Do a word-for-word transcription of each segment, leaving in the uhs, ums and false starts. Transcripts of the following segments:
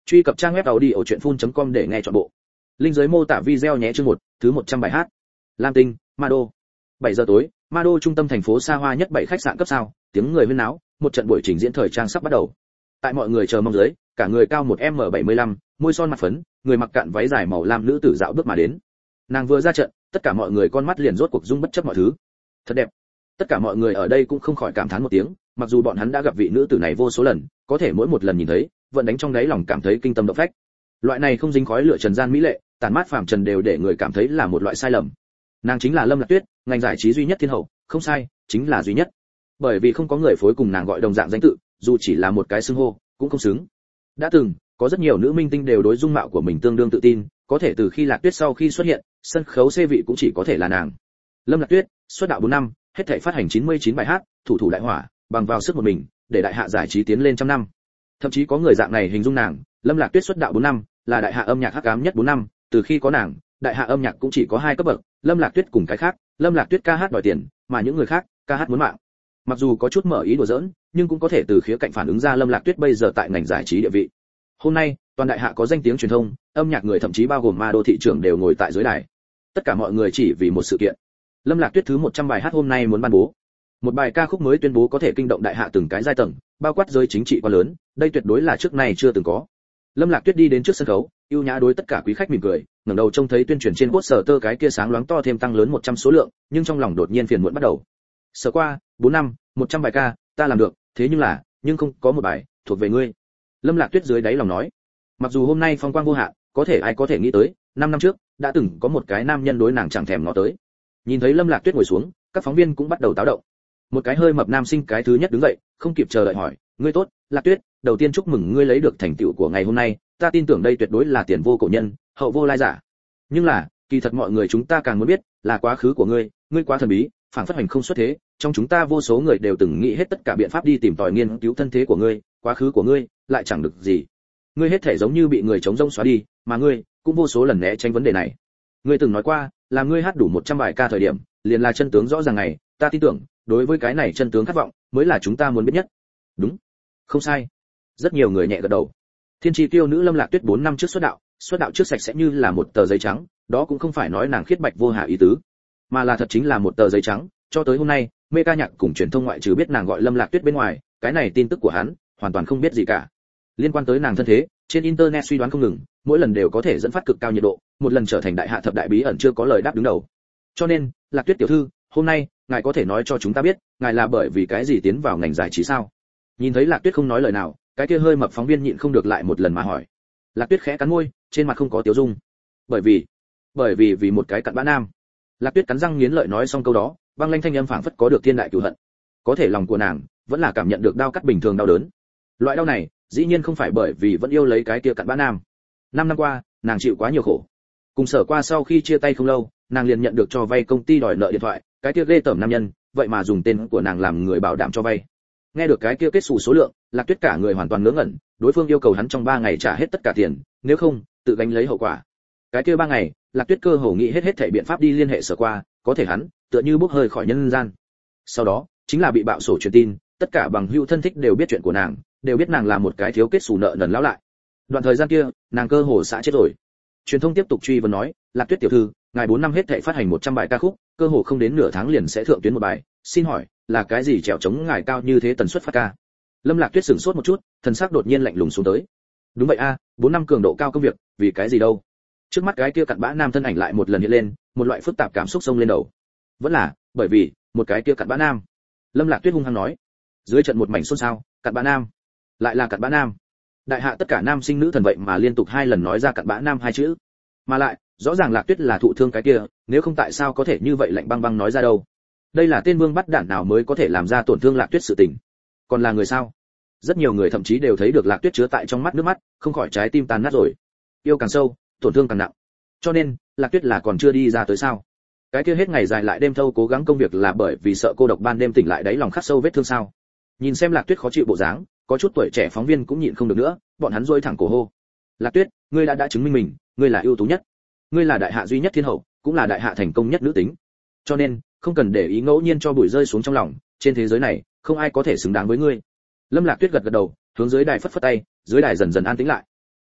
Truy cập trang web audiochuyenphun.com để nghe trọn bộ. Link dưới mô tả video nhé. Chương một, thứ một trăm bài hát. Lam Tinh, Ma Đô. bảy giờ tối, Ma Đô trung tâm thành phố xa hoa nhất bảy khách sạn cấp sao, tiếng người huyên náo, một trận buổi trình diễn thời trang sắp bắt đầu. Tại mọi người chờ mong dưới, cả người cao một mét bảy mươi lăm, môi son mặt phấn, người mặc cạn váy dài màu lam nữ tử dạo bước mà đến. Nàng vừa ra trận, tất cả mọi người con mắt liền rốt cuộc rung bất chấp mọi thứ. Thật đẹp. Tất cả mọi người ở đây cũng không khỏi cảm thán một tiếng, mặc dù bọn hắn đã gặp vị nữ tử này vô số lần, có thể mỗi một lần nhìn thấy, vẫn đánh trong đáy lòng cảm thấy kinh tâm động phách. Loại này không dính khói lửa trần gian mỹ lệ, tàn mát phàm trần đều để người cảm thấy là một loại sai lầm. Nàng chính là Lâm Lạc Tuyết, ngành giải trí duy nhất thiên hậu, không sai, chính là duy nhất. Bởi vì không có người phối cùng nàng gọi đồng dạng danh tự, dù chỉ là một cái xưng hô, cũng không xứng. Đã từng, có rất nhiều nữ minh tinh đều đối dung mạo của mình tương đương tự tin, có thể từ khi Lạc Tuyết sau khi xuất hiện, sân khấu xê vị cũng chỉ có thể là nàng. Lâm Lạc Tuyết, xuất đạo bốn năm, hết thảy phát hành chín mươi chín bài hát, thủ thủ đại hỏa, bằng vào sức một mình, để đại hạ giải trí tiến lên trăm năm. Thậm chí có người dạng này hình dung nàng, Lâm Lạc Tuyết xuất đạo bốn năm, là đại hạ âm nhạc hắc ám nhất bốn năm, từ khi có nàng, đại hạ âm nhạc cũng chỉ có hai cấp bậc, Lâm Lạc Tuyết cùng cái khác, Lâm Lạc Tuyết ca hát đòi tiền, mà những người khác, ca hát muốn mạng. Mặc dù có chút mở ý đùa giỡn, nhưng cũng có thể từ khía cạnh phản ứng ra Lâm Lạc Tuyết bây giờ tại ngành giải trí địa vị. Hôm nay, toàn đại hạ có danh tiếng truyền thông, âm nhạc người thậm chí bao gồm Ma Đô thị trưởng đều ngồi tại dưới đài. Tất cả mọi người chỉ vì một sự kiện. Lâm Lạc Tuyết thứ một trăm bài hát hôm nay muốn ban bố. Một bài ca khúc mới tuyên bố có thể kinh động đại hạ từng cái giai tầng, bao quát giới chính trị quá lớn, đây tuyệt đối là trước nay chưa từng có. Lâm Lạc Tuyết đi đến trước sân khấu, ưu nhã đối tất cả quý khách mỉm cười, ngẩng đầu trông thấy tuyên truyền trên poster tơ cái kia sáng loáng to thêm tăng lớn một trăm số lượng, nhưng trong lòng đột nhiên phiền muộn bắt đầu. Sở qua, bốn năm, một trăm bài ca, ta làm được, thế nhưng là, nhưng không có một bài thuộc về ngươi. Lâm Lạc Tuyết dưới đáy lòng nói. Mặc dù hôm nay phong quang vô hạn, có thể ai có thể nghĩ tới, năm năm trước, đã từng có một cái nam nhân đối nàng chẳng thèm ngó tới. Nhìn thấy Lâm Lạc Tuyết ngồi xuống, các phóng viên cũng bắt đầu táo động. Một cái hơi mập nam sinh cái thứ nhất đứng dậy, không kịp chờ đợi hỏi, ngươi tốt, Lạc Tuyết, đầu tiên chúc mừng ngươi lấy được thành tựu của ngày hôm nay, ta tin tưởng đây tuyệt đối là tiền vô cổ nhân, hậu vô lai giả. Nhưng là, kỳ thật mọi người chúng ta càng muốn biết, là quá khứ của ngươi, ngươi quá thần bí, phảng phất hành không xuất thế, trong chúng ta vô số người đều từng nghĩ hết tất cả biện pháp đi tìm tòi nghiên cứu thân thế của ngươi, quá khứ của ngươi, lại chẳng được gì. Ngươi hết thể giống như bị người chống rông xóa đi, mà ngươi cũng vô số lần né tránh vấn đề này. Ngươi từng nói qua, là ngươi hát đủ một trăm bài ca thời điểm, liền là chân tướng rõ ràng này, ta tin tưởng, đối với cái này chân tướng khát vọng, mới là chúng ta muốn biết nhất. Đúng, không sai. Rất nhiều người nhẹ gật đầu. Thiên chi tiêu nữ Lâm Lạc Tuyết bốn năm trước xuất đạo, xuất đạo trước sạch sẽ như là một tờ giấy trắng, đó cũng không phải nói nàng khiết bạch vô hạ ý tứ, mà là thật chính là một tờ giấy trắng, cho tới hôm nay, mê ca nhạc cùng truyền thông ngoại trừ biết nàng gọi Lâm Lạc Tuyết bên ngoài, cái này tin tức của hắn, hoàn toàn không biết gì cả. Liên quan tới nàng thân thế, trên internet suy đoán không ngừng, mỗi lần đều có thể dẫn phát cực cao nhiệt độ, một lần trở thành đại hạ thập đại bí ẩn chưa có lời đáp đứng đầu. Cho nên, Lạc Tuyết tiểu thư, hôm nay, ngài có thể nói cho chúng ta biết, ngài là bởi vì cái gì tiến vào ngành giải trí sao? Nhìn thấy Lạc Tuyết không nói lời nào, cái kia hơi mập phóng viên nhịn không được lại một lần mà hỏi. Lạc Tuyết khẽ cắn môi, trên mặt không có tiêu dung. Bởi vì, bởi vì vì một cái cặn bã nam. Lạc Tuyết cắn răng nghiến lợi nói xong câu đó, băng lanh thanh âm phảng phất có được thiên đại cửu hận. Có thể lòng của nàng vẫn là cảm nhận được đau cắt bình thường đau đớn. Loại đau này, dĩ nhiên không phải bởi vì vẫn yêu lấy cái kia cặn bã nam. Năm năm qua, nàng chịu quá nhiều khổ. Cùng Sở qua sau khi chia tay không lâu, nàng liền nhận được cho vay công ty đòi nợ điện thoại, cái kia ghê tởm nam nhân, vậy mà dùng tên của nàng làm người bảo đảm cho vay. Nghe được cái kia kết xù số lượng, Lạc Tuyết cả người hoàn toàn ngớ ngẩn, đối phương yêu cầu hắn trong ba ngày trả hết tất cả tiền, nếu không, tự gánh lấy hậu quả. Cái kia ba ngày, Lạc Tuyết cơ hồ nghĩ hết hết thảy biện pháp đi liên hệ Sở qua, có thể hắn, tựa như bốc hơi khỏi nhân gian. Sau đó, chính là bị bạo sổ truyền tin, tất cả bằng hữu thân thích đều biết chuyện của nàng, đều biết nàng là một cái thiếu kết xù nợ nần lão lại. Đoạn thời gian kia, nàng cơ hồ xã chết rồi. Truyền thông tiếp tục truy vấn nói, Lạc Tuyết tiểu thư, ngài bốn năm hết thảy phát hành một trăm bài ca khúc, cơ hồ không đến nửa tháng liền sẽ thượng tuyến một bài, xin hỏi, là cái gì trèo chống ngài cao như thế tần suất phát ca? Lâm Lạc Tuyết sửng sốt một chút, thần sắc đột nhiên lạnh lùng xuống tới. Đúng vậy a, bốn năm cường độ cao công việc, vì cái gì đâu? Trước mắt cái kia cặn bã nam thân ảnh lại một lần hiện lên, một loại phức tạp cảm xúc xông lên đầu. Vẫn là, bởi vì, một cái kia cặn bã nam. Lâm Lạc Tuyết hung hăng nói. Dưới trận một mảnh xôn xao, cặn bã nam, lại là cặn bã nam. Đại hạ tất cả nam sinh nữ thần vậy mà liên tục hai lần nói ra cặn bã nam hai chữ. Mà lại, rõ ràng Lạc Tuyết là thụ thương cái kia, nếu không tại sao có thể như vậy lạnh băng băng nói ra đâu? Đây là tên vương bắt đản nào mới có thể làm ra tổn thương Lạc Tuyết sự tình? Còn là người sao? Rất nhiều người thậm chí đều thấy được Lạc Tuyết chứa tại trong mắt nước mắt, không khỏi trái tim tan nát rồi. Yêu càng sâu, tổn thương càng nặng. Cho nên, Lạc Tuyết là còn chưa đi ra tới sao? Cái kia hết ngày dài lại đêm thâu cố gắng công việc là bởi vì sợ cô độc ban đêm tỉnh lại đáy lòng khắc sâu vết thương sao? Nhìn xem Lạc Tuyết khó chịu bộ dáng, có chút tuổi trẻ phóng viên cũng nhịn không được nữa, bọn hắn rôi thẳng cổ hô. Lạc Tuyết, ngươi đã đã chứng minh mình, ngươi là ưu tú nhất. Ngươi là đại hạ duy nhất thiên hậu, cũng là đại hạ thành công nhất nữ tính. Cho nên, không cần để ý ngẫu nhiên cho bụi rơi xuống trong lòng, trên thế giới này, không ai có thể xứng đáng với ngươi. Lâm Lạc Tuyết gật gật đầu, hướng dưới đài phất phất tay, dưới đài dần dần an tĩnh lại.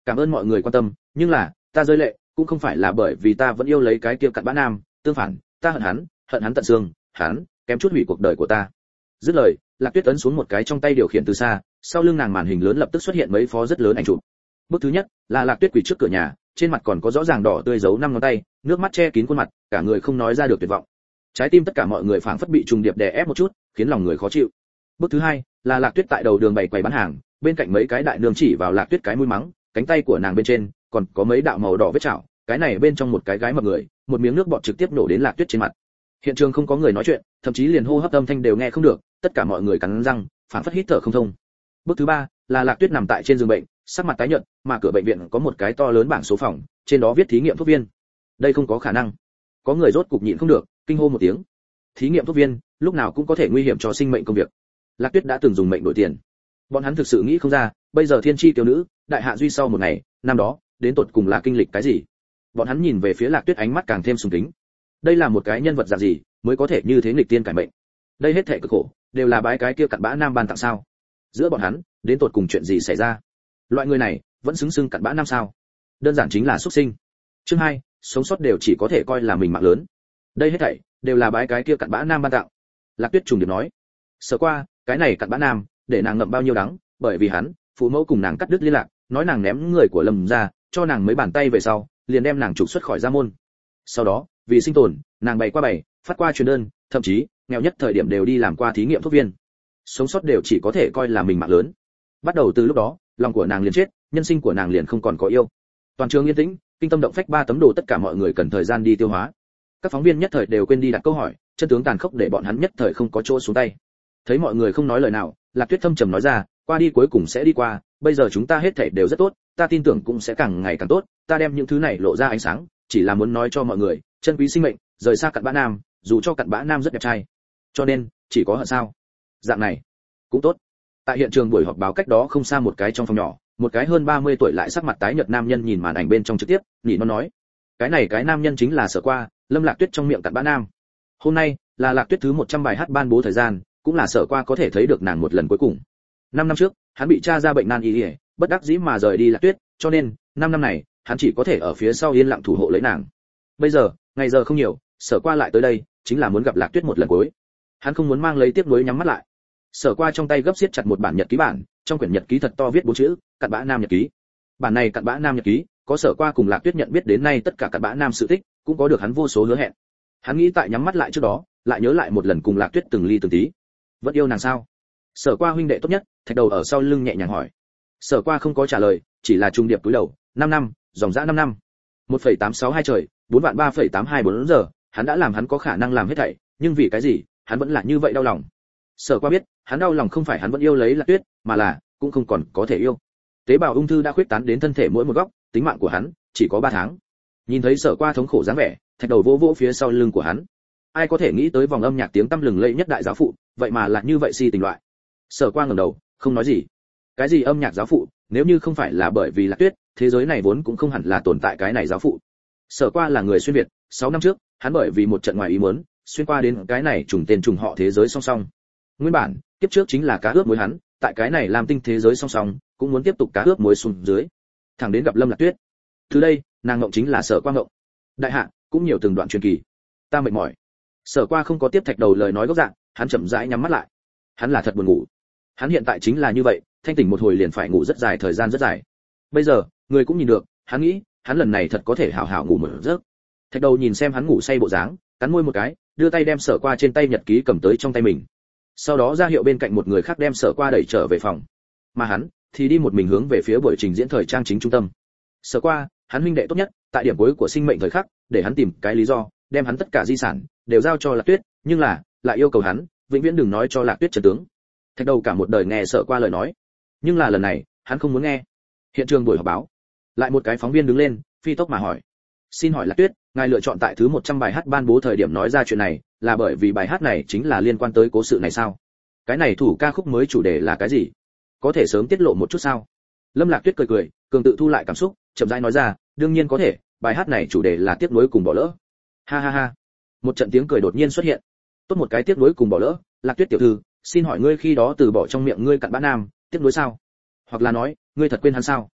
cảm ơn mọi người quan tâm, nhưng là ta rơi lệ cũng không phải là bởi vì ta vẫn yêu lấy cái kia cặn bã nam, tương phản, ta hận hắn, hận hắn tận xương, hắn kém chút hủy cuộc đời của ta. Dứt lời, Lạc Tuyết ấn xuống một cái trong tay điều khiển từ xa, sau lưng nàng màn hình lớn lập tức xuất hiện mấy phó rất lớn ảnh chụp. Bức thứ nhất là Lạc Tuyết quỳ trước cửa nhà, trên mặt còn có rõ ràng đỏ tươi dấu năm ngón tay, nước mắt che kín khuôn mặt, cả người không nói ra được tuyệt vọng. Trái tim tất cả mọi người phảng phất bị trùng điệp đè ép một chút, khiến lòng người khó chịu. Bức thứ hai là Lạc Tuyết tại đầu đường bày quầy bán hàng, bên cạnh mấy cái đại nương chỉ vào Lạc Tuyết cái mũi mắng, cánh tay của nàng bên trên còn có mấy đạo màu đỏ vết chảo, cái này bên trong một cái gái mập người, một miếng nước bọt trực tiếp nổ đến Lạc Tuyết trên mặt. Hiện trường không có người nói chuyện, thậm chí liền hô hấp âm thanh đều nghe không được, tất cả mọi người cắn răng, phảng phất hít thở không thông. Bước thứ ba là Lạc Tuyết nằm tại trên giường bệnh, sắc mặt tái nhợt, mà cửa bệnh viện có một cái to lớn bảng số phòng, trên đó viết thí nghiệm thuốc viên. Đây không có khả năng. Có người rốt cục nhịn không được, kinh hô một tiếng. Thí nghiệm thuốc viên, lúc nào cũng có thể nguy hiểm cho sinh mệnh công việc. Lạc Tuyết đã từng dùng mệnh đổi tiền. Bọn hắn thực sự nghĩ không ra, bây giờ thiên chi tiểu nữ, đại hạ duy sau một ngày, năm đó, đến tột cùng là kinh lịch cái gì? Bọn hắn nhìn về phía Lạc Tuyết ánh mắt càng thêm sùng kính. Đây là một cái nhân vật dạng gì, mới có thể như thế nghịch tiên cải mệnh? Đây hết thảy cực khổ, đều là bái cái kia cặn bã nam ban tặng sao? Giữa bọn hắn, đến tột cùng chuyện gì xảy ra? Loại người này, vẫn xứng xưng cặn bã nam sao? Đơn giản chính là xuất sinh. Chương hai, sống sót đều chỉ có thể coi là mình mạng lớn. Đây hết thảy đều là bái cái kia cặn bã nam ban tặng. Lạc Tuyết trùng điệp nói. Sở qua, cái này cặn bã nam, để nàng ngậm bao nhiêu đắng, bởi vì hắn, phụ mẫu cùng nàng cắt đứt liên lạc, nói nàng ném người của Lâm ra, cho nàng mấy bàn tay về sau, liền đem nàng trục xuất khỏi gia môn. Sau đó, vì sinh tồn, nàng bày qua bày, phát qua truyền đơn, thậm chí, nghèo nhất thời điểm đều đi làm qua thí nghiệm thuốc viên. Sống sót đều chỉ có thể coi là mình mạng lớn. Bắt đầu từ lúc đó, lòng của nàng liền chết, nhân sinh của nàng liền không còn có yêu. Toàn trường yên tĩnh, kinh tâm động phách ba tấm đồ tất cả mọi người cần thời gian đi tiêu hóa. Các phóng viên nhất thời đều quên đi đặt câu hỏi, chân tướng tàn khốc để bọn hắn nhất thời không có chỗ xuống tay. Thấy mọi người không nói lời nào, Lạc Tuyết thâm trầm nói ra, qua đi cuối cùng sẽ đi qua, bây giờ chúng ta hết thảy đều rất tốt, ta tin tưởng cũng sẽ càng ngày càng tốt, ta đem những thứ này lộ ra ánh sáng, chỉ là muốn nói cho mọi người, chân quý sinh mệnh, rời xa cặn bã nam, dù cho cặn bã nam rất đẹp trai. Cho nên, chỉ có hận sao? Dạng này, cũng tốt. Tại hiện trường buổi họp báo cách đó không xa một cái trong phòng nhỏ, một cái hơn ba mươi tuổi lại sắc mặt tái nhợt nam nhân nhìn màn ảnh bên trong trực tiếp, nhị nó nói, cái này cái nam nhân chính là Sở Qua, Lâm Lạc Tuyết trong miệng cặn bã nam. Hôm nay là Lạc Tuyết thứ một trăm bài hát ban bố thời gian, cũng là Sở Qua có thể thấy được nàng một lần cuối cùng. Năm năm trước, hắn bị tra ra bệnh nan y, bất đắc dĩ mà rời đi Lạc Tuyết, cho nên, năm năm này, hắn chỉ có thể ở phía sau yên lặng thủ hộ lấy nàng. Bây giờ, ngày giờ không nhiều, Sở Qua lại tới đây, chính là muốn gặp Lạc Tuyết một lần cuối. Hắn không muốn mang lấy tiếc nuối nhắm mắt lại. Sở Qua trong tay gấp siết chặt một bản nhật ký bản, trong quyển nhật ký thật to viết bốn chữ, cặn bã nam nhật ký. Bản này cặn bã nam nhật ký, có Sở Qua cùng Lạc Tuyết nhận biết đến nay tất cả cặn bã nam sự tích, cũng có được hắn vô số hứa hẹn. Hắn nghĩ tại nhắm mắt lại trước đó, lại nhớ lại một lần cùng Lạc Tuyết từng ly từng tí. Vẫn yêu nàng sao? Sở Qua huynh đệ tốt nhất, Thạch Đầu ở sau lưng nhẹ nhàng hỏi. Sở Qua không có trả lời, chỉ là trung điệp cúi đầu, năm năm, dòng dã năm năm. một phẩy tám sáu hai trời, bốn vạn ba phẩy tám hai bốn giờ, hắn đã làm hắn có khả năng làm hết thảy, nhưng vì cái gì, hắn vẫn là như vậy đau lòng. Sở Qua biết, hắn đau lòng không phải hắn vẫn yêu lấy Lạc Tuyết, mà là cũng không còn có thể yêu. Tế bào ung thư đã khuyết tán đến thân thể mỗi một góc, tính mạng của hắn chỉ có ba tháng. Nhìn thấy Sở Qua thống khổ dáng vẻ, Thạch Đầu vỗ vỗ phía sau lưng của hắn. Ai có thể nghĩ tới vòng âm nhạc tiếng tăm lừng lẫy nhất đại giáo phụ, vậy mà là như vậy si tình loại. Sở Qua ngẩng đầu, không nói gì. Cái gì âm nhạc giáo phụ, nếu như không phải là bởi vì Lạc Tuyết, thế giới này vốn cũng không hẳn là tồn tại cái này giáo phụ. Sở Qua là người xuyên việt, sáu năm trước, hắn bởi vì một trận ngoài ý muốn, xuyên qua đến cái này trùng tên trùng họ thế giới song song. Nguyên bản, kiếp trước chính là cá ướp muối hắn, tại cái này làm tinh thế giới song song, cũng muốn tiếp tục cá ướp muối xuống dưới. Thẳng đến gặp Lâm Lạc Tuyết. Từ đây, nàng ngộng chính là Sở Qua ngộng. Đại hạ, cũng nhiều từng đoạn truyền kỳ. Ta mệt mỏi. Sở Qua không có tiếp Thạch Đầu lời nói gốc dạng, hắn chậm rãi nhắm mắt lại. Hắn là thật buồn ngủ. Hắn hiện tại chính là như vậy, thanh tỉnh một hồi liền phải ngủ rất dài thời gian rất dài. Bây giờ, người cũng nhìn được, hắn nghĩ, hắn lần này thật có thể hảo hảo ngủ một giấc. Thạch Đầu nhìn xem hắn ngủ say bộ dáng, cắn môi một cái, đưa tay đem Sở Qua trên tay nhật ký cầm tới trong tay mình. Sau đó ra hiệu bên cạnh một người khác đem Sở Qua đẩy trở về phòng. Mà hắn thì đi một mình hướng về phía buổi trình diễn thời trang chính trung tâm. Sở Qua, hắn huynh đệ tốt nhất, tại điểm cuối của sinh mệnh thời khắc, để hắn tìm cái lý do, đem hắn tất cả di sản đều giao cho Lạc Tuyết, nhưng là, lại yêu cầu hắn, vĩnh viễn đừng nói cho Lạc Tuyết chân tướng. Thạch Đầu cả một đời nghe Sở Qua lời nói, nhưng là lần này, hắn không muốn nghe. Hiện trường buổi họp báo, lại một cái phóng viên đứng lên, phi tốc mà hỏi: "Xin hỏi Lạc Tuyết, ngài lựa chọn tại thứ một trăm bài hát ban bố thời điểm nói ra chuyện này, là bởi vì bài hát này chính là liên quan tới cố sự này sao? Cái này thủ ca khúc mới chủ đề là cái gì? Có thể sớm tiết lộ một chút sao?" Lâm Lạc Tuyết cười cười, cường tự thu lại cảm xúc, chậm rãi nói ra: "Đương nhiên có thể, bài hát này chủ đề là tiếc nuối cùng bỏ lỡ." Ha ha ha. Một trận tiếng cười đột nhiên xuất hiện. Tốt một cái tiếc nuối cùng bỏ lỡ, Lạc Tuyết tiểu thư, xin hỏi ngươi khi đó từ bỏ trong miệng ngươi cặn bã nam, tiếc nuối sao? Hoặc là nói, ngươi thật quên hắn sao?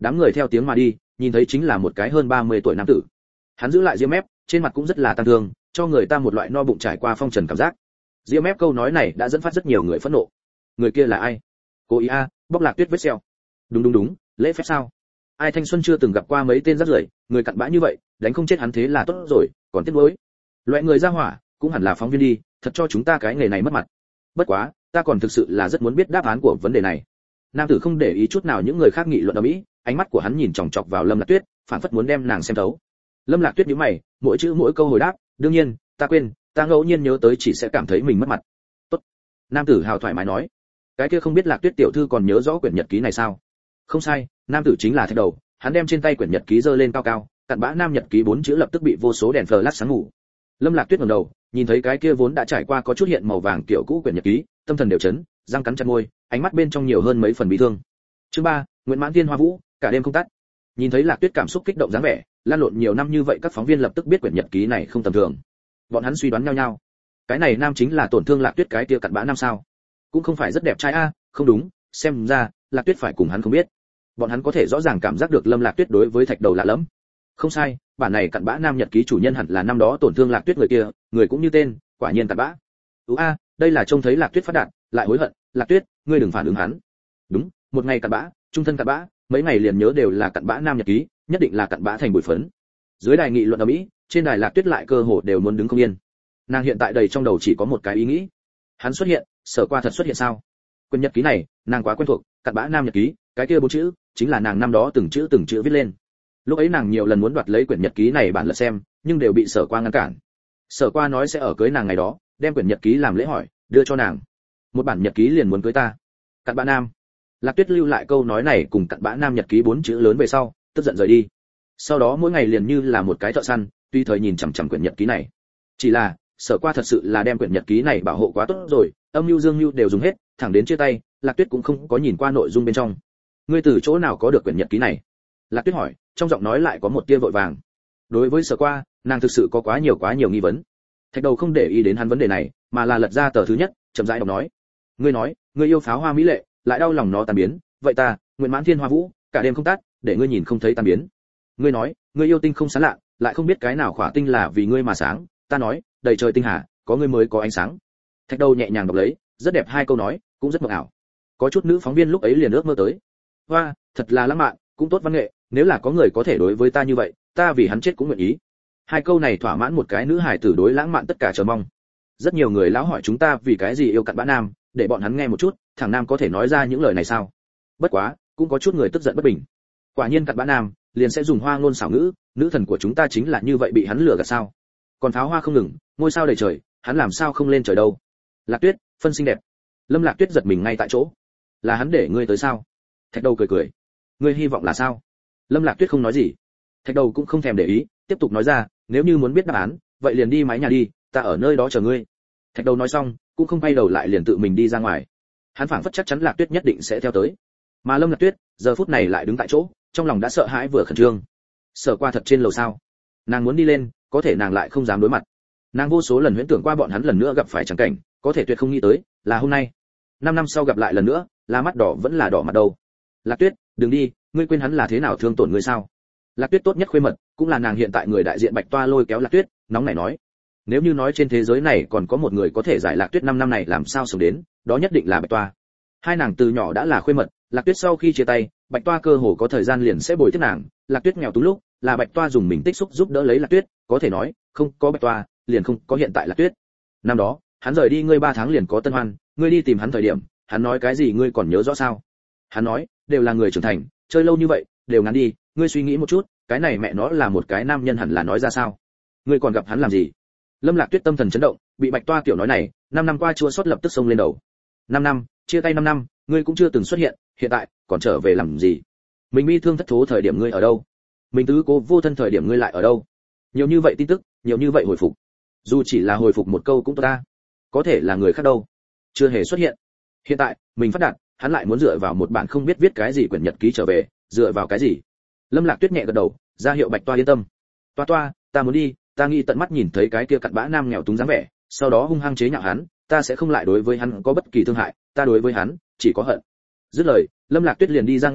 Đám người theo tiếng mà đi, nhìn thấy chính là một cái hơn ba mươi tuổi nam tử. Hắn giữ lại ria mép, trên mặt cũng rất là tăng thương, cho người ta một loại no bụng trải qua phong trần cảm giác. Ria mép câu nói này đã dẫn phát rất nhiều người phẫn nộ. Người kia là ai? Cố ý a, bóc Lạc Tuyết vết sẹo. Đúng đúng đúng, lễ phép sao? Ai thanh xuân chưa từng gặp qua mấy tên rác rưởi, người cặn bã như vậy, đánh không chết hắn thế là tốt rồi, còn tiếc nuối. Loại người ra hỏa, cũng hẳn là phóng viên đi, thật cho chúng ta cái nghề này mất mặt. Bất quá, ta còn thực sự là rất muốn biết đáp án của vấn đề này. Nam tử không để ý chút nào những người khác nghị luận ở mỹ, ánh mắt của hắn nhìn chòng chọc vào Lâm Lạc Tuyết, phản phất muốn đem nàng xem thấu. Lâm Lạc Tuyết nhíu mày, mỗi chữ mỗi câu hồi đáp, đương nhiên, ta quên, ta ngẫu nhiên nhớ tới chỉ sẽ cảm thấy mình mất mặt. Tốt. Nam tử hào thoải mái nói. Cái kia không biết Lạc Tuyết tiểu thư còn nhớ rõ quyển nhật ký này sao? Không sai, nam tử chính là Thạch Đầu, hắn đem trên tay quyển nhật ký giơ lên cao cao, cặn bã nam nhật ký bốn chữ lập tức bị vô số đèn flash sáng ngủ. Lâm Lạc Tuyết ngẩng đầu, nhìn thấy cái kia vốn đã trải qua có chút hiện màu vàng kiểu cũ quyển nhật ký, tâm thần đều chấn, răng cắn chặt môi, ánh mắt bên trong nhiều hơn mấy phần bị thương. Chương ba, Nguyễn Mãn Thiên Hoa Vũ, cả đêm không tắt. Nhìn thấy Lạc Tuyết cảm xúc kích động dáng vẻ, lan lộn nhiều năm như vậy các phóng viên lập tức biết quyển nhật ký này không tầm thường. Bọn hắn suy đoán nhau nhau. Cái này nam chính là tổn thương Lạc Tuyết cái kia cặn bã nam sao? Cũng không phải rất đẹp trai a, không đúng, xem ra Lạc Tuyết phải cùng hắn không biết. Bọn hắn có thể rõ ràng cảm giác được Lâm Lạc Tuyết đối với Thạch Đầu lạ lẫm. Không sai, bản này cặn bã nam nhật ký chủ nhân hẳn là năm đó tổn thương Lạc Tuyết người kia, người cũng như tên, quả nhiên cặn bã. Ú a, đây là trông thấy Lạc Tuyết phát đạt, lại hối hận, Lạc Tuyết, ngươi đừng phản ứng hắn. Đúng, một ngày cặn bã, trung thân cặn bã, mấy ngày liền nhớ đều là cặn bã nam nhật ký, nhất định là cặn bã thành bụi phấn. Dưới đài nghị luận ở mỹ, trên đài Lạc Tuyết lại cơ hồ đều muốn đứng không yên. Nàng hiện tại đầy trong đầu chỉ có một cái ý nghĩ. Hắn xuất hiện, Sở Qua thật xuất hiện sao? Quyển nhật ký này, nàng quá quen thuộc, cặn bã nam nhật ký, cái kia bốn chữ, chính là nàng năm đó từng chữ từng chữ viết lên. Lúc ấy nàng nhiều lần muốn đoạt lấy quyển nhật ký này bản lật xem, nhưng đều bị Sở Qua ngăn cản. Sở Qua nói sẽ ở cưới nàng ngày đó, đem quyển nhật ký làm lễ hỏi, đưa cho nàng. Một bản nhật ký liền muốn cưới ta. Cặn bã nam. Lạc Tuyết lưu lại câu nói này cùng cặn bã nam nhật ký bốn chữ lớn về sau, tức giận rời đi. Sau đó mỗi ngày liền như là một cái thợ săn, tùy thời nhìn chằm chằm quyển nhật ký này. Chỉ là, Sở Qua thật sự là đem quyển nhật ký này bảo hộ quá tốt rồi, âm mưu dương mưu đều dùng hết, thẳng đến chia tay, Lạc Tuyết cũng không có nhìn qua nội dung bên trong. Ngươi từ chỗ nào có được quyển nhật ký này? Lạc Tuyết hỏi, trong giọng nói lại có một tia vội vàng. Đối với Sở Qua, nàng thực sự có quá nhiều quá nhiều nghi vấn. Thạch Đầu không để ý đến hắn vấn đề này, mà là lật ra tờ thứ nhất, chậm rãi đọc nói. Ngươi nói, ngươi yêu pháo hoa mỹ lệ, lại đau lòng nó tan biến, vậy ta, Nguyễn Mãn Thiên Hoa Vũ, cả đêm không tắt, để ngươi nhìn không thấy tan biến. Ngươi nói, ngươi yêu tinh không sáng lạ, lại không biết cái nào khỏa tinh là vì ngươi mà sáng, ta nói, đầy trời tinh hà, có ngươi mới có ánh sáng. Thạch Đầu nhẹ nhàng đọc lấy, rất đẹp hai câu nói, cũng rất mộng ảo. Có chút nữ phóng viên lúc ấy liền ước mơ tới. Hoa, thật là lãng mạn, cũng tốt văn nghệ, nếu là có người có thể đối với ta như vậy, ta vì hắn chết cũng nguyện ý. Hai câu này thỏa mãn một cái nữ hài tử đối lãng mạn tất cả chờ mong. Rất nhiều người lão hỏi chúng ta vì cái gì yêu cặn bã nam, để bọn hắn nghe một chút, thằng nam có thể nói ra những lời này sao? Bất quá, cũng có chút người tức giận bất bình. Quả nhiên cặn bã nam, liền sẽ dùng hoa ngôn xảo ngữ, nữ thần của chúng ta chính là như vậy bị hắn lừa gạt sao? Còn pháo hoa không ngừng, ngôi sao đầy trời, hắn làm sao không lên trời đâu? Lạc Tuyết, phân xinh đẹp. Lâm Lạc Tuyết giật mình ngay tại chỗ. Là hắn để ngươi tới sao? Thạch Đầu cười cười. Ngươi hy vọng là sao? Lâm Lạc Tuyết không nói gì. Thạch Đầu cũng không thèm để ý, tiếp tục nói ra, nếu như muốn biết đáp án, vậy liền đi mái nhà đi, ta ở nơi đó chờ ngươi. Thạch Đầu nói xong, cũng không quay đầu lại liền tự mình đi ra ngoài. Hắn phảng phất chắc chắn Lạc Tuyết nhất định sẽ theo tới. Mà Lâm Lạc Tuyết, giờ phút này lại đứng tại chỗ, trong lòng đã sợ hãi vừa khẩn trương. Sở Qua thật trên lầu sao? Nàng muốn đi lên, có thể nàng lại không dám đối mặt. Nàng vô số lần huyễn tưởng qua bọn hắn lần nữa gặp phải chẳng cảnh, có thể tuyệt không nghĩ tới, là hôm nay. Năm năm sau gặp lại lần nữa, là mắt đỏ vẫn là đỏ mặt đâu. Lạc Tuyết, đừng đi, ngươi quên hắn là thế nào thương tổn ngươi sao? Lạc Tuyết tốt nhất khuê mật, cũng là nàng hiện tại người đại diện Bạch Toa lôi kéo Lạc Tuyết, nóng nảy nói. Nếu như nói trên thế giới này còn có một người có thể giải Lạc Tuyết năm năm này làm sao sống đến, đó nhất định là Bạch Toa. Hai nàng từ nhỏ đã là khuê mật, Lạc Tuyết sau khi chia tay, Bạch Toa cơ hồ có thời gian liền sẽ bồi tiếp nàng, Lạc Tuyết nghèo túng lúc, là Bạch Toa dùng mình tích xúc giúp đỡ lấy Lạc Tuyết, có thể nói, không có Bạch Toa, liền không có hiện tại Lạc Tuyết. Năm đó, hắn rời đi ngươi ba tháng liền có tân hoan, ngươi đi tìm hắn thời điểm, hắn nói cái gì ngươi còn nhớ rõ sao? Hắn nói, đều là người trưởng thành, chơi lâu như vậy, đều ngắn đi, ngươi suy nghĩ một chút, cái này mẹ nó là một cái nam nhân hẳn là nói ra sao? Ngươi còn gặp hắn làm gì? Lâm Lạc Tuyết tâm thần chấn động, bị Bạch Toa kiểu nói này, năm năm qua chua xót lập tức xông lên đầu. Năm năm, chia tay năm năm, ngươi cũng chưa từng xuất hiện, hiện tại còn trở về làm gì? Mình bi thương thất thố thời điểm ngươi ở đâu? Mình tứ cố vô thân thời điểm ngươi lại ở đâu? Nhiều như vậy tin tức, nhiều như vậy hồi phục. Dù chỉ là hồi phục một câu cũng tốt ta. Có thể là người khác đâu, chưa hề xuất hiện. Hiện tại, mình phát đạt, hắn lại muốn dựa vào một bản không biết viết cái gì quyển nhật ký trở về, dựa vào cái gì? Lâm Lạc Tuyết nhẹ gật đầu, ra hiệu Bạch Toa yên tâm. Toa toa, ta muốn đi, ta nghĩ tận mắt nhìn thấy cái kia cặn bã nam nghèo túng dáng vẻ, sau đó hung hăng chế nhạo hắn, ta sẽ không lại đối với hắn có bất kỳ thương hại, ta đối với hắn chỉ có hận. Dứt lời, Lâm Lạc Tuyết liền đi ra ngoài,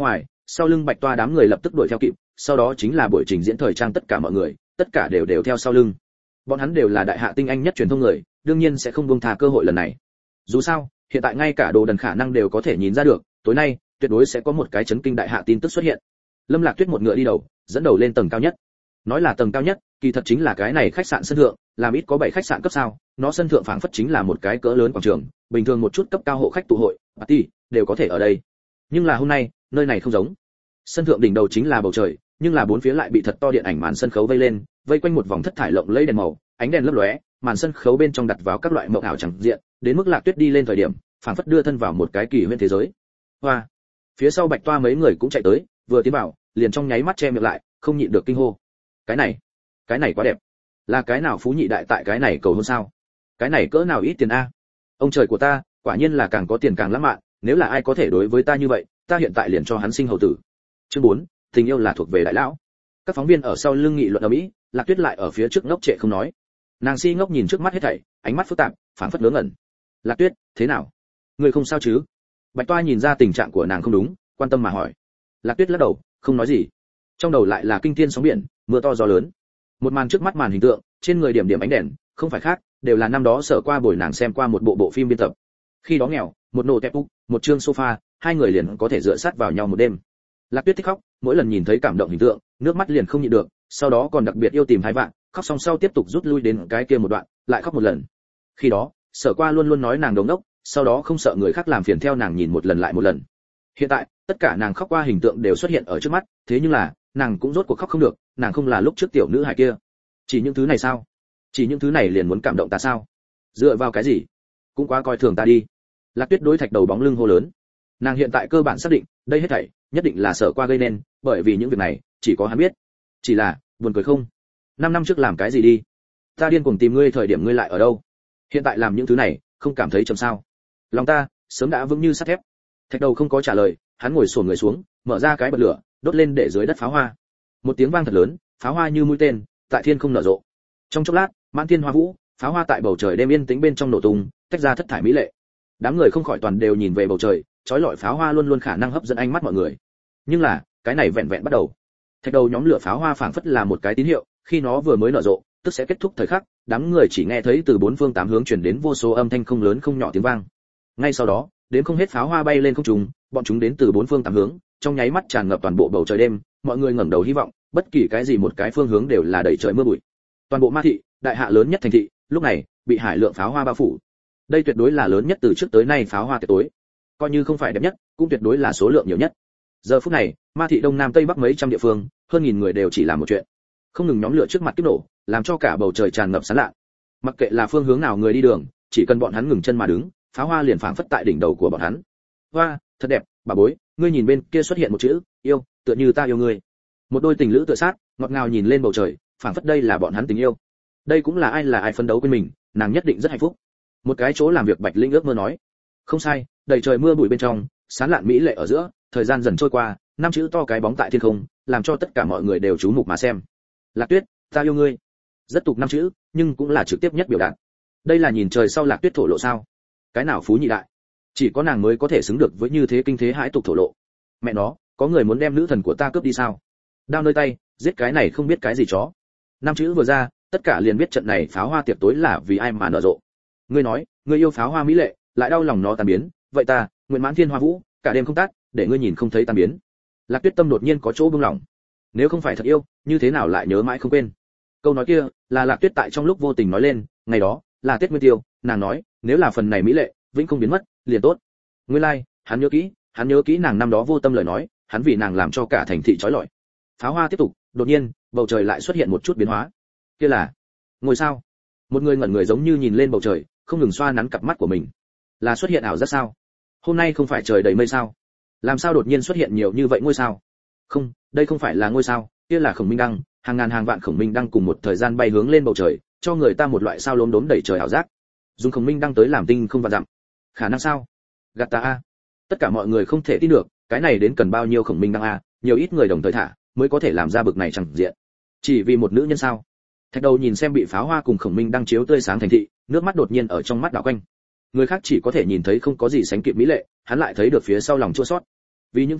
Sau lưng Bạch Toa đám người lập tức đuổi theo kịp, sau đó chính là buổi trình diễn thời trang tất cả mọi người, tất cả đều đều theo sau lưng. Bọn hắn đều là đại hạ tinh anh nhất truyền thông người, đương nhiên sẽ không buông tha cơ hội lần này. Dù sao, hiện tại ngay cả Đồ Đần khả năng đều có thể nhìn ra được, tối nay tuyệt đối sẽ có một cái chấn kinh đại hạ tin tức xuất hiện. Lâm Lạc Tuyết một ngựa đi đầu, dẫn đầu lên tầng cao nhất. Nói là tầng cao nhất, kỳ thật chính là cái này khách sạn sân thượng, làm ít có bảy khách sạn cấp sao, nó sân thượng phảng phất chính là một cái cỡ lớn quảng trường, bình thường một chút cấp cao hộ khách tụ hội, party đều có thể ở đây. Nhưng là hôm nay, nơi này không giống. Sân thượng đỉnh đầu chính là bầu trời, nhưng là bốn phía lại bị thật to điện ảnh màn sân khấu vây lên, vây quanh một vòng thất thải lộng lẫy đèn màu, ánh đèn lấp lóe, màn sân khấu bên trong đặt vào các loại mộng ảo chẳng diện, đến mức Lạc Tuyết đi lên thời điểm, phảng phất đưa thân vào một cái kỳ huyễn thế giới. Hoa. Phía sau Bạch Toa mấy người cũng chạy tới, vừa tiến vào, liền trong nháy mắt che miệng lại, không nhịn được kinh hô. Cái này, cái này quá đẹp. Là cái nào phú nhị đại tại cái này cầu hôn sao? Cái này cỡ nào ít tiền a? Ông trời của ta, quả nhiên là càng có tiền càng lãng mạn, nếu là ai có thể đối với ta như vậy, ta hiện tại liền cho hắn sinh hầu tử. Chương bốn, tình yêu là thuộc về đại lão. Các phóng viên ở sau lưng nghị luận ầm ĩ, Lạc Tuyết lại ở phía trước ngốc trệ không nói. Nàng si ngốc nhìn trước mắt hết thảy, ánh mắt phức tạp, phảng phất ngớ ngẩn. Lạc Tuyết, thế nào? Ngươi không sao chứ? Bạch Toa nhìn ra tình trạng của nàng không đúng, quan tâm mà hỏi. Lạc Tuyết lắc đầu, không nói gì. Trong đầu lại là kinh thiên sóng biển, mưa to gió lớn. Một màn trước mắt màn hình tượng, trên người điểm điểm ánh đèn, không phải khác, đều là năm đó sở qua buổi nàng xem qua một bộ bộ phim biên tập. Khi đó nghèo, một nổ tẹp úc, một chương sofa, hai người liền có thể dựa sát vào nhau một đêm. Lạc Tuyết thích khóc, mỗi lần nhìn thấy cảm động hình tượng, nước mắt liền không nhịn được, sau đó còn đặc biệt yêu tìm hai vạn, khóc xong sau tiếp tục rút lui đến cái kia một đoạn, lại khóc một lần. Khi đó, sở qua luôn luôn nói nàng đống đốc, sau đó không sợ người khác làm phiền theo nàng nhìn một lần lại một lần. Hiện tại, tất cả nàng khóc qua hình tượng đều xuất hiện ở trước mắt, thế nhưng là, nàng cũng rốt cuộc khóc không được, nàng không là lúc trước tiểu nữ hài kia. Chỉ những thứ này sao? Chỉ những thứ này liền muốn cảm động ta sao? Dựa vào cái gì? Cũng quá coi thường ta đi. Lạc Tuyết đối Thạch Đầu bóng lưng hô lớn. Nàng hiện tại cơ bản xác định, đây hết thảy nhất định là sở qua gây nên, bởi vì những việc này chỉ có hắn biết. Chỉ là, buồn cười không? Năm năm trước làm cái gì đi? Ta điên cuồng tìm ngươi thời điểm ngươi lại ở đâu? Hiện tại làm những thứ này, không cảm thấy trầm sao? Lòng ta sớm đã vững như sắt thép. Thạch Đầu không có trả lời, hắn ngồi xổm người xuống, mở ra cái bật lửa, đốt lên để dưới đất pháo hoa. Một tiếng vang thật lớn, pháo hoa như mũi tên, tại thiên không nở rộ. Trong chốc lát, mãn thiên hoa vũ, pháo hoa tại bầu trời đêm yên tĩnh bên trong nổ tung, tách ra thất thải mỹ lệ. Đám người không khỏi toàn đều nhìn về bầu trời, chói lọi pháo hoa luôn luôn khả năng hấp dẫn ánh mắt mọi người. Nhưng là, cái này vẹn vẹn bắt đầu. Thạch Đầu nhóm lửa pháo hoa phảng phất là một cái tín hiệu, khi nó vừa mới nở rộ, tức sẽ kết thúc thời khắc, đám người chỉ nghe thấy từ bốn phương tám hướng truyền đến vô số âm thanh không lớn không nhỏ tiếng vang. Ngay sau đó, đến không hết pháo hoa bay lên không trung, bọn chúng đến từ bốn phương tám hướng, trong nháy mắt tràn ngập toàn bộ bầu trời đêm, mọi người ngẩng đầu hy vọng, bất kỳ cái gì một cái phương hướng đều là đầy trời mưa bụi. Toàn bộ Ma thị, đại hạ lớn nhất thành thị, lúc này bị hải lượng pháo hoa bao phủ. Đây tuyệt đối là lớn nhất từ trước tới nay pháo hoa tiệc tối. Coi như không phải đẹp nhất, cũng tuyệt đối là số lượng nhiều nhất. Giờ phút này, Ma thị đông nam tây bắc mấy trăm địa phương, hơn nghìn người đều chỉ làm một chuyện, không ngừng nhóm lửa trước mặt kiếp nổ, làm cho cả bầu trời tràn ngập sáng lạ. Mặc kệ là phương hướng nào người đi đường, chỉ cần bọn hắn ngừng chân mà đứng, pháo hoa liền phảng phất tại đỉnh đầu của bọn hắn. Hoa, thật đẹp, bà bối, ngươi nhìn bên kia xuất hiện một chữ, yêu, tựa như ta yêu ngươi. Một đôi tình lữ tựa sát, ngọt ngào nhìn lên bầu trời, phảng phất đây là bọn hắn tình yêu. Đây cũng là ai là ai phấn đấu quên mình, nàng nhất định rất hạnh phúc. Một cái chỗ làm việc Bạch Linh ước mơ nói. Không sai, đầy trời mưa bụi bên trong, sáng lạn mỹ lệ ở giữa, thời gian dần trôi qua, năm chữ to cái bóng tại thiên không, làm cho tất cả mọi người đều chú mục mà xem. Lạc Tuyết, ta yêu ngươi. Rất tục năm chữ, nhưng cũng là trực tiếp nhất biểu đạt. Đây là nhìn trời sau Lạc Tuyết thổ lộ sao? Cái nào phú nhị đại? Chỉ có nàng mới có thể xứng được với như thế kinh thế hãi tục thổ lộ. Mẹ nó, có người muốn đem nữ thần của ta cướp đi sao? Đao nơi tay, giết cái này không biết cái gì chó. Năm chữ vừa ra, tất cả liền biết trận này pháo hoa tiệc tối là vì ai mà nở rộ. Ngươi nói, ngươi yêu pháo hoa mỹ lệ, lại đau lòng nó tan biến, vậy ta, nguyện mãn thiên hoa vũ, cả đêm không tắt, để ngươi nhìn không thấy tan biến. Lạc Tuyết tâm đột nhiên có chỗ bừng lòng. Nếu không phải thật yêu, như thế nào lại nhớ mãi không quên? Câu nói kia là Lạc Tuyết tại trong lúc vô tình nói lên, ngày đó là Tết Nguyên Tiêu, nàng nói, nếu là phần này mỹ lệ, vĩnh không biến mất, liền tốt. Nguyên lai, like, hắn nhớ kỹ, hắn nhớ kỹ nàng năm đó vô tâm lời nói, hắn vì nàng làm cho cả thành thị chói lọi. Pháo hoa tiếp tục, đột nhiên, bầu trời lại xuất hiện một chút biến hóa. Kia là ngôi sao. Một người ngẩn người giống như nhìn lên bầu trời, không ngừng xoa nắn cặp mắt của mình. Là xuất hiện ảo giác sao? Hôm nay không phải trời đầy mây sao? Làm sao đột nhiên xuất hiện nhiều như vậy ngôi sao? Không, đây không phải là ngôi sao, kia là khổng minh đăng, hàng ngàn hàng vạn khổng minh đăng cùng một thời gian bay hướng lên bầu trời, cho người ta một loại sao lốm đốm đầy trời ảo giác. Dùng khổng minh đăng tới làm tinh không vạn dặm. Khả năng sao? Gạt ta a. Tất cả mọi người không thể tin được, cái này đến cần bao nhiêu khổng minh đăng a, nhiều ít người đồng thời thả, mới có thể làm ra bực này chẳng diện. Chỉ vì một nữ nhân sao? Thạch Đầu nhìn xem bị pháo hoa cùng khổng minh đăng chiếu tươi sáng thành thị, nước mắt đột nhiên ở trong mắt đảo quanh. Người khác chỉ có thể nhìn thấy không có gì sánh kịp mỹ lệ, hắn lại thấy được phía sau lòng chua xót. Vì những thứ này,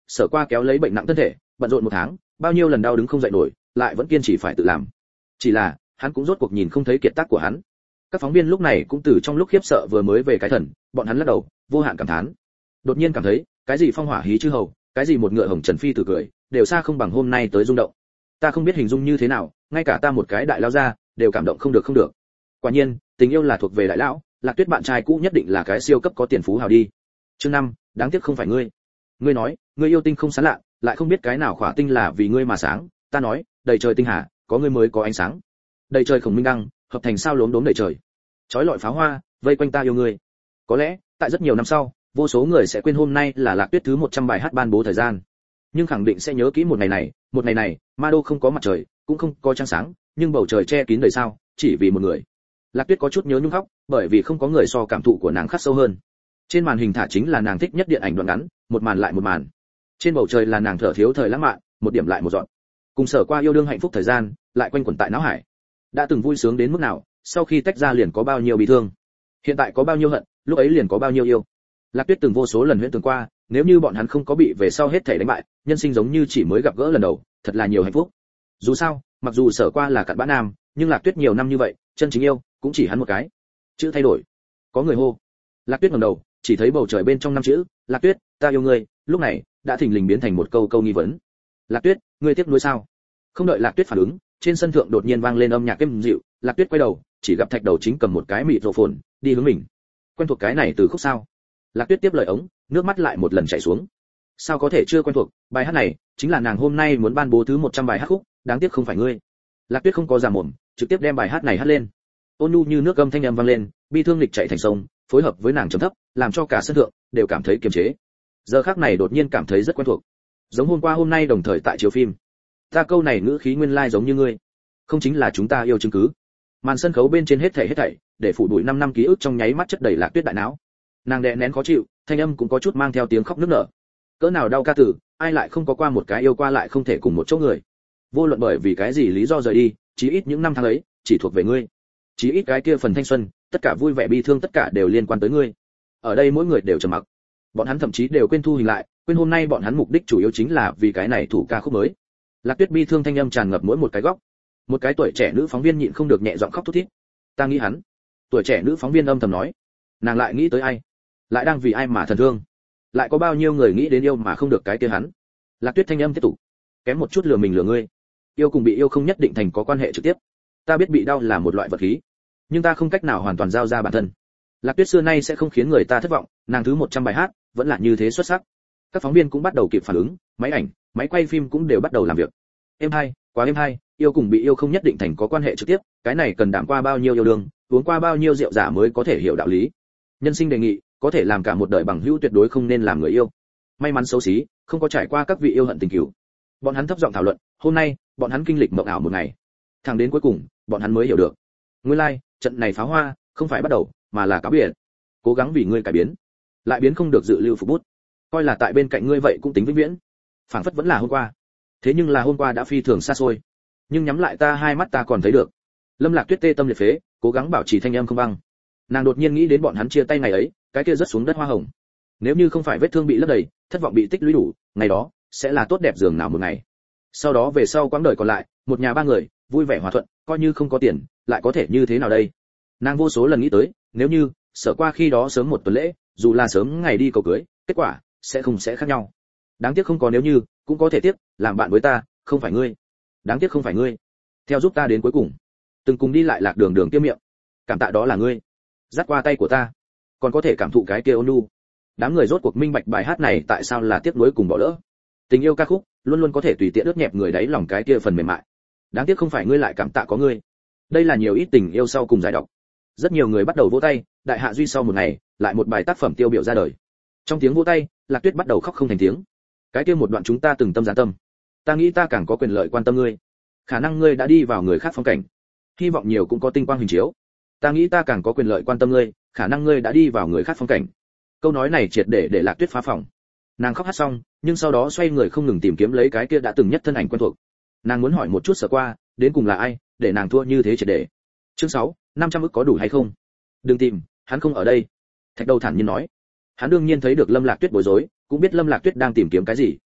Sở Qua kéo lấy bệnh nặng thân thể, bận rộn một tháng, bao nhiêu lần đau đứng không dậy nổi, lại vẫn kiên trì phải tự làm. Chỉ là, hắn cũng rốt cuộc nhìn không thấy kiệt tác của hắn. Các phóng viên lúc này cũng từ trong lúc khiếp sợ vừa mới về cái thần, bọn hắn lắc đầu, vô hạn cảm thán. Đột nhiên cảm thấy, cái gì phong hỏa hí chư hầu, cái gì một ngựa hồng trần phi tử cười, đều xa không bằng hôm nay tới rung động. Ta không biết hình dung như thế nào, ngay cả ta một cái đại lão gia đều cảm động không được không được. Quả nhiên, tình yêu là thuộc về đại lão, Lạc Tuyết bạn trai cũ nhất định là cái siêu cấp có tiền phú hào đi. Chương năm, đáng tiếc không phải ngươi. Ngươi nói, ngươi yêu tinh không sáng lạ, lại không biết cái nào khỏa tinh là vì ngươi mà sáng, ta nói, đầy trời tinh hà, có ngươi mới có ánh sáng. Đầy trời khổng minh đăng, hợp thành sao lốm đốm đầy trời. Chói lọi pháo hoa, vây quanh ta yêu ngươi. Có lẽ, tại rất nhiều năm sau, vô số người sẽ quên hôm nay là Lạc Tuyết thứ một trăm bài hát ban bố thời gian. Nhưng khẳng định sẽ nhớ kỹ một ngày này, một ngày này, Ma Đô không có mặt trời, cũng không có trăng sáng, nhưng bầu trời che kín đầy sao, chỉ vì một người. Lạc Tuyết có chút nhớ nhung khóc, bởi vì không có người so cảm thụ của nàng khắc sâu hơn. Trên màn hình thả chính là nàng thích nhất điện ảnh đoạn ngắn, một màn lại một màn. Trên bầu trời là nàng thở thiếu thời lãng mạn, một điểm lại một dọn. Cùng Sở Qua yêu đương hạnh phúc thời gian, lại quanh quẩn tại não hải. Đã từng vui sướng đến mức nào, sau khi tách ra liền có bao nhiêu bị thương. Hiện tại có bao nhiêu hận, lúc ấy liền có bao nhiêu yêu. Lạc Tuyết từng vô số lần huyễn tưởng qua, nếu như bọn hắn không có bị về sau hết thảy đánh bại, nhân sinh giống như chỉ mới gặp gỡ lần đầu, thật là nhiều hạnh phúc. Dù sao, mặc dù Sở Qua là cặn bã nam, nhưng Lạc Tuyết nhiều năm như vậy, chân chính yêu cũng chỉ hắn một cái. Chữ thay đổi. Có người hô. Lạc Tuyết ngẩng đầu, chỉ thấy bầu trời bên trong năm chữ, Lạc Tuyết, ta yêu ngươi, lúc này đã thình lình biến thành một câu câu nghi vấn. Lạc Tuyết, ngươi tiếc nuối sao? Không đợi Lạc Tuyết phản ứng, trên sân thượng đột nhiên vang lên âm nhạc êm dịu, Lạc Tuyết quay đầu, chỉ gặp Thạch Đầu Chính cầm một cái mịt rộ phồn, đi hướng mình. Quen thuộc cái này từ khúc sao? Lạc Tuyết tiếp lời ống, nước mắt lại một lần chảy xuống. Sao có thể chưa quen thuộc, bài hát này chính là nàng hôm nay muốn ban bố thứ một trăm bài hát khúc, đáng tiếc không phải ngươi. Lạc Tuyết không có giả mồm, trực tiếp đem bài hát này hát lên. Ôn nhu như nước âm thanh âm vang lên, bi thương lịch chảy thành sông, phối hợp với nàng trầm thấp, làm cho cả sân thượng đều cảm thấy kiềm chế. Giờ khắc này đột nhiên cảm thấy rất quen thuộc, giống hôm qua hôm nay đồng thời tại chiếu phim. Ta câu này ngữ khí nguyên lai like giống như ngươi, không chính là chúng ta yêu chứng cứ. Màn sân khấu bên trên hết thảy hết thảy, để phủ bụi năm năm ký ức trong nháy mắt chất đầy Lạc Tuyết đại não. Nàng đè nén khó chịu, thanh âm cũng có chút mang theo tiếng khóc nức nở. Cỡ nào đau ca tử, ai lại không có qua một cái yêu qua lại không thể cùng một chỗ người. Vô luận bởi vì cái gì lý do rời đi, chí ít những năm tháng ấy chỉ thuộc về ngươi. Chí ít cái kia phần thanh xuân, tất cả vui vẻ bi thương tất cả đều liên quan tới ngươi. Ở đây mỗi người đều trầm mặc. Bọn hắn thậm chí đều quên thu hình lại, quên hôm nay bọn hắn mục đích chủ yếu chính là vì cái này thủ ca khúc mới. Lạc Tuyết bi thương thanh âm tràn ngập mỗi một cái góc. Một cái tuổi trẻ nữ phóng viên nhịn không được nhẹ giọng khóc thút thít. Ta nghĩ hắn. Tuổi trẻ nữ phóng viên âm thầm nói. Nàng lại nghĩ tới ai? Lại đang vì ai mà thần thương? Lại có bao nhiêu người nghĩ đến yêu mà không được cái kia hắn? Lạc Tuyết thanh âm tiếp tục. Kém một chút lừa mình lừa ngươi. Yêu cùng bị yêu không nhất định thành có quan hệ trực tiếp. Ta biết bị đau là một loại vật khí, nhưng ta không cách nào hoàn toàn giao ra bản thân. Lạc Tuyết xưa nay sẽ không khiến người ta thất vọng, nàng thứ một trăm bài hát vẫn là như thế xuất sắc. Các phóng viên cũng bắt đầu kịp phản ứng, máy ảnh, máy quay phim cũng đều bắt đầu làm việc. Em hay, quá em hay, yêu cùng bị yêu không nhất định thành có quan hệ trực tiếp, cái này cần đảm qua bao nhiêu yêu đương, uống qua bao nhiêu rượu giả mới có thể hiểu đạo lý. Nhân sinh đề nghị, có thể làm cả một đời bằng hữu tuyệt đối không nên làm người yêu. May mắn xấu xí, không có trải qua các vị yêu hận tình cửu. Bọn hắn thấp giọng thảo luận, hôm nay, bọn hắn kinh lịch mộng ảo một ngày. Thẳng đến cuối cùng, bọn hắn mới hiểu được. Nguyên lai, like, trận này pháo hoa, không phải bắt đầu, mà là cáo biệt. Cố gắng vì ngươi cải biến, lại biến không được dự lưu phục bút. Coi là tại bên cạnh ngươi vậy cũng tính vĩnh viễn. Phảng phất vẫn là hôm qua. Thế nhưng là hôm qua đã phi thường xa xôi. Nhưng nhắm lại ta hai mắt ta còn thấy được. Lâm Lạc Tuyết tê tâm liệt phế, cố gắng bảo trì thanh âm không băng. Nàng đột nhiên nghĩ đến bọn hắn chia tay ngày ấy, cái kia rớt xuống đất hoa hồng. Nếu như không phải vết thương bị lấp đầy, thất vọng bị tích lũy đủ, ngày đó sẽ là tốt đẹp giường nào một ngày. Sau đó về sau quãng đời còn lại, một nhà ba người, vui vẻ hòa thuận, coi như không có tiền, lại có thể như thế nào đây? Nàng vô số lần nghĩ tới, nếu như Sở Qua khi đó sớm một tuần lễ, dù là sớm ngày đi cầu cưới, kết quả sẽ không sẽ khác nhau. Đáng tiếc không có nếu như, cũng có thể tiếc, làm bạn với ta, không phải ngươi. Đáng tiếc không phải ngươi. Theo giúp ta đến cuối cùng. Từng cùng đi lại lạc đường đường tiêm miệng. Cảm tạ đó là ngươi. Dắt qua tay của ta, còn có thể cảm thụ cái kia ôn nhu. Đám người rốt cuộc minh bạch bài hát này tại sao là tiếc nuối cùng bỏ lỡ. Tình yêu ca khúc, luôn luôn có thể tùy tiện ướt nhẹp người đáy lòng cái kia phần mềm mại. Đáng tiếc không phải ngươi lại cảm tạ có ngươi. Đây là nhiều ít tình yêu sau cùng giải độc. Rất nhiều người bắt đầu vỗ tay, đại hạ duy sau một ngày, lại một bài tác phẩm tiêu biểu ra đời. Trong tiếng vỗ tay, Lạc Tuyết bắt đầu khóc không thành tiếng. Cái kia một đoạn chúng ta từng tâm gián tâm. Ta nghĩ ta càng có quyền lợi quan tâm ngươi. Khả năng ngươi đã đi vào người khác phong cảnh. Hy vọng nhiều cũng có tinh quang hình chiếu. Ta nghĩ ta càng có quyền lợi quan tâm ngươi, khả năng ngươi đã đi vào người khác phong cảnh. Câu nói này triệt để để Lạc Tuyết phá phòng. Nàng khóc hát xong, nhưng sau đó xoay người không ngừng tìm kiếm lấy cái kia đã từng nhất thân ảnh quen thuộc. Nàng muốn hỏi một chút Sở Qua, đến cùng là ai, để nàng thua như thế triệt để. Chương sáu, năm trăm ức có đủ hay không? Đừng tìm, hắn không ở đây. Thạch Đầu thản nhiên nói. Hắn đương nhiên thấy được Lâm Lạc Tuyết bối rối, cũng biết Lâm Lạc Tuyết đang tìm kiếm cái gì,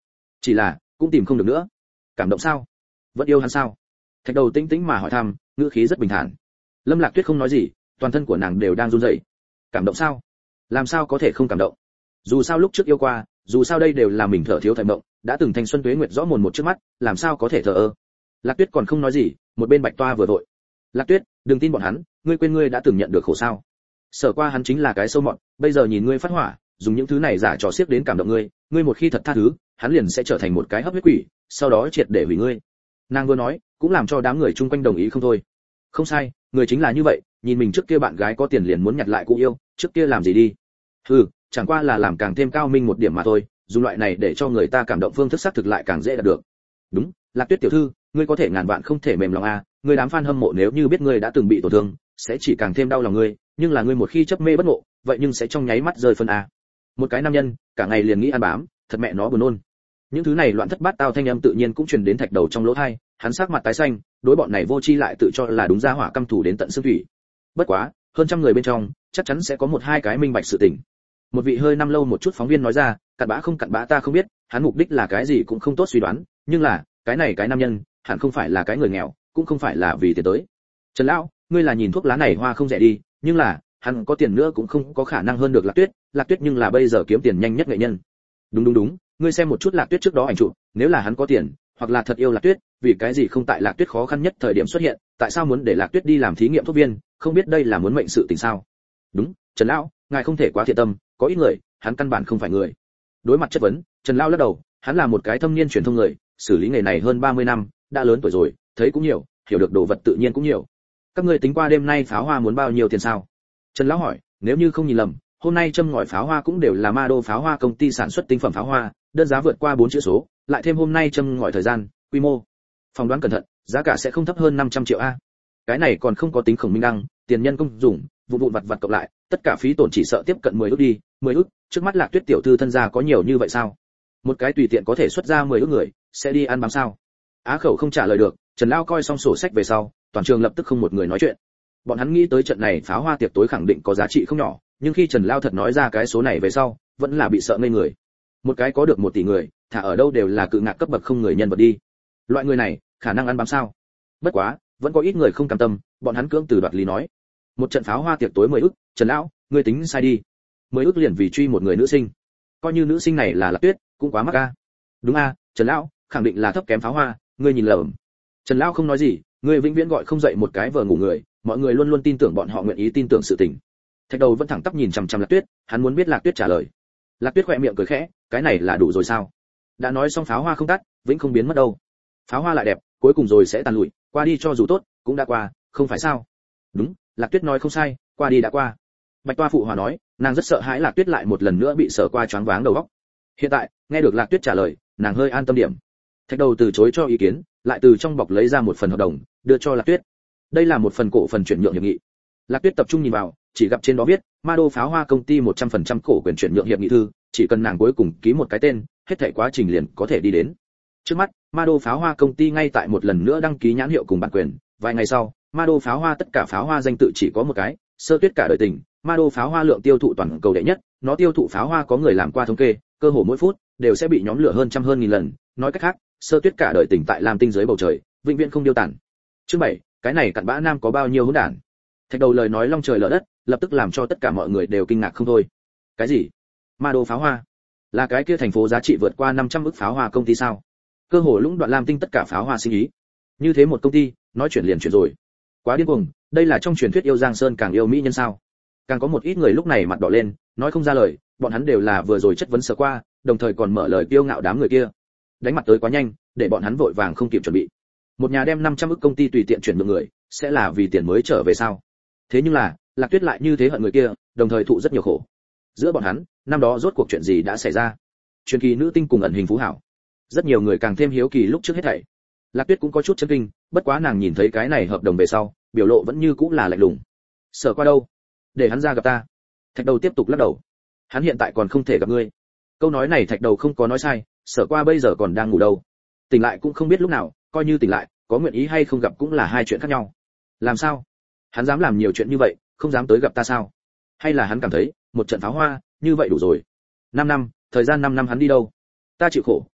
chỉ là cũng tìm không được nữa. Cảm động sao? Vẫn yêu hắn sao? Thạch Đầu tĩnh tĩnh mà hỏi thăm, ngữ khí rất bình thản. Lâm Lạc Tuyết không nói gì, toàn thân của nàng đều đang run rẩy. Cảm động sao? Làm sao có thể không cảm động? Dù sao lúc trước yêu qua, dù sao đây đều là mình thở thiếu thời mộng, đã từng thanh xuân tuế nguyệt rõ mồn một trước mắt, làm sao có thể thờ ơ? Lạc Tuyết còn không nói gì, một bên Bạch Toa vừa vội. Lạc Tuyết, đừng tin bọn hắn, ngươi quên ngươi đã từng nhận được khổ sao? Sở qua hắn chính là cái sâu mọt, bây giờ nhìn ngươi phát hỏa, dùng những thứ này giả trò xiếc đến cảm động ngươi, ngươi một khi thật tha thứ, hắn liền sẽ trở thành một cái hấp huyết quỷ, sau đó triệt để hủy ngươi. Nàng vừa nói, cũng làm cho đám người chung quanh đồng ý không thôi. Không sai, người chính là như vậy, nhìn mình trước kia bạn gái có tiền liền muốn nhặt lại cũ yêu, trước kia làm gì đi? Hừ, chẳng qua là làm càng thêm cao minh một điểm mà thôi, dùng loại này để cho người ta cảm động phương thức xác thực lại càng dễ đạt được. Đúng, Lạc Tuyết tiểu thư, ngươi có thể ngàn vạn không thể mềm lòng a, ngươi đám fan hâm mộ nếu như biết ngươi đã từng bị tổn thương, sẽ chỉ càng thêm đau lòng ngươi, nhưng là ngươi một khi chấp mê bất ngộ, vậy nhưng sẽ trong nháy mắt rơi phân a. Một cái nam nhân, cả ngày liền nghĩ ăn bám, thật mẹ nó buồn nôn. Những thứ này loạn thất bát tao thanh âm tự nhiên cũng truyền đến Thạch Đầu trong lỗ tai, hắn sắc mặt tái xanh, đối bọn này vô tri lại tự cho là đúng ra hỏa căm thù đến tận xương thủy. Bất quá, hơn trăm người bên trong, chắc chắn sẽ có một hai cái minh bạch sự tình. Một vị hơi năm lâu một chút phóng viên nói ra, cặn bã không cặn bã ta không biết, hắn mục đích là cái gì cũng không tốt suy đoán, nhưng là, cái này cái nam nhân, hẳn không phải là cái người nghèo, cũng không phải là vì tiền tới. Trần lão, ngươi là nhìn thuốc lá này hoa không rẻ đi, nhưng là, hắn có tiền nữa cũng không có khả năng hơn được Lạc Tuyết, Lạc Tuyết nhưng là bây giờ kiếm tiền nhanh nhất nghệ nhân. Đúng đúng đúng, ngươi xem một chút Lạc Tuyết trước đó ảnh chụp, nếu là hắn có tiền, hoặc là thật yêu Lạc Tuyết, vì cái gì không tại Lạc Tuyết khó khăn nhất thời điểm xuất hiện, tại sao muốn để Lạc Tuyết đi làm thí nghiệm thuốc viên, không biết đây là muốn mệnh sự tình sao? Đúng, Trần lão, ngài không thể quá thiện tâm, có ít người, hắn căn bản không phải người. Đối mặt chất vấn, Trần lão lắc đầu, hắn là một cái thâm niên truyền thông người, xử lý nghề này hơn ba mươi năm, đã lớn tuổi rồi, thấy cũng nhiều, hiểu được đồ vật tự nhiên cũng nhiều. Các ngươi tính qua đêm nay pháo hoa muốn bao nhiêu tiền sao? Trần lão hỏi, nếu như không nhìn lầm, hôm nay châm ngòi pháo hoa cũng đều là Ma Đô pháo hoa công ty sản xuất tinh phẩm pháo hoa, đơn giá vượt qua bốn chữ số, lại thêm hôm nay châm ngòi thời gian, quy mô. Phỏng đoán cẩn thận, giá cả sẽ không thấp hơn năm trăm triệu a. Cái này còn không có tính khổng minh đăng, tiền nhân công dùng, vụ vụn vặt vặt cộng lại, tất cả phí tổn chỉ sợ tiếp cận mười ức đi, mười ức, trước mắt Lạc Tuyết tiểu thư thân gia có nhiều như vậy sao? Một cái tùy tiện có thể xuất ra mười ức người, sẽ đi ăn bám sao? Á khẩu không trả lời được, Trần Lão coi xong sổ sách về sau, toàn trường lập tức không một người nói chuyện. Bọn hắn nghĩ tới trận này pháo hoa tiệc tối khẳng định có giá trị không nhỏ, nhưng khi Trần Lão thật nói ra cái số này về sau, vẫn là bị sợ ngây người. Một cái có được một tỷ người, thả ở đâu đều là cự ngạc cấp bậc không người nhân vật đi. Loại người này, khả năng ăn bám sao? Bất quá, vẫn có ít người không cam tâm, bọn hắn cưỡng từ đoạt lý nói. Một trận pháo hoa tiệc tối mười ức, Trần Lão, ngươi tính sai đi. mười ức liền vì truy một người nữ sinh. Coi như nữ sinh này là Lạc Tuyết, cũng quá mắc a. Đúng a, Trần Lão, khẳng định là thấp kém pháo hoa, ngươi nhìn lầm. Trần Lão không nói gì, ngươi vĩnh viễn gọi không dậy một cái vờ ngủ người, mọi người luôn luôn tin tưởng bọn họ nguyện ý tin tưởng sự tình. Thạch Đầu vẫn thẳng tắp nhìn chằm chằm Lạc Tuyết, hắn muốn biết Lạc Tuyết trả lời. Lạc Tuyết khẽ miệng cười khẽ, cái này là đủ rồi sao? Đã nói xong pháo hoa không tắt, vĩnh không biến mất đâu. Pháo hoa lại đẹp, cuối cùng rồi sẽ tàn lụi, qua đi cho dù tốt, cũng đã qua, không phải sao? Đúng, Lạc Tuyết nói không sai, qua đi đã qua. Bạch Toa phụ hòa nói, nàng rất sợ hãi Lạc Tuyết lại một lần nữa bị sợ qua choáng váng đầu óc. Hiện tại, nghe được Lạc Tuyết trả lời, nàng hơi an tâm điểm. Thạch Đầu từ chối cho ý kiến, lại từ trong bọc lấy ra một phần hợp đồng, đưa cho Lạc Tuyết. Đây là một phần cổ phần chuyển nhượng hiệp nghị. Lạc Tuyết tập trung nhìn vào, chỉ gặp trên đó viết, Ma Đô pháo hoa công ty một trăm phần trăm cổ quyền chuyển nhượng hiệp nghị thư, chỉ cần nàng cuối cùng ký một cái tên, hết thảy quá trình liền có thể đi đến. Trước mắt, Ma Đô pháo hoa công ty ngay tại một lần nữa đăng ký nhãn hiệu cùng bản quyền, vài ngày sau, Ma Đô pháo hoa tất cả pháo hoa danh tự chỉ có một cái, Sơ Tuyết cả đời tình. Ma Đô pháo hoa lượng tiêu thụ toàn cầu đệ nhất, nó tiêu thụ pháo hoa có người làm qua thống kê, cơ hồ mỗi phút đều sẽ bị nhóm lửa hơn trăm hơn nghìn lần, nói cách khác, Sơ Tuyết cả đời tình tại Lam Tinh dưới bầu trời, vĩnh viễn không điêu tàn. Chương bảy, cái này cặn bã nam có bao nhiêu hỗn đản. Thạch Đầu lời nói long trời lở đất, lập tức làm cho tất cả mọi người đều kinh ngạc không thôi. Cái gì? Ma Đô pháo hoa? Là cái kia thành phố giá trị vượt qua năm trăm ức pháo hoa công ty sao? Cơ hồ lũng đoạn Lam Tinh tất cả pháo hoa sinh ý. Như thế một công ty, nói chuyện liền chuyển rồi. Quá điên cuồng, đây là trong truyền thuyết yêu Giang Sơn càng yêu mỹ nhân sao? Càng có một ít người lúc này mặt đỏ lên, nói không ra lời, bọn hắn đều là vừa rồi chất vấn sơ qua, đồng thời còn mở lời kiêu ngạo đám người kia. Đánh mặt tới quá nhanh, để bọn hắn vội vàng không kịp chuẩn bị. Một nhà đem năm trăm ức công ty tùy tiện chuyển nhượng người, sẽ là vì tiền mới trở về sao? Thế nhưng là, Lạc Tuyết lại như thế hận người kia, đồng thời thụ rất nhiều khổ. Giữa bọn hắn, năm đó rốt cuộc chuyện gì đã xảy ra? Truyền kỳ nữ tinh cùng ẩn hình phú hảo. Rất nhiều người càng thêm hiếu kỳ lúc trước hết thảy. Lạc Tuyết cũng có chút chấn kinh, bất quá nàng nhìn thấy cái này hợp đồng về sau, biểu lộ vẫn như cũ là lạnh lùng. Sở qua đâu? Để hắn ra gặp ta. Thạch Đầu tiếp tục lắc đầu. Hắn hiện tại còn không thể gặp ngươi. Câu nói này Thạch Đầu không có nói sai, Sở qua bây giờ còn đang ngủ đâu. Tỉnh lại cũng không biết lúc nào, coi như tỉnh lại, có nguyện ý hay không gặp cũng là hai chuyện khác nhau. Làm sao? Hắn dám làm nhiều chuyện như vậy, không dám tới gặp ta sao? Hay là hắn cảm thấy, một trận pháo hoa, như vậy đủ rồi. năm năm, thời gian năm năm hắn đi đâu? Ta chịu khổ,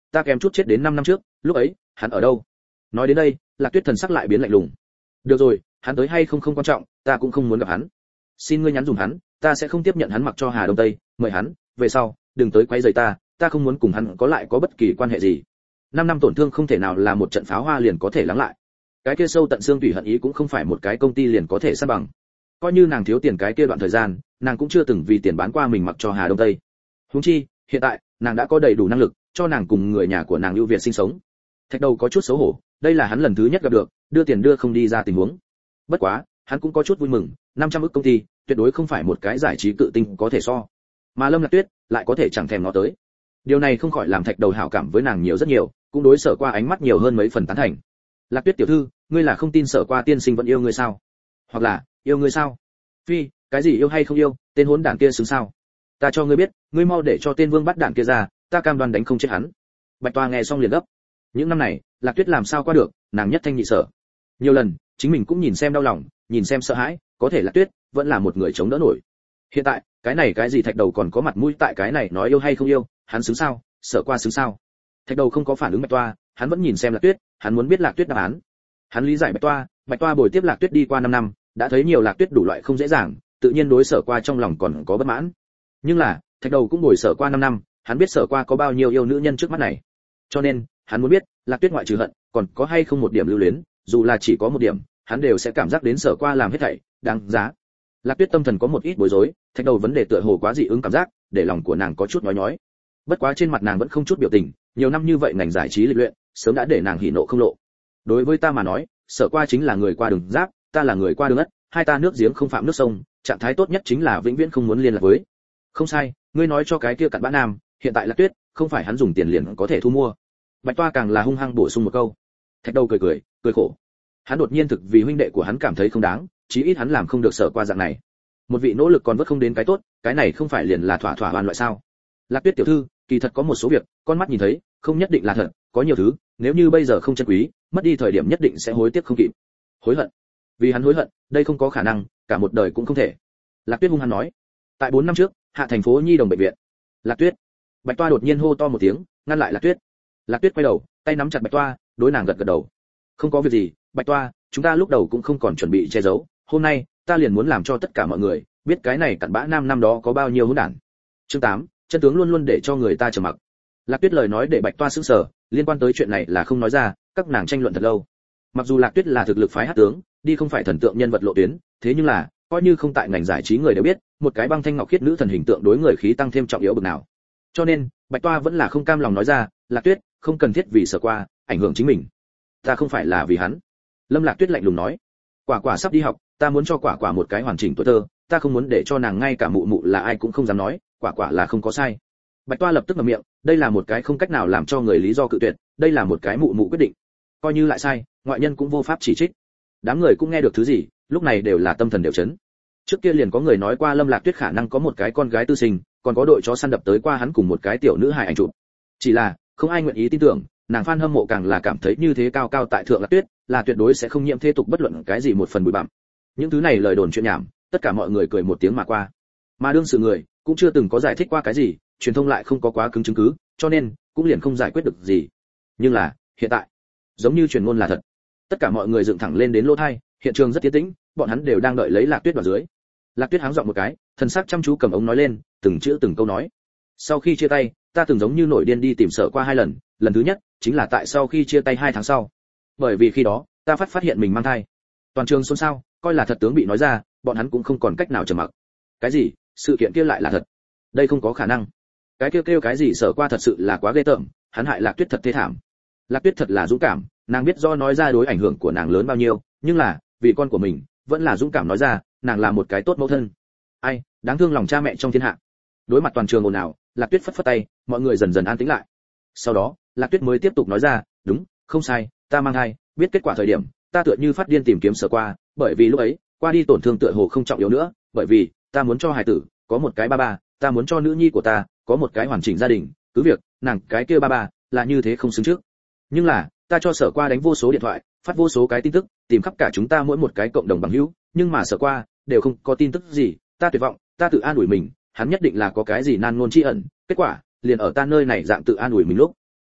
ta kém chút chết đến năm năm trước, lúc ấy hắn ở đâu? Nói đến đây, Lạc Tuyết thần sắc lại biến lạnh lùng. Được rồi, hắn tới hay không không quan trọng, ta cũng không muốn gặp hắn. Xin ngươi nhắn dùm hắn, ta sẽ không tiếp nhận hắn mặc cho Hà Đông Tây, mời hắn, về sau, đừng tới quấy rầy ta, ta không muốn cùng hắn có lại có bất kỳ quan hệ gì. Năm năm tổn thương không thể nào là một trận pháo hoa liền có thể lắng lại. Cái kia sâu tận xương tủy hận ý cũng không phải một cái công ty liền có thể san bằng. Coi như nàng thiếu tiền cái kia đoạn thời gian, nàng cũng chưa từng vì tiền bán qua mình mặc cho Hà Đông Tây. Huống chi, hiện tại, nàng đã có đầy đủ năng lực, cho nàng cùng người nhà của nàng ưu việt sinh sống. Thạch Đầu có chút xấu hổ, đây là hắn lần thứ nhất gặp được, đưa tiền đưa không đi ra tình huống. Bất quá, hắn cũng có chút vui mừng, năm trăm ức công ty, tuyệt đối không phải một cái giải trí cự tinh có thể so. Mà Lâm Lạc Tuyết lại có thể chẳng thèm nó tới. Điều này không khỏi làm Thạch Đầu hảo cảm với nàng nhiều rất nhiều, cũng đối Sở Qua ánh mắt nhiều hơn mấy phần tán thành. Lạc Tuyết tiểu thư, ngươi là không tin Sở Qua tiên sinh vẫn yêu ngươi sao? Hoặc là, yêu ngươi sao? Phi, cái gì yêu hay không yêu, tên hỗn đản kia xứng sao? Ta cho ngươi biết, ngươi mau để cho tên Vương Bắt Đạn kia ra, ta cam đoan đánh không chết hắn. Bạch Toa nghe xong liền gấp. Những năm này, Lạc Tuyết làm sao qua được, nàng nhất thanh nhị sở. Nhiều lần, chính mình cũng nhìn xem đau lòng, nhìn xem sợ hãi, có thể Lạc Tuyết vẫn là một người chống đỡ nổi. Hiện tại, cái này cái gì Thạch Đầu còn có mặt mũi tại cái này nói yêu hay không yêu, hắn xứng sao, Sở Qua xứng sao? Thạch Đầu không có phản ứng Bạch Toa, hắn vẫn nhìn xem Lạc Tuyết, hắn muốn biết Lạc Tuyết đáp án. Hắn lý giải Bạch Toa, Bạch Toa bồi tiếp Lạc Tuyết đi qua năm năm, đã thấy nhiều Lạc Tuyết đủ loại không dễ dàng, tự nhiên đối Sở Qua trong lòng còn có bất mãn. Nhưng là, Thạch Đầu cũng bồi Sở Qua năm năm, hắn biết Sở Qua có bao nhiêu yêu nữ nhân trước mắt này. Cho nên, hắn muốn biết, Lạc Tuyết ngoại trừ hận, còn có hay không một điểm lưu luyến, dù là chỉ có một điểm, hắn đều sẽ cảm giác đến Sở Qua làm hết thảy đáng giá. Lạc Tuyết tâm thần có một ít bối rối, Thạch Đầu vấn đề tựa hồ quá dị ứng cảm giác, để lòng của nàng có chút nhói nhói. Bất quá trên mặt nàng vẫn không chút biểu tình, nhiều năm như vậy ngành giải trí lịch luyện, sớm đã để nàng hỉ nộ không lộ. Đối với ta mà nói, Sở Qua chính là người qua đường giáp, ta là người qua đường ất, hai ta nước giếng không phạm nước sông, trạng thái tốt nhất chính là vĩnh viễn không muốn liên lạc với. Không sai, ngươi nói cho cái kia cặn bã nam, hiện tại Lạc Tuyết, không phải hắn dùng tiền liền có thể thu mua. Bạch Toa càng là hung hăng bổ sung một câu. Thạch Đầu cười cười, cười khổ. Hắn đột nhiên thực vì huynh đệ của hắn cảm thấy không đáng, chí ít hắn làm không được Sở Qua dạng này. Một vị nỗ lực còn vất không đến cái tốt, cái này không phải liền là thỏa thỏa hoàn loại sao? Lạc Tuyết tiểu thư, kỳ thật có một số việc, con mắt nhìn thấy, không nhất định là thật, có nhiều thứ, nếu như bây giờ không trân quý, mất đi thời điểm nhất định sẽ hối tiếc không kịp. Hối hận? Vì hắn hối hận, đây không có khả năng, cả một đời cũng không thể. Lạc Tuyết hung hăng nói. Tại bốn năm trước, hạ thành phố Nhi đồng bệnh viện. Lạc Tuyết. Bạch Toa đột nhiên hô to một tiếng, ngăn lại Lạc Tuyết. Lạc Tuyết quay đầu, tay nắm chặt Bạch Toa, đối nàng gật gật đầu. Không có việc gì, Bạch Toa, chúng ta lúc đầu cũng không còn chuẩn bị che giấu, hôm nay, ta liền muốn làm cho tất cả mọi người biết cái này cặn bã nam năm đó có bao nhiêu hỗn đản. Chương tám, chân tướng luôn luôn để cho người ta trầm mặc. Lạc Tuyết lời nói để Bạch Toa sững sờ, liên quan tới chuyện này là không nói ra, các nàng tranh luận thật lâu. Mặc dù Lạc Tuyết là thực lực phái hát tướng, đi không phải thần tượng nhân vật lộ tuyến, thế nhưng là, coi như không tại ngành giải trí người đều biết, một cái băng thanh ngọc khiết nữ thần hình tượng đối người khí tăng thêm trọng yếu bậc nào. Cho nên, Bạch Toa vẫn là không cam lòng nói ra, Lạc Tuyết, không cần thiết vì Sở Qua ảnh hưởng chính mình. Ta không phải là vì hắn. Lâm Lạc Tuyết lạnh lùng nói. Quả Quả sắp đi học, ta muốn cho Quả Quả một cái hoàn chỉnh tuổi thơ, ta không muốn để cho nàng ngay cả mụ mụ là ai cũng không dám nói, Quả Quả là không có sai. Bạch Toa lập tức ngậm miệng, đây là một cái không cách nào làm cho người lý do cự tuyệt, đây là một cái mụ mụ quyết định. Coi như lại sai, ngoại nhân cũng vô pháp chỉ trích. Đám người cũng nghe được thứ gì, lúc này đều là tâm thần đều chấn. Trước kia liền có người nói qua Lâm Lạc Tuyết khả năng có một cái con gái tư sinh, còn có đội chó săn đập tới qua hắn cùng một cái tiểu nữ hài ảnh chụp. Chỉ là, không ai nguyện ý tin tưởng, nàng fan hâm mộ càng là cảm thấy như thế cao cao tại thượng Lạc Tuyết, là tuyệt đối sẽ không nhiễm thế tục bất luận cái gì một phần bụi bặm. Những thứ này lời đồn chuyện nhảm, tất cả mọi người cười một tiếng mà qua. Mà đương sự người cũng chưa từng có giải thích qua cái gì, truyền thông lại không có quá cứng chứng cứ, cho nên cũng liền không giải quyết được gì. Nhưng là, hiện tại, giống như truyền ngôn là thật. Tất cả mọi người dựng thẳng lên đến lỗ tai, hiện trường rất yên tĩnh, bọn hắn đều đang đợi lấy Lạc Tuyết vào dưới. Lạc Tuyết háng giọng một cái, thần sắc chăm chú cầm ống nói lên, từng chữ từng câu nói. Sau khi chia tay, ta từng giống như nổi điên đi tìm Sở Qua hai lần, lần thứ nhất chính là tại sau khi chia tay hai tháng sau. Bởi vì khi đó, ta phát phát hiện mình mang thai. Toàn trường xôn xao, coi là thật tướng bị nói ra, bọn hắn cũng không còn cách nào trầm mặc. Cái gì? Sự kiện kia lại là thật? Đây không có khả năng. Cái kêu kêu cái gì Sở Qua thật sự là quá ghê tởm, hắn hại Lạc Tuyết thật thê thảm. Lạc Tuyết thật là dũng cảm, nàng biết do nói ra đối ảnh hưởng của nàng lớn bao nhiêu, nhưng là, vì con của mình, vẫn là dũng cảm nói ra, nàng là một cái tốt mẫu thân. Ai, đáng thương lòng cha mẹ trong thiên hạ. Đối mặt toàn trường ồn ào, Lạc Tuyết phất phất tay, mọi người dần dần an tĩnh lại. Sau đó, Lạc Tuyết mới tiếp tục nói ra, đúng, không sai, ta mang thai, biết kết quả thời điểm, ta tựa như phát điên tìm kiếm Sở Qua, bởi vì lúc ấy, qua đi tổn thương tựa hồ không trọng yếu nữa, bởi vì ta muốn cho hài tử có một cái ba ba, ta muốn cho nữ nhi của ta có một cái hoàn chỉnh gia đình, cứ việc nàng cái kia ba ba là như thế không xứng trước. Nhưng là, ta cho Sở Qua đánh vô số điện thoại, phát vô số cái tin tức, tìm khắp cả chúng ta mỗi một cái cộng đồng bằng hữu, nhưng mà Sở Qua đều không có tin tức gì, ta tuyệt vọng, ta tự an ủi mình, hắn nhất định là có cái gì nan ngôn chi ẩn, kết quả liền ở ta nơi này dạng tự an ủi mình lúc.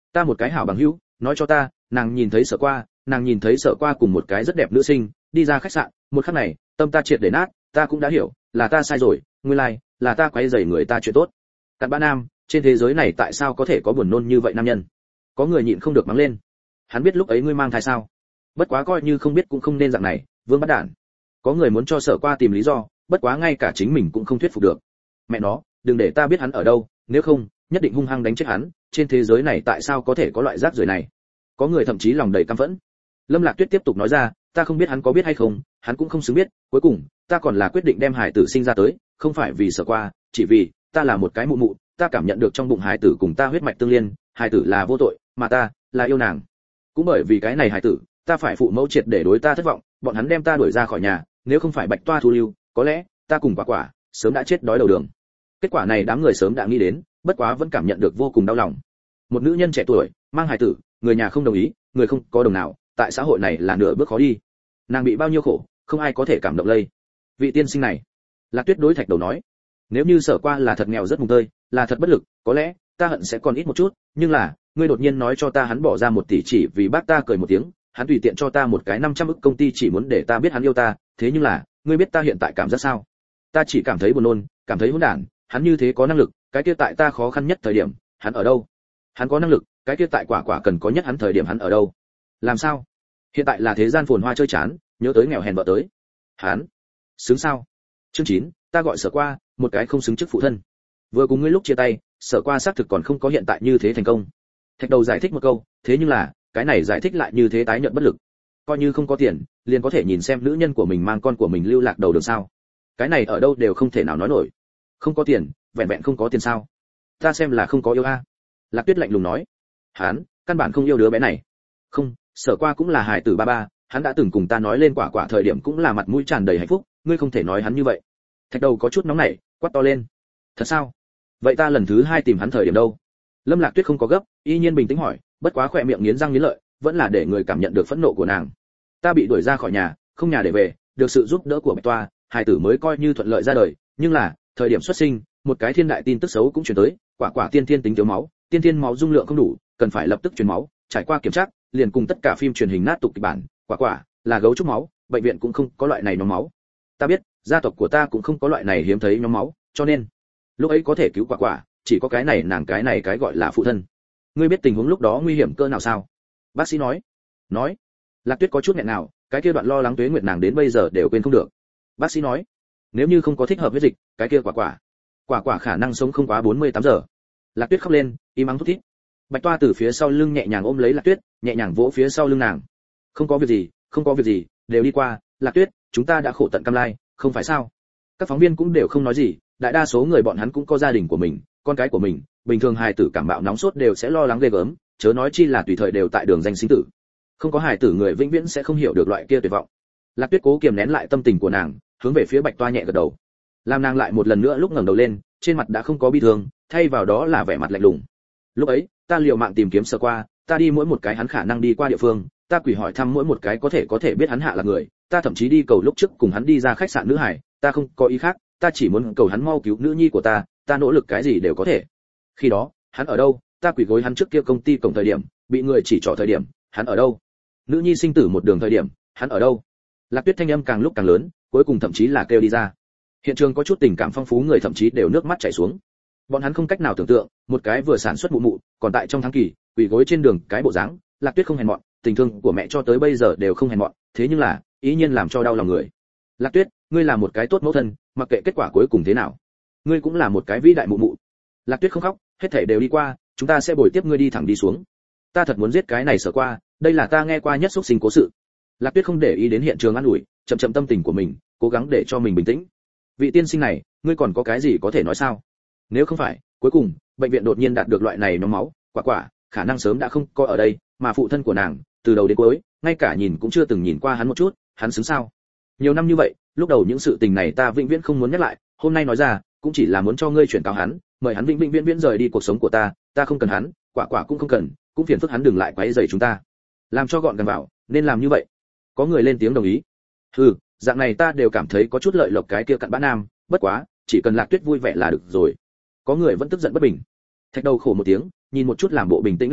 Ta một cái hảo bằng hữu nói cho ta, nàng nhìn thấy Sở Qua, nàng nhìn thấy Sở Qua cùng một cái rất đẹp nữ sinh đi ra khách sạn, một khắc này tâm ta triệt để nát, ta cũng đã hiểu là ta sai rồi, nguyên lai like, là ta quấy rầy người ta chuyện tốt. Cặn bã nam, trên thế giới này tại sao có thể có buồn nôn như vậy nam nhân? Có người nhịn không được mắng lên. Hắn biết lúc ấy ngươi mang thai sao? Bất quá coi như không biết cũng không nên dạng này, Vương Bắt Đản. Có người muốn cho Sở Qua tìm lý do, bất quá ngay cả chính mình cũng không thuyết phục được. Mẹ nó, đừng để ta biết hắn ở đâu, nếu không, nhất định hung hăng đánh chết hắn, trên thế giới này tại sao có thể có loại rác rưởi này? Có người thậm chí lòng đầy căm phẫn. Lâm Lạc Tuyết tiếp tục nói ra, ta không biết hắn có biết hay không, hắn cũng không xứng biết, cuối cùng, ta còn là quyết định đem hải tử sinh ra tới, không phải vì Sở Qua, chỉ vì ta là một cái mụ mụ, ta cảm nhận được trong bụng hải tử cùng ta huyết mạch tương liên, hải tử là vô tội, mà ta là yêu nàng. Cũng bởi vì cái này hải tử, ta phải phụ mẫu triệt để đối ta thất vọng, bọn hắn đem ta đuổi ra khỏi nhà, nếu không phải Bạch Toa thu lưu, có lẽ ta cùng Quả Quả sớm đã chết đói đầu đường. Kết quả này đám người sớm đã nghĩ đến, bất quá vẫn cảm nhận được vô cùng đau lòng. Một nữ nhân trẻ tuổi mang hài tử, người nhà không đồng ý, người không có đồng nào, tại xã hội này là nửa bước khó đi. Nàng bị bao nhiêu khổ, không ai có thể cảm động lây. Vị tiên sinh này, Lạc Tuyết đối Thạch Đầu nói, nếu như Sở Qua là thật nghèo rất mùng tơi, là thật bất lực, có lẽ ta hận sẽ còn ít một chút, nhưng là ngươi đột nhiên nói cho ta hắn bỏ ra một tỷ chỉ vì bác ta cười một tiếng, hắn tùy tiện cho ta một cái năm trăm ức công ty chỉ muốn để ta biết hắn yêu ta, thế nhưng là ngươi biết ta hiện tại cảm giác sao? Ta chỉ cảm thấy buồn nôn, cảm thấy hỗn đản, hắn như thế có năng lực, cái kia tại ta khó khăn nhất thời điểm, hắn ở đâu? Hắn có năng lực, cái kia tại Quả Quả cần có nhất hắn thời điểm hắn ở đâu? Làm sao? Hiện tại là thế gian phồn hoa chơi chán, nhớ tới nghèo hèn vợ tới. Hắn xứng sao? Chương chín, ta gọi Sở Qua, một cái không xứng chức phụ thân. Vừa cùng ngươi lúc chia tay, Sở Qua xác thực còn không có hiện tại như thế thành công. Thạch Đầu giải thích một câu, thế nhưng là, cái này giải thích lại như thế tái nhợt bất lực. Coi như không có tiền, liền có thể nhìn xem nữ nhân của mình mang con của mình lưu lạc đầu đường sao? Cái này ở đâu đều không thể nào nói nổi. Không có tiền, vẹn vẹn không có tiền sao? Ta xem là không có yêu a. Lạc Tuyết lạnh lùng nói. Hắn căn bản không yêu đứa bé này. Không, Sở Qua cũng là hài tử ba ba, hắn đã từng cùng ta nói lên Quả Quả thời điểm cũng là mặt mũi tràn đầy hạnh phúc, ngươi không thể nói hắn như vậy. Thạch Đầu có chút nóng nảy, quát to lên. Thật sao? Vậy ta lần thứ hai tìm hắn thời điểm đâu? Lâm Lạc Tuyết không có gấp, y nhiên bình tĩnh hỏi, bất quá khỏe miệng nghiến răng nghiến lợi, vẫn là để người cảm nhận được phẫn nộ của nàng. Ta bị đuổi ra khỏi nhà, không nhà để về, được sự giúp đỡ của Bạch Toa, hài tử mới coi như thuận lợi ra đời, nhưng là, thời điểm xuất sinh, một cái thiên đại tin tức xấu cũng truyền tới, Quả Quả tiên tiên tính thiếu máu, tiên tiên máu dung lượng không đủ, cần phải lập tức truyền máu, trải qua kiểm tra, liền cùng tất cả phim truyền hình nát tục kịch bản, Quả Quả là gấu trúc máu, bệnh viện cũng không có loại này nhóm máu. Ta biết, gia tộc của ta cũng không có loại này hiếm thấy nhóm máu, cho nên lúc ấy có thể cứu Quả Quả, chỉ có cái này nàng cái này cái gọi là phụ thân. Ngươi biết tình huống lúc đó nguy hiểm cơ nào sao? Bác sĩ nói. Nói. Lạc Tuyết có chút nghẹn nào, cái kia đoạn lo lắng Tuế Nguyệt nàng đến bây giờ đều quên không được. Bác sĩ nói, nếu như không có thích hợp huyết dịch, cái kia Quả Quả, Quả Quả khả năng sống không quá bốn mươi tám giờ. Lạc Tuyết khóc lên, im ắng thút thít. Bạch Toa từ phía sau lưng nhẹ nhàng ôm lấy Lạc Tuyết, nhẹ nhàng vỗ phía sau lưng nàng. Không có việc gì, không có việc gì, đều đi qua, Lạc Tuyết, chúng ta đã khổ tận cam lai, không phải sao? Các phóng viên cũng đều không nói gì, đại đa số người bọn hắn cũng có gia đình của mình, con cái của mình, bình thường hài tử cảm mạo nóng sốt đều sẽ lo lắng ghê gớm, chớ nói chi là tùy thời đều tại đường danh sinh tử. Không có hài tử người vĩnh viễn sẽ không hiểu được loại kia tuyệt vọng. Lạc Tuyết cố kiềm nén lại tâm tình của nàng, hướng về phía Bạch Toa nhẹ gật đầu. Làm nàng lại một lần nữa lúc ngẩng đầu lên, trên mặt đã không có bi thương, thay vào đó là vẻ mặt lạnh lùng. Lúc ấy, ta liều mạng tìm kiếm Sở Qua, ta đi mỗi một cái hắn khả năng đi qua địa phương, ta quỷ hỏi thăm mỗi một cái có thể có thể biết hắn hạ là người, ta thậm chí đi cầu lúc trước cùng hắn đi ra khách sạn nữ hải, ta không có ý khác, ta chỉ muốn cầu hắn mau cứu nữ nhi của ta, ta nỗ lực cái gì đều có thể. Khi đó, hắn ở đâu? Ta quỷ gối hắn trước kia công ty cổng thời điểm, bị người chỉ trỏ thời điểm, hắn ở đâu? Nữ nhi sinh tử một đường thời điểm, hắn ở đâu? Lạc Tuyết thanh âm càng lúc càng lớn, cuối cùng thậm chí là kêu đi ra. Hiện trường có chút tình cảm phong phú người thậm chí đều nước mắt chảy xuống. Bọn hắn không cách nào tưởng tượng, một cái vừa sản xuất mụ mụ, còn tại trong tháng kỳ, quỷ gối trên đường cái bộ dáng, Lạc Tuyết không hèn mọn, tình thương của mẹ cho tới bây giờ đều không hèn mọn, thế nhưng là, ý nhiên làm cho đau lòng người. Lạc Tuyết, ngươi là một cái tốt mẫu thân, mặc kệ kết quả cuối cùng thế nào, ngươi cũng là một cái vĩ đại mụ mụ. Lạc Tuyết không khóc, hết thảy đều đi qua, chúng ta sẽ bồi tiếp ngươi đi thẳng đi xuống. Ta thật muốn giết cái này Sở Qua, đây là ta nghe qua nhất xúc sinh cố sự. Lạc Tuyết không để ý đến hiện trường an ủi, chậm chậm tâm tình của mình, cố gắng để cho mình bình tĩnh. Vị tiên sinh này, ngươi còn có cái gì có thể nói sao? Nếu không phải, cuối cùng, bệnh viện đột nhiên đạt được loại này nhóm máu, Quả Quả, khả năng sớm đã không có ở đây, mà phụ thân của nàng, từ đầu đến cuối, ngay cả nhìn cũng chưa từng nhìn qua hắn một chút, hắn xứng sao? Nhiều năm như vậy, lúc đầu những sự tình này ta vĩnh viễn không muốn nhắc lại, hôm nay nói ra, cũng chỉ là muốn cho ngươi chuyển cáo hắn, mời hắn vĩnh vĩnh viễn viễn rời đi cuộc sống của ta, ta không cần hắn, Quả Quả cũng không cần, cũng phiền phức hắn đừng lại quấy rầy chúng ta. Làm cho gọn gàng vào, nên làm như vậy. Có người lên tiếng đồng ý. Hừ, dạng này ta đều cảm thấy có chút lợi lộc cái kia cặn bã nam, bất quá, chỉ cần Lạc Tuyết vui vẻ là được rồi. Có người vẫn tức giận bất bình. Thạch Đầu khổ một tiếng, nhìn một chút làm bộ bình tĩnh Lạc Tuyết,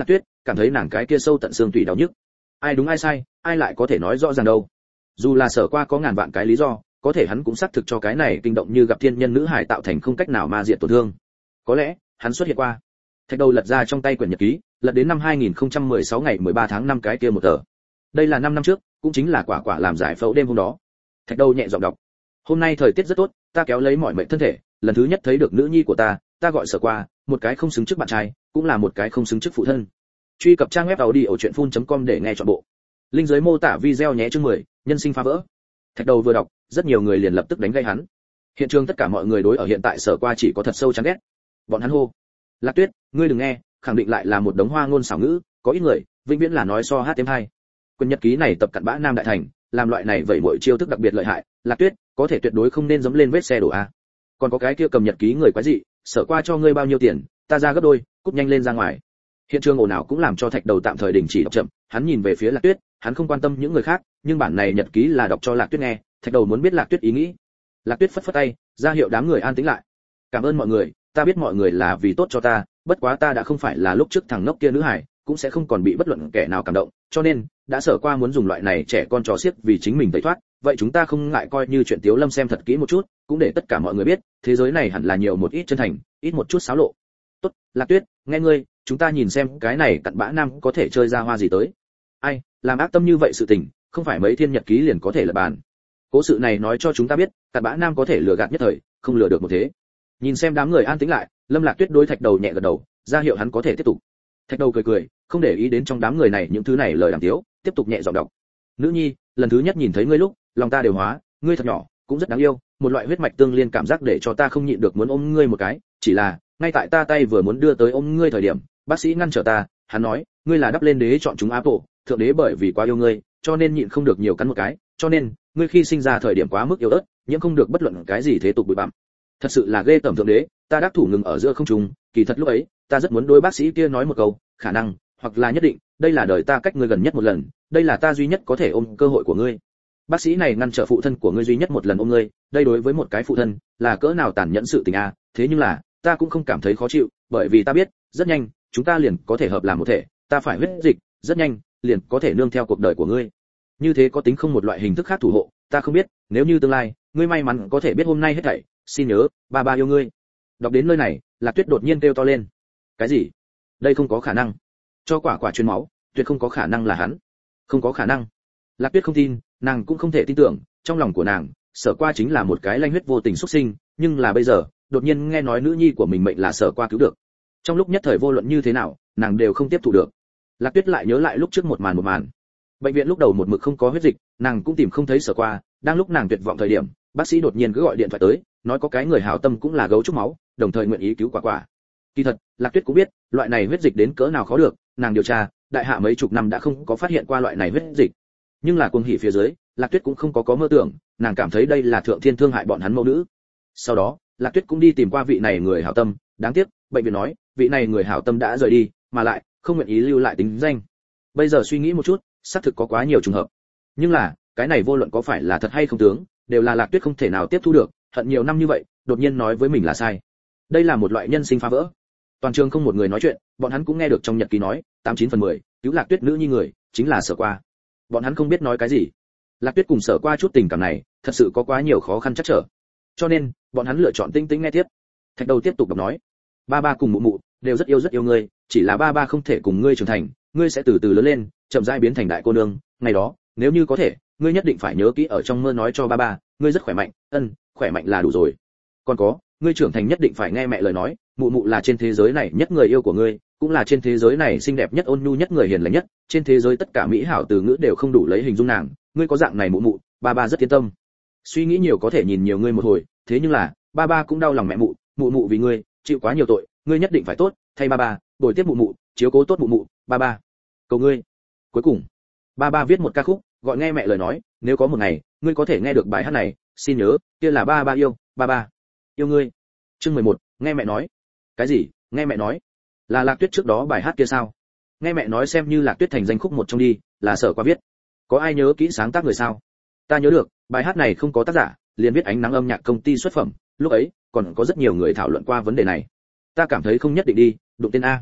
cảm thấy nàng cái kia sâu tận xương tủy đau nhức. Ai đúng ai sai, ai lại có thể nói rõ ràng đâu. Dù là Sở Qua có ngàn vạn cái lý do, có thể hắn cũng xác thực cho cái này kinh động như gặp thiên nhân nữ hài tạo thành không cách nào ma diệt tổn thương. Có lẽ, hắn xuất hiện qua. Thạch Đầu lật ra trong tay quyển nhật ký, lật đến năm hai nghìn không trăm mười sáu ngày mười ba tháng năm cái kia một tờ. Đây là năm năm trước, cũng chính là quả quả làm giải phẫu đêm hôm đó. Thạch Đầu nhẹ giọng đọc. Hôm nay thời tiết rất tốt, ta kéo lấy mỏi mệt thân thể, lần thứ nhất thấy được nữ nhi của ta, ta gọi Sở Qua, một cái không xứng trước bạn trai, cũng là một cái không xứng trước phụ thân. Truy cập trang web audiochuyenphun.com để nghe trọn bộ. Link dưới mô tả video nhé. Chương mười, nhân sinh phá vỡ. Thạch Đầu vừa đọc, rất nhiều người liền lập tức đánh gây hắn. Hiện trường tất cả mọi người đối ở hiện tại Sở Qua chỉ có thật sâu chán ghét. Bọn hắn hô: Lạc Tuyết, ngươi đừng nghe, khẳng định lại là một đống hoa ngôn xảo ngữ, có ít người vĩnh viễn là nói so hát tiếng hay. Quân nhật ký này tập cặn bã nam đại thành, làm loại này vậy mỗi chiêu thức đặc biệt lợi hại, Lạc Tuyết, có thể tuyệt đối không nên dẫm lên vết xe đổ a. Còn có cái kia cầm nhật ký người quái dị, Sở Qua cho ngươi bao nhiêu tiền, ta ra gấp đôi, cút nhanh lên ra ngoài. Hiện trường ồn ào cũng làm cho Thạch Đầu tạm thời đình chỉ đọc chậm, hắn nhìn về phía Lạc Tuyết, hắn không quan tâm những người khác, nhưng bản này nhật ký là đọc cho Lạc Tuyết nghe, Thạch Đầu muốn biết Lạc Tuyết ý nghĩ. Lạc Tuyết phất phất tay, ra hiệu đám người an tĩnh lại. Cảm ơn mọi người, ta biết mọi người là vì tốt cho ta, bất quá ta đã không phải là lúc trước thằng ngốc kia nữ hải, cũng sẽ không còn bị bất luận kẻ nào cảm động, cho nên đã Sở Qua muốn dùng loại này trẻ con trò xiếc vì chính mình tẩy thoát, vậy chúng ta không ngại coi như chuyện Tiếu Lâm xem thật kỹ một chút, cũng để tất cả mọi người biết, thế giới này hẳn là nhiều một ít chân thành, ít một chút xáo lộ. Tốt, Lạc Tuyết, nghe ngươi, chúng ta nhìn xem cái này cặn bã nam có thể chơi ra hoa gì tới. Ai, làm ác tâm như vậy sự tình, không phải mấy thiên nhật ký liền có thể lật bàn. Cố sự này nói cho chúng ta biết, cặn bã nam có thể lừa gạt nhất thời, không lừa được một thế. Nhìn xem đám người an tĩnh lại, Lâm Lạc Tuyết đối Thạch Đầu nhẹ gật đầu, ra hiệu hắn có thể tiếp tục. Thạch Đầu cười cười, không để ý đến trong đám người này những thứ này lời đàm tiếu, tiếp tục nhẹ giọng đọc. Nữ nhi, lần thứ nhất nhìn thấy ngươi lúc, lòng ta đều hóa, ngươi thật nhỏ, cũng rất đáng yêu, một loại huyết mạch tương liên cảm giác để cho ta không nhịn được muốn ôm ngươi một cái, chỉ là, ngay tại ta tay vừa muốn đưa tới ôm ngươi thời điểm, bác sĩ ngăn trở ta, hắn nói, ngươi là đắp lên đế chọn chúng Apple, thượng đế bởi vì quá yêu ngươi, cho nên nhịn không được nhiều cắn một cái, cho nên, ngươi khi sinh ra thời điểm quá mức yếu ớt, nhưng không được bất luận cái gì thế tục bụi bặm. Thật sự là ghê tởm thượng đế, ta đắc thủ ngừng ở giữa không trung, kỳ thật lúc ấy, ta rất muốn đối bác sĩ kia nói một câu, khả năng, hoặc là nhất định, đây là đời ta cách ngươi gần nhất một lần, đây là ta duy nhất có thể ôm cơ hội của ngươi. Bác sĩ này ngăn trở phụ thân của ngươi duy nhất một lần ôm ngươi, đây đối với một cái phụ thân, là cỡ nào tàn nhẫn sự tình a, thế nhưng là, ta cũng không cảm thấy khó chịu, bởi vì ta biết, rất nhanh, chúng ta liền có thể hợp làm một thể, ta phải huyết dịch, rất nhanh, liền có thể nương theo cuộc đời của ngươi. Như thế có tính không một loại hình thức khác thủ hộ, ta không biết, nếu như tương lai, ngươi may mắn có thể biết hôm nay hết thảy, xin nhớ, ba ba yêu ngươi. Đọc đến nơi này, Lạc Tuyết đột nhiên kêu to lên. Cái gì? Đây không có khả năng. Cho quả quả truyền máu, tuyệt không có khả năng là hắn. Không có khả năng. Lạc Tuyết không tin, nàng cũng không thể tin tưởng, trong lòng của nàng, Sở Qua chính là một cái lanh huyết vô tình xuất sinh, nhưng là bây giờ, đột nhiên nghe nói nữ nhi của mình mệnh là Sở Qua cứu được. Trong lúc nhất thời vô luận như thế nào, nàng đều không tiếp thu được. Lạc Tuyết lại nhớ lại lúc trước một màn một màn. Bệnh viện lúc đầu một mực không có huyết dịch, nàng cũng tìm không thấy Sở Qua, đang lúc nàng tuyệt vọng thời điểm, bác sĩ đột nhiên cứ gọi điện thoại tới, nói có cái người hảo tâm cũng là gấu trúc máu, đồng thời nguyện ý cứu quả quả. Kỳ thật, Lạc Tuyết cũng biết, loại này huyết dịch đến cỡ nào khó được, nàng điều tra, đại hạ mấy chục năm đã không có phát hiện qua loại này huyết dịch. Nhưng là cuồng hỉ phía dưới, Lạc Tuyết cũng không có có mơ tưởng, nàng cảm thấy đây là thượng thiên thương hại bọn hắn mẫu nữ. Sau đó, Lạc Tuyết cũng đi tìm qua vị này người hảo tâm, đáng tiếc, bệnh viện nói, vị này người hảo tâm đã rời đi, mà lại không nguyện ý lưu lại tính danh. Bây giờ suy nghĩ một chút, xác thực có quá nhiều trùng hợp. Nhưng là, cái này vô luận có phải là thật hay không tướng, đều là Lạc Tuyết không thể nào tiếp thu được, hận nhiều năm như vậy, đột nhiên nói với mình là sai. Đây là một loại nhân sinh phá vỡ. Toàn trường không một người nói chuyện, bọn hắn cũng nghe được trong nhật ký nói, tám chín phần mười, cứu Lạc Tuyết nữ nhi người, chính là Sở Qua. Bọn hắn không biết nói cái gì. Lạc Tuyết cùng Sở Qua chút tình cảm này, thật sự có quá nhiều khó khăn chắc trở. Cho nên, bọn hắn lựa chọn tinh tĩnh nghe tiếp. Thạch Đầu tiếp tục đọc nói, ba ba cùng mụ mụ đều rất yêu rất yêu ngươi, chỉ là ba ba không thể cùng ngươi trưởng thành, ngươi sẽ từ từ lớn lên, chậm rãi biến thành đại cô nương, ngày đó, nếu như có thể, ngươi nhất định phải nhớ kỹ ở trong mơ nói cho ba ba, ngươi rất khỏe mạnh, ân, khỏe mạnh là đủ rồi. Còn có, ngươi trưởng thành nhất định phải nghe mẹ lời nói, mụ mụ là trên thế giới này nhất người yêu của ngươi, cũng là trên thế giới này xinh đẹp nhất, ôn nhu nhất, người hiền lành nhất, trên thế giới tất cả mỹ hảo từ ngữ đều không đủ lấy hình dung nàng, ngươi có dạng này mụ mụ, ba ba rất yên tâm. Suy nghĩ nhiều có thể nhìn nhiều ngươi một hồi, thế nhưng là, ba ba cũng đau lòng mẹ mụ, mụ mụ vì ngươi chịu quá nhiều tội, ngươi nhất định phải tốt, thay ba ba, bồi tiếp mụ mụ, chiếu cố tốt mụ mụ, ba ba. Cầu ngươi. Cuối cùng, ba ba viết một ca khúc, gọi nghe mẹ lời nói, nếu có một ngày, ngươi có thể nghe được bài hát này, xin nhớ, kia là ba ba yêu, ba ba yêu ngươi. Chương mười một, nghe mẹ nói. Cái gì? Nghe mẹ nói? Là Lạc Tuyết trước đó bài hát kia sao? Nghe mẹ nói xem như Lạc Tuyết thành danh khúc một trong đi, là Sở Qua viết. Có ai nhớ kỹ sáng tác người sao? Ta nhớ được, bài hát này không có tác giả, liền viết Ánh Nắng âm nhạc công ty xuất phẩm, lúc ấy còn có rất nhiều người thảo luận qua vấn đề này. Ta cảm thấy không nhất định đi, đụng tên a.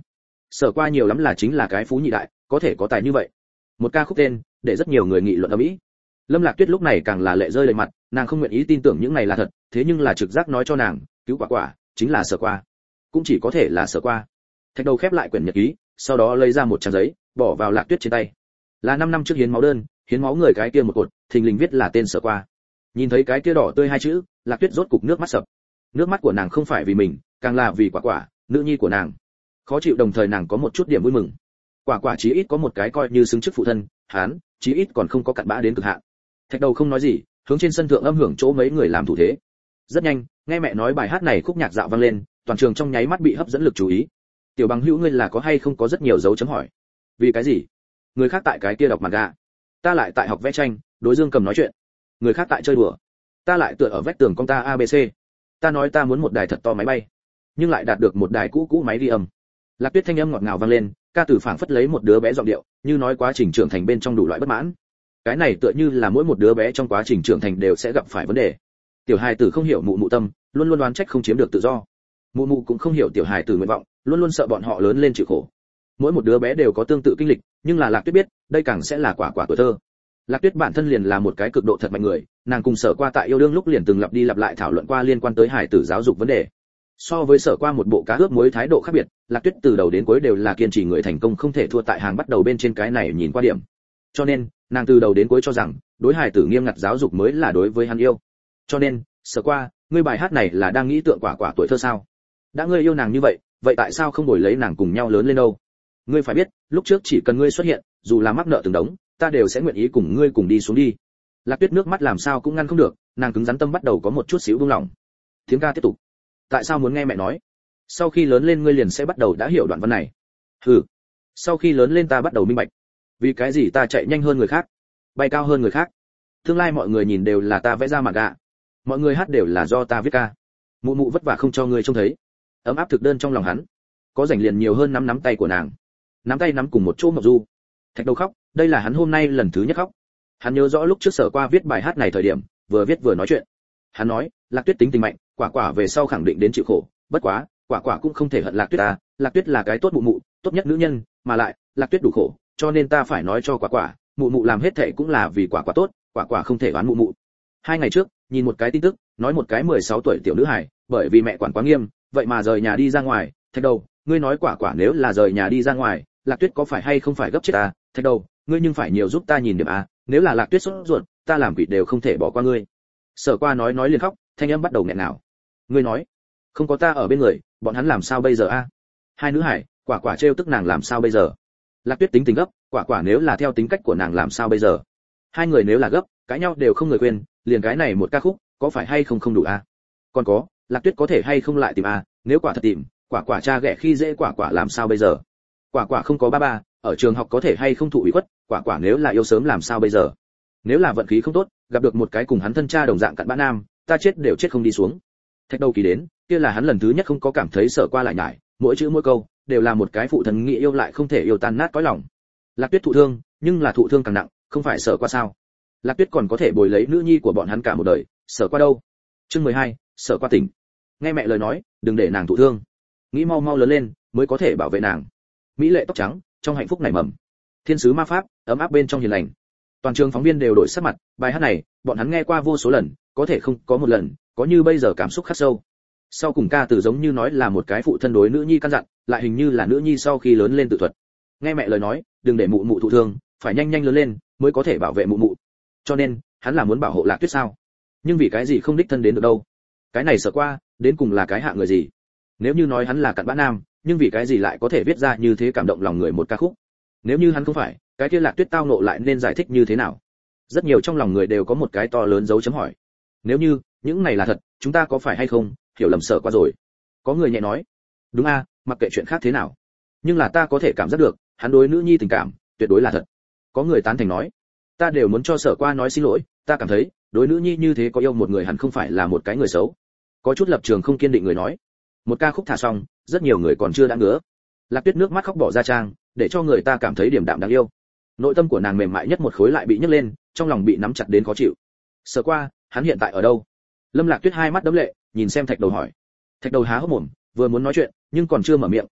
Sở Qua nhiều lắm là chính là cái phú nhị đại, có thể có tài như vậy. Một ca khúc tên, để rất nhiều người nghị luận ầm ĩ. Lâm Lạc Tuyết lúc này càng là lệ rơi đầy mặt, nàng không nguyện ý tin tưởng những này là thật, thế nhưng là trực giác nói cho nàng, cứu quả quả chính là Sở Qua, cũng chỉ có thể là Sở Qua. Thạch Đầu khép lại quyển nhật ký, sau đó lấy ra một trang giấy, bỏ vào Lạc Tuyết trên tay. Là năm năm trước hiến máu đơn, hiến máu người cái kia một cột, thình lình viết là tên Sở Qua. Nhìn thấy cái kia đỏ tươi hai chữ, Lạc Tuyết rốt cục nước mắt sập. Nước mắt của nàng không phải vì mình, càng là vì quả quả, nữ nhi của nàng. Khó chịu đồng thời nàng có một chút điểm vui mừng. Quả quả chí ít có một cái coi như xứng chức phụ thân, hắn, chí ít còn không có cặn bã đến cực hạn. Thạch Đầu không nói gì, hướng trên sân thượng âm hưởng chỗ mấy người làm thủ thế. Rất nhanh, nghe mẹ nói bài hát này khúc nhạc dạo vang lên, toàn trường trong nháy mắt bị hấp dẫn lực chú ý. Tiểu Bằng Hữu ngươi là có hay không có rất nhiều dấu chấm hỏi. Vì cái gì? Người khác tại cái kia đọc manga, ta lại tại học vẽ tranh, đối Dương Cầm nói chuyện. Người khác tại chơi đùa, ta lại tựa ở vách tường con ta a bê xê. Ta nói ta muốn một đài thật to máy bay, nhưng lại đạt được một đài cũ cũ máy ghi âm. Lạc Tuyết thanh âm ngọt ngào vang lên, ca từ phảng phất lấy một đứa bé giọng điệu, như nói quá trình trưởng thành bên trong đủ loại bất mãn. Cái này tựa như là mỗi một đứa bé trong quá trình trưởng thành đều sẽ gặp phải vấn đề. Tiểu hài tử không hiểu mụ mụ tâm, luôn luôn đoán trách không chiếm được tự do. Mụ mụ cũng không hiểu tiểu hài tử nguyện vọng, luôn luôn sợ bọn họ lớn lên chịu khổ. Mỗi một đứa bé đều có tương tự kinh lịch, nhưng là Lạc Tuyết biết, đây càng sẽ là quả quả tuổi thơ. Lạc Tuyết bản thân liền là một cái cực độ thật mạnh người, nàng cùng Sở Qua tại yêu đương lúc liền từng lặp đi lặp lại thảo luận qua liên quan tới hài tử giáo dục vấn đề. So với Sở Qua một bộ cá ướp muối thái độ khác biệt, Lạc Tuyết từ đầu đến cuối đều là kiên trì người thành công không thể thua tại hàng bắt đầu bên trên cái này nhìn qua điểm. Cho nên, nàng từ đầu đến cuối cho rằng, đối hài tử nghiêm ngặt giáo dục mới là đối với hắn yêu. Cho nên, Sở Qua, ngươi bài hát này là đang nghĩ tượng quả quả tuổi thơ sao? Đã ngươi yêu nàng như vậy, vậy tại sao không đổi lấy nàng cùng nhau lớn lên đâu? Ngươi phải biết, lúc trước chỉ cần ngươi xuất hiện, dù là mắc nợ từng đống, ta đều sẽ nguyện ý cùng ngươi cùng đi xuống đi. Lạc Tuyết nước mắt làm sao cũng ngăn không được, nàng cứng rắn tâm bắt đầu có một chút xíu buông lỏng. Tiếng ca tiếp tục. Tại sao muốn nghe mẹ nói? Sau khi lớn lên ngươi liền sẽ bắt đầu đã hiểu đoạn văn này. Hừ. Sau khi lớn lên ta bắt đầu minh bạch. Vì cái gì ta chạy nhanh hơn người khác, bay cao hơn người khác? Tương lai mọi người nhìn đều là ta vẽ ra mà gạ. Mọi người hát đều là do ta viết ca. Mụ mụ vất vả không cho ngươi trông thấy. Ấm áp thực đơn trong lòng hắn. Có rảnh liền nhiều hơn nắm nắm tay của nàng. Nắm tay nắm cùng một chỗ Ngọc Du. Thạch Đầu khóc, đây là hắn hôm nay lần thứ nhất khóc. Hắn nhớ rõ lúc trước Sở Qua viết bài hát này thời điểm, vừa viết vừa nói chuyện. Hắn nói, Lạc Tuyết tính tình mạnh, quả quả về sau khẳng định đến chịu khổ, bất quá, quả quả cũng không thể hận Lạc Tuyết ta, Lạc Tuyết là cái tốt mụ mụ, tốt nhất nữ nhân, mà lại, Lạc Tuyết đủ khổ, cho nên ta phải nói cho quả quả, mụ mụ làm hết thảy cũng là vì quả quả tốt, quả quả không thể oán mụ mụ. Hai ngày trước, nhìn một cái tin tức, nói một cái mười sáu tuổi tiểu nữ hài, bởi vì mẹ quản quá nghiêm, vậy mà rời nhà đi ra ngoài. Thạch Đầu, ngươi nói quả quả nếu là rời nhà đi ra ngoài, Lạc Tuyết có phải hay không phải gấp chết ta? Thạch Đầu, ngươi nhưng phải nhiều giúp ta nhìn điểm a, nếu là Lạc Tuyết sốt ruột, ta làm quỷ đều không thể bỏ qua ngươi. Sở Qua nói nói liền khóc, thanh âm bắt đầu nghẹn ngào. Ngươi nói, không có ta ở bên người, bọn hắn làm sao bây giờ a? Hai nữ hải, quả quả trêu tức nàng làm sao bây giờ? Lạc Tuyết tính tình gấp, quả quả nếu là theo tính cách của nàng làm sao bây giờ? Hai người nếu là gấp, cãi nhau đều không người quên, liền cái này một ca khúc, có phải hay không không đủ a? Còn có, Lạc Tuyết có thể hay không lại tìm a, nếu quả thật tìm, quả quả cha ghẻ khi dễ quả quả làm sao bây giờ? Quả quả không có ba ba, ở trường học có thể hay không thụ ủy khuất, quả quả nếu là yêu sớm làm sao bây giờ? Nếu là vận khí không tốt, gặp được một cái cùng hắn thân cha đồng dạng cặn bã nam, ta chết đều chết không đi xuống. Thạch Đầu kỳ đến, kia là hắn lần thứ nhất không có cảm thấy Sở Qua lại nhải, mỗi chữ mỗi câu đều là một cái phụ thần nghĩ yêu lại không thể yêu tan nát cõi lòng. Lạc Tuyết thụ thương, nhưng là thụ thương càng nặng, không phải Sở Qua sao? Lạc Tuyết còn có thể bồi lấy nữ nhi của bọn hắn cả một đời, Sở Qua đâu? Chương mười hai, Sở Qua tỉnh. Nghe mẹ lời nói, đừng để nàng thụ thương, nghĩ mau mau lớn lên mới có thể bảo vệ nàng. Mỹ lệ tóc trắng, trong hạnh phúc nảy mầm. Thiên sứ ma pháp, ấm áp bên trong hiền lành. Toàn trường phóng viên đều đổi sắc mặt, bài hát này, bọn hắn nghe qua vô số lần, có thể không có một lần, có như bây giờ cảm xúc khắc sâu. Sau cùng ca từ giống như nói là một cái phụ thân đối nữ nhi căn dặn, lại hình như là nữ nhi sau khi lớn lên tự thuật. Nghe mẹ lời nói, đừng để mụ mụ thụ thương, phải nhanh nhanh lớn lên, mới có thể bảo vệ mụ mụ. Cho nên, hắn là muốn bảo hộ Lạc Tuyết sao? Nhưng vì cái gì không đích thân đến được đâu? Cái này Sở Qua, đến cùng là cái hạ người gì? Nếu như nói hắn là cặn bã nam, nhưng vì cái gì lại có thể viết ra như thế cảm động lòng người một ca khúc? Nếu như hắn không phải, cái kia Lạc Tuyết tao nộ lại nên giải thích như thế nào? Rất nhiều trong lòng người đều có một cái to lớn dấu chấm hỏi. Nếu như những này là thật, chúng ta có phải hay không hiểu lầm Sở Qua rồi? Có người nhẹ nói, đúng a, mặc kệ chuyện khác thế nào, nhưng là ta có thể cảm giác được, hắn đối nữ nhi tình cảm tuyệt đối là thật. Có người tán thành nói, ta đều muốn cho Sở Qua nói xin lỗi, ta cảm thấy đối nữ nhi như thế có yêu một người hẳn không phải là một cái người xấu. Có chút lập trường không kiên định người nói, một ca khúc thả xong, rất nhiều người còn chưa đã ngứa. Lạc Tuyết nước mắt khóc bỏ ra trang, để cho người ta cảm thấy điểm đạm đáng yêu. Nội tâm của nàng mềm mại nhất một khối lại bị nhấc lên, trong lòng bị nắm chặt đến khó chịu. Sở Qua, hắn hiện tại ở đâu? Lâm Lạc Tuyết hai mắt đẫm lệ, nhìn xem Thạch Đầu hỏi. Thạch Đầu há hốc mồm, vừa muốn nói chuyện, nhưng còn chưa mở miệng,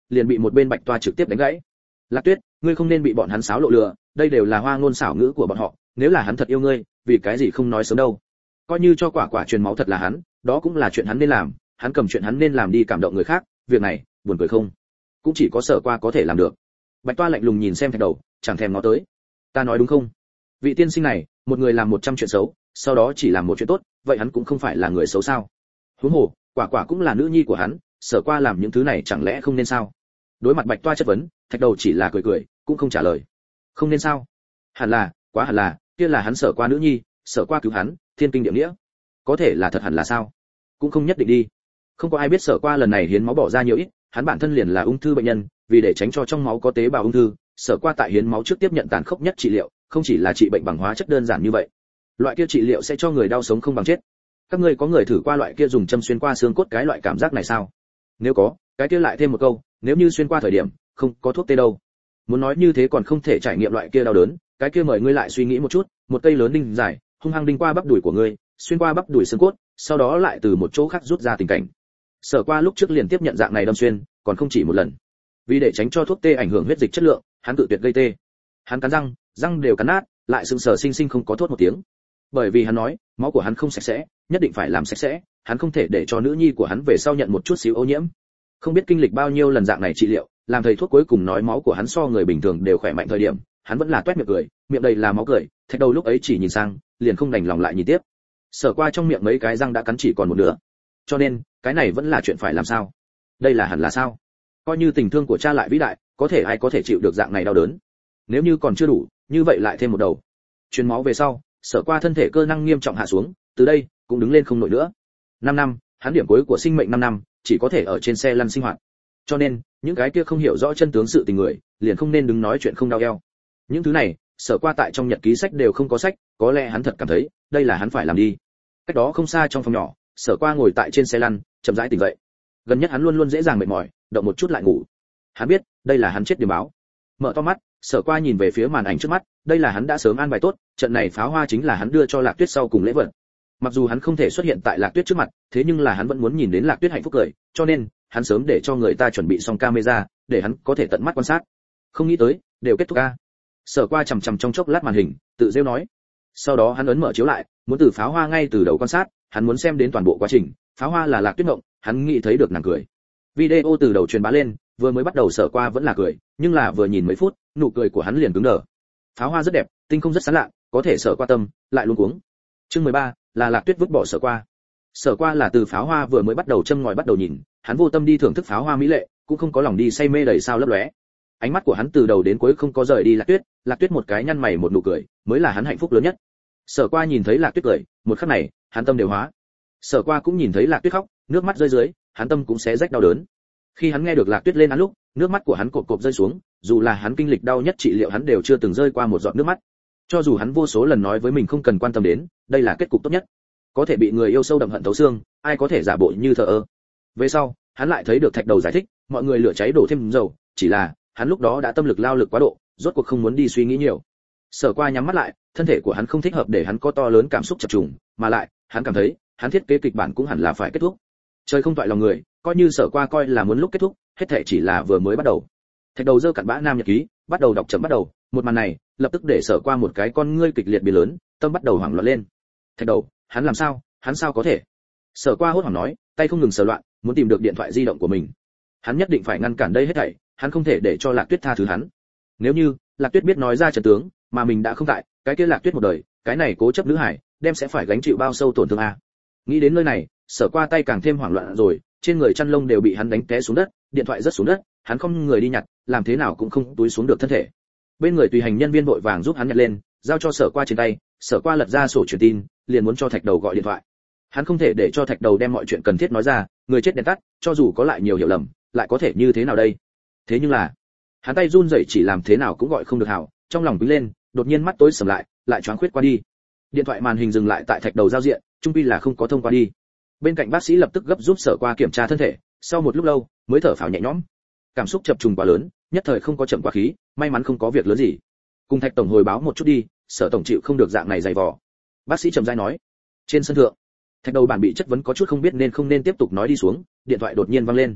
liền bị một bên Bạch Toa trực tiếp đánh gãy. Lạc Tuyết, ngươi không nên bị bọn hắn xáo lộ lừa, đây đều là hoa ngôn xảo ngữ của bọn họ, nếu là hắn thật yêu ngươi, vì cái gì không nói sớm đâu? Coi như cho quả quả truyền máu thật là hắn, đó cũng là chuyện hắn nên làm, hắn cầm chuyện hắn nên làm đi cảm động người khác, việc này, buồn cười không? Cũng chỉ có Sở Qua có thể làm được. Bạch Toa lạnh lùng nhìn xem Thạch Đầu, chẳng thèm ngó tới. Ta nói đúng không? Vị tiên sinh này, một người làm một trăm chuyện xấu, sau đó chỉ làm một chuyện tốt, vậy hắn cũng không phải là người xấu sao? Huống hồ, quả quả cũng là nữ nhi của hắn, Sở Qua làm những thứ này chẳng lẽ không nên sao? Đối mặt Bạch Toa chất vấn, Thạch Đầu chỉ là cười cười, cũng không trả lời. Không nên sao? Hẳn là, quá hẳn là, kia là hắn Sở Qua nữ nhi, Sở Qua cứu hắn, thiên kinh địa nghĩa. Có thể là thật hẳn là sao? Cũng không nhất định đi. Không có ai biết Sở Qua lần này hiến máu bỏ ra nhiều ít, hắn bản thân liền là ung thư bệnh nhân, vì để tránh cho trong máu có tế bào ung thư, Sở Qua tại hiến máu trước tiếp nhận tàn khốc nhất trị liệu, không chỉ là trị bệnh bằng hóa chất đơn giản như vậy. Loại kia trị liệu sẽ cho người đau sống không bằng chết. Các ngươi có người thử qua loại kia dùng châm xuyên qua xương cốt cái loại cảm giác này sao? Nếu có, cái kia lại thêm một câu, nếu như xuyên qua thời điểm, không có thuốc tê đâu. Muốn nói như thế còn không thể trải nghiệm loại kia đau đớn, cái kia mời ngươi lại suy nghĩ một chút, một cây lớn đinh dài, hung hăng đinh qua bắp đùi của ngươi, xuyên qua bắp đùi xương cốt, sau đó lại từ một chỗ khác rút ra tình cảnh. Sở Qua lúc trước liền tiếp nhận dạng này đâm xuyên, còn không chỉ một lần. Vì để tránh cho thuốc tê ảnh hưởng huyết dịch chất lượng, hắn tự tuyệt gây tê. Hắn cắn răng, răng đều cắn nát, lại sưng sờ sinh sinh không có thốt một tiếng. Bởi vì hắn nói, máu của hắn không sạch sẽ, nhất định phải làm sạch sẽ, hắn không thể để cho nữ nhi của hắn về sau nhận một chút xíu ô nhiễm. Không biết kinh lịch bao nhiêu lần dạng này trị liệu, làm thầy thuốc cuối cùng nói máu của hắn so người bình thường đều khỏe mạnh thời điểm, hắn vẫn là toét miệng cười, miệng đầy là máu cười, Thạch Đầu lúc ấy chỉ nhìn sang, liền không đành lòng lại nhìn tiếp. Sở Qua trong miệng mấy cái răng đã cắn chỉ còn một nửa. Cho nên, cái này vẫn là chuyện phải làm sao? Đây là hẳn là sao? Coi như tình thương của cha lại vĩ đại, có thể ai có thể chịu được dạng này đau đớn? Nếu như còn chưa đủ, như vậy lại thêm một đầu. Truyền máu về sau, Sở Qua thân thể cơ năng nghiêm trọng hạ xuống, từ đây cũng đứng lên không nổi nữa. năm năm, hắn điểm cuối của sinh mệnh năm năm, chỉ có thể ở trên xe lăn sinh hoạt. Cho nên, những cái kia không hiểu rõ chân tướng sự tình người, liền không nên đứng nói chuyện không đau eo. Những thứ này, Sở Qua tại trong nhật ký sách đều không có sách, có lẽ hắn thật cảm thấy, đây là hắn phải làm đi. Cách đó không xa trong phòng nhỏ, Sở Qua ngồi tại trên xe lăn, chậm rãi tỉnh dậy. Gần nhất hắn luôn luôn dễ dàng mệt mỏi, động một chút lại ngủ. Hắn biết, đây là hắn chết điểm báo. Mở to mắt, Sở Qua nhìn về phía màn ảnh trước mắt, đây là hắn đã sớm an bài tốt, trận này pháo hoa chính là hắn đưa cho Lạc Tuyết sau cùng lễ vật. Mặc dù hắn không thể xuất hiện tại Lạc Tuyết trước mặt, thế nhưng là hắn vẫn muốn nhìn đến Lạc Tuyết hạnh phúc cười, cho nên, hắn sớm để cho người ta chuẩn bị xong camera, để hắn có thể tận mắt quan sát. Không nghĩ tới, đều kết thúc a. Sở Qua chằm chằm trong chốc lát màn hình, tự rêu nói. Sau đó hắn ấn mở chiếu lại, muốn từ pháo hoa ngay từ đầu quan sát, hắn muốn xem đến toàn bộ quá trình, pháo hoa là Lạc Tuyết ngộng, hắn nghĩ thấy được nàng cười. Video từ đầu truyền bá lên, vừa mới bắt đầu Sở Qua vẫn là cười, nhưng là vừa nhìn mấy phút, nụ cười của hắn liền cứng đờ. Pháo hoa rất đẹp, tinh không rất sáng lạ, có thể Sở Qua tâm lại luống cuống. Chương mười ba, là Lạc Tuyết vứt bỏ Sở Qua. Sở Qua là từ pháo hoa vừa mới bắt đầu châm ngòi bắt đầu nhìn, hắn vô tâm đi thưởng thức pháo hoa mỹ lệ, cũng không có lòng đi say mê đầy sao lấp lóe. Ánh mắt của hắn từ đầu đến cuối không có rời đi Lạc Tuyết, Lạc Tuyết một cái nhăn mày một nụ cười, mới là hắn hạnh phúc lớn nhất. Sở Qua nhìn thấy Lạc Tuyết cười, một khắc này, hắn tâm đều hóa. Sở Qua cũng nhìn thấy Lạc Tuyết khóc, nước mắt rơi dưới, hắn tâm cũng sẽ rách đau đớn. Khi hắn nghe được Lạc Tuyết lên án lúc, nước mắt của hắn cộp cộp rơi xuống, dù là hắn kinh lịch đau nhất trị liệu hắn đều chưa từng rơi qua một giọt nước mắt. Cho dù hắn vô số lần nói với mình không cần quan tâm đến, đây là kết cục tốt nhất. Có thể bị người yêu sâu đậm hận thấu xương, ai có thể giả bộ như thờ ơ. Về sau, hắn lại thấy được Thạch Đầu giải thích, mọi người lửa cháy đổ thêm dầu, chỉ là, hắn lúc đó đã tâm lực lao lực quá độ, rốt cuộc không muốn đi suy nghĩ nhiều. Sở Qua nhắm mắt lại, thân thể của hắn không thích hợp để hắn có to lớn cảm xúc chập trùng, mà lại, hắn cảm thấy, hắn thiết kế kịch bản cũng hẳn là phải kết thúc. Trời không toại lòng người, coi như Sở Qua coi là muốn lúc kết thúc, hết thảy chỉ là vừa mới bắt đầu. Thạch Đầu giơ cặn bã nam nhật ký, bắt đầu đọc chậm bắt đầu, một màn này, lập tức để Sở Qua một cái con ngươi kịch liệt biến lớn, tâm bắt đầu hoảng loạn lên. Thạch Đầu, hắn làm sao, hắn sao có thể? Sở Qua hốt hoảng nói, tay không ngừng sờ loạn, muốn tìm được điện thoại di động của mình. Hắn nhất định phải ngăn cản đây hết thảy, hắn không thể để cho Lạc Tuyết tha thứ hắn. Nếu như Lạc Tuyết biết nói ra trận tướng, mà mình đã không tại, cái kia Lạc Tuyết một đời, cái này cố chấp nữ hải, đem sẽ phải gánh chịu bao sâu tổn thương a. Nghĩ đến nơi này, Sở Qua tay càng thêm hoảng loạn rồi, trên người chăn lông đều bị hắn đánh té xuống đất, điện thoại rớt xuống đất, hắn không người đi nhặt, làm thế nào cũng không túi xuống được thân thể. Bên người tùy hành nhân viên vội vàng giúp hắn nhặt lên, giao cho Sở Qua trên tay, Sở Qua lật ra sổ truyền tin, liền muốn cho Thạch Đầu gọi điện thoại. Hắn không thể để cho Thạch Đầu đem mọi chuyện cần thiết nói ra, người chết đèn tắt, cho dù có lại nhiều hiểu lầm, lại có thể như thế nào đây? Thế nhưng là, hắn tay run rẩy chỉ làm thế nào cũng gọi không được hảo, trong lòng quý lên, đột nhiên mắt tối sầm lại, lại choáng khuyết qua đi. Điện thoại màn hình dừng lại tại Thạch Đầu giao diện, trung quy là không có thông qua đi. Bên cạnh bác sĩ lập tức gấp giúp Sở Qua kiểm tra thân thể, sau một lúc lâu, mới thở phào nhẹ nhõm. Cảm xúc chập trùng quá lớn, nhất thời không có chậm quá khí, may mắn không có việc lớn gì. Cùng Thạch tổng hồi báo một chút đi, Sở tổng chịu không được dạng này dày vò. Bác sĩ trầm rãi nói. Trên sân thượng, Thạch Đầu bản bị chất vấn có chút không biết nên không nên tiếp tục nói đi xuống, điện thoại đột nhiên vang lên.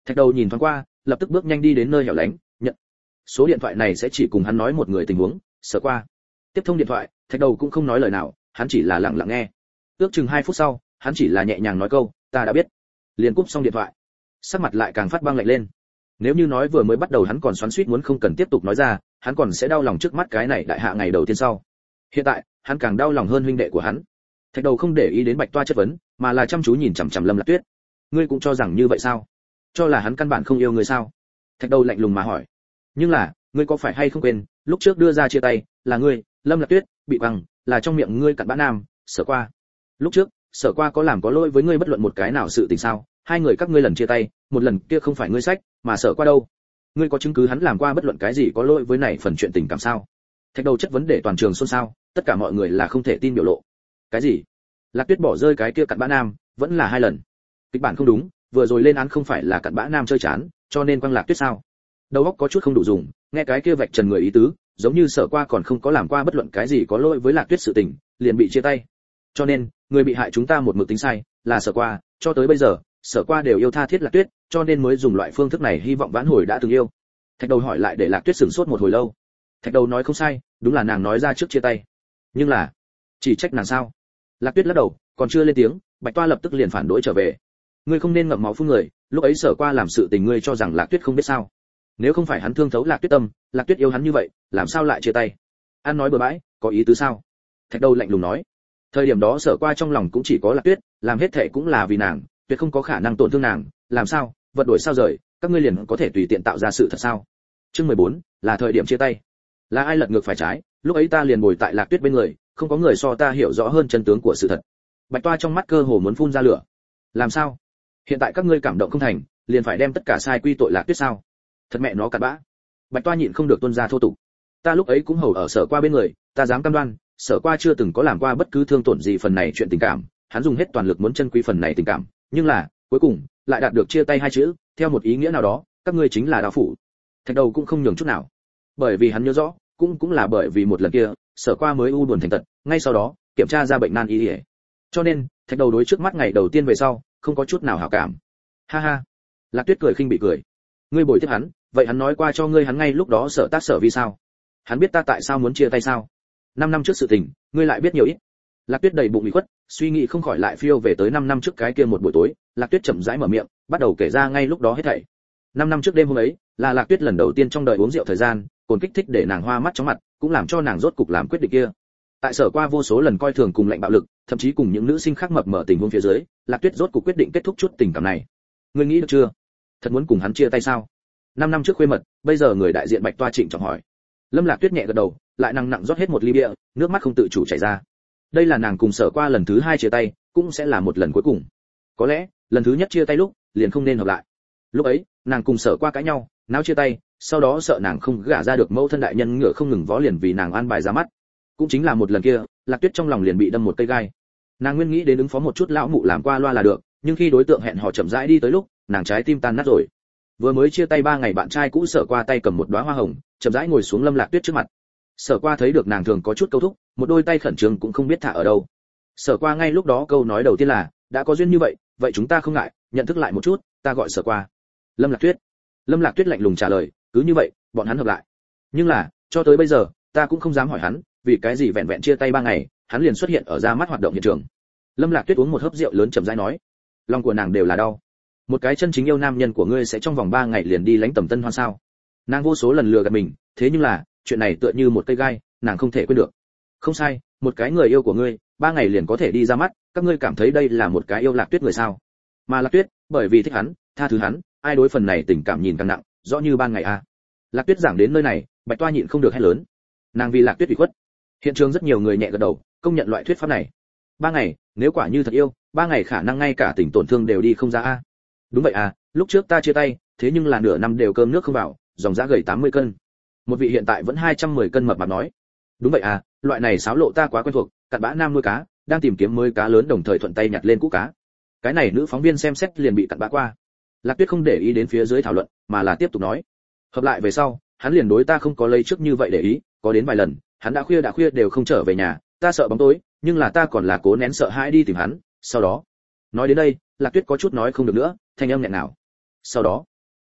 Thạch Đầu nhìn thoáng qua, lập tức bước nhanh đi đến nơi hẻo lánh, nhận số điện thoại này sẽ chỉ cùng hắn nói một người tình huống, Sở Qua. Tiếp thông điện thoại, Thạch Đầu cũng không nói lời nào, hắn chỉ là lặng lặng nghe. Ước chừng hai phút sau, hắn chỉ là nhẹ nhàng nói câu, ta đã biết. Liền cúp xong điện thoại. Sắc mặt lại càng phát băng lạnh lên. Nếu như nói vừa mới bắt đầu hắn còn xoắn xuýt muốn không cần tiếp tục nói ra, hắn còn sẽ đau lòng trước mắt cái này đại hạ ngày đầu tiên sau. Hiện tại, hắn càng đau lòng hơn huynh đệ của hắn. Thạch Đầu không để ý đến Bạch Toa chất vấn, mà là chăm chú nhìn chằm chằm Lâm Lạc Tuyết. Ngươi cũng cho rằng như vậy sao? Cho là hắn căn bản không yêu ngươi sao? Thạch Đầu lạnh lùng mà hỏi. Nhưng là, ngươi có phải hay không quên, lúc trước đưa ra chia tay, là ngươi, Lâm Lạc Tuyết, bị băng, là trong miệng ngươi cặn bã nam, Sở Qua. Lúc trước, Sở Qua có làm có lỗi với ngươi bất luận một cái nào sự tình sao? Hai người các ngươi lần chia tay, một lần kia không phải ngươi sách, mà Sở Qua đâu? Ngươi có chứng cứ hắn làm qua bất luận cái gì có lỗi với này phần chuyện tình cảm sao? Thạch Đầu chất vấn để toàn trường xôn xao, tất cả mọi người là không thể tin biểu lộ. Cái gì? Lạc Tuyết bỏ rơi cái kia cặn bã nam, vẫn là hai lần. Kịch bản không đúng, vừa rồi lên án không phải là cặn bã nam chơi chán, cho nên quăng Lạc Tuyết sao? Đầu óc có chút không đủ dùng, nghe cái kia vạch trần người ý tứ, giống như Sở Qua còn không có làm qua bất luận cái gì có lỗi với Lạc Tuyết sự tình, liền bị chia tay. Cho nên, người bị hại chúng ta một mực tính sai, là Sở Qua, cho tới bây giờ, Sở Qua đều yêu tha thiết Lạc Tuyết, cho nên mới dùng loại phương thức này hy vọng vãn hồi đã từng yêu. Thạch Đầu hỏi lại để Lạc Tuyết sửng sốt một hồi lâu. Thạch Đầu nói không sai, đúng là nàng nói ra trước chia tay. Nhưng là, chỉ trách nàng sao? Lạc Tuyết lắc đầu, còn chưa lên tiếng, Bạch Toa lập tức liền phản đối trở về. Ngươi không nên ngậm máu phun người, lúc ấy Sở Qua làm sự tình ngươi cho rằng Lạc Tuyết không biết sao? Nếu không phải hắn thương thấu Lạc Tuyết tâm, Lạc Tuyết yêu hắn như vậy, làm sao lại chia tay? An nói bừa bãi, có ý tứ sao? Thạch Đầu lạnh lùng nói. Thời điểm đó Sở Qua trong lòng cũng chỉ có Lạc Tuyết, làm hết thệ cũng là vì nàng, tuyệt không có khả năng tổn thương nàng, làm sao? Vật đổi sao rời, các ngươi liền có thể tùy tiện tạo ra sự thật sao? Chương mười bốn, là thời điểm chia tay. Là ai lật ngược phải trái, lúc ấy ta liền ngồi tại Lạc Tuyết bên người, không có người so ta hiểu rõ hơn chân tướng của sự thật. Bạch Toa trong mắt cơ hồ muốn phun ra lửa. Làm sao? Hiện tại các ngươi cảm động không thành, liền phải đem tất cả sai quy tội Lạc Tuyết sao? Thật mẹ nó cặn bã. Bạch Toa nhịn không được tuôn ra thô tục. Ta lúc ấy cũng hầu ở Sở Qua bên người, ta dám cam đoan, Sở Qua chưa từng có làm qua bất cứ thương tổn gì phần này chuyện tình cảm, hắn dùng hết toàn lực muốn chân quý phần này tình cảm, nhưng là, cuối cùng, lại đạt được chia tay hai chữ, theo một ý nghĩa nào đó, các ngươi chính là đạo phủ. Thạch Đầu cũng không nhường chút nào. Bởi vì hắn nhớ rõ, cũng cũng là bởi vì một lần kia, Sở Qua mới u buồn thành tật, ngay sau đó, kiểm tra ra bệnh nan y. Cho nên, Thạch Đầu đối trước mắt ngày đầu tiên về sau, không có chút nào hảo cảm. Ha ha. Lạc Tuyết cười khinh bị cười. Ngươi bồi tiếp hắn, vậy hắn nói qua cho ngươi hắn ngay lúc đó sở tác sở vi sao? Hắn biết ta tại sao muốn chia tay sao? Năm năm trước sự tình, ngươi lại biết nhiều ít. Lạc Tuyết đầy bụng ủy khuất, suy nghĩ không khỏi lại phiêu về tới năm năm trước cái kia một buổi tối, Lạc Tuyết chậm rãi mở miệng, bắt đầu kể ra ngay lúc đó hết thảy. Năm năm trước đêm hôm ấy, là Lạc Tuyết lần đầu tiên trong đời uống rượu thời gian, cồn kích thích để nàng hoa mắt chóng mặt, cũng làm cho nàng rốt cục làm quyết định kia. Tại Sở Qua vô số lần coi thường cùng lạnh bạo lực, thậm chí cùng những nữ sinh khác mập mờ tình huống phía dưới, Lạc Tuyết rốt cục quyết định kết thúc chút tình cảm này. Ngươi nghĩ được chưa? Thật muốn cùng hắn chia tay sao? Năm năm trước khuê mật, bây giờ người đại diện Bạch Toa trịnh trọng hỏi. Lâm Lạc Tuyết nhẹ gật đầu, lại nặng nặng rót hết một ly bia, nước mắt không tự chủ chảy ra. Đây là nàng cùng Sở Qua lần thứ hai chia tay, cũng sẽ là một lần cuối cùng. Có lẽ, lần thứ nhất chia tay lúc, liền không nên hợp lại. Lúc ấy, nàng cùng Sở Qua cãi nhau, náo chia tay, sau đó sợ nàng không gả ra được mẫu thân đại nhân ngựa không ngừng vó liền vì nàng an bài ra mắt. Cũng chính là một lần kia, Lạc Tuyết trong lòng liền bị đâm một cây gai. Nàng nguyên nghĩ đến ứng phó một chút lão mụ làm qua loa là được, nhưng khi đối tượng hẹn hò chậm rãi đi tới lúc, nàng trái tim tan nát rồi. Vừa mới chia tay ba ngày bạn trai cũ Sở Qua tay cầm một đóa hoa hồng, chậm rãi ngồi xuống Lâm Lạc Tuyết trước mặt. Sở Qua thấy được nàng thường có chút câu thúc, một đôi tay khẩn trương cũng không biết thả ở đâu. Sở Qua ngay lúc đó câu nói đầu tiên là, đã có duyên như vậy, vậy chúng ta không ngại, nhận thức lại một chút, ta gọi Sở Qua. Lâm Lạc Tuyết. Lâm Lạc Tuyết lạnh lùng trả lời, cứ như vậy, bọn hắn hợp lại. Nhưng là, cho tới bây giờ, ta cũng không dám hỏi hắn, vì cái gì vẹn vẹn chia tay ba ngày, hắn liền xuất hiện ở ra mắt hoạt động hiện trường. Lâm Lạc Tuyết uống một hớp rượu lớn chậm rãi nói, lòng của nàng đều là đau. Một cái chân chính yêu nam nhân của ngươi sẽ trong vòng ba ngày liền đi lánh tầm tân hoan sao? Nàng vô số lần lừa gạt mình, thế nhưng là, chuyện này tựa như một cây gai, nàng không thể quên được. Không sai, một cái người yêu của ngươi, ba ngày liền có thể đi ra mắt, các ngươi cảm thấy đây là một cái yêu Lạc Tuyết người sao? Mà Lạc Tuyết, bởi vì thích hắn, tha thứ hắn, ai đối phần này tình cảm nhìn càng nặng, rõ như ban ngày a. À. Lạc Tuyết giảng đến nơi này, Bạch Toa nhịn không được hét lớn. Nàng vì Lạc Tuyết ủy khuất. Hiện trường rất nhiều người nhẹ gật đầu, công nhận loại thuyết pháp này. Ba ngày, nếu quả như thật yêu, ba ngày khả năng ngay cả tình tổn thương đều đi không ra a. Đúng vậy à, lúc trước ta chia tay, thế nhưng là nửa năm đều cơm nước không vào, dòng giá gầy tám mươi cân. Một vị hiện tại vẫn hai trăm mười cân mập mạp nói. Đúng vậy à, loại này xáo lộ ta quá quen thuộc, cặn bã nam nuôi cá, đang tìm kiếm mới cá lớn đồng thời thuận tay nhặt lên cũ cá. Cái này nữ phóng viên xem xét liền bị cặn bã qua. Lạc Tuyết không để ý đến phía dưới thảo luận, mà là tiếp tục nói. Hợp lại về sau, hắn liền đối ta không có lấy trước như vậy để ý, có đến vài lần, hắn đã khuya đã khuya đều không trở về nhà, ta sợ bóng tối, nhưng là ta còn là cố nén sợ hãi đi tìm hắn, sau đó. Nói đến đây, Lạc Tuyết có chút nói không được nữa, thanh âm nghẹn nào. Sau đó,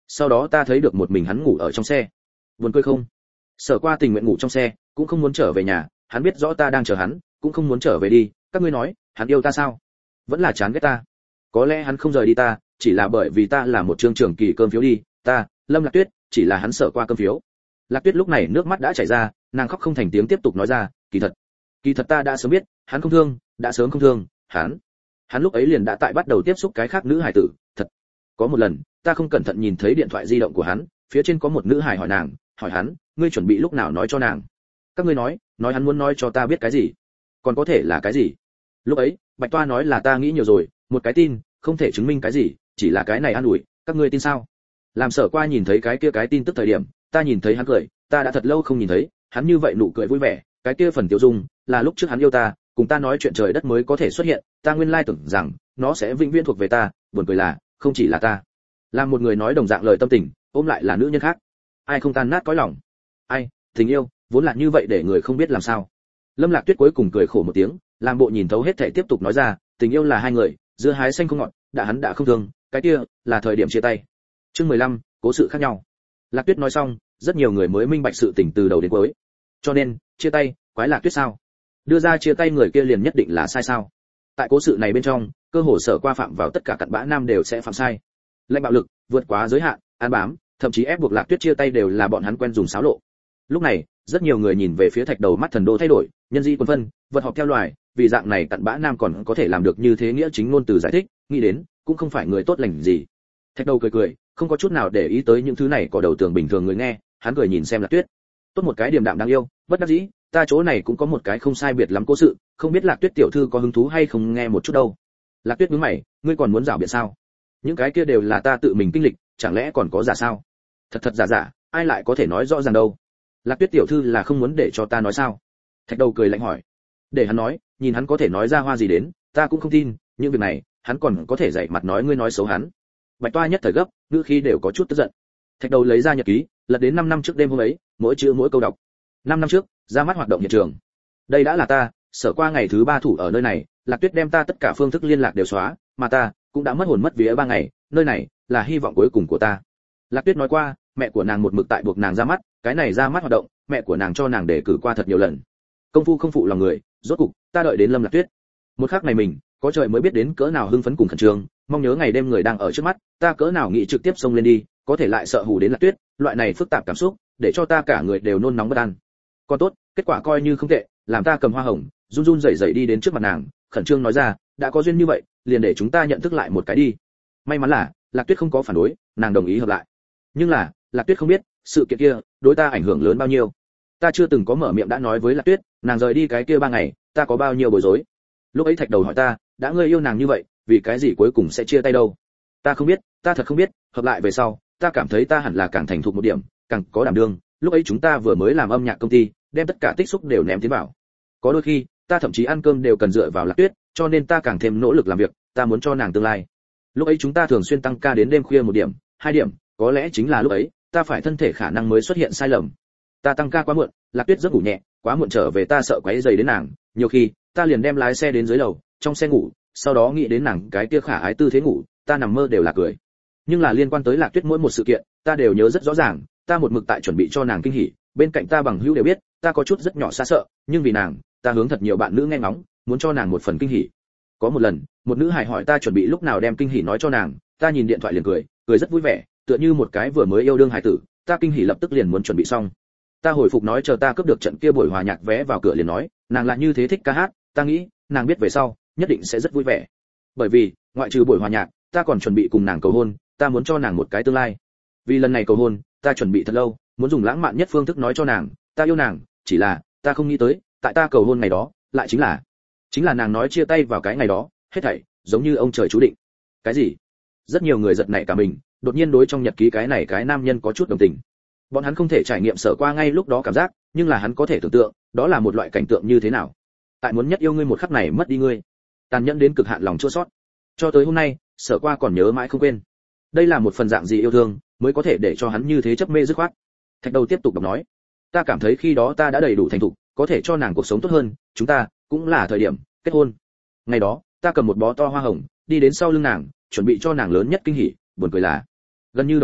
Sau đó ta thấy được một mình hắn ngủ ở trong xe. Buồn cười không? Sở Qua tình nguyện ngủ trong xe, cũng không muốn trở về nhà, hắn biết rõ ta đang chờ hắn, cũng không muốn trở về đi, các ngươi nói, hắn yêu ta sao? Vẫn là chán ghét ta? Có lẽ hắn không rời đi ta, chỉ là bởi vì ta là một trương trưởng kỳ cơm phiếu đi, ta, Lâm Lạc Tuyết, chỉ là hắn Sở Qua cơm phiếu. Lạc Tuyết lúc này nước mắt đã chảy ra, nàng khóc không thành tiếng tiếp tục nói ra, kỳ thật, kỳ thật ta đã sớm biết, hắn không thương, đã sớm không thương, hắn, hắn lúc ấy liền đã tại bắt đầu tiếp xúc cái khác nữ hài tử, thật. Có một lần, ta không cẩn thận nhìn thấy điện thoại di động của hắn, phía trên có một nữ hài hỏi nàng, hỏi hắn, ngươi chuẩn bị lúc nào nói cho nàng? Các ngươi nói, nói hắn muốn nói cho ta biết cái gì? Còn có thể là cái gì? Lúc ấy, Bạch Toa nói là ta nghĩ nhiều rồi, một cái tin, không thể chứng minh cái gì, chỉ là cái này an ủi, các ngươi tin sao? Làm Sở Qua nhìn thấy cái kia cái tin tức thời điểm, ta nhìn thấy hắn cười, ta đã thật lâu không nhìn thấy, hắn như vậy nụ cười vui vẻ, cái kia phần tiêu dung, là lúc trước hắn yêu ta, cùng ta nói chuyện trời đất mới có thể xuất hiện, ta nguyên lai tưởng rằng nó sẽ vĩnh viễn thuộc về ta, buồn cười là, không chỉ là ta. Làm một người nói đồng dạng lời tâm tình, ôm lại là nữ nhân khác. Ai không tan nát cõi lòng? Ai, tình yêu, vốn là như vậy để người không biết làm sao. Lâm Lạc Tuyết cuối cùng cười khổ một tiếng, làm bộ nhìn thấu hết thảy tiếp tục nói ra, tình yêu là hai người, dưa hái xanh không ngọt, đã hắn đã không thương, cái kia là thời điểm chia tay. Chương mười lăm, cố sự khác nhau. Lạc Tuyết nói xong, rất nhiều người mới minh bạch sự tình từ đầu đến cuối. Cho nên, chia tay, quái Lạc Tuyết sao? Đưa ra chia tay người kia liền nhất định là sai sao? Tại cố sự này bên trong, cơ hồ Sở Qua phạm vào tất cả cặn bã nam đều sẽ phạm sai. Lệnh bạo lực, vượt quá giới hạn, an bám, thậm chí ép buộc Lạc Tuyết chia tay đều là bọn hắn quen dùng xáo lộ. Lúc này, rất nhiều người nhìn về phía Thạch Đầu mắt thần đô thay đổi, nhân di quân phân, vật họp theo loài, vì dạng này cặn bã nam còn có thể làm được như thế nghĩa chính ngôn từ giải thích, nghĩ đến cũng không phải người tốt lành gì. Thạch Đầu cười cười, không có chút nào để ý tới những thứ này có đầu tường bình thường người nghe, hắn cười nhìn xem Lạc Tuyết. Tốt một cái điềm đạm đáng yêu, bất đắc dĩ, ta chỗ này cũng có một cái không sai biệt lắm cố sự, không biết Lạc Tuyết tiểu thư có hứng thú hay không nghe một chút đâu. Lạc Tuyết nhướng mày, ngươi còn muốn rảo biện sao? Những cái kia đều là ta tự mình kinh lịch, chẳng lẽ còn có giả sao? Thật thật giả giả, ai lại có thể nói rõ ràng đâu? Lạc Tuyết tiểu thư là không muốn để cho ta nói sao? Thạch Đầu cười lạnh hỏi. Để hắn nói, nhìn hắn có thể nói ra hoa gì đến, ta cũng không tin, những việc này, hắn còn có thể dạy mặt nói ngươi nói xấu hắn. Bạch Toa nhất thời gấp, ngữ khí đều có chút tức giận. Thạch Đầu lấy ra nhật ký, lật đến năm năm trước đêm hôm ấy, mỗi chữ mỗi câu đọc. năm năm trước, ra mắt hoạt động hiện trường. Đây đã là ta, Sở Qua ngày thứ ba thủ ở nơi này, Lạc Tuyết đem ta tất cả phương thức liên lạc đều xóa, mà ta cũng đã mất hồn mất vía ba ngày, nơi này là hy vọng cuối cùng của ta. Lạc Tuyết nói qua, mẹ của nàng một mực tại buộc nàng ra mắt, cái này ra mắt hoạt động, mẹ của nàng cho nàng đề cử qua thật nhiều lần. Công phu không phụ lòng người, rốt cục, ta đợi đến Lâm Lạc Tuyết. Một khắc này mình, có trời mới biết đến cỡ nào hưng phấn cùng khẩn trương, mong nhớ ngày đêm người đang ở trước mắt, ta cỡ nào nghĩ trực tiếp xông lên đi, có thể lại sợ hù đến Lạc Tuyết, loại này phức tạp cảm xúc, để cho ta cả người đều nôn nóng bất an. Còn tốt, kết quả coi như không tệ, làm ta cầm hoa hồng, run run rẩy rẩy đi đến trước mặt nàng, khẩn trương nói ra, đã có duyên như vậy, liền để chúng ta nhận thức lại một cái đi. May mắn là, Lạc Tuyết không có phản đối, nàng đồng ý hợp lại. Nhưng là, Lạc Tuyết không biết, sự kiện kia đối ta ảnh hưởng lớn bao nhiêu. Ta chưa từng có mở miệng đã nói với Lạc Tuyết, nàng rời đi cái kia ba ngày, ta có bao nhiêu bối rối. Lúc ấy Thạch Đầu hỏi ta, đã ngươi yêu nàng như vậy, vì cái gì cuối cùng sẽ chia tay đâu? Ta không biết, ta thật không biết, hợp lại về sau, ta cảm thấy ta hẳn là càng thành thục một điểm, càng có đảm đương. Lúc ấy chúng ta vừa mới làm âm nhạc công ty, đem tất cả tích xúc đều ném tiến vào. Có đôi khi, ta thậm chí ăn cơm đều cần dựa vào Lạc Tuyết, cho nên ta càng thêm nỗ lực làm việc, ta muốn cho nàng tương lai. Lúc ấy chúng ta thường xuyên tăng ca đến đêm khuya một điểm, hai điểm, có lẽ chính là lúc ấy, ta phải thân thể khả năng mới xuất hiện sai lầm. Ta tăng ca quá muộn, Lạc Tuyết giấc ngủ nhẹ, quá muộn trở về ta sợ quấy rầy đến nàng, nhiều khi, ta liền đem lái xe đến dưới lầu, trong xe ngủ, sau đó nghĩ đến nàng cái kia khả ái tư thế ngủ, ta nằm mơ đều là cười. Nhưng là liên quan tới Lạc Tuyết mỗi một sự kiện, ta đều nhớ rất rõ ràng, ta một mực tại chuẩn bị cho nàng kinh hỉ, bên cạnh ta bằng hữu đều biết, ta có chút rất nhỏ xa sợ, nhưng vì nàng, ta hướng thật nhiều bạn nữ nghe ngóng, muốn cho nàng một phần kinh hỉ. Có một lần, một nữ hài hỏi ta chuẩn bị lúc nào đem kinh hỉ nói cho nàng, ta nhìn điện thoại liền cười, cười rất vui vẻ, tựa như một cái vừa mới yêu đương hài tử, ta kinh hỉ lập tức liền muốn chuẩn bị xong. Ta hồi phục nói chờ ta cướp được trận kia buổi hòa nhạc vé vào cửa liền nói, nàng lại như thế thích ca hát, ta nghĩ, nàng biết về sau, nhất định sẽ rất vui vẻ. Bởi vì, ngoại trừ buổi hòa nhạc, ta còn chuẩn bị cùng nàng cầu hôn, ta muốn cho nàng một cái tương lai. Vì lần này cầu hôn, ta chuẩn bị thật lâu, muốn dùng lãng mạn nhất phương thức nói cho nàng, ta yêu nàng, chỉ là, ta không nghĩ tới, tại ta cầu hôn ngày đó, lại chính là, chính là nàng nói chia tay vào cái ngày đó, hết thảy, giống như ông trời chú định. Cái gì? Rất nhiều người giật nảy cả mình, đột nhiên đối trong nhật ký cái này cái nam nhân có chút đồng tình. Bọn hắn không thể trải nghiệm Sở Qua ngay lúc đó cảm giác, nhưng là hắn có thể tưởng tượng, đó là một loại cảnh tượng như thế nào. Tại muốn nhất yêu ngươi một khắc này mất đi ngươi, tàn nhẫn đến cực hạn lòng chua xót. Cho tới hôm nay, Sở Qua còn nhớ mãi không quên. Đây là một phần dạng gì yêu thương, mới có thể để cho hắn như thế chấp mê dứt khoát. Thạch Đầu tiếp tục đọc nói, ta cảm thấy khi đó ta đã đầy đủ thành thục, có thể cho nàng cuộc sống tốt hơn, chúng ta cũng là thời điểm kết hôn. Ngày đó, ta cầm một bó to hoa hồng, đi đến sau lưng nàng, chuẩn bị cho nàng lớn nhất kinh hỉ, buồn cười là, gần như đồng thời,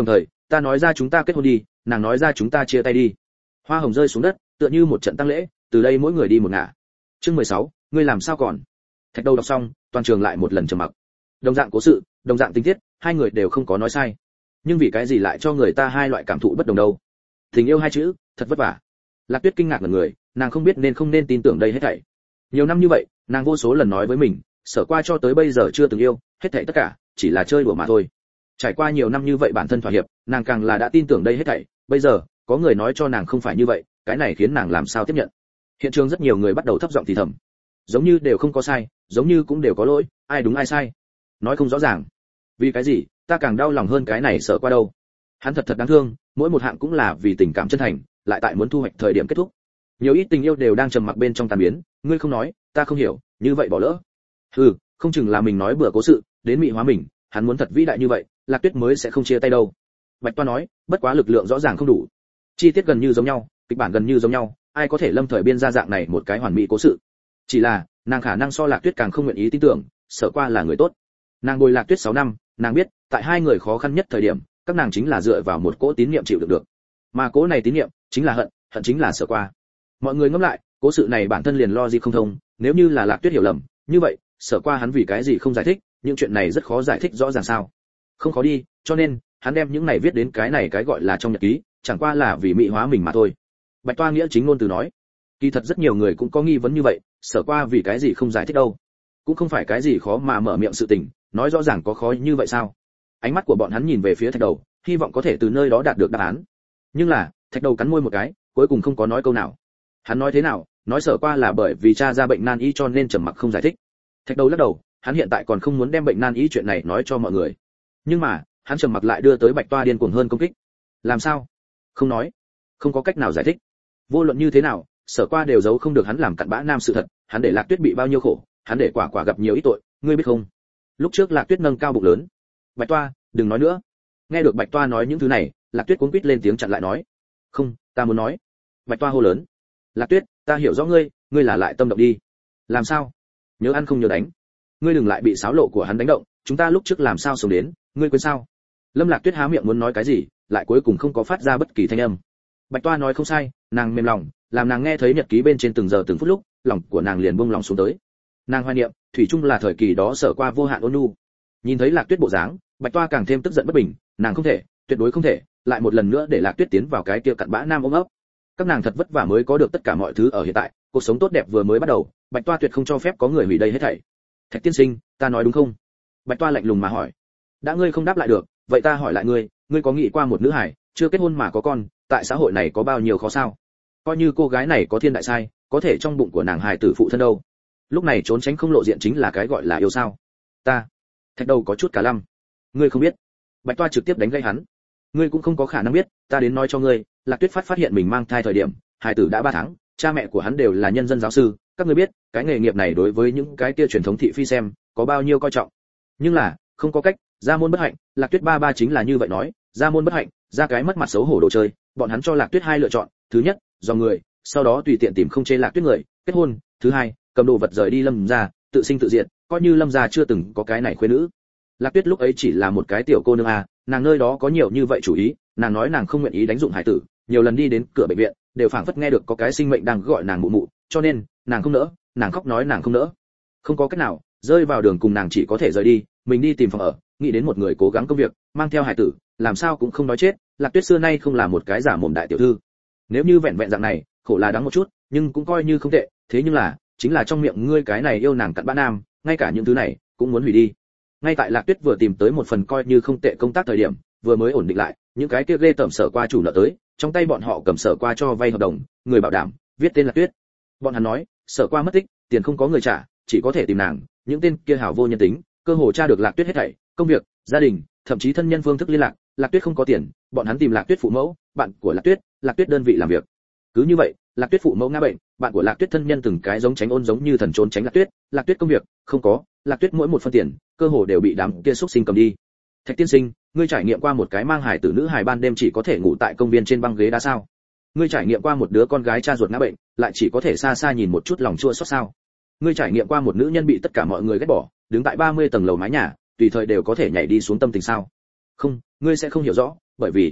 ta nói ra chúng ta kết hôn đi, nàng nói ra chúng ta chia tay đi. Hoa hồng rơi xuống đất, tựa như một trận tang lễ, từ đây mỗi người đi một ngả. Chương mười sáu, ngươi làm sao còn? Thạch Đầu đọc xong, toàn trường lại một lần trầm mặc. Đồng dạng cố sự, đồng dạng tình tiết, hai người đều không có nói sai. Nhưng vì cái gì lại cho người ta hai loại cảm thụ bất đồng đâu? Tình yêu hai chữ, thật vất vả. Lạc Tuyết kinh ngạc ngẩn người, nàng không biết nên không nên tin tưởng đây hết thảy. Nhiều năm như vậy, nàng vô số lần nói với mình, Sở Qua cho tới bây giờ chưa từng yêu, hết thảy tất cả chỉ là chơi đùa mà thôi. Trải qua nhiều năm như vậy bản thân thỏa hiệp, nàng càng là đã tin tưởng đây hết thảy, bây giờ, có người nói cho nàng không phải như vậy, cái này khiến nàng làm sao tiếp nhận. Hiện trường rất nhiều người bắt đầu thấp giọng thì thầm, giống như đều không có sai, giống như cũng đều có lỗi, ai đúng ai sai, nói không rõ ràng. Vì cái gì, ta càng đau lòng hơn cái này Sở Qua đâu. Hắn thật thật đáng thương, mỗi một hạng cũng là vì tình cảm chân thành, lại tại muốn thu hoạch thời điểm kết thúc. Nhiều ít tình yêu đều đang trầm mặc bên trong tan biến, ngươi không nói, ta không hiểu, như vậy bỏ lỡ. Hừ, không chừng là mình nói bừa cố sự, đến mị hóa mình, hắn muốn thật vĩ đại như vậy, Lạc Tuyết mới sẽ không chia tay đâu. Bạch Toa nói, bất quá lực lượng rõ ràng không đủ. Chi tiết gần như giống nhau, kịch bản gần như giống nhau, ai có thể lâm thời biên ra dạng này một cái hoàn mỹ cố sự. Chỉ là, nàng khả năng so Lạc Tuyết càng không nguyện ý tin tưởng, Sở Qua là người tốt. Nàng bồi Lạc Tuyết sáu năm, nàng biết, tại hai người khó khăn nhất thời điểm, các nàng chính là dựa vào một cỗ tín niệm chịu được được. Mà cỗ này tín niệm chính là hận, hận chính là Sở Qua. Mọi người ngẫm lại, cố sự này bản thân liền lo gì không thông, nếu như là Lạc Tuyết hiểu lầm, như vậy, Sở Qua hắn vì cái gì không giải thích, những chuyện này rất khó giải thích rõ ràng sao? Không khó đi, cho nên, hắn đem những này viết đến cái này cái gọi là trong nhật ký, chẳng qua là vì mỹ hóa mình mà thôi. Bạch Toa nghĩa chính ngôn từ nói, kỳ thật rất nhiều người cũng có nghi vấn như vậy, Sở Qua vì cái gì không giải thích đâu? Cũng không phải cái gì khó mà mở miệng sự tình, nói rõ ràng có khó như vậy sao? Ánh mắt của bọn hắn nhìn về phía Thạch Đầu, hy vọng có thể từ nơi đó đạt được đáp án. Nhưng là, Thạch Đầu cắn môi một cái, cuối cùng không có nói câu nào. Hắn nói thế nào, nói Sở Qua là bởi vì cha ra bệnh nan y cho nên trầm mặc không giải thích. Thạch Đầu lắc đầu, hắn hiện tại còn không muốn đem bệnh nan y chuyện này nói cho mọi người. Nhưng mà, hắn trầm mặc lại đưa tới Bạch Toa điên cuồng hơn công kích. Làm sao? Không nói, không có cách nào giải thích. Vô luận như thế nào, Sở Qua đều giấu không được hắn làm cặn bã nam sự thật, hắn để Lạc Tuyết bị bao nhiêu khổ, hắn để Quả Quả gặp nhiều ít tội, ngươi biết không? Lúc trước Lạc Tuyết nâng cao bụng lớn. Bạch Toa, đừng nói nữa. Nghe được Bạch Toa nói những thứ này, Lạc Tuyết cuống quýt lên tiếng chặn lại nói. Không, ta muốn nói. Bạch Toa hô lớn. Lạc Tuyết, ta hiểu rõ ngươi, ngươi là lại tâm động đi. Làm sao? Nhớ ăn không nhớ đánh. Ngươi đừng lại bị xáo lộ của hắn đánh động, chúng ta lúc trước làm sao sống đến, ngươi quên sao? Lâm Lạc Tuyết há miệng muốn nói cái gì, lại cuối cùng không có phát ra bất kỳ thanh âm. Bạch Toa nói không sai, nàng mềm lòng, làm nàng nghe thấy nhật ký bên trên từng giờ từng phút lúc, lòng của nàng liền buông lòng xuống tới. Nàng hoài niệm, thủy chung là thời kỳ đó Sở Qua vô hạn ôn nhu. Nhìn thấy Lạc Tuyết bộ dáng, Bạch Toa càng thêm tức giận bất bình, nàng không thể, tuyệt đối không thể, lại một lần nữa để Lạc Tuyết tiến vào cái kia cặn bã nam ôm ấp. Các nàng thật vất vả mới có được tất cả mọi thứ ở hiện tại, cuộc sống tốt đẹp vừa mới bắt đầu, Bạch Toa tuyệt không cho phép có người hủy đây hết thảy. Thạch tiên sinh, ta nói đúng không? Bạch Toa lạnh lùng mà hỏi. Đã ngươi không đáp lại được, vậy ta hỏi lại ngươi, ngươi có nghĩ qua một nữ hải, chưa kết hôn mà có con, tại xã hội này có bao nhiêu khó sao? Coi như cô gái này có thiên đại sai, có thể trong bụng của nàng hài tử phụ thân đâu? Lúc này trốn tránh không lộ diện chính là cái gọi là yêu sao? Ta, Thạch Đầu có chút cả lăm. Ngươi không biết? Bạch Toa trực tiếp đánh gây hắn. Ngươi cũng không có khả năng biết, ta đến nói cho ngươi, Lạc Tuyết phát phát hiện mình mang thai thời điểm, hài tử đã ba tháng, cha mẹ của hắn đều là nhân dân giáo sư, các ngươi biết, cái nghề nghiệp này đối với những cái kia truyền thống thị phi xem, có bao nhiêu coi trọng. Nhưng là, không có cách, gia môn bất hạnh, Lạc Tuyết ba ba chính là như vậy nói, gia môn bất hạnh, ra cái mất mặt xấu hổ đồ chơi, bọn hắn cho Lạc Tuyết hai lựa chọn, thứ nhất, do người, sau đó tùy tiện tìm không chê Lạc Tuyết người, kết hôn, thứ hai, cầm đồ vật rời đi Lâm gia, tự sinh tự diệt, coi như Lâm gia chưa từng có cái này khuê nữ. Lạc Tuyết lúc ấy chỉ là một cái tiểu cô nương à, nàng nơi đó có nhiều như vậy chủ ý, nàng nói nàng không nguyện ý đánh dụng hải tử, nhiều lần đi đến cửa bệnh viện, đều phảng phất nghe được có cái sinh mệnh đang gọi nàng mụ mụ, cho nên, nàng không nỡ, nàng khóc nói nàng không nỡ. Không có cách nào, rơi vào đường cùng nàng chỉ có thể rời đi, mình đi tìm phòng ở, nghĩ đến một người cố gắng công việc, mang theo hải tử, làm sao cũng không nói chết, Lạc Tuyết xưa nay không là một cái giả mồm đại tiểu thư. Nếu như vẹn vẹn dạng này, khổ là đáng một chút, nhưng cũng coi như không tệ, thế nhưng là, chính là trong miệng ngươi cái này yêu nàng cặn bã nam, ngay cả những thứ này cũng muốn hủy đi. Ngay tại Lạc Tuyết vừa tìm tới một phần coi như không tệ công tác thời điểm, vừa mới ổn định lại, những cái kia ghê tởm Sở Qua chủ nợ tới, trong tay bọn họ cầm Sở Qua cho vay hợp đồng, người bảo đảm, viết tên Lạc Tuyết. Bọn hắn nói, Sở Qua mất tích, tiền không có người trả, chỉ có thể tìm nàng, những tên kia hảo vô nhân tính, cơ hồ tra được Lạc Tuyết hết thảy, công việc, gia đình, thậm chí thân nhân phương thức liên lạc, Lạc Tuyết không có tiền, bọn hắn tìm Lạc Tuyết phụ mẫu, bạn của Lạc Tuyết, Lạc Tuyết đơn vị làm việc. Cứ như vậy, Lạc Tuyết phụ mẫu ngã bệnh, bạn của Lạc Tuyết thân nhân từng cái giống tránh ôn giống như thần trốn tránh Lạc Tuyết, Lạc Tuyết công việc không có, Lạc Tuyết mỗi một phân tiền, cơ hồ đều bị đám kia xúc sinh cầm đi. Thạch tiên sinh, ngươi trải nghiệm qua một cái mang hài tử nữ hài ban đêm chỉ có thể ngủ tại công viên trên băng ghế đá sao? Ngươi trải nghiệm qua một đứa con gái cha ruột ngã bệnh, lại chỉ có thể xa xa nhìn một chút lòng chua xót sao? Ngươi trải nghiệm qua một nữ nhân bị tất cả mọi người ghét bỏ, đứng tại ba mươi tầng lầu mái nhà, tùy thời đều có thể nhảy đi xuống tâm tình sao? Không, ngươi sẽ không hiểu rõ, bởi vì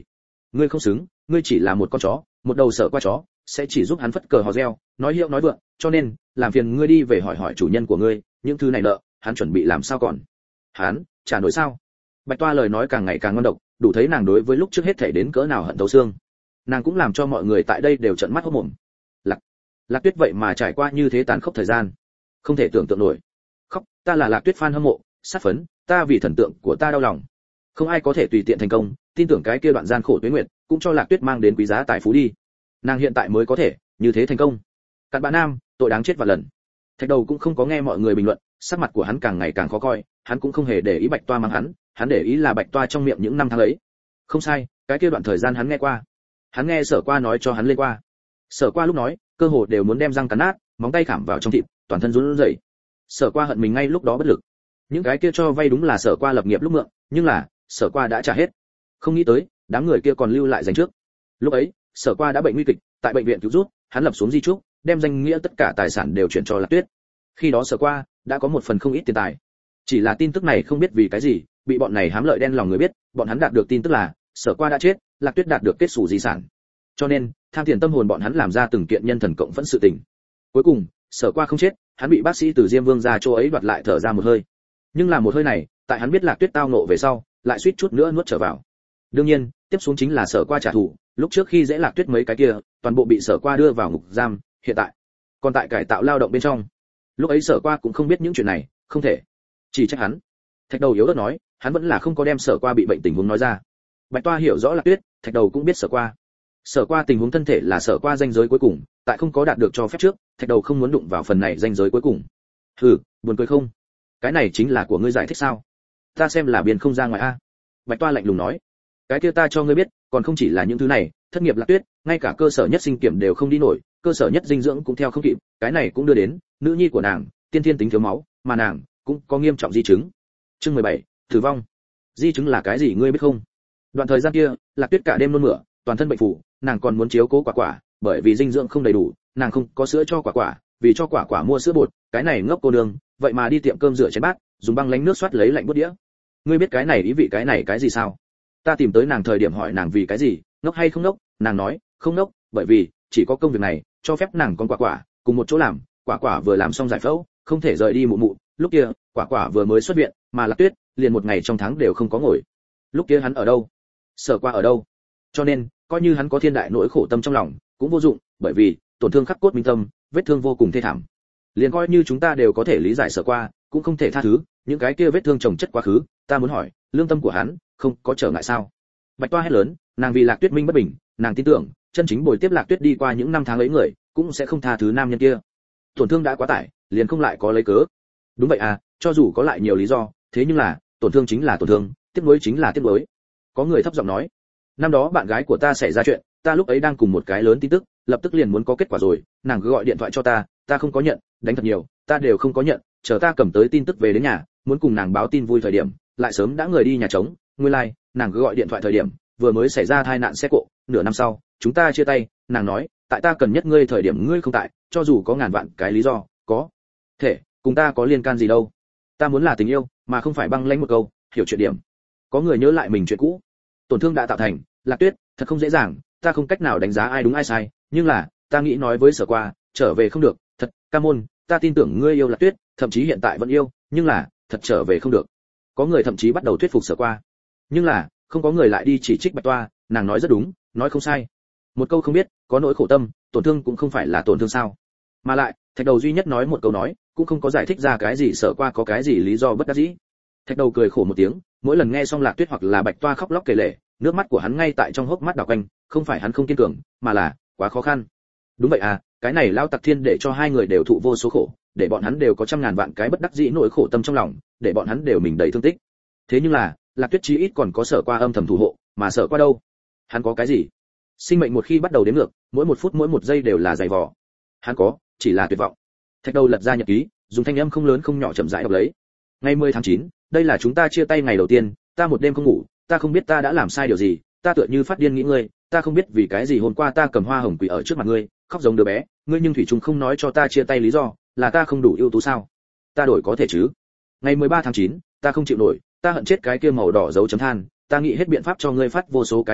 ngươi không xứng, ngươi chỉ là một con chó, một đầu Sở Qua chó, sẽ chỉ giúp hắn phất cờ hò reo, nói hiệu nói vượng, cho nên, làm phiền ngươi đi về hỏi hỏi chủ nhân của ngươi, những thứ này nợ, hắn chuẩn bị làm sao còn? Hắn, trả nổi sao? Bạch Toa lời nói càng ngày càng ngon độc, đủ thấy nàng đối với lúc trước hết thể đến cỡ nào hận thấu xương. Nàng cũng làm cho mọi người tại đây đều trợn mắt hốt mồm. Lạc, Lạc Tuyết vậy mà trải qua như thế tàn khốc thời gian, không thể tưởng tượng nổi. Khóc, ta là Lạc Tuyết fan hâm mộ, sát phấn, ta vì thần tượng của ta đau lòng. Không ai có thể tùy tiện thành công, tin tưởng cái kia đoạn gian khổ tuế nguyệt, cũng cho Lạc Tuyết mang đến quý giá tài phú đi. Nàng hiện tại mới có thể như thế thành công. Cặn bạn nam, tội đáng chết vạn lần. Thạch Đầu cũng không có nghe mọi người bình luận, sắc mặt của hắn càng ngày càng khó coi, hắn cũng không hề để ý Bạch Toa mang hắn, hắn để ý là Bạch Toa trong miệng những năm tháng ấy. Không sai, cái kia đoạn thời gian hắn nghe qua. Hắn nghe Sở Qua nói cho hắn lên qua. Sở Qua lúc nói, cơ hồ đều muốn đem răng cắn nát, móng tay khảm vào trong thịt, toàn thân run rẩy. Sở Qua hận mình ngay lúc đó bất lực. Những cái kia cho vay đúng là Sở Qua lập nghiệp lúc mượn, nhưng là, Sở Qua đã trả hết. Không nghĩ tới, đám người kia còn lưu lại dành trước. Lúc ấy, Sở Qua đã bệnh nguy kịch, tại bệnh viện cứu rút, hắn lập xuống di chúc, đem danh nghĩa tất cả tài sản đều chuyển cho Lạc Tuyết. Khi đó Sở Qua đã có một phần không ít tiền tài. Chỉ là tin tức này không biết vì cái gì, bị bọn này hám lợi đen lòng người biết, bọn hắn đạt được tin tức là Sở Qua đã chết, Lạc Tuyết đạt được kết sủ di sản. Cho nên, tham tiền tâm hồn bọn hắn làm ra từng kiện nhân thần cộng phẫn sự tình. Cuối cùng, Sở Qua không chết, hắn bị bác sĩ từ Diêm Vương ra chỗ ấy đoạt lại thở ra một hơi. Nhưng là một hơi này, tại hắn biết Lạc Tuyết tao nộ về sau, lại suýt chút nữa nuốt trở vào. Đương nhiên, tiếp xuống chính là Sở Qua trả thù, lúc trước khi dễ Lạc Tuyết mấy cái kia, toàn bộ bị Sở Qua đưa vào ngục giam, hiện tại còn tại cải tạo lao động bên trong. Lúc ấy Sở Qua cũng không biết những chuyện này, không thể chỉ trách hắn. Thạch Đầu yếu ớt nói, hắn vẫn là không có đem Sở Qua bị bệnh tình huống nói ra. Bạch Toa hiểu rõ Lạc Tuyết, Thạch Đầu cũng biết Sở Qua. Sở Qua tình huống thân thể là Sở Qua danh giới cuối cùng, tại không có đạt được cho phép trước, Thạch Đầu không muốn đụng vào phần này danh giới cuối cùng. Hừ, buồn cười không? Cái này chính là của ngươi giải thích sao? Ta xem là biên không ra ngoài a. Bạch Toa lạnh lùng nói, cái kia ta cho ngươi biết, còn không chỉ là những thứ này, thất nghiệp Lạc Tuyết, ngay cả cơ sở nhất sinh kiểm đều không đi nổi, cơ sở nhất dinh dưỡng cũng theo không kịp, cái này cũng đưa đến nữ nhi của nàng, tiên thiên tính thiếu máu, mà nàng cũng có nghiêm trọng di chứng. Chương mười bảy, tử vong. Di chứng là cái gì ngươi biết không? Đoạn thời gian kia, Lạc Tuyết cả đêm nôn mửa, toàn thân bệnh phủ, nàng còn muốn chiếu cố Quả Quả, bởi vì dinh dưỡng không đầy đủ, nàng không có sữa cho Quả Quả, vì cho Quả Quả mua sữa bột, cái này ngốc cô nương, vậy mà đi tiệm cơm rửa chén bát, dùng băng lánh nước xoát lấy lạnh bút đĩa. Ngươi biết cái này ý vị cái này cái gì sao? Ta tìm tới nàng thời điểm hỏi nàng vì cái gì, ngốc hay không ngốc, nàng nói, không ngốc, bởi vì chỉ có công việc này cho phép nàng con Quả Quả cùng một chỗ làm, Quả Quả vừa làm xong giải phẫu, không thể rời đi mụ mụ, lúc kia, Quả Quả vừa mới xuất viện, mà Lạc Tuyết liền một ngày trong tháng đều không có ngồi. Lúc kia hắn ở đâu? Sở Qua ở đâu? Cho nên, coi như hắn có thiên đại nỗi khổ tâm trong lòng, cũng vô dụng, bởi vì tổn thương khắc cốt minh tâm, vết thương vô cùng thê thảm. Liền coi như chúng ta đều có thể lý giải Sở Qua, cũng không thể tha thứ, những cái kia vết thương chồng chất quá khứ, ta muốn hỏi, lương tâm của hắn không có trở ngại sao? Bạch Toa hét lớn, nàng vì Lạc Tuyết minh bất bình, nàng tin tưởng, chân chính bồi tiếp Lạc Tuyết đi qua những năm tháng ấy người, cũng sẽ không tha thứ nam nhân kia. Tổn thương đã quá tải, liền không lại có lấy cớ. Đúng vậy à, cho dù có lại nhiều lý do, thế nhưng là, tổn thương chính là tổn thương, tiếc nuối chính là tiếc nuối. Có người thấp giọng nói, năm đó bạn gái của ta xảy ra chuyện, ta lúc ấy đang cùng một cái lớn tin tức, lập tức liền muốn có kết quả rồi, nàng cứ gọi điện thoại cho ta, ta không có nhận, đánh thật nhiều, ta đều không có nhận, chờ ta cầm tới tin tức về đến nhà, muốn cùng nàng báo tin vui thời điểm, lại sớm đã người đi nhà trống, nguyên lai, like, nàng cứ gọi điện thoại thời điểm, vừa mới xảy ra tai nạn xe cộ, nửa năm sau, chúng ta chia tay, nàng nói, tại ta cần nhất ngươi thời điểm ngươi không tại, cho dù có ngàn vạn cái lý do, có thể, cùng ta có liên can gì đâu. Ta muốn là tình yêu, mà không phải băng lãnh một câu, hiểu chuyện điểm. Có người nhớ lại mình chuyện cũ. Tổn thương đã tạo thành, Lạc Tuyết, thật không dễ dàng, ta không cách nào đánh giá ai đúng ai sai, nhưng là, ta nghĩ nói với Sở Qua, trở về không được, thật, ca môn, ta tin tưởng ngươi yêu Lạc Tuyết, thậm chí hiện tại vẫn yêu, nhưng là, thật trở về không được. Có người thậm chí bắt đầu thuyết phục Sở Qua. Nhưng là, không có người lại đi chỉ trích Bạch Toa, nàng nói rất đúng, nói không sai. Một câu không biết, có nỗi khổ tâm, tổn thương cũng không phải là tổn thương sao? Mà lại, Thạch Đầu duy nhất nói một câu nói, cũng không có giải thích ra cái gì Sở Qua có cái gì lý do bất đắc dĩ. Thạch Đầu cười khổ một tiếng, mỗi lần nghe xong Lạc Tuyết hoặc là Bạch Toa khóc lóc kể lể, nước mắt của hắn ngay tại trong hốc mắt đảo quanh, không phải hắn không kiên cường, mà là quá khó khăn. Đúng vậy à, cái này lao tặc thiên để cho hai người đều thụ vô số khổ, để bọn hắn đều có trăm ngàn vạn cái bất đắc dĩ nỗi khổ tâm trong lòng, để bọn hắn đều mình đầy thương tích. Thế nhưng là, Lạc Tuyết chí ít còn có Sở Qua âm thầm thủ hộ, mà Sở Qua đâu? Hắn có cái gì? Sinh mệnh một khi bắt đầu đếm ngược, mỗi một phút mỗi một giây đều là dày vò. Hắn có, chỉ là tuyệt vọng. Thạch Đầu lật ra nhật ký, dùng thanh âm không lớn không nhỏ chậm rãi đọc lấy. Ngày mười tháng chín, đây là chúng ta chia tay ngày đầu tiên, ta một đêm không ngủ, ta không biết ta đã làm sai điều gì, ta tựa như phát điên nghĩ ngươi, ta không biết vì cái gì hôm qua ta cầm hoa hồng quỳ ở trước mặt ngươi, khóc giống đứa bé, ngươi nhưng thủy chung không nói cho ta chia tay lý do, là ta không đủ ưu tú sao? Ta đổi có thể chứ? Ngày mười ba tháng chín, ta không chịu nổi, ta hận chết cái kia màu đỏ dấu chấm than, ta nghĩ hết biện pháp cho ngươi phát vô số cái tin tức,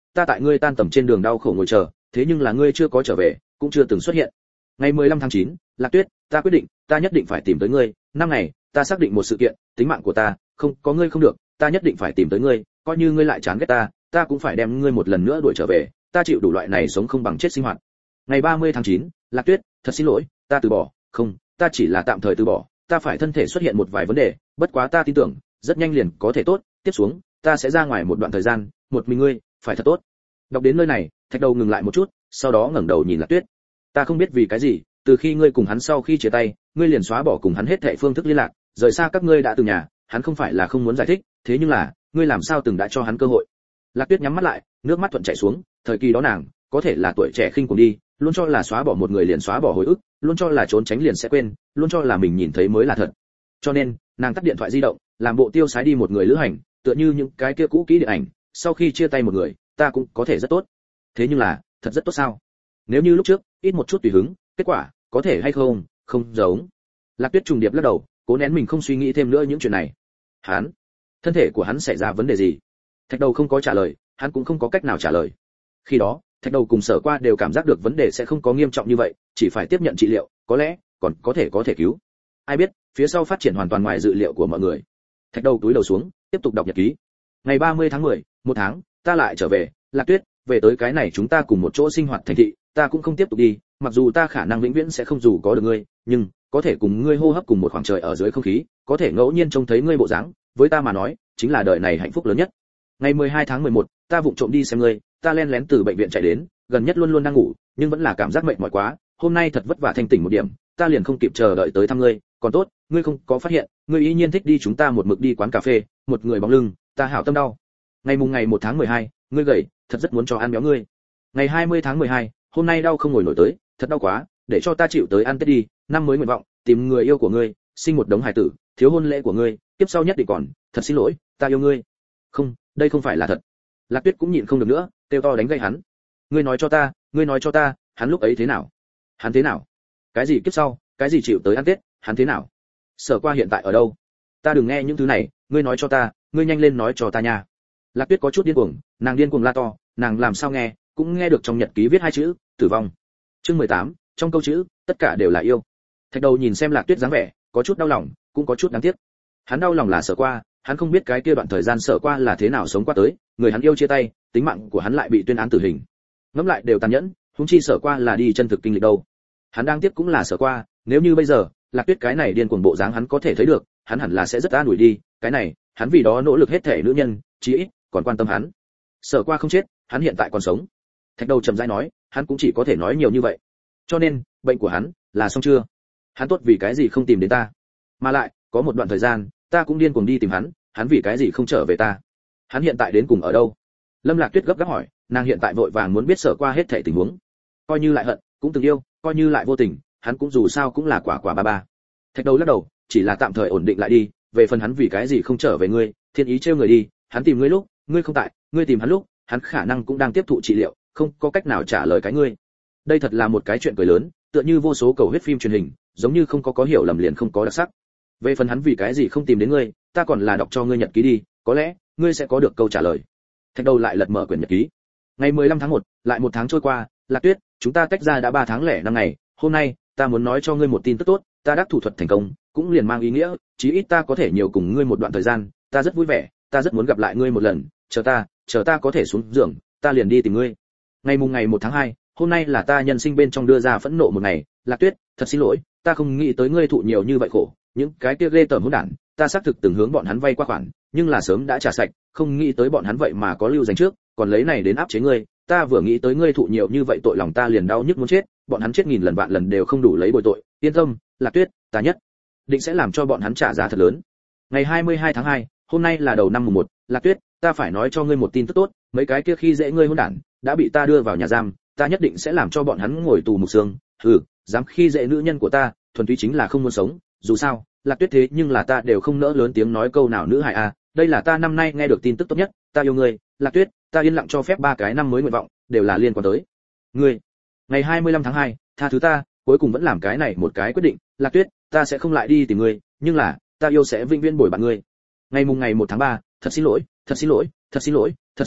ta tại ngươi tan tầm trên đường đau khổ ngồi chờ, thế nhưng là ngươi chưa có trở về, cũng chưa từng xuất hiện. Ngày mười lăm tháng chín, Lạc Tuyết, ta quyết định, ta nhất định phải tìm tới ngươi, năm ngày, ta xác định một sự kiện, tính mạng của ta, không, có ngươi không được, ta nhất định phải tìm tới ngươi, coi như ngươi lại chán ghét ta, ta cũng phải đem ngươi một lần nữa đuổi trở về, ta chịu đủ loại này sống không bằng chết sinh hoạt. Ngày ba mươi tháng chín, Lạc Tuyết, thật xin lỗi, ta từ bỏ, không, ta chỉ là tạm thời từ bỏ, ta phải thân thể xuất hiện một vài vấn đề, bất quá ta tin tưởng, rất nhanh liền có thể tốt, tiếp xuống, ta sẽ ra ngoài một đoạn thời gian, một mình ngươi, phải thật tốt. Đọc đến nơi này, Thạch Đầu ngừng lại một chút, sau đó ngẩng đầu nhìn Lạc Tuyết. Ta không biết vì cái gì, từ khi ngươi cùng hắn sau khi chia tay, ngươi liền xóa bỏ cùng hắn hết thảy phương thức liên lạc, rời xa các ngươi đã từng nhà, hắn không phải là không muốn giải thích, thế nhưng là, ngươi làm sao từng đã cho hắn cơ hội. Lạc Tuyết nhắm mắt lại, nước mắt thuận chảy xuống, thời kỳ đó nàng, có thể là tuổi trẻ khinh cuồng đi, luôn cho là xóa bỏ một người liền xóa bỏ hồi ức, luôn cho là trốn tránh liền sẽ quên, luôn cho là mình nhìn thấy mới là thật. Cho nên, nàng tắt điện thoại di động, làm bộ tiêu sái đi một người lữ hành, tựa như những cái kia cũ kỹ điện ảnh, sau khi chia tay một người, ta cũng có thể rất tốt. Thế nhưng là, thật rất tốt sao? Nếu như lúc trước, ít một chút tùy hứng, kết quả, có thể hay không, không giống. Lạc Tuyết trùng điệp lắc đầu, cố nén mình không suy nghĩ thêm nữa những chuyện này. Hắn, thân thể của hắn xảy ra vấn đề gì? Thạch Đầu không có trả lời, hắn cũng không có cách nào trả lời. Khi đó, Thạch Đầu cùng Sở Qua đều cảm giác được vấn đề sẽ không có nghiêm trọng như vậy, chỉ phải tiếp nhận trị liệu, có lẽ còn có thể có thể cứu. Ai biết, phía sau phát triển hoàn toàn ngoài dự liệu của mọi người. Thạch Đầu túi đầu xuống, tiếp tục đọc nhật ký. Ngày ba mươi tháng mười, một tháng, ta lại trở về, Lạc Tuyết, về tới cái này chúng ta cùng một chỗ sinh hoạt thành thị, ta cũng không tiếp tục đi, mặc dù ta khả năng vĩnh viễn sẽ không dù có được ngươi, nhưng có thể cùng ngươi hô hấp cùng một khoảng trời ở dưới không khí, có thể ngẫu nhiên trông thấy ngươi bộ dáng, với ta mà nói, chính là đời này hạnh phúc lớn nhất. Ngày mười hai tháng mười một, ta vụng trộm đi xem ngươi, ta len lén từ bệnh viện chạy đến, gần nhất luôn luôn đang ngủ, nhưng vẫn là cảm giác mệt mỏi quá, hôm nay thật vất vả thanh tỉnh một điểm, ta liền không kịp chờ đợi tới thăm ngươi, còn tốt, ngươi không có phát hiện, ngươi ý nhiên thích đi chúng ta một mực đi quán cà phê, một người bóng lưng, ta hảo tâm đau. Ngày mùng ngày một tháng mười hai, ngươi gầy, thật rất muốn cho ăn béo ngươi. Ngày hai mươi tháng mười hai, hôm nay đau không ngồi nổi tới, thật đau quá, để cho ta chịu tới ăn Tết đi, năm mới nguyện vọng, tìm người yêu của ngươi, sinh một đống hài tử, thiếu hôn lễ của ngươi, tiếp sau nhất định còn, thật xin lỗi, ta yêu ngươi. Không, đây không phải là thật. Lạc Tuyết cũng nhịn không được nữa, kêu to đánh gậy hắn. Ngươi nói cho ta, ngươi nói cho ta, hắn lúc ấy thế nào? Hắn thế nào? Cái gì kiếp sau, cái gì chịu tới ăn Tết, hắn thế nào? Sở Qua hiện tại ở đâu? Ta đừng nghe những thứ này, ngươi nói cho ta, ngươi nhanh lên nói cho ta nha. Lạc Tuyết có chút điên cuồng, nàng điên cuồng la to, nàng làm sao nghe, cũng nghe được trong nhật ký viết hai chữ, tử vong. Chương mười tám, trong câu chữ, tất cả đều là yêu. Thạch Đầu nhìn xem Lạc Tuyết dáng vẻ, có chút đau lòng, cũng có chút đáng tiếc. Hắn đau lòng là Sở Qua, hắn không biết cái kia đoạn thời gian Sở Qua là thế nào sống qua tới, người hắn yêu chia tay, tính mạng của hắn lại bị tuyên án tử hình. Ngẫm lại đều tàn nhẫn, huống chi Sở Qua là đi chân thực kinh lịch đâu. Hắn đang tiếc cũng là Sở Qua, nếu như bây giờ, Lạc Tuyết cái này điên cuồng bộ dáng hắn có thể thấy được, hắn hẳn là sẽ rất an ủi đi, cái này, hắn vì đó nỗ lực hết thể nữ nhân, chí ít còn quan tâm hắn. Sở Qua không chết, hắn hiện tại còn sống. Thạch Đầu trầm rãi nói, hắn cũng chỉ có thể nói nhiều như vậy. Cho nên, bệnh của hắn là xong chưa? Hắn tốt vì cái gì không tìm đến ta? Mà lại, có một đoạn thời gian, ta cũng điên cuồng đi tìm hắn, hắn vì cái gì không trở về ta? Hắn hiện tại đến cùng ở đâu? Lâm Lạc Tuyết gấp gáp hỏi, nàng hiện tại vội vàng muốn biết Sở Qua hết thảy tình huống. Coi như lại hận, cũng từng yêu, coi như lại vô tình, hắn cũng dù sao cũng là quả quả ba ba. Thạch Đầu lắc đầu, chỉ là tạm thời ổn định lại đi, về phần hắn vì cái gì không trở về ngươi, thiên ý trêu người đi, hắn tìm ngươi lúc, ngươi không tại, ngươi tìm hắn lúc, hắn khả năng cũng đang tiếp thụ trị liệu, không có cách nào trả lời cái ngươi. Đây thật là một cái chuyện cười lớn, tựa như vô số cầu huyết phim truyền hình, giống như không có có hiểu lầm liền không có đặc sắc. Về phần hắn vì cái gì không tìm đến ngươi, ta còn là đọc cho ngươi nhật ký đi, có lẽ ngươi sẽ có được câu trả lời. Thạch Đầu lại lật mở quyển nhật ký. Ngày mười lăm tháng một, lại một tháng trôi qua, Lạc Tuyết, chúng ta tách ra đã ba tháng lẻ năm ngày, hôm nay, ta muốn nói cho ngươi một tin tức tốt, ta đắc thủ thuật thành công, cũng liền mang ý nghĩa, chí ít ta có thể nhiều cùng ngươi một đoạn thời gian, ta rất vui vẻ, ta rất muốn gặp lại ngươi một lần, chờ ta, chờ ta có thể xuống giường, ta liền đi tìm ngươi. Ngày mùng ngày một tháng hai, hôm nay là ta nhân sinh bên trong đưa ra phẫn nộ một ngày, Lạc Tuyết, thật xin lỗi, ta không nghĩ tới ngươi thụ nhiều như vậy khổ, những cái kia ghê tởm hỗn đản, ta xác thực từng hướng bọn hắn vay qua khoản, nhưng là sớm đã trả sạch, không nghĩ tới bọn hắn vậy mà có lưu dành trước, còn lấy này đến áp chế ngươi, ta vừa nghĩ tới ngươi thụ nhiều như vậy tội lòng ta liền đau nhức muốn chết, bọn hắn chết nghìn lần vạn lần đều không đủ lấy bồi tội, yên tâm, Lạc Tuyết, ta nhất định sẽ làm cho bọn hắn trả giá thật lớn. Ngày hai mươi hai tháng hai, hôm nay là đầu năm mùng một, Lạc Tuyết, ta phải nói cho ngươi một tin tức tốt, mấy cái kia khi dễ ngươi hỗn đản, đã bị ta đưa vào nhà giam, ta nhất định sẽ làm cho bọn hắn ngồi tù mục xương, hừ, dám khi dễ nữ nhân của ta, thuần túy chính là không muốn sống, dù sao, Lạc Tuyết thế nhưng là ta đều không nỡ lớn tiếng nói câu nào nữ hài a, đây là ta năm nay nghe được tin tức tốt nhất, ta yêu ngươi, Lạc Tuyết, ta yên lặng cho phép ba cái năm mới nguyện vọng, đều là liên quan tới ngươi. Ngày hai mươi lăm tháng hai, tha thứ ta, cuối cùng vẫn làm cái này một cái quyết định, Lạc Tuyết, ta sẽ không lại đi tìm ngươi, nhưng là, ta yêu sẽ vĩnh viễn bồi bạn ngươi. Ngày mùng ngày một tháng ba, thật xin lỗi, thật xin lỗi, thật xin lỗi, thật xin lỗi,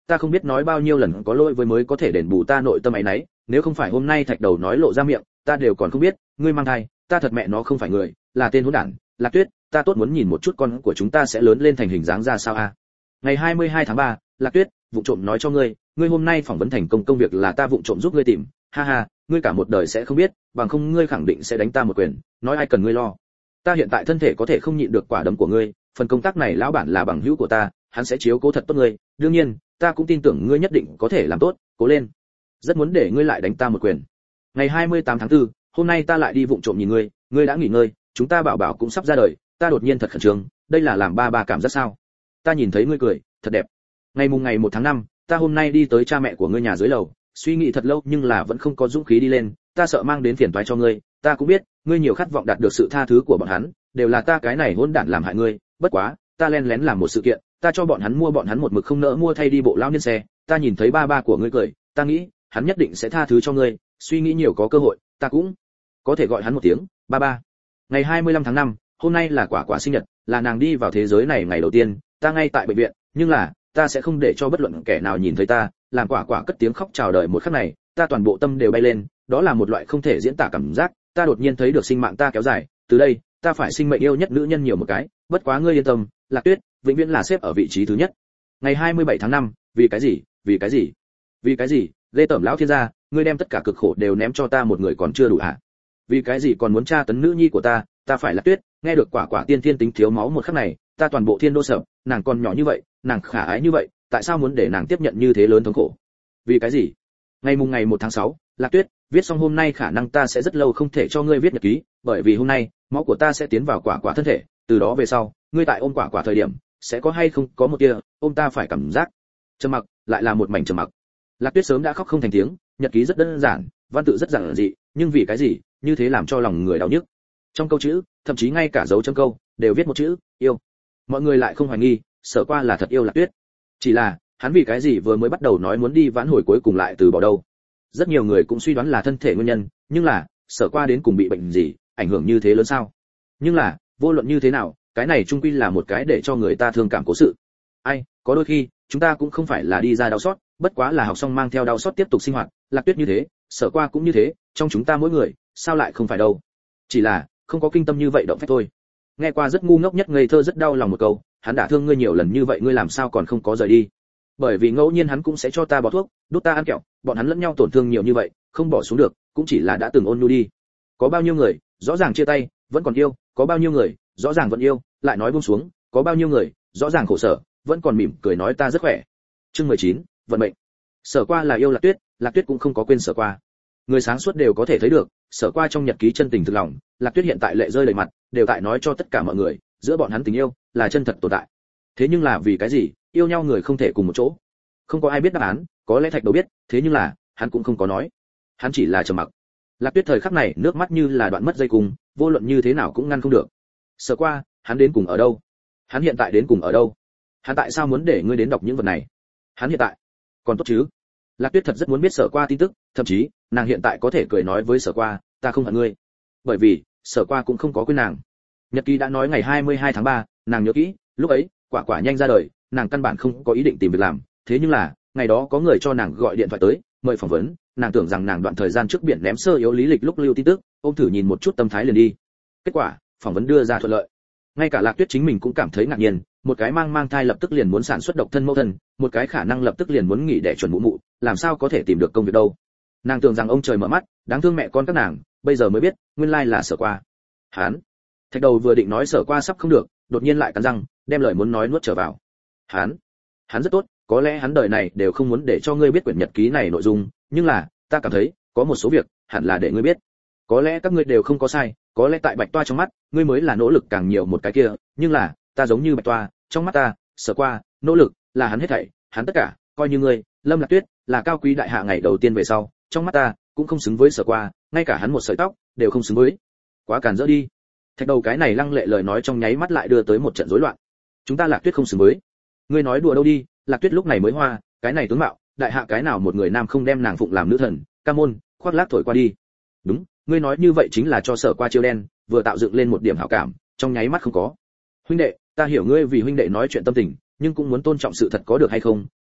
ta không biết nói bao nhiêu lần có lỗi với mới có thể đền bù ta nội tâm ấy nấy, nếu không phải hôm nay Thạch Đầu nói lộ ra miệng, ta đều còn không biết, ngươi mang thai, ta thật mẹ nó không phải người, là tên hỗn đản. Lạc Tuyết, ta tốt muốn nhìn một chút con của chúng ta sẽ lớn lên thành hình dáng ra sao a. Ngày hai mươi hai tháng ba, Lạc Tuyết, vụng trộm nói cho ngươi, ngươi hôm nay phỏng vấn thành công công việc là ta vụng trộm giúp ngươi tìm, ha ha, ngươi cả một đời sẽ không biết, bằng không ngươi khẳng định sẽ đánh ta một quyền, nói ai cần ngươi lo. Ta hiện tại thân thể có thể không nhịn được quả đấm của ngươi, phần công tác này lão bản là bằng hữu của ta, hắn sẽ chiếu cố thật tốt ngươi, đương nhiên, ta cũng tin tưởng ngươi nhất định có thể làm tốt, cố lên. Rất muốn để ngươi lại đánh ta một quyền. Ngày hai mươi tám tháng tư, hôm nay ta lại đi vụng trộm nhìn ngươi, ngươi đã nghỉ ngơi, chúng ta bảo bảo cũng sắp ra đời, ta đột nhiên thật khẩn trương, đây là làm ba ba cảm giác sao? Ta nhìn thấy ngươi cười, thật đẹp. Ngày mùng ngày một tháng năm, ta hôm nay đi tới cha mẹ của ngươi nhà dưới lầu, suy nghĩ thật lâu nhưng là vẫn không có dũng khí đi lên, ta sợ mang đến phiền toái cho ngươi, ta cũng biết, ngươi nhiều khát vọng đạt được sự tha thứ của bọn hắn, đều là ta cái này hỗn đản làm hại ngươi, bất quá, ta lén lén làm một sự kiện, ta cho bọn hắn mua bọn hắn một mực không nỡ mua thay đi bộ lao niên xe, ta nhìn thấy ba ba của ngươi cười, ta nghĩ, hắn nhất định sẽ tha thứ cho ngươi, suy nghĩ nhiều có cơ hội, ta cũng có thể gọi hắn một tiếng, ba ba. Ngày hai mươi lăm tháng năm, hôm nay là quả quả sinh nhật, là nàng đi vào thế giới này ngày đầu tiên, ta ngay tại bệnh viện, nhưng là, ta sẽ không để cho bất luận kẻ nào nhìn thấy ta, làm quả quả cất tiếng khóc chào đời một khắc này, ta toàn bộ tâm đều bay lên, đó là một loại không thể diễn tả cảm giác, ta đột nhiên thấy được sinh mạng ta kéo dài, từ đây, ta phải sinh mệnh yêu nhất nữ nhân nhiều một cái, bất quá ngươi yên tâm, Lạc Tuyết, vĩnh viễn là xếp ở vị trí thứ nhất. Ngày hai mươi bảy tháng năm, vì cái gì? Vì cái gì? Vì cái gì? Lê Tẩm lão thiên gia, ngươi đem tất cả cực khổ đều ném cho ta một người còn chưa đủ hả? Vì cái gì còn muốn tra tấn nữ nhi của ta, ta phải Lạc Tuyết, nghe được quả quả tiên thiên tính thiếu máu một khắc này, ta toàn bộ thiên đô sợ, nàng còn nhỏ như vậy, nàng khả ái như vậy, tại sao muốn để nàng tiếp nhận như thế lớn thống khổ? Vì cái gì? Ngày mùng ngày một tháng sáu, Lạc Tuyết, viết xong hôm nay khả năng ta sẽ rất lâu không thể cho ngươi viết nhật ký, bởi vì hôm nay, máu của ta sẽ tiến vào quả quả thân thể, từ đó về sau, ngươi tại ôm quả quả thời điểm, sẽ có hay không có một tia, ôm ta phải cảm giác. Trầm mặc, lại là một mảnh trầm mặc. Lạc Tuyết sớm đã khóc không thành tiếng, nhật ký rất đơn giản, văn tự rất giản dị, nhưng vì cái gì, như thế làm cho lòng người đau nhức. Trong câu chữ, thậm chí ngay cả dấu chấm câu, đều viết một chữ, yêu. Mọi người lại không hoài nghi, Sở Qua là thật yêu Lạc Tuyết. Chỉ là, hắn vì cái gì vừa mới bắt đầu nói muốn đi vãn hồi cuối cùng lại từ bỏ đâu. Rất nhiều người cũng suy đoán là thân thể nguyên nhân, nhưng là, Sở Qua đến cùng bị bệnh gì, ảnh hưởng như thế lớn sao? Nhưng là, vô luận như thế nào, cái này chung quy là một cái để cho người ta thương cảm cố sự. Ai, có đôi khi, chúng ta cũng không phải là đi ra đau xót, bất quá là học xong mang theo đau xót tiếp tục sinh hoạt, Lạc Tuyết như thế, Sở Qua cũng như thế, trong chúng ta mỗi người, sao lại không phải đâu? Chỉ là, không có kinh tâm như vậy động phách thôi. Nghe qua rất ngu ngốc nhất ngây thơ rất đau lòng một câu, hắn đã thương ngươi nhiều lần như vậy ngươi làm sao còn không có rời đi? Bởi vì ngẫu nhiên hắn cũng sẽ cho ta bó thuốc, đút ta ăn kẹo, bọn hắn lẫn nhau tổn thương nhiều như vậy, không bỏ xuống được, cũng chỉ là đã từng ôn nhu đi. Có bao nhiêu người, rõ ràng chia tay, vẫn còn yêu, có bao nhiêu người, rõ ràng vẫn yêu, lại nói buông xuống, có bao nhiêu người, rõ ràng khổ sở, vẫn còn mỉm cười nói ta rất khỏe. Chương mười chín, vận mệnh. Sở Qua là yêu Lạc Tuyết, Lạc Tuyết cũng không có quên Sở Qua. Người sáng suốt đều có thể thấy được, Sở Qua trong nhật ký chân tình thực lòng, Lạc Tuyết hiện tại lệ rơi đầy mặt, đều tại nói cho tất cả mọi người, giữa bọn hắn tình yêu là chân thật tồn tại. Thế nhưng là vì cái gì, yêu nhau người không thể cùng một chỗ? Không có ai biết đáp án, có lẽ Thạch Đầu biết, thế nhưng là, hắn cũng không có nói. Hắn chỉ là trầm mặc. Lạc Tuyết thời khắc này, nước mắt như là đoạn mất dây cùng, vô luận như thế nào cũng ngăn không được. Sở Qua, hắn đến cùng ở đâu? Hắn hiện tại đến cùng ở đâu? Hắn tại sao muốn để ngươi đến đọc những vật này? Hắn hiện tại còn tốt chứ? Lạc Tuyết thật rất muốn biết Sở Qua tin tức, thậm chí, nàng hiện tại có thể cười nói với Sở Qua, ta không hận ngươi. Bởi vì, Sở Qua cũng không có quên nàng. Nhật ký đã nói ngày hai mươi hai tháng ba, nàng nhớ kỹ, lúc ấy, quả quả nhanh ra đời, nàng căn bản không có ý định tìm việc làm, thế nhưng là, ngày đó có người cho nàng gọi điện thoại tới, mời phỏng vấn, nàng tưởng rằng nàng đoạn thời gian trước biển ném sơ yếu lý lịch lúc lưu tin tức, ôm thử nhìn một chút tâm thái liền đi. Kết quả, phỏng vấn đưa ra thuận lợi. Ngay cả Lạc Tuyết chính mình cũng cảm thấy ngạc nhiên, một cái mang mang thai lập tức liền muốn sản xuất độc thân mẫu thân, một cái khả năng lập tức liền muốn nghỉ đẻ chuẩn mụ mụ, làm sao có thể tìm được công việc đâu. Nàng tưởng rằng ông trời mở mắt, đáng thương mẹ con các nàng, bây giờ mới biết, nguyên lai là Sở Qua. Hắn, Thạch Đầu vừa định nói Sở Qua sắp không được, đột nhiên lại cắn răng, đem lời muốn nói nuốt trở vào. Hắn, hắn rất tốt, có lẽ hắn đời này đều không muốn để cho ngươi biết quyển nhật ký này nội dung, nhưng là, ta cảm thấy, có một số việc, hẳn là để ngươi biết. Có lẽ các ngươi đều không có sai, có lẽ tại Bạch Toa trong mắt, ngươi mới là nỗ lực càng nhiều một cái kia, nhưng là, ta giống như Bạch Toa, trong mắt ta, Sở Qua, nỗ lực là hắn hết thảy, hắn tất cả, coi như ngươi, Lâm Lạc Tuyết, là cao quý đại hạ ngày đầu tiên về sau, trong mắt ta, cũng không xứng với Sở Qua, ngay cả hắn một sợi tóc đều không xứng với. Quá càn rỡ đi. Thạch Đầu cái này lăng lệ lời nói trong nháy mắt lại đưa tới một trận rối loạn. Chúng ta Lạc Tuyết không xứng với. Ngươi nói đùa đâu đi, Lạc Tuyết lúc này mới hoa, cái này tướng mạo, đại hạ cái nào một người nam không đem nàng phụng làm nữ thần, ca môn, khoác lác thổi qua đi. Đúng, ngươi nói như vậy chính là cho Sở Qua chiêu đen, vừa tạo dựng lên một điểm hảo cảm, trong nháy mắt không có. Huynh đệ, ta hiểu ngươi vì huynh đệ nói chuyện tâm tình, nhưng cũng muốn tôn trọng sự thật có được hay không?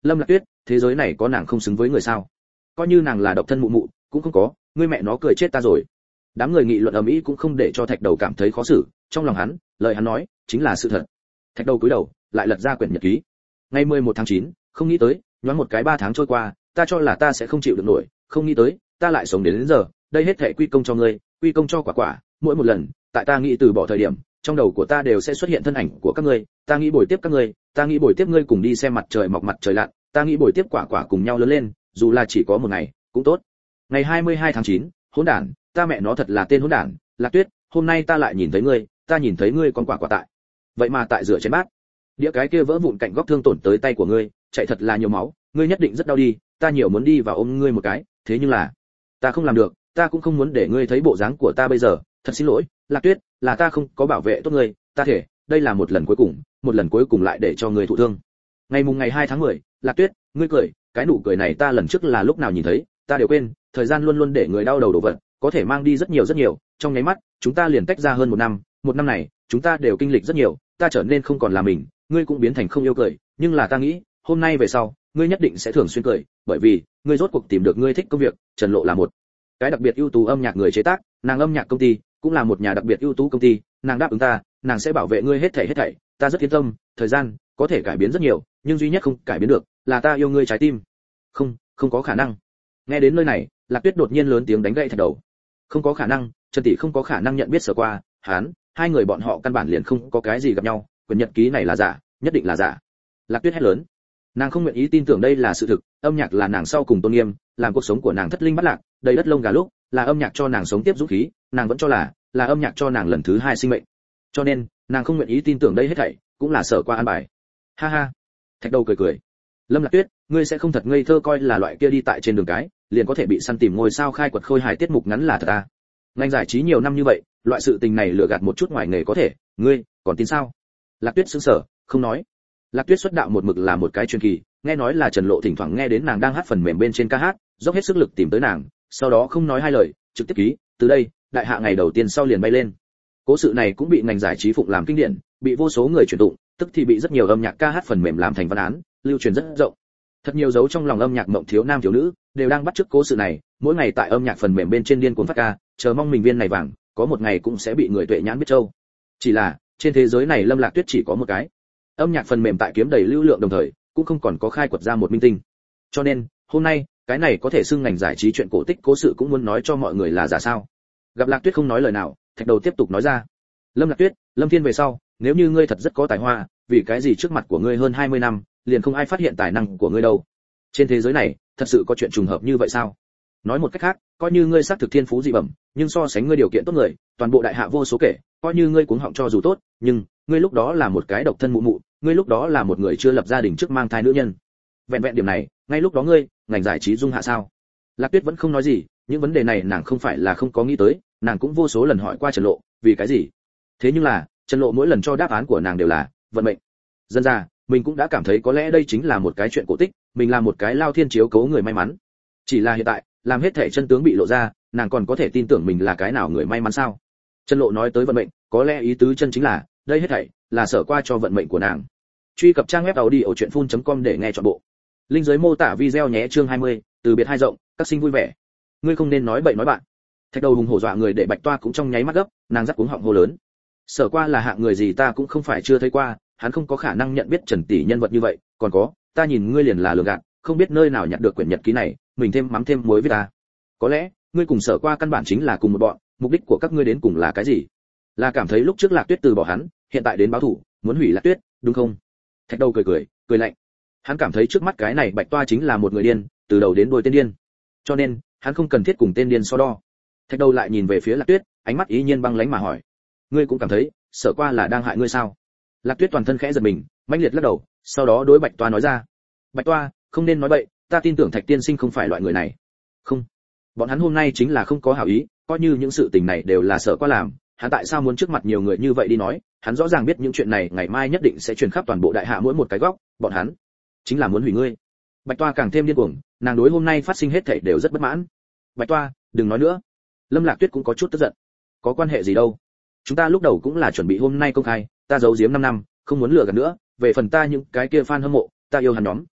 Lâm Lạc Tuyết, thế giới này có nàng không xứng với người sao? Coi như nàng là độc thân mụ mụ, cũng không có, ngươi mẹ nó cười chết ta rồi. Đám người nghị luận ầm ĩ cũng không để cho Thạch Đầu cảm thấy khó xử, trong lòng hắn, lời hắn nói chính là sự thật. Thạch Đầu cúi đầu, lại lật ra quyển nhật ký. Ngày mười một tháng chín, không nghĩ tới, nhoáng một cái ba tháng trôi qua, ta cho là ta sẽ không chịu được nổi, không nghĩ tới, ta lại sống đến, đến giờ, đây hết thảy quy công cho ngươi, quy công cho quả quả, mỗi một lần, tại ta nghĩ từ bỏ thời điểm, trong đầu của ta đều sẽ xuất hiện thân ảnh của các ngươi, ta nghĩ bồi tiếp các ngươi, ta nghĩ bồi tiếp ngươi cùng đi xem mặt trời mọc mặt trời lặn, ta nghĩ bồi tiếp quả quả cùng nhau lớn lên, dù là chỉ có một ngày, cũng tốt. Ngày hai mươi hai tháng chín, hỗn đản, ta mẹ nó thật là tên hỗn đản, Lạc Tuyết, hôm nay ta lại nhìn thấy ngươi, ta nhìn thấy ngươi con quả quả tại. Vậy mà tại rửa chén bát, đĩa cái kia vỡ vụn cạnh góc thương tổn tới tay của ngươi, chạy thật là nhiều máu, ngươi nhất định rất đau đi, ta nhiều muốn đi và ôm ngươi một cái, thế nhưng là, ta không làm được, ta cũng không muốn để ngươi thấy bộ dáng của ta bây giờ, thật xin lỗi, Lạc Tuyết, là ta không có bảo vệ tốt ngươi, ta thể, đây là một lần cuối cùng, một lần cuối cùng lại để cho ngươi thụ thương. Ngày mùng ngày hai tháng mười, Lạc Tuyết, ngươi cười, cái nụ cười này ta lần trước là lúc nào nhìn thấy, ta đều quên, thời gian luôn luôn để người đau đầu đổ vật, có thể mang đi rất nhiều rất nhiều, trong nháy mắt, chúng ta liền tách ra hơn một năm, một năm này, chúng ta đều kinh lịch rất nhiều, ta trở nên không còn là mình, ngươi cũng biến thành không yêu cười, nhưng là ta nghĩ, hôm nay về sau, ngươi nhất định sẽ thường xuyên cười, bởi vì, ngươi rốt cuộc tìm được ngươi thích công việc, Trần Lộ là một cái đặc biệt ưu tú âm nhạc người chế tác, nàng âm nhạc công ty, cũng là một nhà đặc biệt ưu tú công ty, nàng đáp ứng ta, nàng sẽ bảo vệ ngươi hết thảy hết thảy, ta rất yên tâm, thời gian có thể cải biến rất nhiều, nhưng duy nhất không cải biến được là ta yêu ngươi trái tim. Không, không có khả năng. Nghe đến nơi này, Lạc Tuyết đột nhiên lớn tiếng đánh gậy Thạch Đầu. Không có khả năng, Trần tỷ không có khả năng nhận biết Sở Qua, hắn, hai người bọn họ căn bản liền không có cái gì gặp nhau, quyển nhật ký này là giả, nhất định là giả. Lạc Tuyết hét lớn. Nàng không nguyện ý tin tưởng đây là sự thực, âm nhạc là nàng sau cùng tôn nghiêm, làm cuộc sống của nàng thất linh bất lạc, đầy đất lông gà lúc, là âm nhạc cho nàng sống tiếp dũng khí, nàng vẫn cho là là âm nhạc cho nàng lần thứ hai sinh mệnh. Cho nên, nàng không nguyện ý tin tưởng đây hết thảy cũng là Sở Qua an bài. Ha ha. Thạch Đầu cười cười. Lâm Lạc Tuyết, ngươi sẽ không thật ngây thơ coi là loại kia đi tại trên đường cái, liền có thể bị săn tìm ngôi sao khai quật khôi hài tiết mục ngắn là thật à? Ngành giải trí nhiều năm như vậy, loại sự tình này lừa gạt một chút ngoài nghề có thể, ngươi còn tin sao? Lạc Tuyết sững sờ, không nói. Lạc Tuyết xuất đạo một mực là một cái truyền kỳ, nghe nói là Trần Lộ thỉnh thoảng nghe đến nàng đang hát phần mềm bên trên ca hát, dốc hết sức lực tìm tới nàng, sau đó không nói hai lời, trực tiếp ký, từ đây, đại hạ ngày đầu tiên sau liền bay lên. Cố sự này cũng bị ngành giải trí phụng làm kinh điển, bị vô số người truyền tụng, tức thì bị rất nhiều âm nhạc ca hát phần mềm làm thành văn án, lưu truyền rất rộng. Thật nhiều dấu trong lòng âm nhạc mộng thiếu nam thiếu nữ đều đang bắt chước cố sự này, mỗi ngày tại âm nhạc phần mềm bên trên điên cuồng phát ca, chờ mong mình viên này vàng, có một ngày cũng sẽ bị người tuệ nhãn biết châu. Chỉ là, trên thế giới này Lâm Lạc Tuyết chỉ có một cái. Âm nhạc phần mềm tại kiếm đầy lưu lượng đồng thời, cũng không còn có khai quật ra một minh tinh. Cho nên, hôm nay, cái này có thể xưng ngành giải trí chuyện cổ tích cố sự cũng muốn nói cho mọi người là giả sao. Gặp Lạc Tuyết không nói lời nào, Thạch Đầu tiếp tục nói ra. Lâm Lạc Tuyết, Lâm Thiên về sau, nếu như ngươi thật rất có tài hoa, vì cái gì trước mặt của ngươi hơn hai mươi năm, liền không ai phát hiện tài năng của ngươi đâu? Trên thế giới này, thật sự có chuyện trùng hợp như vậy sao? Nói một cách khác, coi như ngươi xác thực thiên phú dị bẩm, nhưng so sánh ngươi điều kiện tốt người, toàn bộ đại hạ vô số kể, coi như ngươi cuống họng cho dù tốt, nhưng ngươi lúc đó là một cái độc thân mụ mụ, ngươi lúc đó là một người chưa lập gia đình trước mang thai nữ nhân. Vẹn vẹn điểm này, ngay lúc đó ngươi, ngành giải trí dung hạ sao? Lạc Tuyết vẫn không nói gì, những vấn đề này nàng không phải là không có nghĩ tới, nàng cũng vô số lần hỏi qua Trần Lộ, vì cái gì? Thế nhưng là, Trần Lộ mỗi lần cho đáp án của nàng đều là vận mệnh. Dân ra, mình cũng đã cảm thấy có lẽ đây chính là một cái chuyện cổ tích, mình là một cái lao thiên chiếu cố người may mắn. Chỉ là hiện tại, làm hết thể chân tướng bị lộ ra, nàng còn có thể tin tưởng mình là cái nào người may mắn sao? Trần Lộ nói tới vận mệnh, có lẽ ý tứ chân chính là, đây hết thảy là Sở Qua cho vận mệnh của nàng. Truy cập trang web audiochuyenphun chấm com để nghe trọn bộ. Link dưới mô tả video nhé. Chương hai mươi, từ biệt hai rộng, các sinh vui vẻ. Ngươi không nên nói bậy nói bạn. Thạch Đầu hùng hổ dọa người để Bạch Toa cũng trong nháy mắt gấp, nàng giắt cuống họng hô lớn. Sở Qua là hạng người gì ta cũng không phải chưa thấy qua, hắn không có khả năng nhận biết Trần tỷ nhân vật như vậy, còn có, ta nhìn ngươi liền là lừa gạt, không biết nơi nào nhặt được quyển nhật ký này, mình thêm mắm thêm muối với ta. Có lẽ, ngươi cùng Sở Qua căn bản chính là cùng một bọn, mục đích của các ngươi đến cùng là cái gì? Là cảm thấy lúc trước Lạc Tuyết từ bỏ hắn, hiện tại đến báo thù, muốn hủy Lạc Tuyết, đúng không? Thạch Đầu cười cười, cười lạnh. Hắn cảm thấy trước mắt cái này Bạch Toa chính là một người điên, từ đầu đến đuôi tên điên. Cho nên, hắn không cần thiết cùng tên điên so đo. Thạch Đầu lại nhìn về phía Lạc Tuyết, ánh mắt ý nhiên băng lãnh mà hỏi: "Ngươi cũng cảm thấy, Sở Qua là đang hại ngươi sao?" Lạc Tuyết toàn thân khẽ giật mình, mãnh liệt lắc đầu, sau đó đối Bạch Toa nói ra: "Bạch Toa, không nên nói bậy, ta tin tưởng Thạch tiên sinh không phải loại người này." "Không, bọn hắn hôm nay chính là không có hảo ý, coi như những sự tình này đều là Sở Qua làm, hắn tại sao muốn trước mặt nhiều người như vậy đi nói, hắn rõ ràng biết những chuyện này ngày mai nhất định sẽ truyền khắp toàn bộ đại hạ mỗi một cái góc, bọn hắn chính là muốn hủy ngươi." Bạch Toa càng thêm điên cuồng, nàng đối hôm nay phát sinh hết thảy đều rất bất mãn. "Bạch Toa, đừng nói nữa." Lâm Lạc Tuyết cũng có chút tức giận. "Có quan hệ gì đâu? Chúng ta lúc đầu cũng là chuẩn bị hôm nay công khai, ta giấu giếm năm năm, không muốn lừa gạt nữa, về phần ta những cái kia fan hâm mộ, ta yêu hắn nhóm,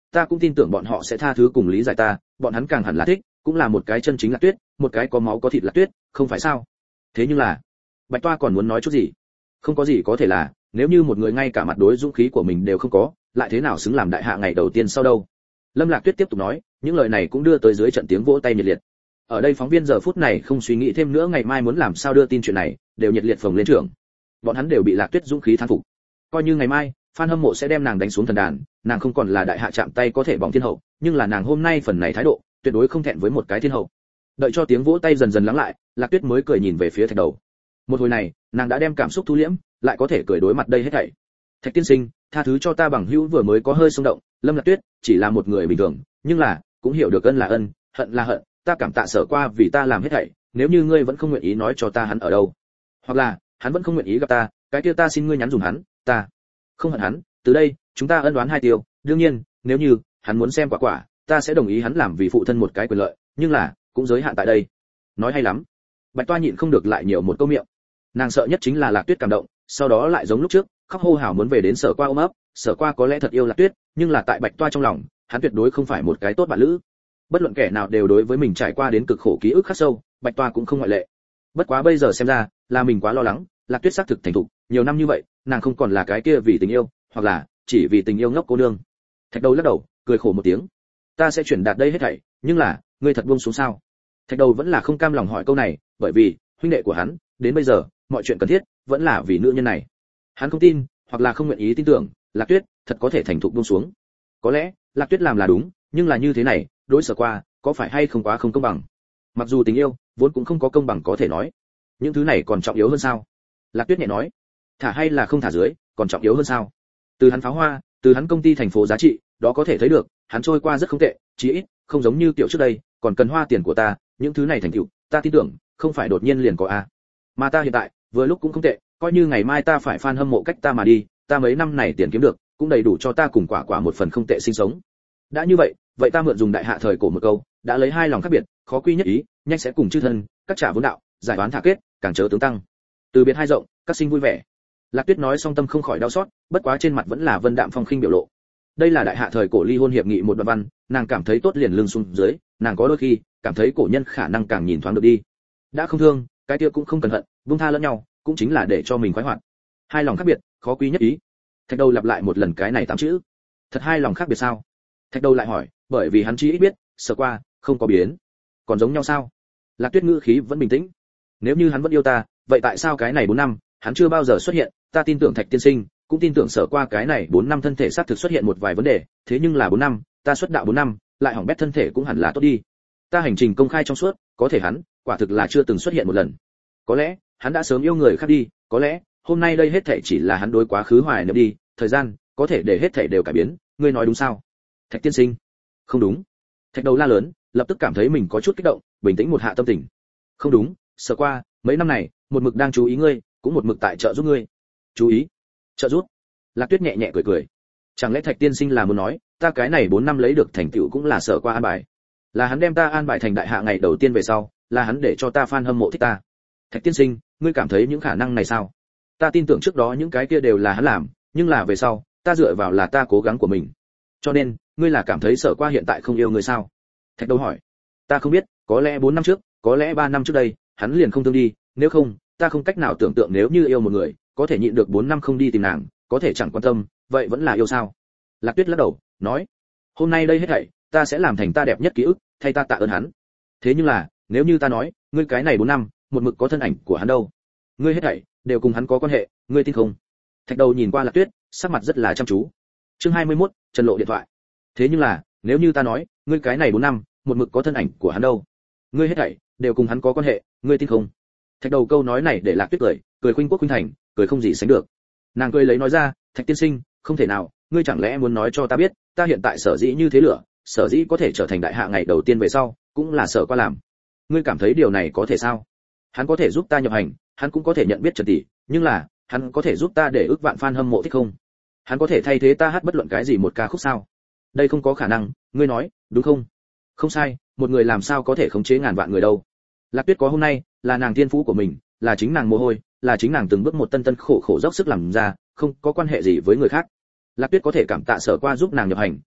ta cũng tin tưởng bọn họ sẽ tha thứ cùng lý giải ta, bọn hắn càng hẳn là thích, cũng là một cái chân chính Lạc Tuyết, một cái có máu có thịt Lạc Tuyết, không phải sao? Thế nhưng là, Bạch Toa còn muốn nói chút gì? Không có gì có thể là, nếu như một người ngay cả mặt đối dũng khí của mình đều không có, lại thế nào xứng làm đại hạ ngày đầu tiên sau đâu? Lâm Lạc Tuyết tiếp tục nói, những lời này cũng đưa tới dưới trận tiếng vỗ tay nhiệt liệt. Ở đây phóng viên giờ phút này không suy nghĩ thêm nữa ngày mai muốn làm sao đưa tin chuyện này, đều nhiệt liệt phồng lên trưởng. Bọn hắn đều bị Lạc Tuyết dũng khí thán phục. Coi như ngày mai, fan hâm mộ sẽ đem nàng đánh xuống thần đàn, nàng không còn là đại hạ chạm tay có thể bỏng thiên hậu, nhưng là nàng hôm nay phần này thái độ, tuyệt đối không thẹn với một cái thiên hậu. Đợi cho tiếng vỗ tay dần dần lắng lại, Lạc Tuyết mới cười nhìn về phía Thạch Đầu. Một hồi này, nàng đã đem cảm xúc thu liễm, lại có thể cười đối mặt đây hết thảy. Thạch tiên sinh, tha thứ cho ta bằng hữu vừa mới có hơi xung động, Lâm Lạc Tuyết chỉ là một người bình thường, nhưng là cũng hiểu được ân là ân, hận là hận, ta cảm tạ Sở Qua vì ta làm hết thảy, nếu như ngươi vẫn không nguyện ý nói cho ta hắn ở đâu, hoặc là hắn vẫn không nguyện ý gặp ta, cái kia ta xin ngươi nhắn dùm hắn, ta không hận hắn, từ đây chúng ta ân đoán hai tiêu, đương nhiên, nếu như hắn muốn xem quả quả, ta sẽ đồng ý hắn làm vì phụ thân một cái quyền lợi, nhưng là cũng giới hạn tại đây. Nói hay lắm. Bạch Toa nhịn không được lại nhiều một câu miệng. Nàng sợ nhất chính là Lạc Tuyết cảm động, sau đó lại giống lúc trước, khóc hô hào muốn về đến Sở Qua ôm ấp, Sở Qua có lẽ thật yêu Lạc Tuyết, nhưng là tại Bạch Toa trong lòng, hắn tuyệt đối không phải một cái tốt bạn lữ. Bất luận kẻ nào đều đối với mình trải qua đến cực khổ ký ức khắc sâu, Bạch Toa cũng không ngoại lệ. Bất quá bây giờ xem ra, là mình quá lo lắng, Lạc Tuyết xác thực thành thục, nhiều năm như vậy, nàng không còn là cái kia vì tình yêu, hoặc là chỉ vì tình yêu ngốc cô nương. Thạch Đầu lắc đầu, cười khổ một tiếng. Ta sẽ chuyển đạt đây hết thảy, nhưng là, ngươi thật buông xuống sao? Thạch Đầu vẫn là không cam lòng hỏi câu này, bởi vì huynh đệ của hắn, đến bây giờ, mọi chuyện cần thiết vẫn là vì nữ nhân này. Hắn không tin, hoặc là không nguyện ý tin tưởng, Lạc Tuyết thật có thể thành thục buông xuống. Có lẽ, Lạc Tuyết làm là đúng, nhưng là như thế này, đối Sở Qua, có phải hay không quá không công bằng? Mặc dù tình yêu, vốn cũng không có công bằng có thể nói. Những thứ này còn trọng yếu hơn sao? Lạc Tuyết nhẹ nói. Thả hay là không thả dưới, còn trọng yếu hơn sao? Từ hắn pháo hoa, từ hắn công ty thành phố giá trị, đó có thể thấy được, hắn trôi qua rất không tệ, chí ít, không giống như kiểu trước đây, còn cần hoa tiền của ta, những thứ này thành tựu, ta tin tưởng, không phải đột nhiên liền có a. Mà ta hiện tại, vừa lúc cũng không tệ, coi như ngày mai ta phải fan hâm mộ cách ta mà đi, ta mấy năm này tiền kiếm được, cũng đầy đủ cho ta cùng quả quả một phần không tệ sinh sống. Đã như vậy, vậy ta mượn dùng đại hạ thời cổ một câu, đã lấy hai lòng khác biệt, khó quy nhất ý, nhanh sẽ cùng chư thân, các trả vốn đạo, giải đoán thả kết, càng chớ tướng tăng. Từ biệt hai rộng, các sinh vui vẻ. Lạc Tuyết nói xong tâm không khỏi đau xót, bất quá trên mặt vẫn là vân đạm phong khinh biểu lộ. Đây là đại hạ thời cổ ly hôn hiệp nghị một đoạn văn, nàng cảm thấy tốt liền lưng xuống dưới, nàng có đôi khi cảm thấy cổ nhân khả năng càng nhìn thoáng được đi. Đã không thương, cái kia cũng không cẩn thận, buông tha lẫn nhau, cũng chính là để cho mình khoái hoạt. Hai lòng khác biệt, khó quý nhất ý. Thạch Đầu lặp lại một lần cái này tám chữ. Thật hai lòng khác biệt sao? Thạch Đầu lại hỏi, bởi vì hắn chỉ ít biết, Sở Qua không có biến. Còn giống nhau sao? Lạc Tuyết ngữ khí vẫn bình tĩnh. Nếu như hắn vẫn yêu ta, vậy tại sao cái này bốn năm, hắn chưa bao giờ xuất hiện, ta tin tưởng Thạch tiên sinh, cũng tin tưởng Sở Qua cái này bốn năm thân thể xác thực xuất hiện một vài vấn đề, thế nhưng là bốn năm, ta xuất đạo bốn năm, lại hỏng bét thân thể cũng hẳn là tốt đi. Ta hành trình công khai trong suốt, có thể hắn, quả thực là chưa từng xuất hiện một lần. Có lẽ, hắn đã sớm yêu người khác đi, có lẽ, hôm nay đây hết thảy chỉ là hắn đối quá khứ hoài niệm đi, thời gian, có thể để hết thảy đều cải biến, ngươi nói đúng sao? Thạch tiên sinh. Không đúng. Thạch Đầu la lớn, lập tức cảm thấy mình có chút kích động, bình tĩnh một hạ tâm tình. Không đúng, Sở Qua, mấy năm này, một mực đang chú ý ngươi, cũng một mực tại trợ giúp ngươi. Chú ý? Trợ giúp? Lạc Tuyết nhẹ nhẹ cười cười. Chẳng lẽ Thạch tiên sinh là muốn nói, ta cái này bốn năm lấy được thành tựu cũng là Sở Qua an bài? Là hắn đem ta an bài thành đại hạ ngày đầu tiên về sau, là hắn để cho ta fan hâm mộ thích ta. Thạch tiên sinh, ngươi cảm thấy những khả năng này sao? Ta tin tưởng trước đó những cái kia đều là hắn làm, nhưng là về sau, ta dựa vào là ta cố gắng của mình. Cho nên, ngươi là cảm thấy Sở Qua hiện tại không yêu ngươi sao? Thạch Đầu hỏi. Ta không biết, có lẽ bốn năm trước, có lẽ ba năm trước đây, hắn liền không thương đi, nếu không, ta không cách nào tưởng tượng nếu như yêu một người, có thể nhịn được bốn năm không đi tìm nàng, có thể chẳng quan tâm, vậy vẫn là yêu sao? Lạc Tuyết lắc đầu, nói, hôm nay đây hết thảy, ta sẽ làm thành ta đẹp nhất ký ức, thay ta tạ ơn hắn. Thế nhưng là, nếu như ta nói, ngươi cái này bốn năm, một mực có thân ảnh của hắn đâu? Ngươi hết thảy đều cùng hắn có quan hệ, ngươi tin không? Thạch Đầu nhìn qua Lạc Tuyết, sắc mặt rất là chăm chú. Chương hai mươi mốt, Trần Lộ điện thoại. Thế nhưng là, nếu như ta nói, ngươi cái này bốn năm, một mực có thân ảnh của hắn đâu? Ngươi hết thảy đều cùng hắn có quan hệ, ngươi tin không? Thạch Đầu câu nói này để Lạc Tuyết cười, cười khuynh quốc khuynh thành, cười không gì sánh được. Nàng cười lấy nói ra, Thạch tiên sinh, không thể nào, ngươi chẳng lẽ muốn nói cho ta biết, ta hiện tại sở dĩ như thế lửa, sở dĩ có thể trở thành đại hạ ngày đầu tiên về sau, cũng là Sở Qua làm. Ngươi cảm thấy điều này có thể sao? Hắn có thể giúp ta nhập hành, hắn cũng có thể nhận biết Trần tỷ, nhưng là, hắn có thể giúp ta để ước vạn fan hâm mộ thích không? Hắn có thể thay thế ta hát bất luận cái gì một ca khúc sao? Đây không có khả năng, ngươi nói, đúng không? Không sai, một người làm sao có thể khống chế ngàn vạn người đâu? Lạc Tuyết có hôm nay, là nàng thiên phú của mình, là chính nàng mồ hôi, là chính nàng từng bước một tân tân khổ khổ dốc sức làm ra, không có quan hệ gì với người khác. Lạc Tuyết có thể cảm tạ Sở Qua giúp nàng nhập hành,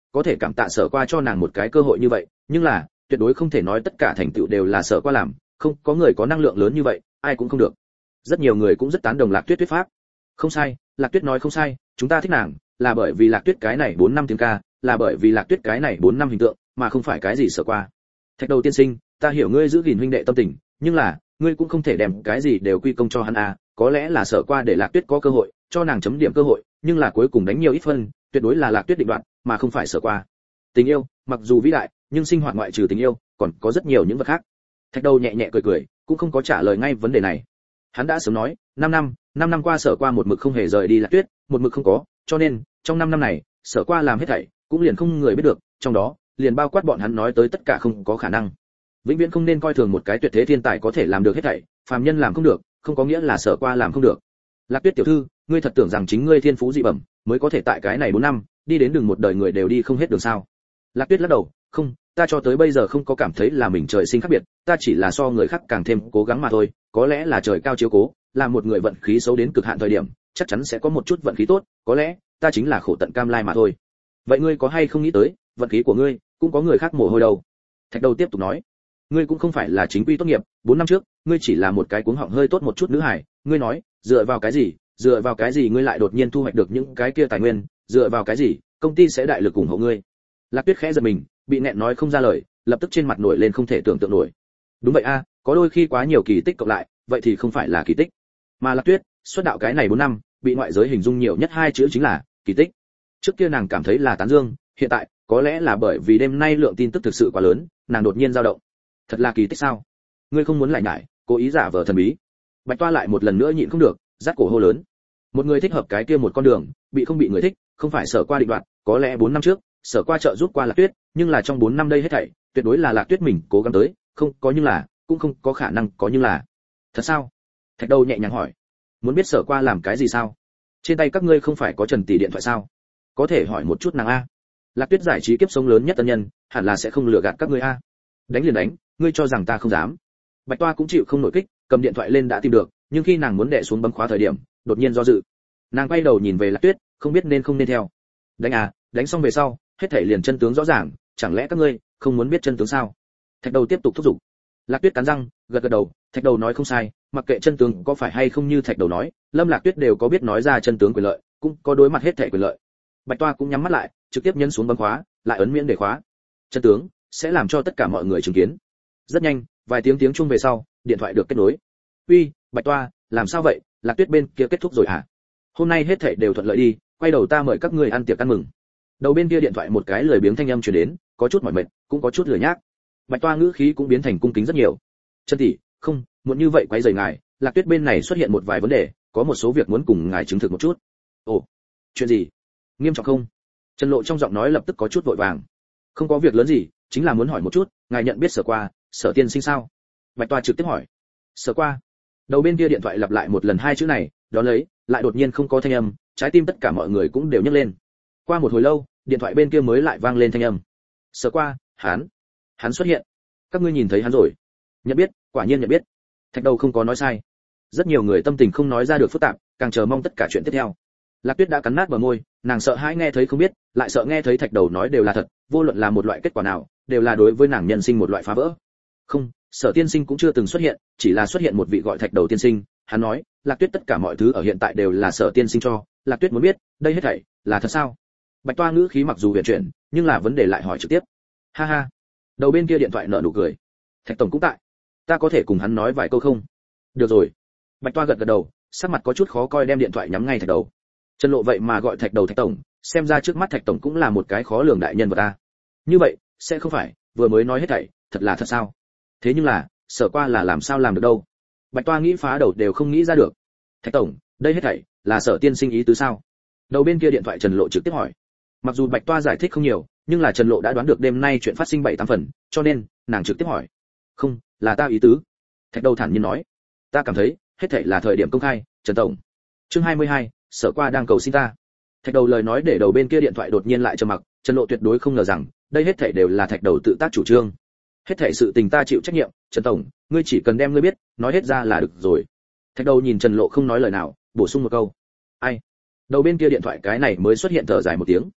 có thể cảm tạ Sở Qua cho nàng một cái cơ hội như vậy, nhưng là tuyệt đối không thể nói tất cả thành tựu đều là Sở Qua làm, không có người có năng lượng lớn như vậy, ai cũng không được. Rất nhiều người cũng rất tán đồng Lạc Tuyết thuyết pháp. Không sai, Lạc Tuyết nói không sai, chúng ta thích nàng là bởi vì Lạc Tuyết cái này bốn năm tiếng ca, là bởi vì Lạc Tuyết cái này bốn năm hình tượng, mà không phải cái gì Sở Qua. Thạch Đầu tiên sinh, ta hiểu ngươi giữ gìn huynh đệ tâm tình, nhưng là ngươi cũng không thể đem cái gì đều quy công cho hắn à, có lẽ là Sở Qua để Lạc Tuyết có cơ hội, cho nàng chấm điểm cơ hội, nhưng là cuối cùng đánh nhiều ít phân, tuyệt đối là Lạc Tuyết định đoạt, mà không phải Sở Qua. Tình yêu, mặc dù vĩ đại, nhưng sinh hoạt ngoại trừ tình yêu, còn có rất nhiều những vật khác. Thạch Đầu nhẹ nhẹ cười cười, cũng không có trả lời ngay vấn đề này. Hắn đã sớm nói, năm năm, năm năm qua Sở Qua một mực không hề rời đi Lạc Tuyết, một mực không có, cho nên, trong năm năm này, Sở Qua làm hết thảy, cũng liền không người biết được, trong đó, liền bao quát bọn hắn nói tới tất cả không có khả năng. Vĩnh viễn không nên coi thường một cái tuyệt thế thiên tài có thể làm được hết thảy, phàm nhân làm không được, không có nghĩa là Sở Qua làm không được. Lạc Tuyết tiểu thư, ngươi thật tưởng rằng chính ngươi thiên phú dị bẩm, mới có thể tại cái này bốn năm, đi đến đường một đời người đều đi không hết đường sao? Lạc Tuyết lắc đầu, không, ta cho tới bây giờ không có cảm thấy là mình trời sinh khác biệt, ta chỉ là so người khác càng thêm cố gắng mà thôi, có lẽ là trời cao chiếu cố, là một người vận khí xấu đến cực hạn thời điểm, chắc chắn sẽ có một chút vận khí tốt, có lẽ ta chính là khổ tận cam lai mà thôi. Vậy ngươi có hay không nghĩ tới, vận khí của ngươi cũng có người khác mồ hôi đầu. Thạch Đầu tiếp tục nói, ngươi cũng không phải là chính quy tốt nghiệp, bốn năm trước, ngươi chỉ là một cái cuống họng hơi tốt một chút nữ hài, ngươi nói, dựa vào cái gì, dựa vào cái gì ngươi lại đột nhiên thu hoạch được những cái kia tài nguyên, dựa vào cái gì, công ty sẽ đại lực ủng hộ ngươi. Lạc Tuyết khẽ giật mình, bị nghẹn nói không ra lời, lập tức trên mặt nổi lên không thể tưởng tượng nổi. Đúng vậy a, có đôi khi quá nhiều kỳ tích cộng lại, vậy thì không phải là kỳ tích. Mà Lạc Tuyết, xuất đạo cái này bốn năm, bị ngoại giới hình dung nhiều nhất hai chữ chính là kỳ tích. Trước kia nàng cảm thấy là tán dương, hiện tại, có lẽ là bởi vì đêm nay lượng tin tức thực sự quá lớn, nàng đột nhiên dao động. Thật là kỳ tích sao? Ngươi không muốn lại nhải, cố ý giả vờ thần bí. Bạch Toa lại một lần nữa nhịn không được, rát cổ hô lớn. Một người thích hợp cái kia một con đường, bị không bị người thích, không phải Sở Qua định đoạt, có lẽ bốn năm trước, Sở Qua trợ giúp qua Lạc Tuyết, nhưng là trong bốn năm đây hết thảy, tuyệt đối là Lạc Tuyết mình cố gắng tới, không có nhưng là, cũng không có khả năng có nhưng là. Thật sao? Thạch Đầu nhẹ nhàng hỏi. Muốn biết Sở Qua làm cái gì sao? Trên tay các ngươi không phải có Trần tỷ điện thoại sao? Có thể hỏi một chút nàng a. Lạc Tuyết giải trí kiếp sống lớn nhất tân nhân, hẳn là sẽ không lừa gạt các ngươi a. Đánh liền đánh, ngươi cho rằng ta không dám? Bạch Toa cũng chịu không nổi kích, cầm điện thoại lên đã tìm được, nhưng khi nàng muốn đè xuống bấm khóa thời điểm, đột nhiên do dự. Nàng quay đầu nhìn về Lạc Tuyết, không biết nên không nên theo. Đánh à, đánh xong về sau, hết thảy liền chân tướng rõ ràng, chẳng lẽ các ngươi không muốn biết chân tướng sao? Thạch Đầu tiếp tục thúc giục. Lạc Tuyết cắn răng, gật gật đầu, Thạch Đầu nói không sai, mặc kệ chân tướng có phải hay không như Thạch Đầu nói, Lâm Lạc Tuyết đều có biết nói ra chân tướng quyền lợi, cũng có đối mặt hết thảy quyền lợi. Bạch Toa cũng nhắm mắt lại, trực tiếp nhấn xuống bấm khóa, lại ấn miễn để khóa. Chân tướng sẽ làm cho tất cả mọi người chứng kiến. Rất nhanh, vài tiếng tiếng chuông về sau, điện thoại được kết nối. Uy, Bạch Toa, làm sao vậy? Lạc Tuyết bên kia kết thúc rồi hả? Hôm nay hết thảy đều thuận lợi đi, quay đầu ta mời các ngươi ăn tiệc ăn mừng. Đầu bên kia điện thoại một cái lười biếng thanh âm truyền đến, có chút mỏi mệt, cũng có chút lười nhác. Bạch Toa ngữ khí cũng biến thành cung kính rất nhiều. Chân tỷ, không, muốn như vậy quấy rầy ngài, Lạc Tuyết bên này xuất hiện một vài vấn đề, có một số việc muốn cùng ngài chứng thực một chút. Ồ, chuyện gì? Nghiêm trọng không? Trần Lộ trong giọng nói lập tức có chút vội vàng. Không có việc lớn gì, chính là muốn hỏi một chút, ngài nhận biết Sở Qua, Sở tiên sinh sao? Bạch Toa trực tiếp hỏi. Sở Qua? Đầu bên kia điện thoại lặp lại một lần hai chữ này, đó lấy, lại đột nhiên không có thanh âm, trái tim tất cả mọi người cũng đều nhấc lên. Qua một hồi lâu, điện thoại bên kia mới lại vang lên thanh âm. Sở Qua, hắn, hắn xuất hiện. Các ngươi nhìn thấy hắn rồi? Nhận biết, quả nhiên nhận biết. Thạch Đầu không có nói sai. Rất nhiều người tâm tình không nói ra được phức tạp, càng chờ mong tất cả chuyện tiếp theo. Lạc Tuyết đã cắn nát bờ môi, nàng sợ hãi nghe thấy không biết, lại sợ nghe thấy Thạch Đầu nói đều là thật, vô luận là một loại kết quả nào, đều là đối với nàng nhân sinh một loại phá vỡ. Không, Sở tiên sinh cũng chưa từng xuất hiện, chỉ là xuất hiện một vị gọi Thạch Đầu tiên sinh, hắn nói, Lạc Tuyết tất cả mọi thứ ở hiện tại đều là Sở tiên sinh cho, Lạc Tuyết muốn biết, đây hết thảy là thật sao? Bạch Toa ngữ khí mặc dù huyền chuyển, nhưng là vấn đề lại hỏi trực tiếp. Ha ha. Đầu bên kia điện thoại nở nụ cười. Thạch tổng cũng tại. Ta có thể cùng hắn nói vài câu không? Được rồi. Bạch Toa gật gật đầu, sắc mặt có chút khó coi đem điện thoại nhắm ngay Thạch Đầu. Trần Lộ vậy mà gọi Thạch Đầu Thạch tổng, xem ra trước mắt Thạch tổng cũng là một cái khó lường đại nhân vật ta. Như vậy, sẽ không phải vừa mới nói hết thảy, thật là thật sao? Thế nhưng là, Sở Qua là làm sao làm được đâu? Bạch Toa nghĩ phá đầu đều không nghĩ ra được. Thạch tổng, đây hết thảy là Sở tiên sinh ý tứ sao? Đầu bên kia điện thoại Trần Lộ trực tiếp hỏi. Mặc dù Bạch Toa giải thích không nhiều, nhưng là Trần Lộ đã đoán được đêm nay chuyện phát sinh bảy tám phần, cho nên nàng trực tiếp hỏi. Không, là ta ý tứ. Thạch Đầu thản nhiên nói. Ta cảm thấy, hết thảy là thời điểm công khai, Trần tổng. Chương hai mươi hai, Sở Qua đang cầu xin ta. Thạch Đầu lời nói để đầu bên kia điện thoại đột nhiên lại trầm mặc, Trần Lộ tuyệt đối không ngờ rằng, đây hết thảy đều là Thạch Đầu tự tác chủ trương. Hết thảy sự tình ta chịu trách nhiệm, Trần tổng, ngươi chỉ cần đem ngươi biết, nói hết ra là được rồi. Thạch Đầu nhìn Trần Lộ không nói lời nào, bổ sung một câu. Ai? Đầu bên kia điện thoại cái này mới xuất hiện thở dài một tiếng.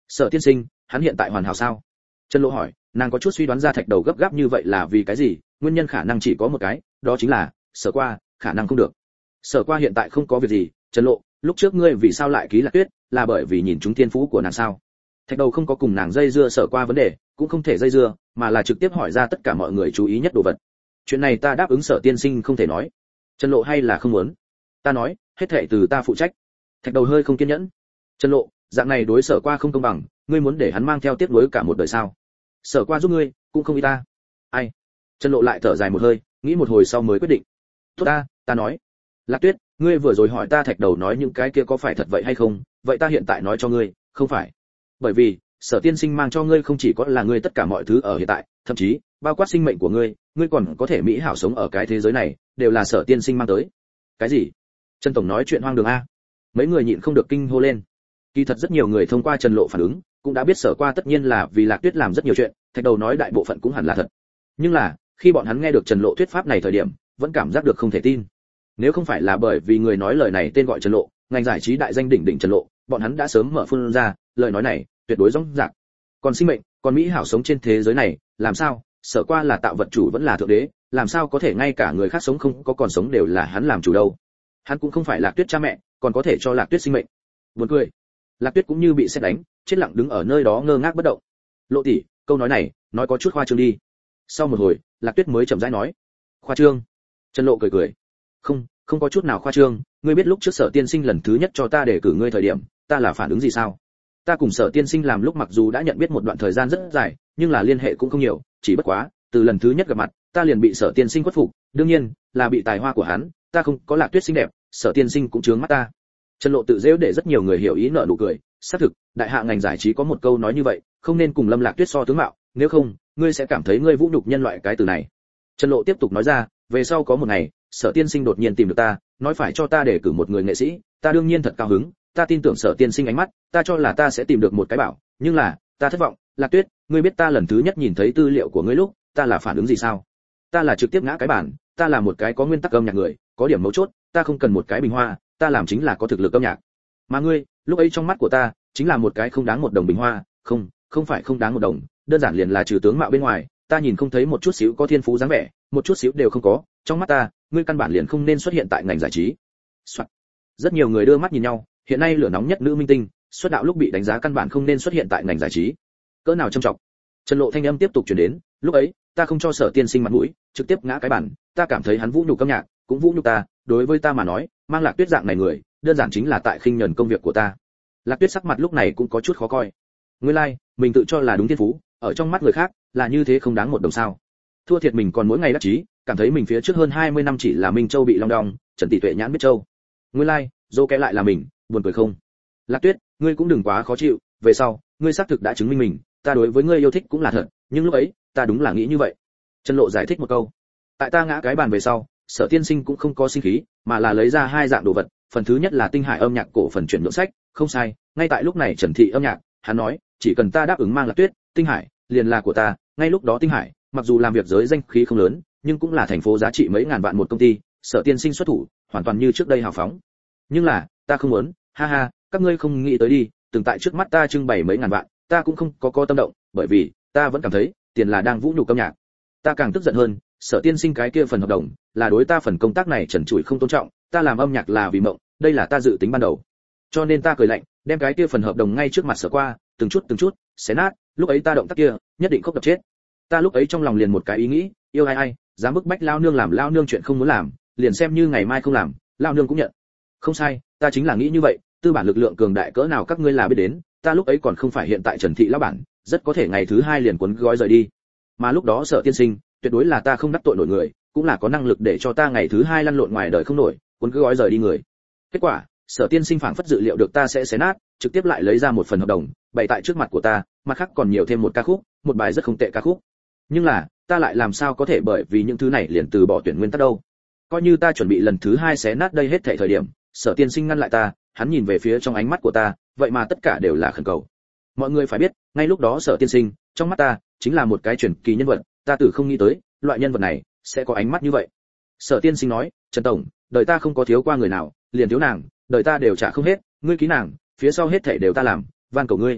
Sở tiên sinh, hắn hiện tại hoàn hảo sao? Trần Lộ hỏi, nàng có chút suy đoán ra Thạch Đầu gấp gáp như vậy là vì cái gì, nguyên nhân khả năng chỉ có một cái, đó chính là Sở Qua khả năng không được. Sở Qua hiện tại không có việc gì. Trần Lộ, lúc trước ngươi vì sao lại ký Lạc Tuyết, là bởi vì nhìn chúng thiên phú của nàng sao? Thạch Đầu không có cùng nàng dây dưa Sở Qua vấn đề, cũng không thể dây dưa, mà là trực tiếp hỏi ra tất cả mọi người chú ý nhất đồ vật. Chuyện này ta đáp ứng Sở tiên sinh không thể nói. Trần Lộ hay là không muốn? Ta nói, hết thảy từ ta phụ trách. Thạch Đầu hơi không kiên nhẫn. Trần Lộ, dạng này đối Sở Qua không công bằng, ngươi muốn để hắn mang theo tiếp nối cả một đời sao? Sở Qua giúp ngươi, cũng không ý ta. Ai? Trần Lộ lại thở dài một hơi, nghĩ một hồi sau mới quyết định. Tốt ta, ta nói. Lạc Tuyết, ngươi vừa rồi hỏi ta Thạch Đầu nói những cái kia có phải thật vậy hay không, vậy ta hiện tại nói cho ngươi, không phải. Bởi vì, Sở tiên sinh mang cho ngươi không chỉ có là ngươi tất cả mọi thứ ở hiện tại, thậm chí bao quát sinh mệnh của ngươi, ngươi còn có thể mỹ hảo sống ở cái thế giới này, đều là Sở tiên sinh mang tới. Cái gì? Trần tổng nói chuyện hoang đường a. Mấy người nhịn không được kinh hô lên. Kỳ thật rất nhiều người thông qua Trần Lộ phản ứng, cũng đã biết Sở Qua tất nhiên là vì Lạc Tuyết làm rất nhiều chuyện, Thạch Đầu nói đại bộ phận cũng hẳn là thật. Nhưng là, khi bọn hắn nghe được Trần Lộ thuyết pháp này thời điểm, vẫn cảm giác được không thể tin. Nếu không phải là bởi vì người nói lời này tên gọi Trần Lộ, ngành giải trí đại danh đỉnh đỉnh Trần Lộ, bọn hắn đã sớm mở phun ra, lời nói này tuyệt đối rõ ràng. Còn sinh mệnh, còn mỹ hảo sống trên thế giới này, làm sao? Sở Qua là tạo vật chủ vẫn là thượng đế, làm sao có thể ngay cả người khác sống không có còn sống đều là hắn làm chủ đâu? Hắn cũng không phải Lạc Tuyết cha mẹ, còn có thể cho Lạc Tuyết sinh mệnh. Buồn cười. Lạc Tuyết cũng như bị sét đánh, chết lặng đứng ở nơi đó ngơ ngác bất động. Lộ tỷ, câu nói này, nói có chút khoa trương đi. Sau một hồi, Lạc Tuyết mới chậm rãi nói. Khoa trương? Trần Lộ cười cười. Không, không có chút nào khoa trương, ngươi biết lúc trước Sở tiên sinh lần thứ nhất cho ta để cử ngươi thời điểm, ta là phản ứng gì sao? Ta cùng Sở tiên sinh làm lúc mặc dù đã nhận biết một đoạn thời gian rất dài, nhưng là liên hệ cũng không nhiều, chỉ bất quá, từ lần thứ nhất gặp mặt, ta liền bị Sở tiên sinh khuất phục, đương nhiên, là bị tài hoa của hắn, ta không có Lạc Tuyết xinh đẹp, Sở tiên sinh cũng chướng mắt ta. Trần Lộ tự giễu để rất nhiều người hiểu ý nở nụ cười, xác thực, đại hạ ngành giải trí có một câu nói như vậy, không nên cùng Lâm Lạc Tuyết so tướng mạo, nếu không, ngươi sẽ cảm thấy ngươi vũ nhục nhân loại cái từ này. Trần Lộ tiếp tục nói ra, về sau có một ngày, Sở tiên sinh đột nhiên tìm được ta, nói phải cho ta để cử một người nghệ sĩ, ta đương nhiên thật cao hứng, ta tin tưởng Sở tiên sinh ánh mắt, ta cho là ta sẽ tìm được một cái bảo, nhưng là, ta thất vọng. Lạc Tuyết, ngươi biết ta lần thứ nhất nhìn thấy tư liệu của ngươi lúc, ta là phản ứng gì sao? Ta là trực tiếp ngã cái bản, ta là một cái có nguyên tắc âm nhạc người, có điểm mấu chốt, ta không cần một cái bình hoa, ta làm chính là có thực lực âm nhạc. Mà ngươi, lúc ấy trong mắt của ta, chính là một cái không đáng một đồng bình hoa, không, không phải không đáng một đồng, đơn giản liền là trừ tướng mạo bên ngoài, ta nhìn không thấy một chút xíu có thiên phú dáng vẻ, một chút xíu đều không có, trong mắt ta, ngươi căn bản liền không nên xuất hiện tại ngành giải trí. Soạn. Rất nhiều người đưa mắt nhìn nhau, hiện nay lửa nóng nhất nữ minh tinh, xuất đạo lúc bị đánh giá căn bản không nên xuất hiện tại ngành giải trí. Cỡ nào trầm trọng. Trần Lộ thanh âm tiếp tục truyền đến, lúc ấy, ta không cho Sở tiên sinh mặt mũi, trực tiếp ngã cái bản, ta cảm thấy hắn vũ nhục âm nhạc, cũng vũ nhục ta, đối với ta mà nói, mang Lạc Tuyết dạng này người, đơn giản chính là tại khinh nhẫn công việc của ta. Lạc Tuyết sắc mặt lúc này cũng có chút khó coi. Nguyên lai, like, mình tự cho là đúng thiên phú, ở trong mắt người khác, là như thế không đáng một đồng sao? Thua thiệt mình còn mỗi ngày đắc chí, cảm thấy mình phía trước hơn hai mươi năm chỉ là Minh Châu bị long đong, Trần Tỷ Tuệ nhãn biết châu. Nguyên lai, like, dô cái lại là mình, buồn cười không? Lạc Tuyết, ngươi cũng đừng quá khó chịu, về sau, ngươi xác thực đã chứng minh mình, ta đối với ngươi yêu thích cũng là thật, nhưng lúc ấy, ta đúng là nghĩ như vậy. Trần Lộ giải thích một câu. Tại ta ngã cái bàn về sau, Sở tiên sinh cũng không có sinh khí, mà là lấy ra hai dạng đồ vật, phần thứ nhất là Tinh Hải âm nhạc cổ phần chuyển nhượng sách, không sai, ngay tại lúc này Trần Thị âm nhạc, hắn nói, chỉ cần ta đáp ứng mang Lạc Tuyết, Tinh Hải liền là của ta, ngay lúc đó Tinh Hải, mặc dù làm việc giới danh khí không lớn, nhưng cũng là thành phố giá trị mấy ngàn vạn một công ty, Sở tiên sinh xuất thủ, hoàn toàn như trước đây hào phóng. Nhưng là, ta không muốn, ha ha, các ngươi không nghĩ tới đi, từng tại trước mắt ta trưng bày mấy ngàn vạn, ta cũng không có có tâm động, bởi vì, ta vẫn cảm thấy, tiền là đang vũ nhục âm nhạc. Ta càng tức giận hơn, Sở tiên sinh cái kia phần hợp đồng, là đối ta phần công tác này trần trụi không tôn trọng, ta làm âm nhạc là vì mộng, đây là ta dự tính ban đầu. Cho nên ta cười lạnh, đem cái kia phần hợp đồng ngay trước mặt Sở Qua, từng chút từng chút xé nát, lúc ấy ta động tác kia, nhất định khóc đập chết. Ta lúc ấy trong lòng liền một cái ý nghĩ, yêu ai ai, dám bức bách lao nương làm lao nương chuyện không muốn làm, liền xem như ngày mai không làm, lao nương cũng nhận. Không sai, ta chính là nghĩ như vậy, tư bản lực lượng cường đại cỡ nào các ngươi là biết đến, ta lúc ấy còn không phải hiện tại Trần Thị lão bản, rất có thể ngày thứ hai liền cuốn gói rời đi. Mà lúc đó Sở tiên sinh, tuyệt đối là ta không đắc tội nổi người, cũng là có năng lực để cho ta ngày thứ hai lăn lộn ngoài đời không nổi, cuốn gói rời đi người. Kết quả, Sở tiên sinh phảng phất dự liệu được ta sẽ xé nát, trực tiếp lại lấy ra một phần hợp đồng, bày tại trước mặt của ta, mặt khác còn nhiều thêm một ca khúc, một bài rất không tệ ca khúc. Nhưng là, ta lại làm sao có thể bởi vì những thứ này liền từ bỏ tuyển nguyên tắc đâu? Coi như ta chuẩn bị lần thứ hai xé nát đây hết thảy thời điểm, Sở tiên sinh ngăn lại ta, hắn nhìn về phía trong ánh mắt của ta, vậy mà tất cả đều là khẩn cầu. Mọi người phải biết, ngay lúc đó Sở tiên sinh, trong mắt ta, chính là một cái truyền kỳ nhân vật, ta từ không nghĩ tới, loại nhân vật này sẽ có ánh mắt như vậy. Sở tiên sinh nói, Trần tổng, đời ta không có thiếu qua người nào, liền thiếu nàng, đời ta đều trả không hết, ngươi ký nàng, phía sau hết thảy đều ta làm, van cầu ngươi.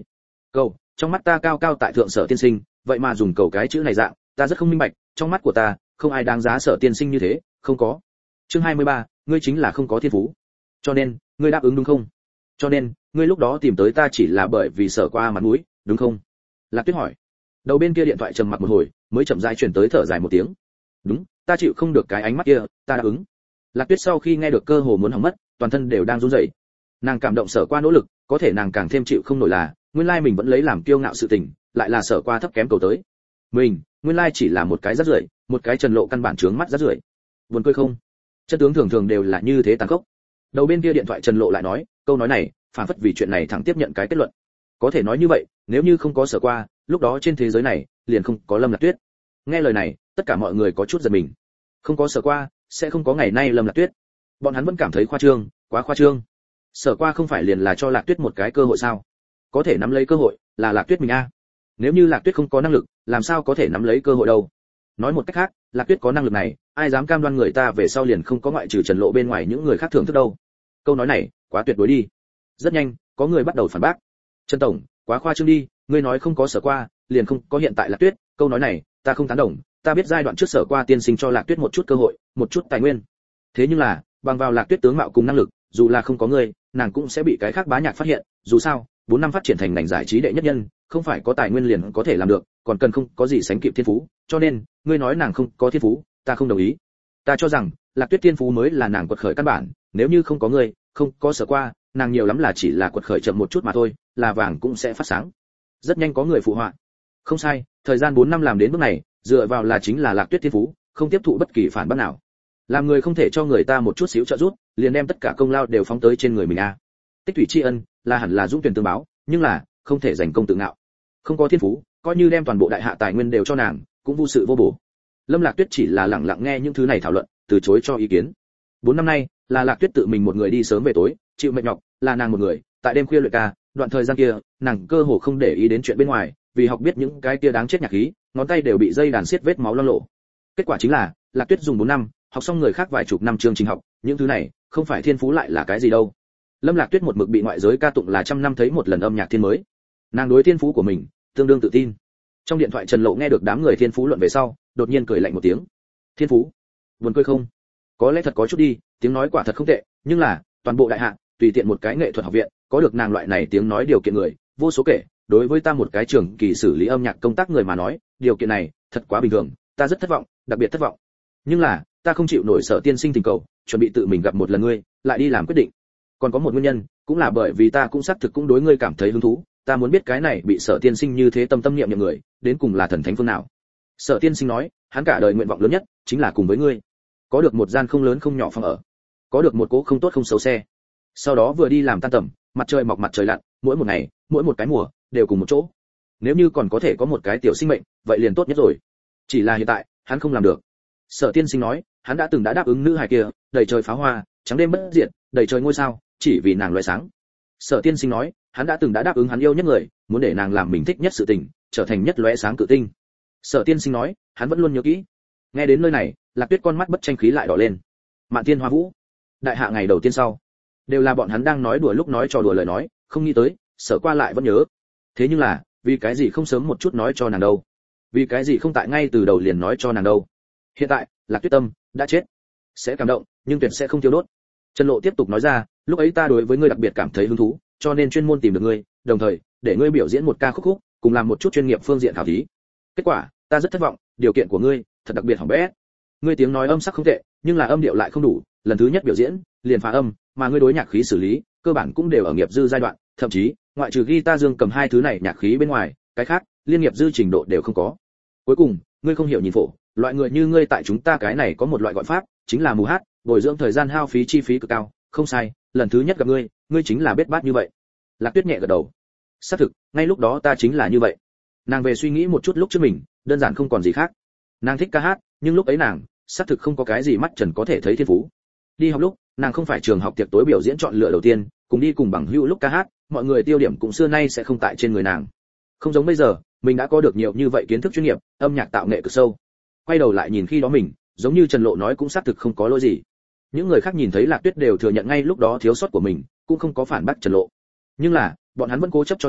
Cầu, trong mắt ta cao cao tại thượng Sở tiên sinh, vậy mà dùng cầu cái chữ này dạng, ta rất không minh bạch, trong mắt của ta, không ai đáng giá Sở tiên sinh như thế, không có. Chương hai mươi ba, ngươi chính là không có thiên phú. Cho nên, ngươi đáp ứng đúng không? Cho nên, ngươi lúc đó tìm tới ta chỉ là bởi vì Sở qua mặt mũi, đúng không? Lạc Tuyết hỏi. Đầu bên kia điện thoại trầm mặc một hồi, mới chậm rãi truyền tới thở dài một tiếng. Đúng, ta chịu không được cái ánh mắt kia, ta đáp ứng. Lạc Tuyết sau khi nghe được cơ hồ muốn hỏng mất, toàn thân đều đang run rẩy. Nàng cảm động Sở qua nỗ lực, có thể nàng càng thêm chịu không nổi là, nguyên lai mình vẫn lấy làm kiêu ngạo sự tình, lại là Sở qua thấp kém cầu tới. Mình, nguyên lai chỉ là một cái rác rưởi, một cái Trần Lộ căn bản trướng mắt rác rưởi. Buồn cười không? Chân tướng thường thường đều là như thế tàn khốc. Đầu bên kia điện thoại Trần Lộ lại nói, câu nói này, phản phất vì chuyện này thẳng tiếp nhận cái kết luận. Có thể nói như vậy, nếu như không có Sở qua, lúc đó trên thế giới này liền không có Lâm Lạc Tuyết. Nghe lời này, tất cả mọi người có chút giật mình. Không có Sở qua, sẽ không có ngày nay Lâm Lạc Tuyết. Bọn hắn vẫn cảm thấy khoa trương, quá khoa trương. Sở qua không phải liền là cho Lạc Tuyết một cái cơ hội sao? Có thể nắm lấy cơ hội, là Lạc Tuyết mình a. Nếu như Lạc Tuyết không có năng lực, làm sao có thể nắm lấy cơ hội đâu? Nói một cách khác, Lạc Tuyết có năng lực này, ai dám cam đoan người ta về sau liền không có ngoại trừ Trần Lộ bên ngoài những người khác thưởng thức đâu? Câu nói này, quá tuyệt đối đi. Rất nhanh, có người bắt đầu phản bác. Trần tổng, quá khoa trương đi, ngươi nói không có Sở qua, liền không có hiện tại Lạc Tuyết, câu nói này, ta không tán đồng, ta biết giai đoạn trước Sở qua tiên sinh cho Lạc Tuyết một chút cơ hội, một chút tài nguyên. Thế nhưng là, bằng vào Lạc Tuyết tướng mạo cùng năng lực, dù là không có ngươi, nàng cũng sẽ bị cái khác bá nhạc phát hiện, dù sao, bốn năm phát triển thành ngành giải trí đệ nhất nhân, không phải có tài nguyên liền có thể làm được, còn cần không có gì sánh kịp thiên phú, cho nên, ngươi nói nàng không có thiên phú, ta không đồng ý. Ta cho rằng, Lạc Tuyết thiên phú mới là nàng quật khởi căn bản, nếu như không có ngươi, không có Sở qua, nàng nhiều lắm là chỉ là quật khởi chậm một chút mà thôi, là vàng cũng sẽ phát sáng. Rất nhanh có người phụ họa. Không sai, thời gian bốn năm làm đến bước này, dựa vào là chính là Lạc Tuyết thiên phú, không tiếp thụ bất kỳ phản bác nào. Làm người không thể cho người ta một chút xíu trợ giúp, liền đem tất cả công lao đều phóng tới trên người mình a. Tích thủy tri ân, là hẳn là dũng tuyển tương báo, nhưng là không thể giành công tự ngạo. Không có thiên phú, coi như đem toàn bộ đại hạ tài nguyên đều cho nàng, cũng vô sự vô bổ. Lâm Lạc Tuyết chỉ là lặng lặng nghe những thứ này thảo luận, từ chối cho ý kiến. Bốn năm nay, là Lạc Tuyết tự mình một người đi sớm về tối, chịu mệt nhọc, là nàng một người, tại đêm khuya luyện ca, đoạn thời gian kia, nàng cơ hồ không để ý đến chuyện bên ngoài, vì học biết những cái kia đáng chết nhạc khí, ngón tay đều bị dây đàn xiết vết máu loang lổ. Kết quả chính là, Lạc Tuyết dùng bốn năm, học xong người khác vài chục năm chương trình học, những thứ này, không phải thiên phú lại là cái gì đâu. Lâm Lạc Tuyết một mực bị ngoại giới ca tụng là trăm năm thấy một lần âm nhạc thiên mới. Nàng đối thiên phú của mình tương đương tự tin. Trong điện thoại Trần Lộ nghe được đám người thiên phú luận về sau, đột nhiên cười lạnh một tiếng. Thiên phú? Buồn cười không? Có lẽ thật có chút đi, tiếng nói quả thật không tệ, nhưng là, toàn bộ đại hạ, tùy tiện một cái nghệ thuật học viện, có được nàng loại này tiếng nói điều kiện người, vô số kể, đối với ta một cái trưởng kỳ xử lý âm nhạc công tác người mà nói, điều kiện này, thật quá bình thường, ta rất thất vọng, đặc biệt thất vọng. Nhưng là, ta không chịu nổi Sở tiên sinh tình cầu, chuẩn bị tự mình gặp một lần ngươi, lại đi làm quyết định. Còn có một nguyên nhân, cũng là bởi vì ta cũng xác thực cũng đối ngươi cảm thấy hứng thú, ta muốn biết cái này bị Sở tiên sinh như thế tâm tâm niệm niệm người, đến cùng là thần thánh phương nào. Sở tiên sinh nói, hắn cả đời nguyện vọng lớn nhất chính là cùng với ngươi, có được một gian không lớn không nhỏ phòng ở, có được một cố không tốt không xấu xe. Sau đó vừa đi làm tan tầm, mặt trời mọc mặt trời lặn, mỗi một ngày, mỗi một cái mùa đều cùng một chỗ. Nếu như còn có thể có một cái tiểu sinh mệnh, vậy liền tốt nhất rồi. Chỉ là hiện tại, hắn không làm được. Sở tiên sinh nói, hắn đã từng đã đáp ứng nữ hài kia, đầy trời pháo hoa, trắng đêm bất diệt, đầy trời ngôi sao, chỉ vì nàng lóe sáng. Sở tiên sinh nói, hắn đã từng đã đáp ứng hắn yêu nhất người, muốn để nàng làm mình thích nhất sự tình, trở thành nhất lóe sáng cự tinh. Sở tiên sinh nói, hắn vẫn luôn nhớ kỹ. Nghe đến nơi này, Lạc Tuyết con mắt bất tranh khí lại đỏ lên. Mạn Thiên Hoa Vũ, đại hạ ngày đầu tiên sau, đều là bọn hắn đang nói đùa lúc nói trò đùa lời nói, không nghĩ tới, Sở qua lại vẫn nhớ. Thế nhưng là, vì cái gì không sớm một chút nói cho nàng đâu? Vì cái gì không tại ngay từ đầu liền nói cho nàng đâu? Hiện tại, Lạc Tuyết tâm đã chết, sẽ cảm động, nhưng tuyệt sẽ không tiêu đốt. Trần Lộ tiếp tục nói ra, lúc ấy ta đối với ngươi đặc biệt cảm thấy hứng thú, cho nên chuyên môn tìm được ngươi, đồng thời để ngươi biểu diễn một ca khúc khúc, cùng làm một chút chuyên nghiệp phương diện khảo thí. Kết quả, ta rất thất vọng, điều kiện của ngươi thật đặc biệt hỏng bét. Ngươi tiếng nói âm sắc không tệ, nhưng là âm điệu lại không đủ, lần thứ nhất biểu diễn, liền phá âm, mà ngươi đối nhạc khí xử lý, cơ bản cũng đều ở nghiệp dư giai đoạn, thậm chí, ngoại trừ guitar dương cầm hai thứ này nhạc khí bên ngoài, cái khác, liên nghiệp dư trình độ đều không có. Cuối cùng, ngươi không hiểu nhìn phổ, loại người như ngươi tại chúng ta cái này có một loại gọi pháp, chính là mù hát, bồi dưỡng thời gian hao phí chi phí cực cao, không sai, lần thứ nhất gặp ngươi, ngươi chính là bết bát như vậy. Lạc Tuyết nhẹ gật đầu. Xác thực, ngay lúc đó ta chính là như vậy. Nàng về suy nghĩ một chút lúc trước mình, đơn giản không còn gì khác. Nàng thích ca hát, nhưng lúc ấy nàng, xác thực không có cái gì mắt trần có thể thấy thiên phú. Đi học lúc, nàng không phải trường học tiệc tối biểu diễn chọn lựa đầu tiên, cùng đi cùng bằng hữu lúc ca hát, mọi người tiêu điểm cũng xưa nay sẽ không tại trên người nàng. Không giống bây giờ, mình đã có được nhiều như vậy kiến thức chuyên nghiệp, âm nhạc tạo nghệ cực sâu. Quay đầu lại nhìn khi đó mình, giống như Trần Lộ nói cũng xác thực không có lỗi gì. Những người khác nhìn thấy Lạc Tuyết đều thừa nhận ngay lúc đó thiếu sót của mình, cũng không có phản bác Trần Lộ. Nhưng là, bọn hắn vẫn cố chấp cho rằng,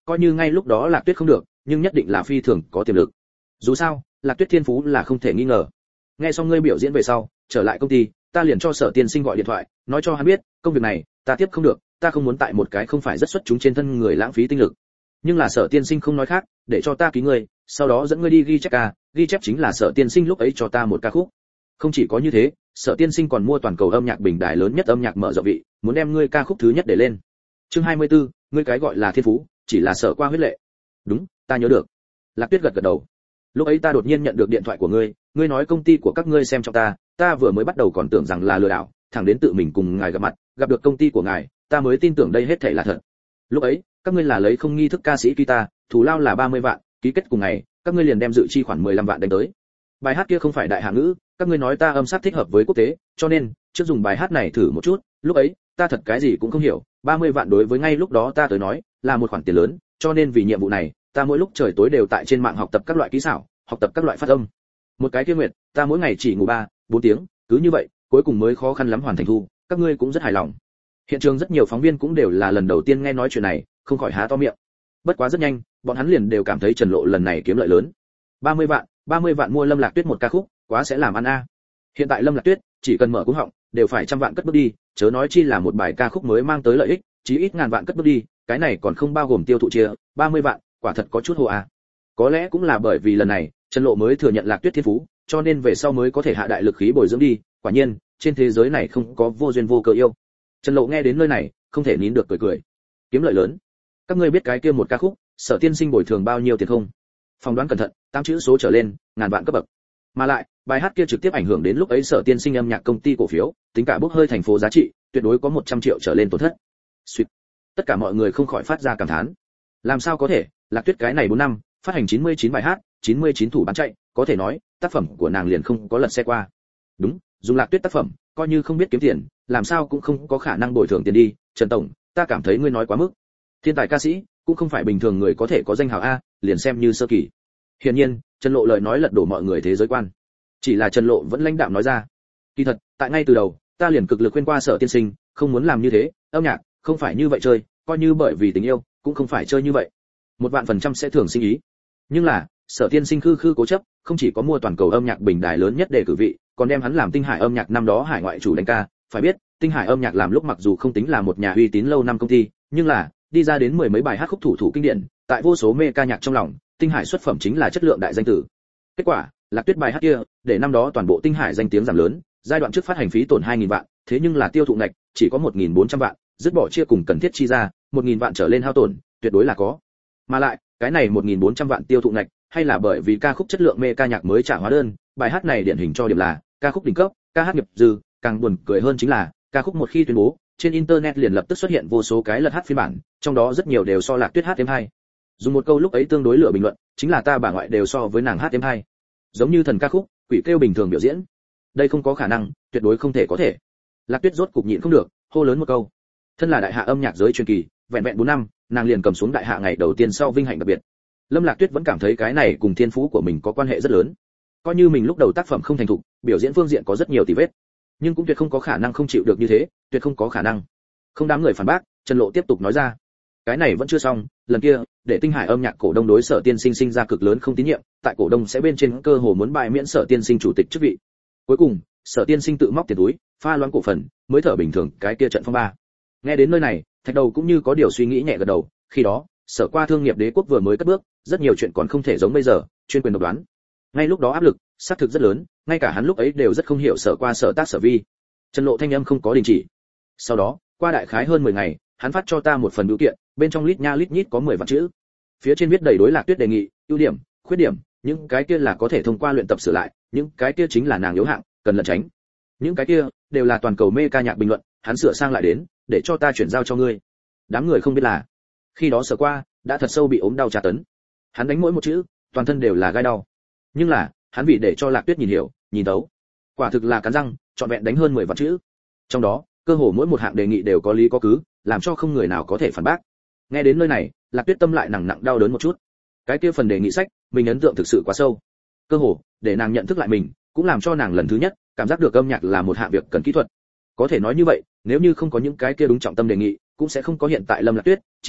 coi như ngay lúc đó Lạc Tuyết không được, nhưng nhất định là phi thường có tiềm lực. Dù sao, Lạc Tuyết thiên phú là không thể nghi ngờ. Nghe xong ngươi biểu diễn về sau, trở lại công ty, ta liền cho Sở Tiên Sinh gọi điện thoại, nói cho hắn biết, công việc này, ta tiếp không được, ta không muốn tại một cái không phải rất xuất chúng trên thân người lãng phí tinh lực. Nhưng là Sở Tiên Sinh không nói khác, để cho ta ký ngươi, sau đó dẫn ngươi đi ghi chép ca, ghi chép chính là Sở Tiên Sinh lúc ấy cho ta một ca khúc. Không chỉ có như thế, Sở Tiên Sinh còn mua toàn cầu âm nhạc bình đài lớn nhất âm nhạc mở rộng vị, muốn đem ngươi ca khúc thứ nhất để lên. Chương hai mươi tư, ngươi cái gọi là thiên phú, chỉ là Sở qua huyết lệ. Đúng, ta nhớ được. Lạc Tuyết gật gật đầu. Lúc ấy ta đột nhiên nhận được điện thoại của ngươi, ngươi nói công ty của các ngươi xem trọng ta, ta vừa mới bắt đầu còn tưởng rằng là lừa đảo, thẳng đến tự mình cùng ngài gặp mặt, gặp được công ty của ngài, ta mới tin tưởng đây hết thảy là thật. Lúc ấy, các ngươi là lấy không nghi thức ca sĩ guitar, thù lao là ba mươi vạn, ký kết cùng ngày, các ngươi liền đem dự chi khoản mười lăm vạn đánh tới. Bài hát kia không phải đại hạ ngữ, các ngươi nói ta âm sắc thích hợp với quốc tế, cho nên, trước dùng bài hát này thử một chút, lúc ấy, ta thật cái gì cũng không hiểu, ba mươi vạn đối với ngay lúc đó ta tới nói, là một khoản tiền lớn, cho nên vì nhiệm vụ này, ta mỗi lúc trời tối đều tại trên mạng học tập các loại kỹ xảo, học tập các loại phát âm. Một cái kia nguyệt, ta mỗi ngày chỉ ngủ ba, bốn tiếng, cứ như vậy, cuối cùng mới khó khăn lắm hoàn thành thu, các ngươi cũng rất hài lòng. Hiện trường rất nhiều phóng viên cũng đều là lần đầu tiên nghe nói chuyện này, không khỏi há to miệng. Bất quá rất nhanh, bọn hắn liền đều cảm thấy Trần Lộ lần này kiếm lợi lớn. ba mươi vạn, ba mươi vạn mua Lâm Lạc Tuyết một ca khúc, quá sẽ làm ăn a. Hiện tại Lâm Lạc Tuyết, chỉ cần mở cúng họng, đều phải trăm vạn cất bước đi, chớ nói chi là một bài ca khúc mới mang tới lợi ích, chí ít ngàn vạn cất bước đi, cái này còn không bao gồm tiêu thụ chia, ba mươi vạn, quả thật có chút hồ a. Có lẽ cũng là bởi vì lần này, Trần Lộ mới thừa nhận Lạc Tuyết thiên phú, cho nên về sau mới có thể hạ đại lực khí bồi dưỡng đi, quả nhiên, trên thế giới này không có vô duyên vô cớ yêu. Trần Lộ nghe đến nơi này, không thể nín được cười cười. Kiếm lợi lớn. Các ngươi biết cái kia một ca khúc, Sở Tiên Sinh bồi thường bao nhiêu tiền không? Phỏng đoán cẩn thận, tám chữ số trở lên, ngàn vạn cấp bậc. Mà lại, bài hát kia trực tiếp ảnh hưởng đến lúc ấy Sở Tiên Sinh âm nhạc công ty cổ phiếu, tính cả bốc hơi thành phố giá trị, tuyệt đối có một trăm triệu trở lên tổn thất. Sweet. Tất cả mọi người không khỏi phát ra cảm thán. Làm sao có thể, Lạc Tuyết cái này bốn năm, phát hành chín mươi chín bài hát, chín mươi chín thủ bán chạy, có thể nói, tác phẩm của nàng liền không có lật xe qua. Đúng, dùng Lạc Tuyết tác phẩm, coi như không biết kiếm tiền, làm sao cũng không có khả năng bồi thường tiền đi, Trần tổng, ta cảm thấy ngươi nói quá mức. Thiên tài ca sĩ, cũng không phải bình thường người có thể có danh hào a, liền xem như sơ kỳ. Hiển nhiên, Trần Lộ lời nói lật đổ mọi người thế giới quan. Chỉ là Trần Lộ vẫn lãnh đạm nói ra. Kỳ thật, tại ngay từ đầu, ta liền cực lực khuyên qua Sở Tiên Sinh, không muốn làm như thế, âm nhạc, không phải như vậy chơi, coi như bởi vì tình yêu, cũng không phải chơi như vậy. Một vạn phần trăm sẽ thường sinh ý. Nhưng là, Sở Tiên Sinh khư khư cố chấp, không chỉ có mua toàn cầu âm nhạc bình đài lớn nhất để cử vị, còn đem hắn làm Tinh Hải âm nhạc năm đó hải ngoại chủ đánh ca, phải biết, Tinh Hải âm nhạc làm lúc mặc dù không tính là một nhà uy tín lâu năm công ty, nhưng là đi ra đến mười mấy bài hát khúc thủ thủ kinh điển, tại vô số mê ca nhạc trong lòng, Tinh Hải xuất phẩm chính là chất lượng đại danh tử. Kết quả, Lạc Tuyết bài hát kia, để năm đó toàn bộ Tinh Hải danh tiếng giảm lớn, giai đoạn trước phát hành phí tổn hai nghìn vạn, thế nhưng là tiêu thụ ngạch chỉ có một nghìn bốn trăm vạn, dứt bỏ chia cùng cần thiết chi ra, một nghìn vạn trở lên hao tổn, tuyệt đối là có. Mà lại, cái này một nghìn bốn trăm vạn tiêu thụ ngạch, hay là bởi vì ca khúc chất lượng mê ca nhạc mới trả hóa đơn, bài hát này điển hình cho điểm là ca khúc đỉnh cấp, ca hát nghiệp dư, càng buồn cười hơn chính là, ca khúc một khi tuyên bố, trên internet liền lập tức xuất hiện vô số cái lật hát phiên bản, trong đó rất nhiều đều so Lạc Tuyết hát êm hay. Dùng một câu lúc ấy tương đối lửa bình luận, chính là ta bà ngoại đều so với nàng hát êm hay. Giống như thần ca khúc, quỷ kêu bình thường biểu diễn. Đây không có khả năng, tuyệt đối không thể có thể. Lạc Tuyết rốt cục nhịn không được, hô lớn một câu. Thân là đại hạ âm nhạc giới truyền kỳ, vẹn vẹn bốn năm, nàng liền cầm xuống đại hạ ngày đầu tiên sau vinh hạnh đặc biệt. Lâm Lạc Tuyết vẫn cảm thấy cái này cùng thiên phú của mình có quan hệ rất lớn. Coi như mình lúc đầu tác phẩm không thành thục, biểu diễn phương diện có rất nhiều tì vết, nhưng cũng tuyệt không có khả năng không chịu được như thế, tuyệt không có khả năng. Không đám người phản bác, Trần Lộ tiếp tục nói ra. Cái này vẫn chưa xong, lần kia, để Tinh Hải âm nhạc cổ đông đối Sở Tiên Sinh sinh ra cực lớn không tín nhiệm, tại cổ đông sẽ bên trên cơ hồ muốn bãi miễn Sở Tiên Sinh chủ tịch chức vị. Cuối cùng, Sở Tiên Sinh tự móc tiền túi, pha loãng cổ phần, mới thở bình thường cái kia trận phong ba. Nghe đến nơi này, Thạch Đầu cũng như có điều suy nghĩ nhẹ gật đầu, khi đó, Sở qua thương nghiệp đế quốc vừa mới cất bước, rất nhiều chuyện còn không thể giống bây giờ, chuyên quyền độc đoán. Ngay lúc đó áp lực, xác thực rất lớn, ngay cả hắn lúc ấy đều rất không hiểu Sở qua Sở tác Sở vi. Trần Lộ thanh âm không có đình chỉ. Sau đó, qua đại khái hơn mười ngày, hắn phát cho ta một phần biểu kiện, bên trong lít nha lít nhít có mười vạn chữ. Phía trên viết đầy đối Lạc Tuyết đề nghị, ưu điểm, khuyết điểm, những cái kia là có thể thông qua luyện tập sửa lại, những cái kia chính là nàng yếu hạng, cần lẩn tránh. Những cái kia đều là toàn cầu mê ca nhạc bình luận, hắn sửa sang lại đến, để cho ta chuyển giao cho ngươi. Đám người không biết là, khi đó Sở qua đã thật sâu bị ốm đau tra tấn. Hắn đánh mỗi một chữ, toàn thân đều là gai đau. Nhưng là, hắn vì để cho Lạc Tuyết nhìn hiểu, nhìn thấu, quả thực là cắn răng, chọn vẹn đánh hơn mười vạn chữ. Trong đó, cơ hồ mỗi một hạng đề nghị đều có lý có cứ, làm cho không người nào có thể phản bác. Nghe đến nơi này, Lạc Tuyết tâm lại nặng nặng đau đớn một chút. Cái kia phần đề nghị sách, mình ấn tượng thực sự quá sâu. Cơ hồ, để nàng nhận thức lại mình, cũng làm cho nàng lần thứ nhất cảm giác được âm nhạc là một hạng việc cần kỹ thuật. Có thể nói như vậy, nếu như không có những cái kia đúng trọng tâm đề nghị, cũng sẽ không có hiện tại Lâm Lạc Tuyết, chí ít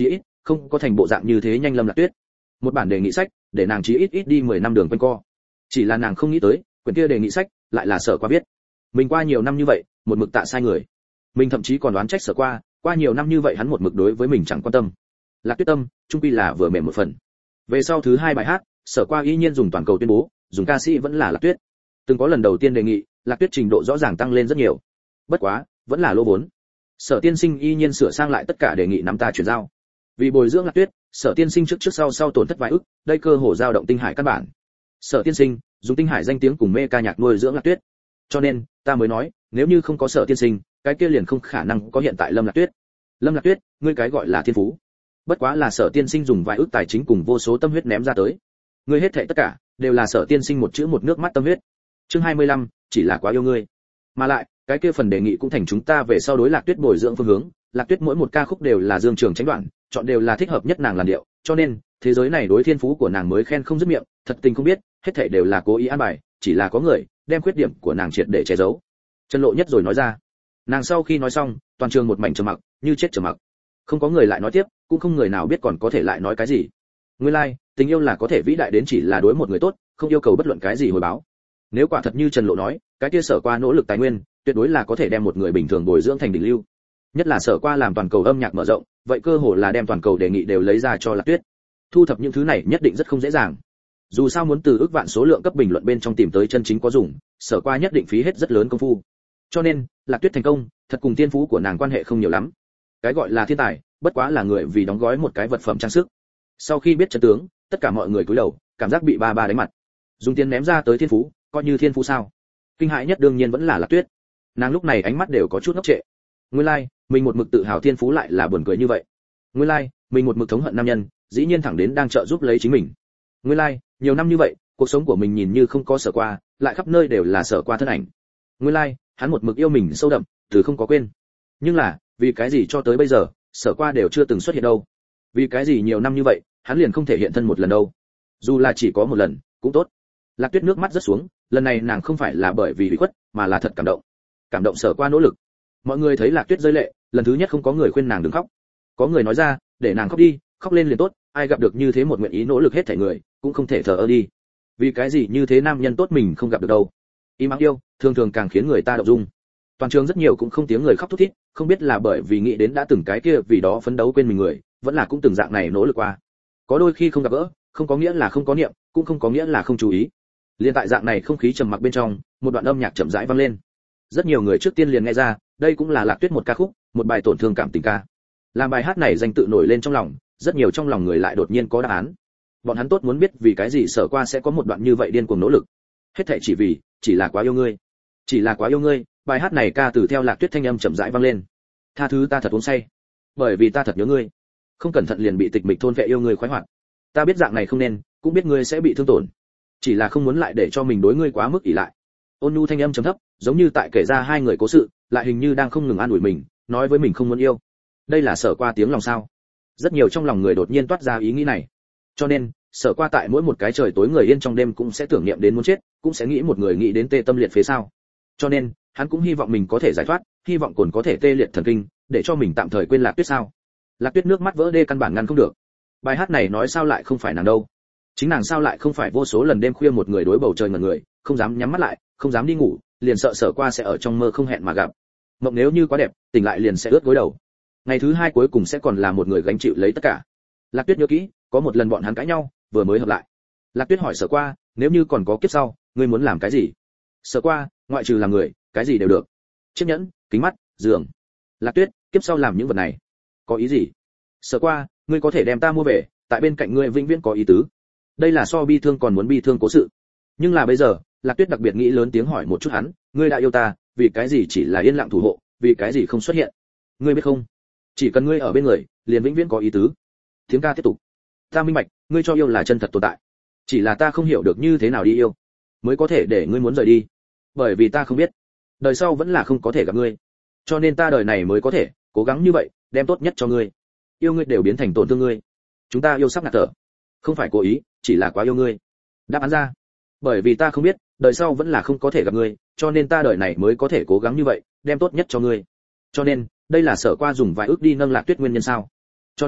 không có thành bộ dạng như thế nhanh Lâm Lạc Tuyết. Một bản đề nghị sách, để nàng chí ít ít đi mười năm đường quanh co. Chỉ là nàng không nghĩ tới, quyển kia đề nghị sách lại là Sở Qua viết. Mình qua nhiều năm như vậy, một mực tạ sai người. Mình thậm chí còn đoán trách Sở Qua, qua nhiều năm như vậy hắn một mực đối với mình chẳng quan tâm. Lạc Tuyết tâm, trung quy là vừa mềm một phần. Về sau thứ hai bài hát, Sở Qua y nhiên dùng toàn cầu tuyên bố, dùng ca sĩ vẫn là Lạc Tuyết. Từng có lần đầu tiên đề nghị, Lạc Tuyết trình độ rõ ràng tăng lên rất nhiều. Bất quá, vẫn là lỗ vốn. Sở Tiên Sinh y nhiên sửa sang lại tất cả đề nghị nắm ta chuyển giao. Vì bồi dưỡng Lạc Tuyết, Sở Tiên Sinh trước trước sau sau tổn thất vài ức, đây cơ hồ dao động Tinh Hải căn bản. Sở Tiên Sinh dùng Tinh Hải danh tiếng cùng mê ca nhạc nuôi dưỡng Lạc Tuyết. Cho nên, ta mới nói, nếu như không có Sở Tiên Sinh, cái kia liền không khả năng có hiện tại Lâm Lạc Tuyết. Lâm Lạc Tuyết, ngươi cái gọi là thiên phú, bất quá là Sở Tiên Sinh dùng vài ức tài chính cùng vô số tâm huyết ném ra tới. Ngươi hết thảy tất cả đều là Sở Tiên Sinh một chữ một nước mắt tâm huyết. Chương hai mươi lăm, chỉ là quá yêu ngươi. Mà lại, cái kia phần đề nghị cũng thành chúng ta về sau đối Lạc Tuyết bồi dưỡng phương hướng. Lạc Tuyết mỗi một ca khúc đều là dương trường tránh đoạn, chọn đều là thích hợp nhất nàng làn điệu, cho nên thế giới này đối thiên phú của nàng mới khen không dứt miệng, thật tình không biết, hết thảy đều là cố ý an bài, chỉ là có người đem khuyết điểm của nàng triệt để che giấu. Trần Lộ Nhất rồi nói ra. Nàng sau khi nói xong, toàn trường một mảnh trầm mặc, như chết trầm mặc. Không có người lại nói tiếp, cũng không người nào biết còn có thể lại nói cái gì. Nguyên lai, like, tình yêu là có thể vĩ đại đến chỉ là đối một người tốt, không yêu cầu bất luận cái gì hồi báo. Nếu quả thật như Trần Lộ nói, cái kia Sở Qua nỗ lực tài nguyên, tuyệt đối là có thể đem một người bình thường bồi dưỡng thành đỉnh lưu. Nhất là Sở Qua làm toàn cầu âm nhạc mở rộng, vậy cơ hồ là đem toàn cầu đề nghị đều lấy ra cho Lạc Tuyết. Thu thập những thứ này nhất định rất không dễ dàng. Dù sao muốn từ ước vạn số lượng cấp bình luận bên trong tìm tới chân chính có dùng, Sở Qua nhất định phí hết rất lớn công phu. Cho nên, Lạc Tuyết thành công, thật cùng tiên phú của nàng quan hệ không nhiều lắm. Cái gọi là thiên tài, bất quá là người vì đóng gói một cái vật phẩm trang sức. Sau khi biết chân tướng, tất cả mọi người cúi đầu, cảm giác bị ba ba đánh mặt. Dùng tiền ném ra tới thiên phú, coi như thiên phú sao? Kinh hãi nhất đương nhiên vẫn là Lạc Tuyết. Nàng lúc này ánh mắt đều có chút ngốc trệ. Nguyên lai, like, mình một mực tự hào thiên phú lại là buồn cười như vậy. Nguyên lai, like, mình một mực thống hận nam nhân, dĩ nhiên thẳng đến đang trợ giúp lấy chính mình. Nguyên lai, like, nhiều năm như vậy, cuộc sống của mình nhìn như không có Sở Qua, lại khắp nơi đều là Sở Qua thân ảnh. Nguyên lai, like, hắn một mực yêu mình sâu đậm, từ không có quên. Nhưng là, vì cái gì cho tới bây giờ, Sở Qua đều chưa từng xuất hiện đâu? Vì cái gì nhiều năm như vậy, hắn liền không thể hiện thân một lần đâu? Dù là chỉ có một lần, cũng tốt. Lạc Tuyết nước mắt rất xuống, lần này nàng không phải là bởi vì ủy khuất, mà là thật cảm động. Cảm động Sở Qua nỗ lực. Mọi người thấy Lạc Tuyết rơi lệ, lần thứ nhất không có người khuyên nàng đừng khóc. Có người nói ra, để nàng khóc đi, khóc lên liền tốt, ai gặp được như thế một nguyện ý nỗ lực hết thảy người, cũng không thể thờ ơ đi. Vì cái gì như thế nam nhân tốt mình không gặp được đâu? Im ắng yêu, thường thường càng khiến người ta động dung. Toàn trường rất nhiều cũng không tiếng người khóc thút thít, không biết là bởi vì nghĩ đến đã từng cái kia vì đó phấn đấu quên mình người, vẫn là cũng từng dạng này nỗ lực qua. Có đôi khi không gặp gỡ, không có nghĩa là không có niệm, cũng không có nghĩa là không chú ý. Liên tại dạng này không khí trầm mặc bên trong, một đoạn âm nhạc chậm rãi vang lên. Rất nhiều người trước tiên liền nghe ra, đây cũng là Lạc Tuyết một ca khúc, một bài tổn thương cảm tình ca. Làm bài hát này danh tự nổi lên trong lòng, rất nhiều trong lòng người lại đột nhiên có đáp án. Bọn hắn tốt muốn biết vì cái gì Sở Qua sẽ có một đoạn như vậy điên cuồng nỗ lực. Hết thảy chỉ vì, chỉ là quá yêu ngươi. Chỉ là quá yêu ngươi, bài hát này ca từ theo Lạc Tuyết thanh âm chậm rãi vang lên. Tha thứ ta thật uống say, bởi vì ta thật nhớ ngươi. Không cẩn thận liền bị tịch mịch thôn phệ yêu ngươi khoái hoạt. Ta biết dạng này không nên, cũng biết ngươi sẽ bị thương tổn. Chỉ là không muốn lại để cho mình đối ngươi quá mức ỷ lại. Ôn nhu thanh âm trầm thấp, giống như tại kể ra hai người cố sự, lại hình như đang không ngừng an ủi mình, nói với mình không muốn yêu. Đây là Sở Qua tiếng lòng sao? Rất nhiều trong lòng người đột nhiên toát ra ý nghĩ này. Cho nên, Sở Qua tại mỗi một cái trời tối người yên trong đêm cũng sẽ tưởng niệm đến muốn chết, cũng sẽ nghĩ một người nghĩ đến tê tâm liệt phế sao. Cho nên, hắn cũng hy vọng mình có thể giải thoát, hy vọng cồn có thể tê liệt thần kinh, để cho mình tạm thời quên Lạc Tuyết sao. Lạc Tuyết nước mắt vỡ đê căn bản ngăn không được. Bài hát này nói sao lại không phải nàng đâu? Chính nàng sao lại không phải vô số lần đêm khuya một người đối bầu trời ngẩn người, không dám nhắm mắt lại, không dám đi ngủ, liền sợ Sở Qua sẽ ở trong mơ không hẹn mà gặp. Mộng nếu như quá đẹp, tỉnh lại liền sẽ ướt gối đầu. Ngày thứ hai cuối cùng sẽ còn là một người gánh chịu lấy tất cả. Lạc Tuyết nhớ kỹ, có một lần bọn hắn cãi nhau, vừa mới hợp lại. Lạc Tuyết hỏi Sở Qua, nếu như còn có kiếp sau, ngươi muốn làm cái gì? Sở Qua, ngoại trừ làm người, cái gì đều được. Chiếc nhẫn, kính mắt, giường. Lạc Tuyết, kiếp sau làm những vật này, có ý gì? Sở Qua, ngươi có thể đem ta mua về, tại bên cạnh ngươi vĩnh viễn có ý tứ. Đây là so bi thương còn muốn bi thương cố sự. Nhưng là bây giờ, Lạc Tuyết đặc biệt nghĩ lớn tiếng hỏi một chút hắn, ngươi đã yêu ta, vì cái gì chỉ là yên lặng thủ hộ, vì cái gì không xuất hiện? Ngươi biết không? Chỉ cần ngươi ở bên người, liền vĩnh viễn có ý tứ. Tiếng ca tiếp tục. Ta minh bạch, ngươi cho yêu là chân thật tồn tại. Chỉ là ta không hiểu được như thế nào đi yêu, mới có thể để ngươi muốn rời đi. Bởi vì ta không biết, đời sau vẫn là không có thể gặp ngươi. Cho nên ta đời này mới có thể cố gắng như vậy, đem tốt nhất cho ngươi. Yêu ngươi đều biến thành tổn thương ngươi. Chúng ta yêu sắp ngạt thở. Không phải cố ý, chỉ là quá yêu ngươi. Đáp án ra. Bởi vì ta không biết, đời sau vẫn là không có thể gặp ngươi, cho nên ta đời này mới có thể cố gắng như vậy, đem tốt nhất cho ngươi. Cho nên, đây là Sở Qua dùng vài ước đi nâng Lạc Tuyết nguyên nhân sao? Cho nên,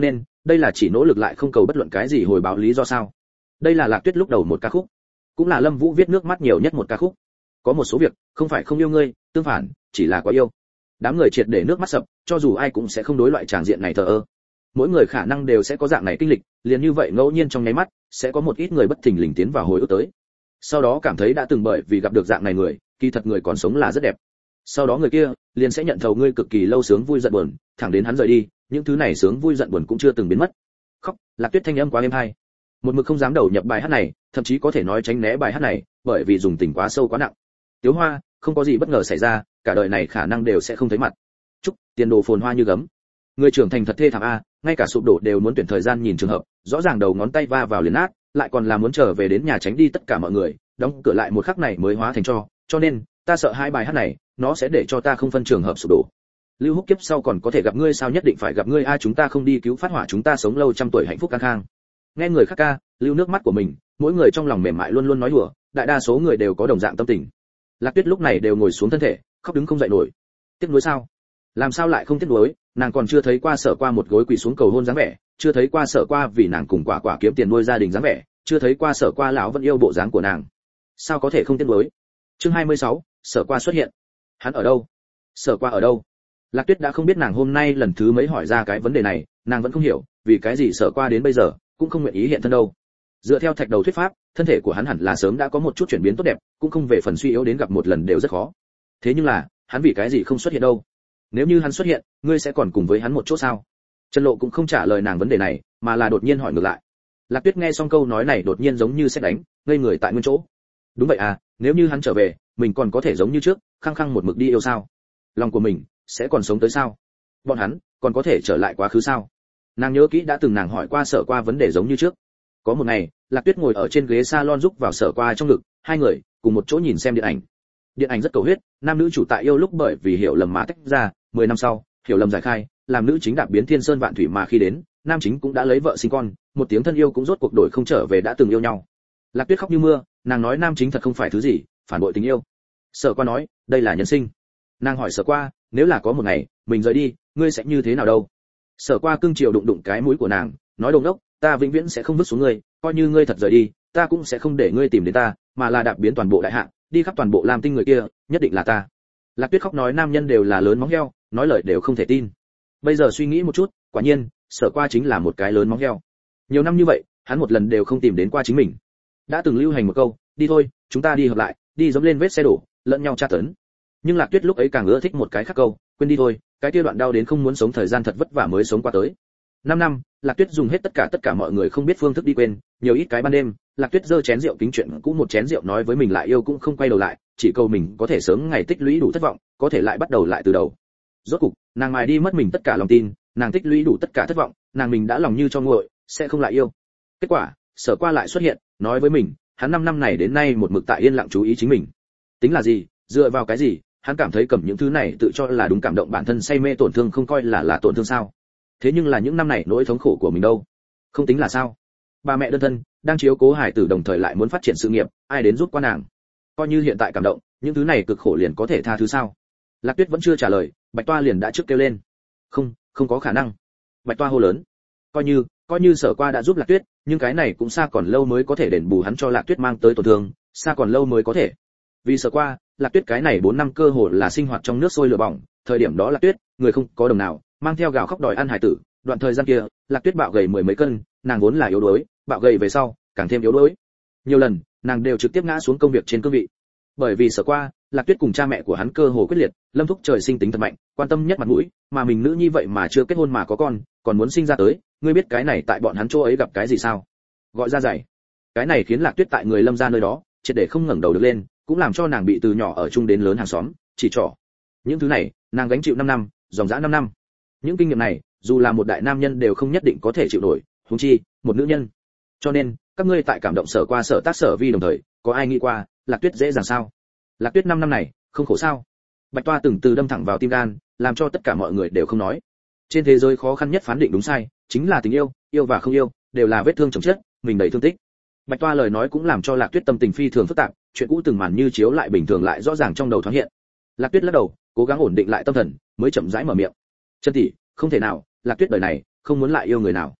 đây là chỉ nỗ lực lại không cầu bất luận cái gì hồi báo lý do sao? Đây là Lạc Tuyết lúc đầu một ca khúc, cũng là Lâm Vũ viết nước mắt nhiều nhất một ca khúc. Có một số việc không phải không yêu ngươi, tương phản chỉ là quá yêu. Đám người triệt để nước mắt sập, cho dù ai cũng sẽ không đối loại tràng diện này thờ ơ. Mỗi người khả năng đều sẽ có dạng này kinh lịch, liền như vậy ngẫu nhiên trong nháy mắt sẽ có một ít người bất thình lình tiến vào hồi ức tới. Sau đó cảm thấy đã từng bởi vì gặp được dạng này người, kỳ thật người còn sống là rất đẹp. Sau đó người kia liền sẽ nhận thầu ngươi cực kỳ lâu sướng vui giận buồn, thẳng đến hắn rời đi, những thứ này sướng vui giận buồn cũng chưa từng biến mất. Khóc, Lạc Tuyết thanh âm quá êm hay. Một mực không dám đầu nhập bài hát này, thậm chí có thể nói tránh né bài hát này, bởi vì dùng tình quá sâu quá nặng. Tiếu Hoa, không có gì bất ngờ xảy ra, cả đời này khả năng đều sẽ không thấy mặt. Chúc tiền đồ phồn hoa như gấm. Người trưởng thành thật thê thảm a, ngay cả sụp đổ đều muốn tuyển thời gian nhìn trường hợp, rõ ràng đầu ngón tay va vào liền nát, lại còn là muốn trở về đến nhà tránh đi tất cả mọi người, đóng cửa lại một khắc này mới hóa thành cho, cho nên ta sợ hai bài hát này, nó sẽ để cho ta không phân trường hợp sụp đổ. Lưu Húc kiếp sau còn có thể gặp ngươi sao, nhất định phải gặp ngươi a, chúng ta không đi cứu phát hỏa, chúng ta sống lâu trăm tuổi hạnh phúc căng khang. Nghe người khác ca, lưu nước mắt của mình, mỗi người trong lòng mềm mại luôn luôn nói đùa, đại đa số người đều có đồng dạng tâm tình. Lạc Tuyết lúc này đều ngồi xuống thân thể, khóc đứng không dậy nổi. Tiếc nuối sao? Làm sao lại không tiếc nuối, nàng còn chưa thấy qua Sở Qua một gối quỳ xuống cầu hôn dáng vẻ, chưa thấy qua Sở Qua vì nàng cùng Quả Quả kiếm tiền nuôi gia đình dáng vẻ, chưa thấy qua Sở Qua lão vẫn yêu bộ dáng của nàng. Sao có thể không tiếc nuối? Chương hai mươi sáu, Sở Qua xuất hiện. Hắn ở đâu? Sở Qua ở đâu? Lạc Tuyết đã không biết nàng hôm nay lần thứ mấy hỏi ra cái vấn đề này, nàng vẫn không hiểu, vì cái gì Sở Qua đến bây giờ cũng không nguyện ý hiện thân đâu. Dựa theo thạch đầu thuyết pháp, thân thể của hắn hẳn là sớm đã có một chút chuyển biến tốt đẹp, cũng không về phần suy yếu đến gặp một lần đều rất khó. Thế nhưng là, hắn vì cái gì không xuất hiện đâu? Nếu như hắn xuất hiện, ngươi sẽ còn cùng với hắn một chỗ sao? Trần Lộ cũng không trả lời nàng vấn đề này, mà là đột nhiên hỏi ngược lại. Lạc Tuyết nghe xong câu nói này đột nhiên giống như sét đánh, ngây người tại nguyên chỗ. Đúng vậy à, nếu như hắn trở về, mình còn có thể giống như trước, khăng khăng một mực đi yêu sao? Lòng của mình sẽ còn sống tới sao? Bọn hắn còn có thể trở lại quá khứ sao? Nàng nhớ kỹ đã từng nàng hỏi qua Sở Qua vấn đề giống như trước. Có một ngày, Lạc Tuyết ngồi ở trên ghế salon giúp vào Sở Qua trong ngực, hai người cùng một chỗ nhìn xem điện ảnh. Điện ảnh rất cầu huyết, nam nữ chủ tại yêu lúc bởi vì hiểu lầm mà tách ra, mười năm sau, hiểu lầm giải khai, làm nữ chính đạp biến thiên sơn vạn thủy mà khi đến, nam chính cũng đã lấy vợ sinh con, một tiếng thân yêu cũng rốt cuộc đổi không trở về đã từng yêu nhau. Lạc Tuyết khóc như mưa, nàng nói nam chính thật không phải thứ gì, phản bội tình yêu. Sở Qua nói, đây là nhân sinh. Nàng hỏi Sở Qua, nếu là có một ngày mình rời đi, ngươi sẽ như thế nào đâu? Sở Qua cưng chiều đụng đụng cái mũi của nàng, nói đồng đốc, ta vĩnh viễn sẽ không vứt xuống ngươi, coi như ngươi thật rời đi, ta cũng sẽ không để ngươi tìm đến ta, mà là đạp biến toàn bộ đại hạ, đi khắp toàn bộ Lam Tinh, người kia nhất định là ta. Lạc Tuyết khóc nói nam nhân đều là lớn móng heo, nói lời đều không thể tin. Bây giờ suy nghĩ một chút, quả nhiên, Sở Qua chính là một cái lớn móng heo. Nhiều năm như vậy, hắn một lần đều không tìm đến qua chính mình. Đã từng lưu hành một câu, đi thôi, chúng ta đi hợp lại, đi giống lên vết xe đổ, lẫn nhau tra tấn. Nhưng Lạc Tuyết lúc ấy càng ưa thích một cái khác câu, quên đi thôi, cái kia đoạn đau đến không muốn sống thời gian thật vất vả mới sống qua tới. Năm năm, Lạc Tuyết dùng hết tất cả tất cả mọi người không biết phương thức đi quên, nhiều ít cái ban đêm, Lạc Tuyết giơ chén rượu kính chuyện cũ một chén rượu nói với mình lại yêu cũng không quay đầu lại, chỉ cầu mình có thể sớm ngày tích lũy đủ thất vọng, có thể lại bắt đầu lại từ đầu. Rốt cục, nàng mài đi mất mình tất cả lòng tin, nàng tích lũy đủ tất cả thất vọng, nàng mình đã lòng như cho nguội, sẽ không lại yêu. Kết quả, Sở Qua lại xuất hiện, nói với mình, hắn năm năm này đến nay một mực tại yên lặng chú ý chính mình. Tính là gì, dựa vào cái gì, hắn cảm thấy cầm những thứ này tự cho là đúng cảm động bản thân say mê tổn thương không coi là là tổn thương sao? Thế nhưng là những năm này nỗi thống khổ của mình đâu, không tính là sao? Bà mẹ đơn thân, đang chiếu cố hài tử đồng thời lại muốn phát triển sự nghiệp, ai đến giúp qua nàng? Coi như hiện tại cảm động, những thứ này cực khổ liền có thể tha thứ sao? Lạc Tuyết vẫn chưa trả lời, Bạch Toa liền đã trước kêu lên. Không, không có khả năng. Bạch Toa hô lớn. Coi như, coi như Sở Qua đã giúp Lạc Tuyết, nhưng cái này cũng xa còn lâu mới có thể đền bù hắn cho Lạc Tuyết mang tới tổn thương, xa còn lâu mới có thể. Vì Sở Qua, Lạc Tuyết cái này bốn năm cơ hồ là sinh hoạt trong nước sôi lửa bỏng, thời điểm đó Lạc Tuyết, người không có đồng nào, mang theo gào khóc đòi ăn hải tử, đoạn thời gian kia, Lạc Tuyết bạo gầy mười mấy cân, nàng vốn là yếu đuối, bạo gầy về sau, càng thêm yếu đuối. Nhiều lần, nàng đều trực tiếp ngã xuống công việc trên cương vị. Bởi vì Sở Qua, Lạc Tuyết cùng cha mẹ của hắn cơ hồ quyết liệt, Lâm Thúc trời sinh tính thật mạnh, quan tâm nhất mặt mũi, mà mình nữ nhi vậy mà chưa kết hôn mà có con, còn muốn sinh ra tới, ngươi biết cái này tại bọn hắn chỗ ấy gặp cái gì sao? Gọi ra giày. Cái này khiến Lạc Tuyết tại người Lâm gia nơi đó, triệt để không ngẩng đầu được lên, cũng làm cho nàng bị từ nhỏ ở chung đến lớn hàng xóm chỉ trỏ. Những thứ này, nàng gánh chịu năm năm, dòng dã năm năm. Những kinh nghiệm này, dù là một đại nam nhân đều không nhất định có thể chịu nổi, huống chi một nữ nhân. Cho nên, các ngươi tại cảm động Sở Qua Sở Tác Sở Vi đồng thời, có ai nghĩ qua, Lạc Tuyết dễ dàng sao? Lạc Tuyết năm năm này, không khổ sao? Bạch Toa từng từ đâm thẳng vào tim gan, làm cho tất cả mọi người đều không nói. Trên thế giới khó khăn nhất phán định đúng sai, chính là tình yêu, yêu và không yêu, đều là vết thương chồng chất, mình đầy thương tích. Bạch Toa lời nói cũng làm cho Lạc Tuyết tâm tình phi thường phức tạp, chuyện cũ từng màn như chiếu lại bình thường lại rõ ràng trong đầu thoáng hiện. Lạc Tuyết lắc đầu, cố gắng ổn định lại tâm thần, mới chậm rãi mở miệng. "Chân tỷ, không thể nào, Lạc Tuyết đời này không muốn lại yêu người nào."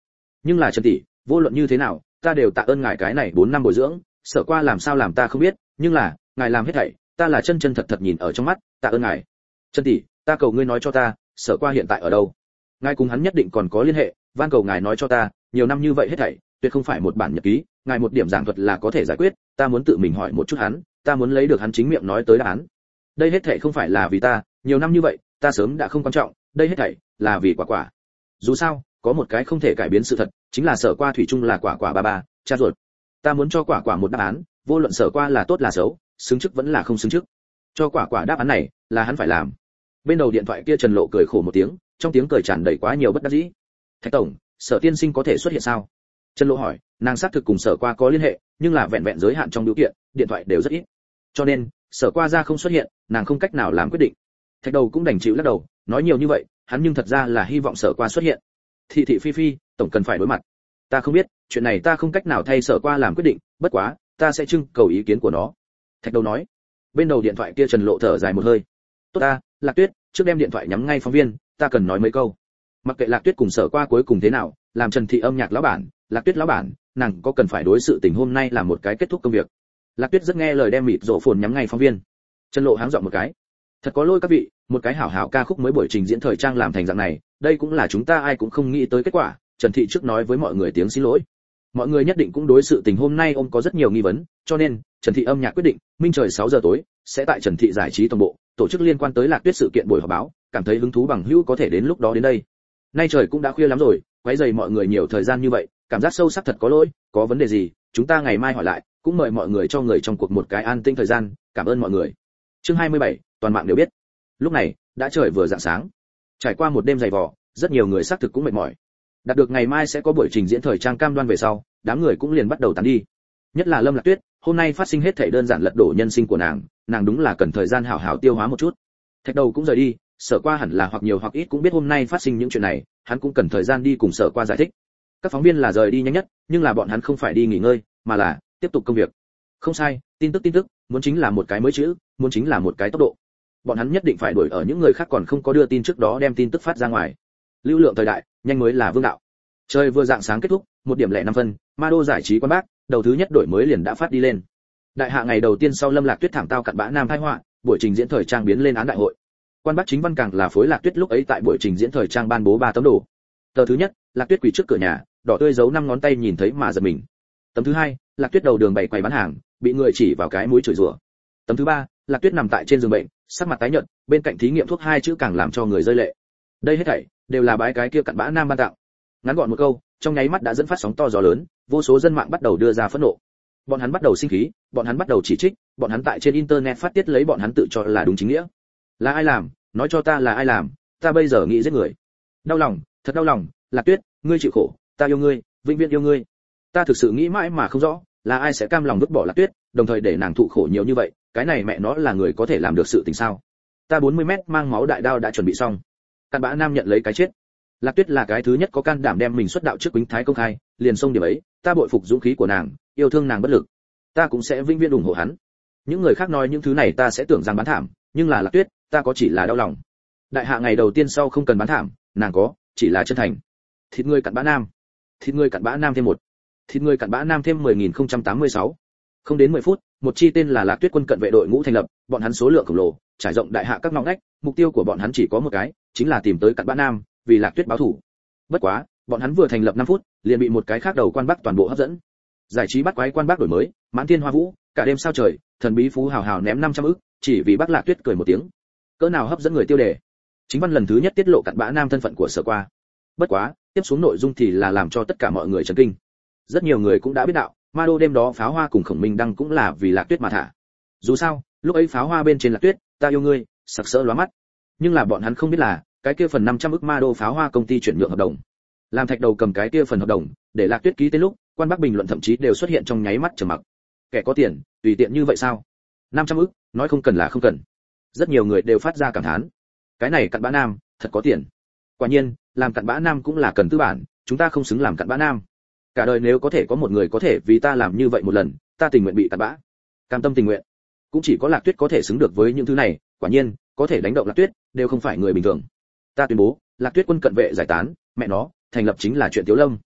nhưng là Trần tỷ, vô luận như thế nào ta đều tạ ơn ngài cái này bốn năm bồi dưỡng, Sở Qua làm sao làm ta không biết, nhưng là ngài làm hết thảy ta là chân chân thật thật nhìn ở trong mắt, tạ ơn ngài. Trần tỷ, ta cầu ngươi nói cho ta, Sở Qua hiện tại ở đâu? Ngài cùng hắn nhất định còn có liên hệ, van cầu ngài nói cho ta, nhiều năm như vậy hết thảy tuyệt không phải một bản nhật ký, ngài một điểm giảng thuật là có thể giải quyết, ta muốn tự mình hỏi một chút hắn, ta muốn lấy được hắn chính miệng nói tới đáp án. Đây hết thảy không phải là vì ta, nhiều năm như vậy ta sớm đã không quan trọng, đây hết thảy là vì Quả Quả. Dù sao có một cái không thể cải biến sự thật, chính là Sở Qua thủy chung là Quả Quả ba ba, cha ruột. Ta muốn cho Quả Quả một đáp án, vô luận Sở Qua là tốt là xấu, xứng chức vẫn là không xứng chức, cho Quả Quả đáp án này là hắn phải làm. Bên đầu điện thoại kia Trần Lộ cười khổ một tiếng, trong tiếng cười tràn đầy quá nhiều bất đắc dĩ. Thạch tổng, Sở tiên sinh có thể xuất hiện sao? Trần Lộ hỏi, nàng xác thực cùng Sở Qua có liên hệ, nhưng là vẹn vẹn giới hạn trong điều kiện, điện thoại đều rất ít. Cho nên, Sở Qua ra không xuất hiện, nàng không cách nào làm quyết định. Thạch đầu cũng đành chịu lắc đầu, nói nhiều như vậy, hắn nhưng thật ra là hy vọng Sở Qua xuất hiện. Thị thị phi phi, tổng cần phải đối mặt. Ta không biết, chuyện này ta không cách nào thay Sở Qua làm quyết định, bất quá, ta sẽ trưng cầu ý kiến của nó. Thạch đầu nói. Bên đầu điện thoại kia Trần Lộ thở dài một hơi. Tốt ta, Lạc Tuyết, trước đem điện thoại nhắm ngay phóng viên, ta cần nói mấy câu. Mặc kệ Lạc Tuyết cùng Sở Qua cuối cùng thế nào, làm Trần thị âm nhạc lão bản, Lạc Tuyết lão bản, nàng có cần phải đối sự tình hôm nay là một cái kết thúc công việc. Lạc Tuyết rất nghe lời đem mịt rộ phồn nhắm ngay phóng viên. Trần Lộ háng giọng một cái. Thật có lỗi các vị, một cái hảo hảo ca khúc mới buổi trình diễn thời trang làm thành dạng này, đây cũng là chúng ta ai cũng không nghĩ tới kết quả. Trần thị trước nói với mọi người tiếng xin lỗi. Mọi người nhất định cũng đối sự tình hôm nay ông có rất nhiều nghi vấn, cho nên Trần thị âm nhạc quyết định, minh trời sáu giờ tối sẽ tại Trần thị giải trí tổng bộ tổ chức liên quan tới Lạc Tuyết sự kiện buổi họp báo, cảm thấy hứng thú bằng hữu có thể đến lúc đó đến đây. Nay trời cũng đã khuya lắm rồi, quấy rầy mọi người nhiều thời gian như vậy, cảm giác sâu sắc thật có lỗi, có vấn đề gì, chúng ta ngày mai hỏi lại, cũng mời mọi người cho người trong cuộc một cái an tĩnh thời gian, cảm ơn mọi người. Chương hai mươi bảy, toàn mạng đều biết. Lúc này, đã trời vừa rạng sáng. Trải qua một đêm dày vò, rất nhiều người xác thực cũng mệt mỏi. Đạt được ngày mai sẽ có buổi trình diễn thời trang cam đoan về sau, đám người cũng liền bắt đầu tán đi. Nhất là Lâm Lạc Tuyết, hôm nay phát sinh hết thảy đơn giản lật đổ nhân sinh của nàng, nàng đúng là cần thời gian hảo hảo tiêu hóa một chút. Thạch đầu cũng rời đi, Sở Qua hẳn là hoặc nhiều hoặc ít cũng biết hôm nay phát sinh những chuyện này, hắn cũng cần thời gian đi cùng Sở Qua giải thích. Các phóng viên là rời đi nhanh nhất, nhưng là bọn hắn không phải đi nghỉ ngơi, mà là tiếp tục công việc. Không sai, tin tức tin tức, muốn chính là một cái mới chữ, muốn chính là một cái tốc độ. Bọn hắn nhất định phải đuổi ở những người khác còn không có đưa tin trước đó đem tin tức phát ra ngoài. Lưu lượng thời đại, nhanh mới là vương đạo. Trời vừa dạng sáng kết thúc, một điểm lẻ năm phân, Ma Đô giải trí quan bác, đầu thứ nhất đổi mới liền đã phát đi lên. Đại hạ ngày đầu tiên sau Lâm Lạc Tuyết thảm tao cặn bã nam tai họa, buổi trình diễn thời trang biến lên án đại hội. Quan bác chính văn càng là phối Lạc Tuyết lúc ấy tại buổi trình diễn thời trang ban bố ba tấm đồ. Tờ thứ nhất, Lạc Tuyết quỳ trước cửa nhà, đỏ tươi giấu năm ngón tay nhìn thấy mà giật mình. Tấm thứ hai, Lạc Tuyết đầu đường bày quầy bán hàng, bị người chỉ vào cái mũi chửi rủa. Tấm thứ ba, Lạc Tuyết nằm tại trên giường bệnh, sắc mặt tái nhợt, bên cạnh thí nghiệm thuốc hai chữ càng làm cho người rơi lệ. Đây hết thảy đều là bái cái kia cặn bã nam ban tặng. Ngắn gọn một câu, trong nháy mắt đã dẫn phát sóng to gió lớn, vô số dân mạng bắt đầu đưa ra phẫn nộ. Bọn hắn bắt đầu sinh khí, bọn hắn bắt đầu chỉ trích, bọn hắn tại trên internet phát tiết lấy bọn hắn tự cho là đúng chính nghĩa. Là ai làm, nói cho ta là ai làm, ta bây giờ nghĩ giết người. Đau lòng, thật đau lòng, Lạc Tuyết, ngươi chịu khổ, ta yêu ngươi, vĩnh viễn yêu ngươi. Ta thực sự nghĩ mãi mà không rõ, là ai sẽ cam lòng vứt bỏ Lạc Tuyết, đồng thời để nàng thụ khổ nhiều như vậy, cái này mẹ nó là người có thể làm được sự tình sao? Ta bốn mươi mét mang máu đại đao đã chuẩn bị xong. Cặn bã nam nhận lấy cái chết. Lạc Tuyết là cái thứ nhất có can đảm đem mình xuất đạo trước Quýnh Thái công khai, liền xông điểm ấy, ta bội phục dũng khí của nàng, yêu thương nàng bất lực. Ta cũng sẽ vĩnh viễn ủng hộ hắn. Những người khác nói những thứ này ta sẽ tưởng rằng bán thảm, nhưng là Lạc Tuyết, ta có chỉ là đau lòng. Đại hạ ngày đầu tiên sau không cần bán thảm, nàng có, chỉ là chân thành. Thịt người cặn bã nam. Thịt người cặn bã nam thêm một. Thịt người cặn bã nam thêm mười nghìn không trăm tám mươi sáu. Không đến mười phút, một chi tên là Lạc Tuyết quân cận vệ đội ngũ thành lập, bọn hắn số lượng khổng lồ, trải rộng đại hạ các ngõ ngách, mục tiêu của bọn hắn chỉ có một cái, chính là tìm tới cặn bã nam, vì Lạc Tuyết báo thù. Bất quá, bọn hắn vừa thành lập năm phút, liền bị một cái khác đầu quan bắc toàn bộ hấp dẫn. Giải trí bắt quái quan bắc đổi mới, mãn thiên hoa vũ, cả đêm sao trời, thần bí phú hào hào ném năm trăm ức, chỉ vì Bắc Lạc Tuyết cười một tiếng. Cỡ nào hấp dẫn người tiêu đề. Chính văn lần thứ nhất tiết lộ cặn bã nam thân phận của Sở Qua. Bất quá, tiếp xuống nội dung thì là làm cho tất cả mọi người chấn kinh. Rất nhiều người cũng đã biết đạo, Ma Đô đêm đó pháo hoa cùng Khổng Minh Đăng cũng là vì Lạc Tuyết mà thả. Dù sao, lúc ấy pháo hoa bên trên Lạc Tuyết, ta yêu ngươi, sặc sỡ lóa mắt. Nhưng là bọn hắn không biết là, cái kia phần năm trăm ức Ma Đô pháo hoa công ty chuyển nhượng hợp đồng. Làm Thạch đầu cầm cái kia phần hợp đồng, để Lạc Tuyết ký tên lúc, quan bắc bình luận thậm chí đều xuất hiện trong nháy mắt trầm mặc. Kẻ có tiền, tùy tiện như vậy sao? năm trăm ức, nói không cần là không cần. Rất nhiều người đều phát ra cảm thán. Cái này cặn bã nam, thật có tiền. Quả nhiên, làm cặn bã nam cũng là cần tư bản, chúng ta không xứng làm cặn bã nam. Cả đời nếu có thể có một người có thể vì ta làm như vậy một lần, ta tình nguyện bị cặn bã. Cam tâm tình nguyện. Cũng chỉ có Lạc Tuyết có thể xứng được với những thứ này, quả nhiên, có thể đánh động Lạc Tuyết, đều không phải người bình thường. Ta tuyên bố, Lạc Tuyết quân cận vệ giải tán, mẹ nó, thành lập chính là chuyện Tiếu Lâm.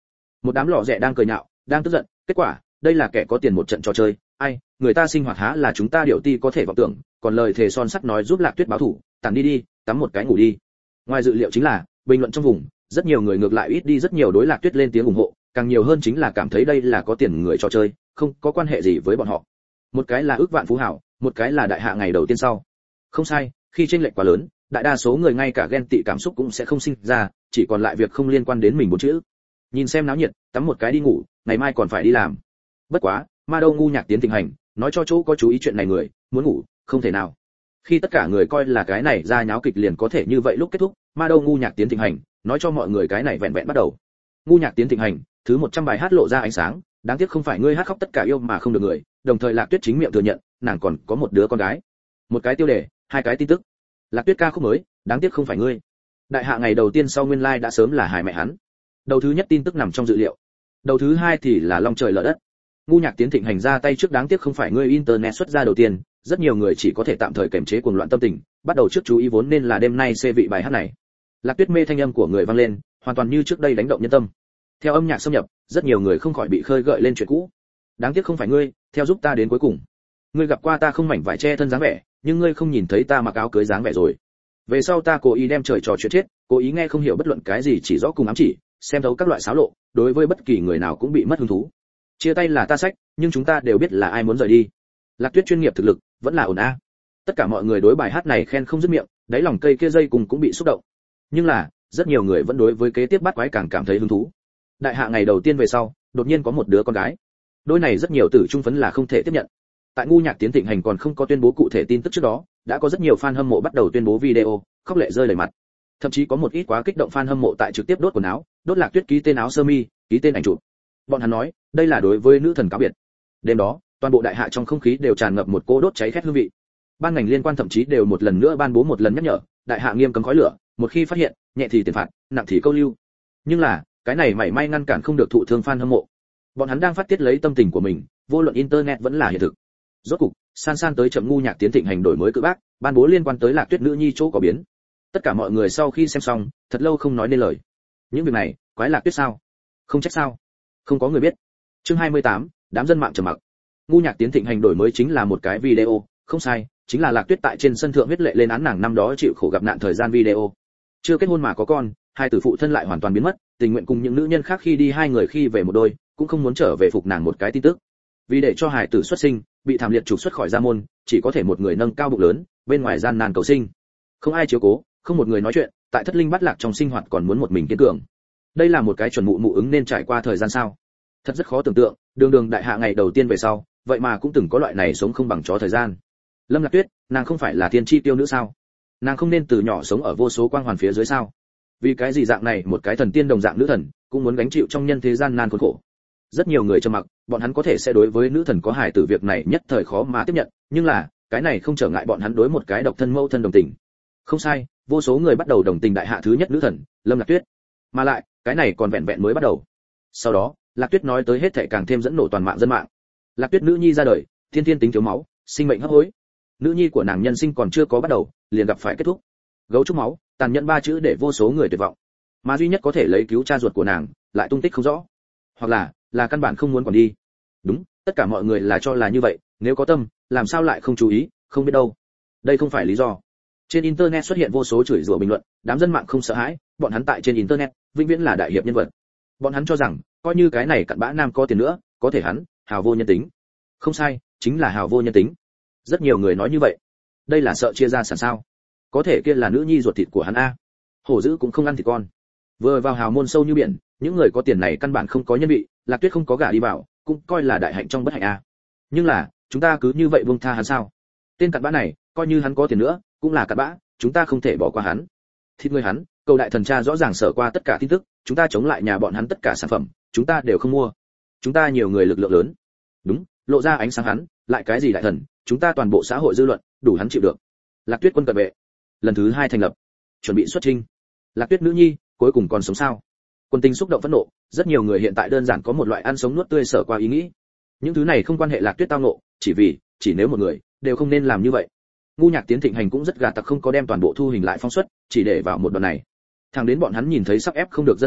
Một đám lọ rẻ đang cười nhạo, đang tức giận, kết quả, đây là kẻ có tiền một trận trò chơi, ai, người ta sinh hoạt há là chúng ta điệu ti có thể vọng tưởng, còn lời thề son sắt nói giúp Lạc Tuyết báo thủ, tản đi đi, tắm một cái ngủ đi. Ngoài dự liệu chính là, bình luận trong vùng, rất nhiều người ngược lại ít đi rất nhiều đối Lạc Tuyết lên tiếng ủng hộ, càng nhiều hơn chính là cảm thấy đây là có tiền người trò chơi, không có quan hệ gì với bọn họ. Một cái là ước vạn phú hảo, một cái là đại hạ ngày đầu tiên sau. Không sai, khi chênh lệch quá lớn, đại đa số người ngay cả ghen tị cảm xúc cũng sẽ không sinh ra, chỉ còn lại việc không liên quan đến mình bốn chữ. Nhìn xem náo nhiệt, tắm một cái đi ngủ, ngày mai còn phải đi làm. Bất quá, ma đâu ngu nhạc tiến thịnh hành, nói cho chỗ có chú ý chuyện này người, muốn ngủ, không thể nào. Khi tất cả người coi là cái này ra nháo kịch liền có thể như vậy lúc kết thúc, ma đâu ngu nhạc tiến thịnh hành, nói cho mọi người cái này vẹn vẹn bắt đầu. Ngu nhạc tiến thịnh hành, thứ một trăm bài hát lộ ra ánh sáng, đáng tiếc không phải ngươi hát khóc tất cả yêu mà không được người, đồng thời Lạc Tuyết chính miệng thừa nhận, nàng còn có một đứa con gái. Một cái tiêu đề, hai cái tin tức. Lạc Tuyết ca khúc mới, đáng tiếc không phải ngươi. Đại hạ ngày đầu tiên sau nguyên lai like đã sớm là hài mẹ hắn. Đầu thứ nhất tin tức nằm trong dự liệu. Đầu thứ hai thì là long trời lở đất. Ngu nhạc tiến thịnh hành ra tay trước đáng tiếc không phải ngươi internet xuất ra đầu tiên, rất nhiều người chỉ có thể tạm thời kiềm chế cuồng loạn tâm tình, bắt đầu trước chú ý vốn nên là đêm nay xê vị bài hát này. Lạc Tuyết mê thanh âm của người vang lên, hoàn toàn như trước đây đánh động nhân tâm. Theo âm nhạc xâm nhập, rất nhiều người không khỏi bị khơi gợi lên chuyện cũ. Đáng tiếc không phải ngươi, theo giúp ta đến cuối cùng. Ngươi gặp qua ta không mảnh vải che thân dáng vẻ, nhưng ngươi không nhìn thấy ta mặc áo cưới dáng vẻ rồi. Về sau ta cố ý đem trời trò chuyện chết, cố ý nghe không hiểu bất luận cái gì chỉ rõ cùng ám chỉ, xem thấu các loại xáo lộ, đối với bất kỳ người nào cũng bị mất hứng thú. Chia tay là ta sách, nhưng chúng ta đều biết là ai muốn rời đi. Lạc Tuyết chuyên nghiệp thực lực, vẫn là ổn a. Tất cả mọi người đối bài hát này khen không dứt miệng, đáy lòng cây kia dây cùng cũng bị xúc động. Nhưng là, rất nhiều người vẫn đối với kế tiếp bắt quái càng cảm thấy hứng thú. Đại hạ ngày đầu tiên về sau, đột nhiên có một đứa con gái. Đôi này rất nhiều tử trung phấn là không thể tiếp nhận. Tại ngu nhạc tiến thịnh hành còn không có tuyên bố cụ thể tin tức trước đó, đã có rất nhiều fan hâm mộ bắt đầu tuyên bố video, khóc lệ rơi đầy mặt. Thậm chí có một ít quá kích động fan hâm mộ tại trực tiếp đốt quần áo, đốt Lạc Tuyết ký tên áo sơ mi, ký tên ảnh chụp. Bọn hắn nói, đây là đối với nữ thần cáo biệt. Đêm đó, toàn bộ đại hạ trong không khí đều tràn ngập một cỗ đốt cháy khét hương vị. Ban ngành liên quan thậm chí đều một lần nữa ban bố một lần nhắc nhở, đại hạ nghiêm cấm khói lửa, một khi phát hiện, nhẹ thì tiền phạt, nặng thì câu lưu. Nhưng là, cái này mảy may ngăn cản không được thụ thương fan hâm mộ. Bọn hắn đang phát tiết lấy tâm tình của mình, vô luận internet vẫn là hiện thực. Rốt cục, san san tới chậm ngu nhạc tiến thịnh hành đổi mới cự bác, ban bố liên quan tới Lạc Tuyết nữ nhi chỗ có biến. Tất cả mọi người sau khi xem xong, thật lâu không nói nên lời. Những việc này, quái Lạc Tuyết sao? Không trách sao? Không có người biết. Chương hai mươi tám, đám dân mạng trầm mặc. Ngu nhạc tiến thịnh hành đổi mới chính là một cái video, không sai, chính là Lạc Tuyết tại trên sân thượng viết lệ lên án nàng năm đó chịu khổ gặp nạn thời gian video. Chưa kết hôn mà có con, hai tử phụ thân lại hoàn toàn biến mất, tình nguyện cùng những nữ nhân khác khi đi hai người khi về một đôi, cũng không muốn trở về phục nàng một cái tin tức. Vì để cho hài tử xuất sinh, bị thảm liệt trục xuất khỏi gia môn, chỉ có thể một người nâng cao bụng lớn, bên ngoài gian nan cầu sinh. Không ai chiếu cố, không một người nói chuyện, tại thất linh bắt lạc trong sinh hoạt còn muốn một mình kiên cường. Đây là một cái chuẩn mụ mụ ứng nên trải qua thời gian sao? Thật rất khó tưởng tượng, đường đường đại hạ ngày đầu tiên về sau, vậy mà cũng từng có loại này sống không bằng chó thời gian. Lâm Lạc Tuyết, nàng không phải là thiên chi tiêu nữ sao? Nàng không nên từ nhỏ sống ở vô số quang hoàn phía dưới sao? Vì cái gì dạng này một cái thần tiên đồng dạng nữ thần, cũng muốn gánh chịu trong nhân thế gian nan khốn khổ. Rất nhiều người trầm mặc, bọn hắn có thể sẽ đối với nữ thần có hài tử việc này nhất thời khó mà tiếp nhận, nhưng là, cái này không trở ngại bọn hắn đối một cái độc thân mẫu thân đồng tình. Không sai, vô số người bắt đầu đồng tình đại hạ thứ nhất nữ thần, Lâm Lạc Tuyết. Mà lại, cái này còn vẹn vẹn mới bắt đầu. Sau đó, Lạc Tuyết nói tới hết thảy càng thêm dẫn nổ toàn mạng dân mạng. Lạc Tuyết nữ nhi ra đời, thiên thiên tính thiếu máu, sinh mệnh hấp hối. Nữ nhi của nàng nhân sinh còn chưa có bắt đầu, liền gặp phải kết thúc. Gấu trúc máu, tàn nhẫn ba chữ để vô số người tuyệt vọng. Mà duy nhất có thể lấy cứu cha ruột của nàng, lại tung tích không rõ. Hoặc là, là căn bản không muốn còn đi. Đúng, tất cả mọi người là cho là như vậy, nếu có tâm, làm sao lại không chú ý, không biết đâu. Đây không phải lý do. Trên internet xuất hiện vô số chửi rủa bình luận, đám dân mạng không sợ hãi, bọn hắn tại trên internet, vĩnh viễn là đại hiệp nhân vật. Bọn hắn cho rằng, coi như cái này cặn bã nam có tiền nữa, có thể hắn, hào vô nhân tính. Không sai, chính là hào vô nhân tính. Rất nhiều người nói như vậy. Đây là sợ chia ra sản sao? Có thể kia là nữ nhi ruột thịt của hắn a. Hổ dữ cũng không ăn thịt con. Vừa vào hào môn sâu như biển, những người có tiền này căn bản không có nhân vị, Lạc Tuyết không có gả đi vào, cũng coi là đại hạnh trong bất hạnh a. Nhưng là, chúng ta cứ như vậy buông tha hắn sao? Tên cặn bã này, coi như hắn có tiền nữa, cũng là cặn bã, chúng ta không thể bỏ qua hắn. Thịt người hắn, cầu đại thần cha rõ ràng sở qua tất cả tin tức, chúng ta chống lại nhà bọn hắn tất cả sản phẩm, chúng ta đều không mua. Chúng ta nhiều người lực lượng lớn. Đúng, lộ ra ánh sáng hắn, lại cái gì đại thần, chúng ta toàn bộ xã hội dư luận, đủ hắn chịu được. Lạc Tuyết quân cận vệ, lần thứ hai thành lập, chuẩn bị xuất chinh. Lạc Tuyết nữ nhi, cuối cùng còn sống sao? Quân tình xúc động phẫn nộ, rất nhiều người hiện tại đơn giản có một loại ăn sống nuốt tươi sở qua ý nghĩ. Những thứ này không quan hệ Lạc Tuyết tao nộ, chỉ vì, chỉ nếu một người, đều không nên làm như vậy. Ngu nhạc tiến thịnh hành cũng rất gà tặc không có đem toàn bộ thu hình lại phóng xuất, chỉ để vào một đoạn này. Thằng đến bọn hắn nhìn thấy sắp ép không được dân mạng,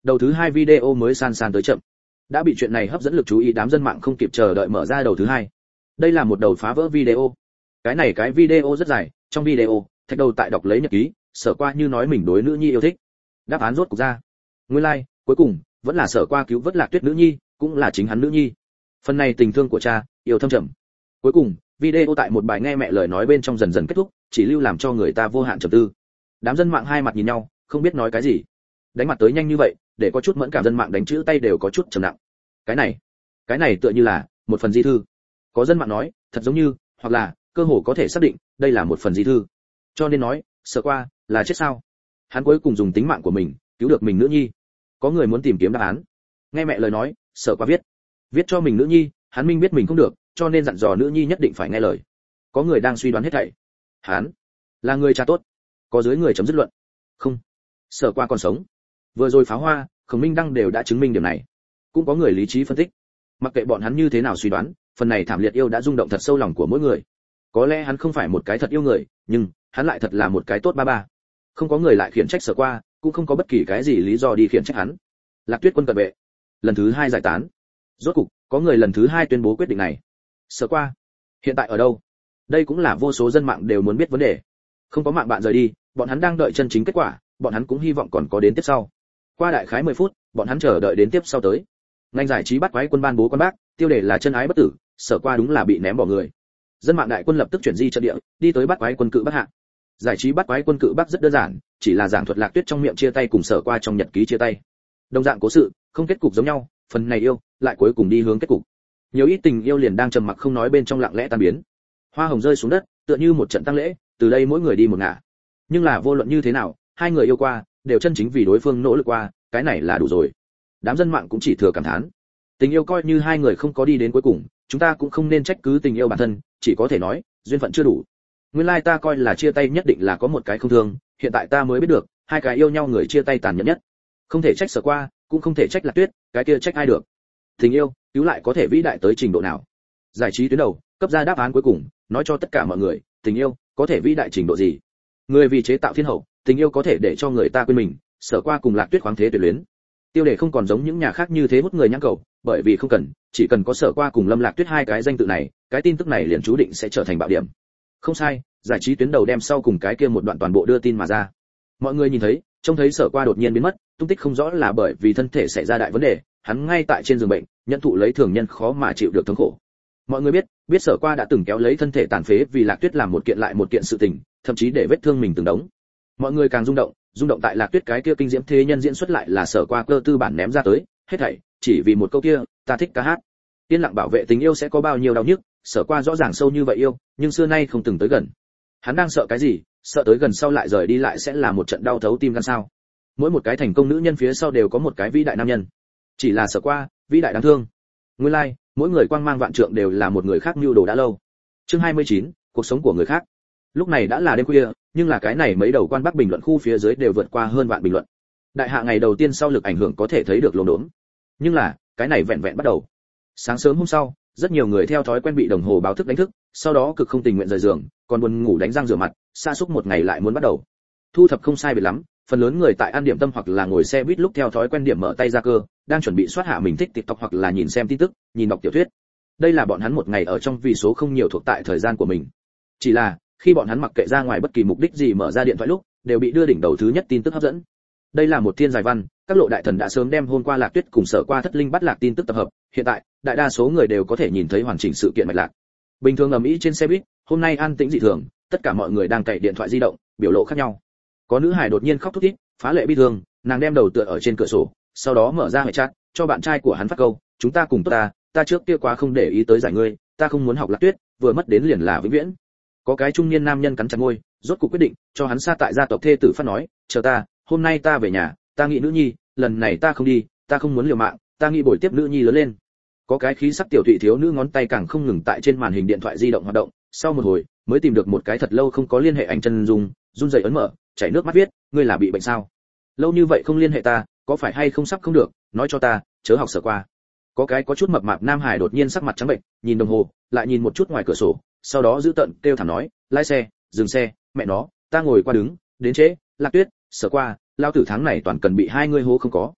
đầu thứ hai video mới san san tới chậm. Đã bị chuyện này hấp dẫn lực chú ý, đám dân mạng không kịp chờ đợi mở ra đầu thứ hai. Đây là một đầu phá vỡ video. Cái này cái video rất dài, trong video, Thạch Đầu tại đọc lấy nhật ký, Sở Qua như nói mình đối nữ nhi yêu thích. Đáp án rốt cục ra. Nguyên lai, like, cuối cùng vẫn là Sở Qua cứu vớt Lạc Tuyết nữ nhi, cũng là chính hắn nữ nhi. Phần này tình thương của cha, yêu thâm trầm. Cuối cùng, video tại một bài nghe mẹ lời nói bên trong dần dần kết thúc, chỉ lưu làm cho người ta vô hạn trầm tư. Đám dân mạng hai mặt nhìn nhau, không biết nói cái gì. Đánh mặt tới nhanh như vậy, để có chút mẫn cảm dân mạng đánh chữ tay đều có chút trầm nặng. Cái này, cái này tựa như là một phần di thư. Có dân mạng nói, thật giống như, hoặc là cơ hồ có thể xác định, đây là một phần di thư. Cho nên nói, Sở Qua là chết sao? Hắn cuối cùng dùng tính mạng của mình cứu được mình nữ nhi. Có người muốn tìm kiếm đáp án. Nghe mẹ lời nói, Sở Qua viết, viết cho mình nữ nhi, hắn minh biết mình không được, cho nên dặn dò nữ nhi nhất định phải nghe lời. Có người đang suy đoán hết thảy. Hắn là người cha tốt. Có dưới người chấm dứt luận. Không, Sở Qua còn sống. Vừa rồi pháo hoa, Khổng Minh Đăng đều đã chứng minh điểm này. Cũng có người lý trí phân tích. Mặc kệ bọn hắn như thế nào suy đoán, phần này thảm liệt yêu đã rung động thật sâu lòng của mỗi người. Có lẽ hắn không phải một cái thật yêu người, nhưng hắn lại thật là một cái tốt ba ba. Không có người lại khiển trách Sở Qua, cũng không có bất kỳ cái gì lý do đi khiển trách hắn. Lạc Tuyết quân cận vệ lần thứ hai giải tán. Rốt cục, có người lần thứ hai tuyên bố quyết định này. Sở Qua hiện tại ở đâu? Đây cũng là vô số dân mạng đều muốn biết vấn đề. Không có mạng bạn rời đi, bọn hắn đang đợi chân chính kết quả, bọn hắn cũng hy vọng còn có đến tiếp sau. Qua đại khái mười phút, bọn hắn chờ đợi đến tiếp sau tới. Ngành giải trí bắt quái quân ban bố quan bác, tiêu đề là chân ái bất tử, Sở Qua đúng là bị ném bỏ người. Dân mạng đại quân lập tức chuyển di trận địa, đi tới bắt quái quân cự Bắc hạ. Giải trí bắt quái quân cự Bắc rất đơn giản, chỉ là giảng thuật Lạc Tuyết trong miệng chia tay cùng Sở Qua trong nhật ký chia tay. Đồng dạng cố sự, không kết cục giống nhau, phần này yêu lại cuối cùng đi hướng kết cục. Nhiều ít tình yêu liền đang trầm mặc không nói bên trong lặng lẽ tan biến. Hoa hồng rơi xuống đất, tựa như một trận tang lễ, từ đây mỗi người đi một ngả. Nhưng là vô luận như thế nào, hai người yêu qua, đều chân chính vì đối phương nỗ lực qua, cái này là đủ rồi. Đám dân mạng cũng chỉ thừa cảm thán. Tình yêu coi như hai người không có đi đến cuối cùng, chúng ta cũng không nên trách cứ tình yêu bản thân, chỉ có thể nói, duyên phận chưa đủ. Nguyên lai ta coi là chia tay nhất định là có một cái không thương, hiện tại ta mới biết được, hai cái yêu nhau người chia tay tàn nhẫn nhất. Không thể trách Sở Qua, cũng không thể trách Lạc Tuyết, cái kia trách ai được. Tình yêu, cứu lại có thể vĩ đại tới trình độ nào? Giải trí tuyến đầu, cấp ra đáp án cuối cùng, nói cho tất cả mọi người, tình yêu có thể vĩ đại trình độ gì? Người vì chế tạo thiên hậu, tình yêu có thể để cho người ta quên mình, Sở Qua cùng Lạc Tuyết khoáng thế tuyệt luyến. Tiêu đề không còn giống những nhà khác như thế hút người nhãn cầu, bởi vì không cần, chỉ cần có Sở Qua cùng Lâm Lạc Tuyết hai cái danh tự này, cái tin tức này liền chú định sẽ trở thành bạo điểm. Không sai, giải trí tuyến đầu đem sau cùng cái kia một đoạn toàn bộ đưa tin mà ra. Mọi người nhìn thấy, trông thấy Sở Qua đột nhiên biến mất, tung tích không rõ là bởi vì thân thể xảy ra đại vấn đề, hắn ngay tại trên giường bệnh, nhận thụ lấy thường nhân khó mà chịu được thống khổ. Mọi người biết, biết Sở Qua đã từng kéo lấy thân thể tàn phế vì Lạc Tuyết làm một kiện lại một kiện sự tình, thậm chí để vết thương mình từng đống. Mọi người càng rung động, rung động tại Lạc Tuyết cái kia kinh diễm thế nhân diễn xuất lại là Sở Qua cơ tư bản ném ra tới, hết thảy chỉ vì một câu kia, ta thích ca hát. Tiên lặng bảo vệ tình yêu sẽ có bao nhiêu đau nhức, Sở Qua rõ ràng sâu như vậy yêu, nhưng xưa nay không từng tới gần. Hắn đang sợ cái gì? Sợ tới gần sau lại rời đi lại sẽ là một trận đau thấu tim gan sao? Mỗi một cái thành công nữ nhân phía sau đều có một cái vĩ đại nam nhân. Chỉ là Sở Qua, vĩ đại đáng thương. Nguyên lai, like, mỗi người quang mang vạn trượng đều là một người khác mưu đồ đã lâu. Chương hai mươi chín, cuộc sống của người khác. Lúc này đã là đêm khuya, nhưng là cái này mấy đầu quan bắc bình luận khu phía dưới đều vượt qua hơn vạn bình luận. Đại hạ ngày đầu tiên sau lực ảnh hưởng có thể thấy được lồn đốn. Nhưng là, cái này vẹn vẹn bắt đầu. Sáng sớm hôm sau, rất nhiều người theo thói quen bị đồng hồ báo thức đánh thức, sau đó cực không tình nguyện rời giường, còn buồn ngủ đánh răng rửa mặt, xa xúc một ngày lại muốn bắt đầu. Thu thập không sai biệt lắm, phần lớn người tại ăn điểm tâm hoặc là ngồi xe buýt lúc theo thói quen điểm mở tay ra cơ, đang chuẩn bị soát hạ mình thích TikTok hoặc là nhìn xem tin tức, nhìn đọc tiểu thuyết. Đây là bọn hắn một ngày ở trong vì số không nhiều thuộc tại thời gian của mình. Chỉ là, khi bọn hắn mặc kệ ra ngoài bất kỳ mục đích gì mở ra điện thoại lúc, đều bị đưa đỉnh đầu thứ nhất tin tức hấp dẫn. Đây là một thiên dài văn, các lộ đại thần đã sớm đem hôm qua Lạc Tuyết cùng Sở Qua thất linh bắt lạc tin tức tập hợp, hiện tại, đại đa số người đều có thể nhìn thấy hoàn chỉnh sự kiện mạch lạc. Bình thường ầm ĩ trên xe buýt, hôm nay an tĩnh dị thường, tất cả mọi người đang cày điện thoại di động, biểu lộ khác nhau. Có nữ hài đột nhiên khóc thút thít, phá lệ bi thương, nàng đem đầu tựa ở trên cửa sổ, sau đó mở ra hệ chat, cho bạn trai của hắn phát câu, chúng ta cùng tốt ta, ta trước kia quá không để ý tới giải ngươi, ta không muốn học Lạc Tuyết, vừa mất đến liền là vĩnh viễn. Có cái trung niên nam nhân cắn chặt môi, rốt cuộc quyết định, cho hắn xa tại gia tộc thê tử phát nói, chờ ta, hôm nay ta về nhà, ta nghĩ nữ nhi, lần này ta không đi, ta không muốn liều mạng, ta nghĩ buổi tiếp nữ nhi lớn lên. Có cái khí sắc tiểu thụy thiếu nữ ngón tay càng không ngừng tại trên màn hình điện thoại di động hoạt động, sau một hồi, mới tìm được một cái thật lâu không có liên hệ ảnh chân dung, run rẩy ấn mở, chảy nước mắt viết, ngươi là bị bệnh sao? Lâu như vậy không liên hệ ta, có phải hay không sắp không được, nói cho ta, chớ học Sở Qua. Có cái có chút mập mạp nam hải đột nhiên sắc mặt trắng bệnh, nhìn đồng hồ, lại nhìn một chút ngoài cửa sổ, sau đó giữ tận kêu thảm nói, lái xe, dừng xe, mẹ nó, ta ngồi qua đứng, đến trễ, Lạc Tuyết, Sở Qua, lao tử tháng này toàn cần bị hai ngươi hố không có.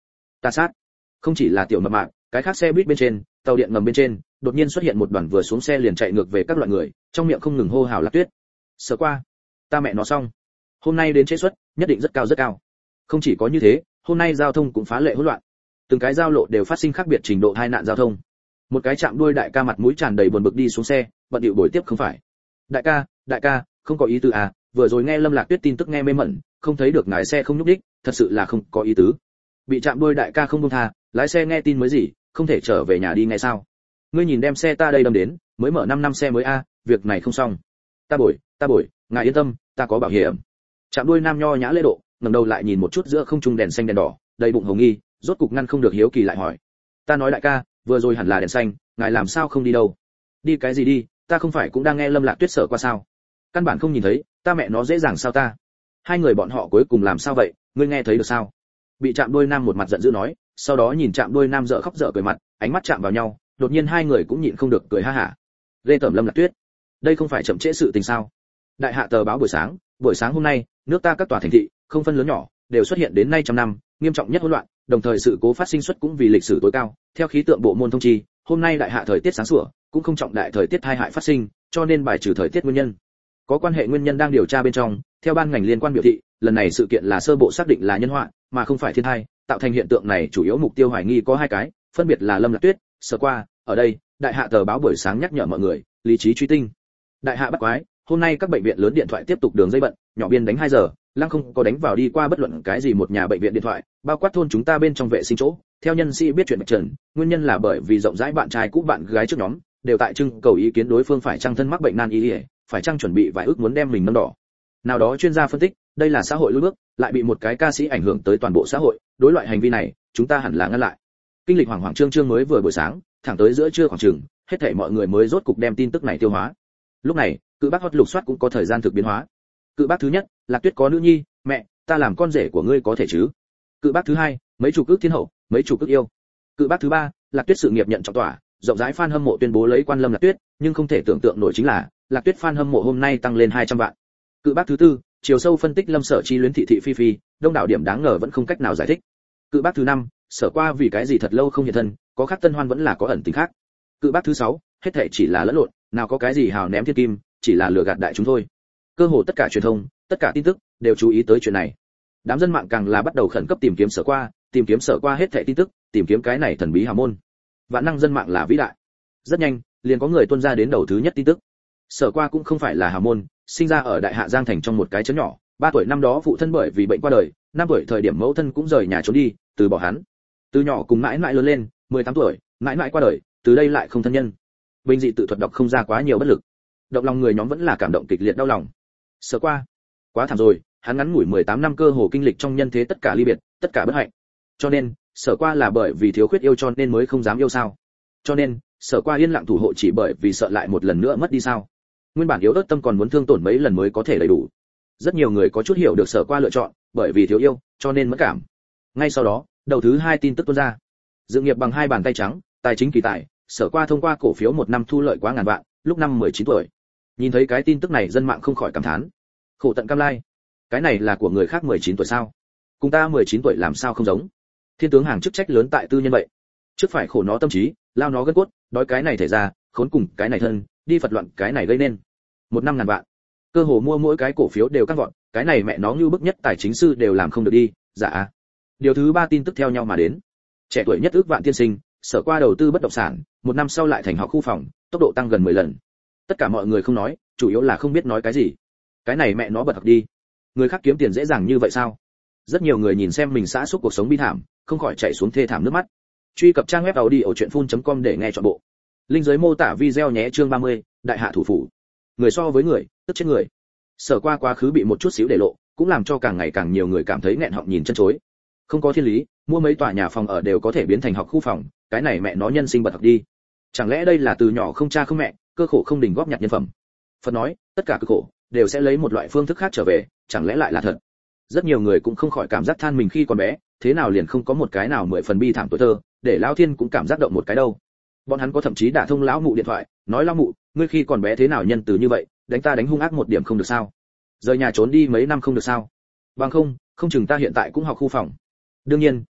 Ta sát. Không chỉ là tiểu mập mạp, cái khác xe buýt bên trên, tàu điện ngầm bên trên, đột nhiên xuất hiện một đoàn vừa xuống xe liền chạy ngược về các loại người, trong miệng không ngừng hô hào Lạc Tuyết. Sợ qua, ta mẹ nó xong. Hôm nay đến trễ suất, nhất định rất cao rất cao. Không chỉ có như thế, hôm nay giao thông cũng phá lệ hỗn loạn. Từng cái giao lộ đều phát sinh khác biệt trình độ tai nạn giao thông. Một cái chạm đuôi đại ca mặt mũi tràn đầy buồn bực đi xuống xe, bận điệu bồi tiếp không phải. Đại ca, đại ca, không có ý tứ à, vừa rồi nghe Lâm Lạc Tuyết tin tức nghe mê mẩn, không thấy được ngài xe không nhúc đích, thật sự là không có ý tứ. Bị chạm đuôi đại ca không buông tha, lái xe nghe tin mới gì, không thể trở về nhà đi ngay sao? Ngươi nhìn đem xe ta đây đâm đến, mới mở năm năm xe mới a, việc này không xong. Ta bồi, ta bồi, ngài yên tâm, ta có bảo hiểm. Chạm đuôi nam nho nhã lễ độ, ngẩng đầu lại nhìn một chút giữa không trung đèn xanh đèn đỏ, đầy bụng hồng nghi, rốt cục ngăn không được hiếu kỳ lại hỏi. Ta nói đại ca, vừa rồi hẳn là đèn xanh, ngài làm sao không đi đâu? Đi cái gì đi, ta không phải cũng đang nghe Lâm Lạc Tuyết sợ qua sao? Căn bản không nhìn thấy, ta mẹ nó dễ dàng sao ta? Hai người bọn họ cuối cùng làm sao vậy, ngươi nghe thấy được sao? Bị chạm đuôi nam một mặt giận dữ nói, sau đó nhìn chạm đuôi nam dở khóc dở cười mặt, ánh mắt chạm vào nhau, đột nhiên hai người cũng nhịn không được cười ha hả. Lê Tẩm Lâm Lạc Tuyết, đây không phải chậm trễ sự tình sao? Đại hạ tờ báo buổi sáng, buổi sáng hôm nay, nước ta các tòa thành thị, không phân lớn nhỏ, đều xuất hiện đến nay trăm năm, nghiêm trọng nhất hỗn loạn, đồng thời sự cố phát sinh suất cũng vì lịch sử tối cao. Theo khí tượng bộ môn thông chi, hôm nay đại hạ thời tiết sáng sủa, cũng không trọng đại thời tiết tai hại phát sinh, cho nên bài trừ thời tiết nguyên nhân. Có quan hệ nguyên nhân đang điều tra bên trong, theo ban ngành liên quan biểu thị, lần này sự kiện là sơ bộ xác định là nhân họa, mà không phải thiên tai, tạo thành hiện tượng này chủ yếu mục tiêu hoài nghi có hai cái, phân biệt là Lâm Lạc Tuyết, Sở Qua, ở đây, đại hạ tờ báo buổi sáng nhắc nhở mọi người, lý trí truy tinh. Đại hạ bắt quái, hôm nay các bệnh viện lớn điện thoại tiếp tục đường dây bận, nhỏ biên đánh hai giờ, lăng không có đánh vào đi qua bất luận cái gì một nhà bệnh viện điện thoại, bao quát thôn chúng ta bên trong vệ sinh chỗ. Theo nhân sĩ biết chuyện bạch trần, nguyên nhân là bởi vì rộng rãi bạn trai cũ bạn gái trước nhóm đều tại trưng cầu ý kiến đối phương phải chăng thân mắc bệnh nan y, phải chăng chuẩn bị vài ước muốn đem mình nâng đỏ. Nào đó chuyên gia phân tích, đây là xã hội lùi bước, lại bị một cái ca sĩ ảnh hưởng tới toàn bộ xã hội, đối loại hành vi này, chúng ta hẳn là ngăn lại. Kinh lịch hoảng hoảng trương trương mới vừa buổi sáng, thẳng tới giữa trưa khoảng chừng, hết thảy mọi người mới rốt cục đem tin tức này tiêu hóa. Lúc này, cự bác hot lục soát cũng có thời gian thực biến hóa. Cự bác thứ nhất, Lạc Tuyết có nữ nhi, mẹ, ta làm con rể của ngươi có thể chứ? Cự bác thứ hai, mấy chục ước thiên hậu, mấy chục ước yêu. Cự bác thứ ba, Lạc Tuyết sự nghiệp nhận trọng tỏa, rộng rãi fan hâm mộ tuyên bố lấy quan Lâm Lạc Tuyết, nhưng không thể tưởng tượng nổi chính là, Lạc Tuyết fan hâm mộ hôm nay tăng lên hai trăm vạn. Cự bác thứ tư, chiều sâu phân tích Lâm Sở Chi luyến thị thị phi phi, đông đảo điểm đáng ngờ vẫn không cách nào giải thích. Cự bác thứ năm, Sở Qua vì cái gì thật lâu không hiện thân, có khác tân hoan vẫn là có ẩn tình khác. Cự bác thứ sáu, hết thảy chỉ là lẫn lộn, nào có cái gì hào ném thiên kim, chỉ là lừa gạt đại chúng thôi. Cơ hồ tất cả truyền thông, tất cả tin tức đều chú ý tới chuyện này. Đám dân mạng càng là bắt đầu khẩn cấp tìm kiếm Sở Qua, tìm kiếm Sở Qua hết thảy tin tức, tìm kiếm cái này thần bí hào môn. Vạn năng dân mạng là vĩ đại. Rất nhanh, liền có người tuôn ra đến đầu thứ nhất tin tức. Sở Qua cũng không phải là hào môn, sinh ra ở Đại Hạ Giang thành trong một cái trấn nhỏ, ba tuổi năm đó phụ thân bởi vì bệnh qua đời, năm tuổi thời điểm mẫu thân cũng rời nhà trốn đi, từ bỏ hắn. Từ nhỏ cùng mãi mãi lớn lên, mười tám tuổi, mãi mãi qua đời, từ đây lại không thân nhân. Bình dị tự thuật đọc không ra quá nhiều bất lực. Động lòng người nhóm vẫn là cảm động kịch liệt đau lòng. Sở Qua, quá thảm rồi, hắn ngắn ngủi mười tám năm cơ hồ kinh lịch trong nhân thế tất cả ly biệt, tất cả bất hạnh. Cho nên, Sở Qua là bởi vì thiếu khuyết yêu cho nên mới không dám yêu sao? Cho nên, Sở Qua yên lặng thủ hộ chỉ bởi vì sợ lại một lần nữa mất đi sao? Nguyên bản yếu ớt tâm còn muốn thương tổn mấy lần mới có thể đầy đủ. Rất nhiều người có chút hiểu được Sở Qua lựa chọn, bởi vì thiếu yêu, cho nên mất cảm. Ngay sau đó, đầu thứ hai tin tức tuôn ra. Dự nghiệp bằng hai bàn tay trắng, tài chính kỳ tài, Sở Qua thông qua cổ phiếu một năm thu lợi quá ngàn vạn, lúc năm mười chín tuổi. Nhìn thấy cái tin tức này dân mạng không khỏi cảm thán. Khổ tận cam lai. Cái này là của người khác mười chín tuổi sao? Cùng ta mười chín tuổi làm sao không giống? Thiên tướng hàng chức trách lớn tại tư nhân vậy. Trước phải khổ nó tâm trí, lao nó gân cốt, đói cái này thể ra, khốn cùng cái này thân, đi phật loạn cái này gây nên. Một năm ngàn vạn. Cơ hồ mua mỗi cái cổ phiếu đều căng vọt, cái này mẹ nó như bức nhất tài chính sư đều làm không được đi, dạ. Điều thứ ba tin tức theo nhau mà đến. Trẻ tuổi nhất ước vạn tiên sinh, Sở Qua đầu tư bất động sản, một năm sau lại thành học khu phòng, tốc độ tăng gần mười lần. Tất cả mọi người không nói, chủ yếu là không biết nói cái gì. Cái này mẹ nó bật học đi. Người khác kiếm tiền dễ dàng như vậy sao? Rất nhiều người nhìn xem mình xã xúc cuộc sống bi thảm, không khỏi chảy xuống thê thảm nước mắt. Truy cập trang web audiochuyenphun chấm com để nghe trọn bộ. Link dưới mô tả video nhé. Chương ba mươi, đại hạ thủ phủ. Người so với người, tức chết người. Sở Qua quá khứ bị một chút xíu để lộ, cũng làm cho càng ngày càng nhiều người cảm thấy nghẹn họng nhìn chân chối. Không có thiên lý, mua mấy tòa nhà phòng ở đều có thể biến thành học khu phòng, cái này mẹ nó nhân sinh bật học đi. Chẳng lẽ đây là từ nhỏ không cha không mẹ, cơ khổ không đỉnh góp nhặt nhân phẩm? Phật nói, tất cả cực khổ đều sẽ lấy một loại phương thức khác trở về, chẳng lẽ lại là thật? Rất nhiều người cũng không khỏi cảm giác than mình khi còn bé, thế nào liền không có một cái nào mười phần bi thảm tuổi thơ, để lão thiên cũng cảm giác động một cái đâu. Bọn hắn có thậm chí đả thông lão mụ điện thoại, nói lão mụ, ngươi khi còn bé thế nào nhân từ như vậy, đánh ta đánh hung ác một điểm không được sao? Rời nhà trốn đi mấy năm không được sao? Bằng không, không chừng ta hiện tại cũng học khu phòng. Đương nhiên,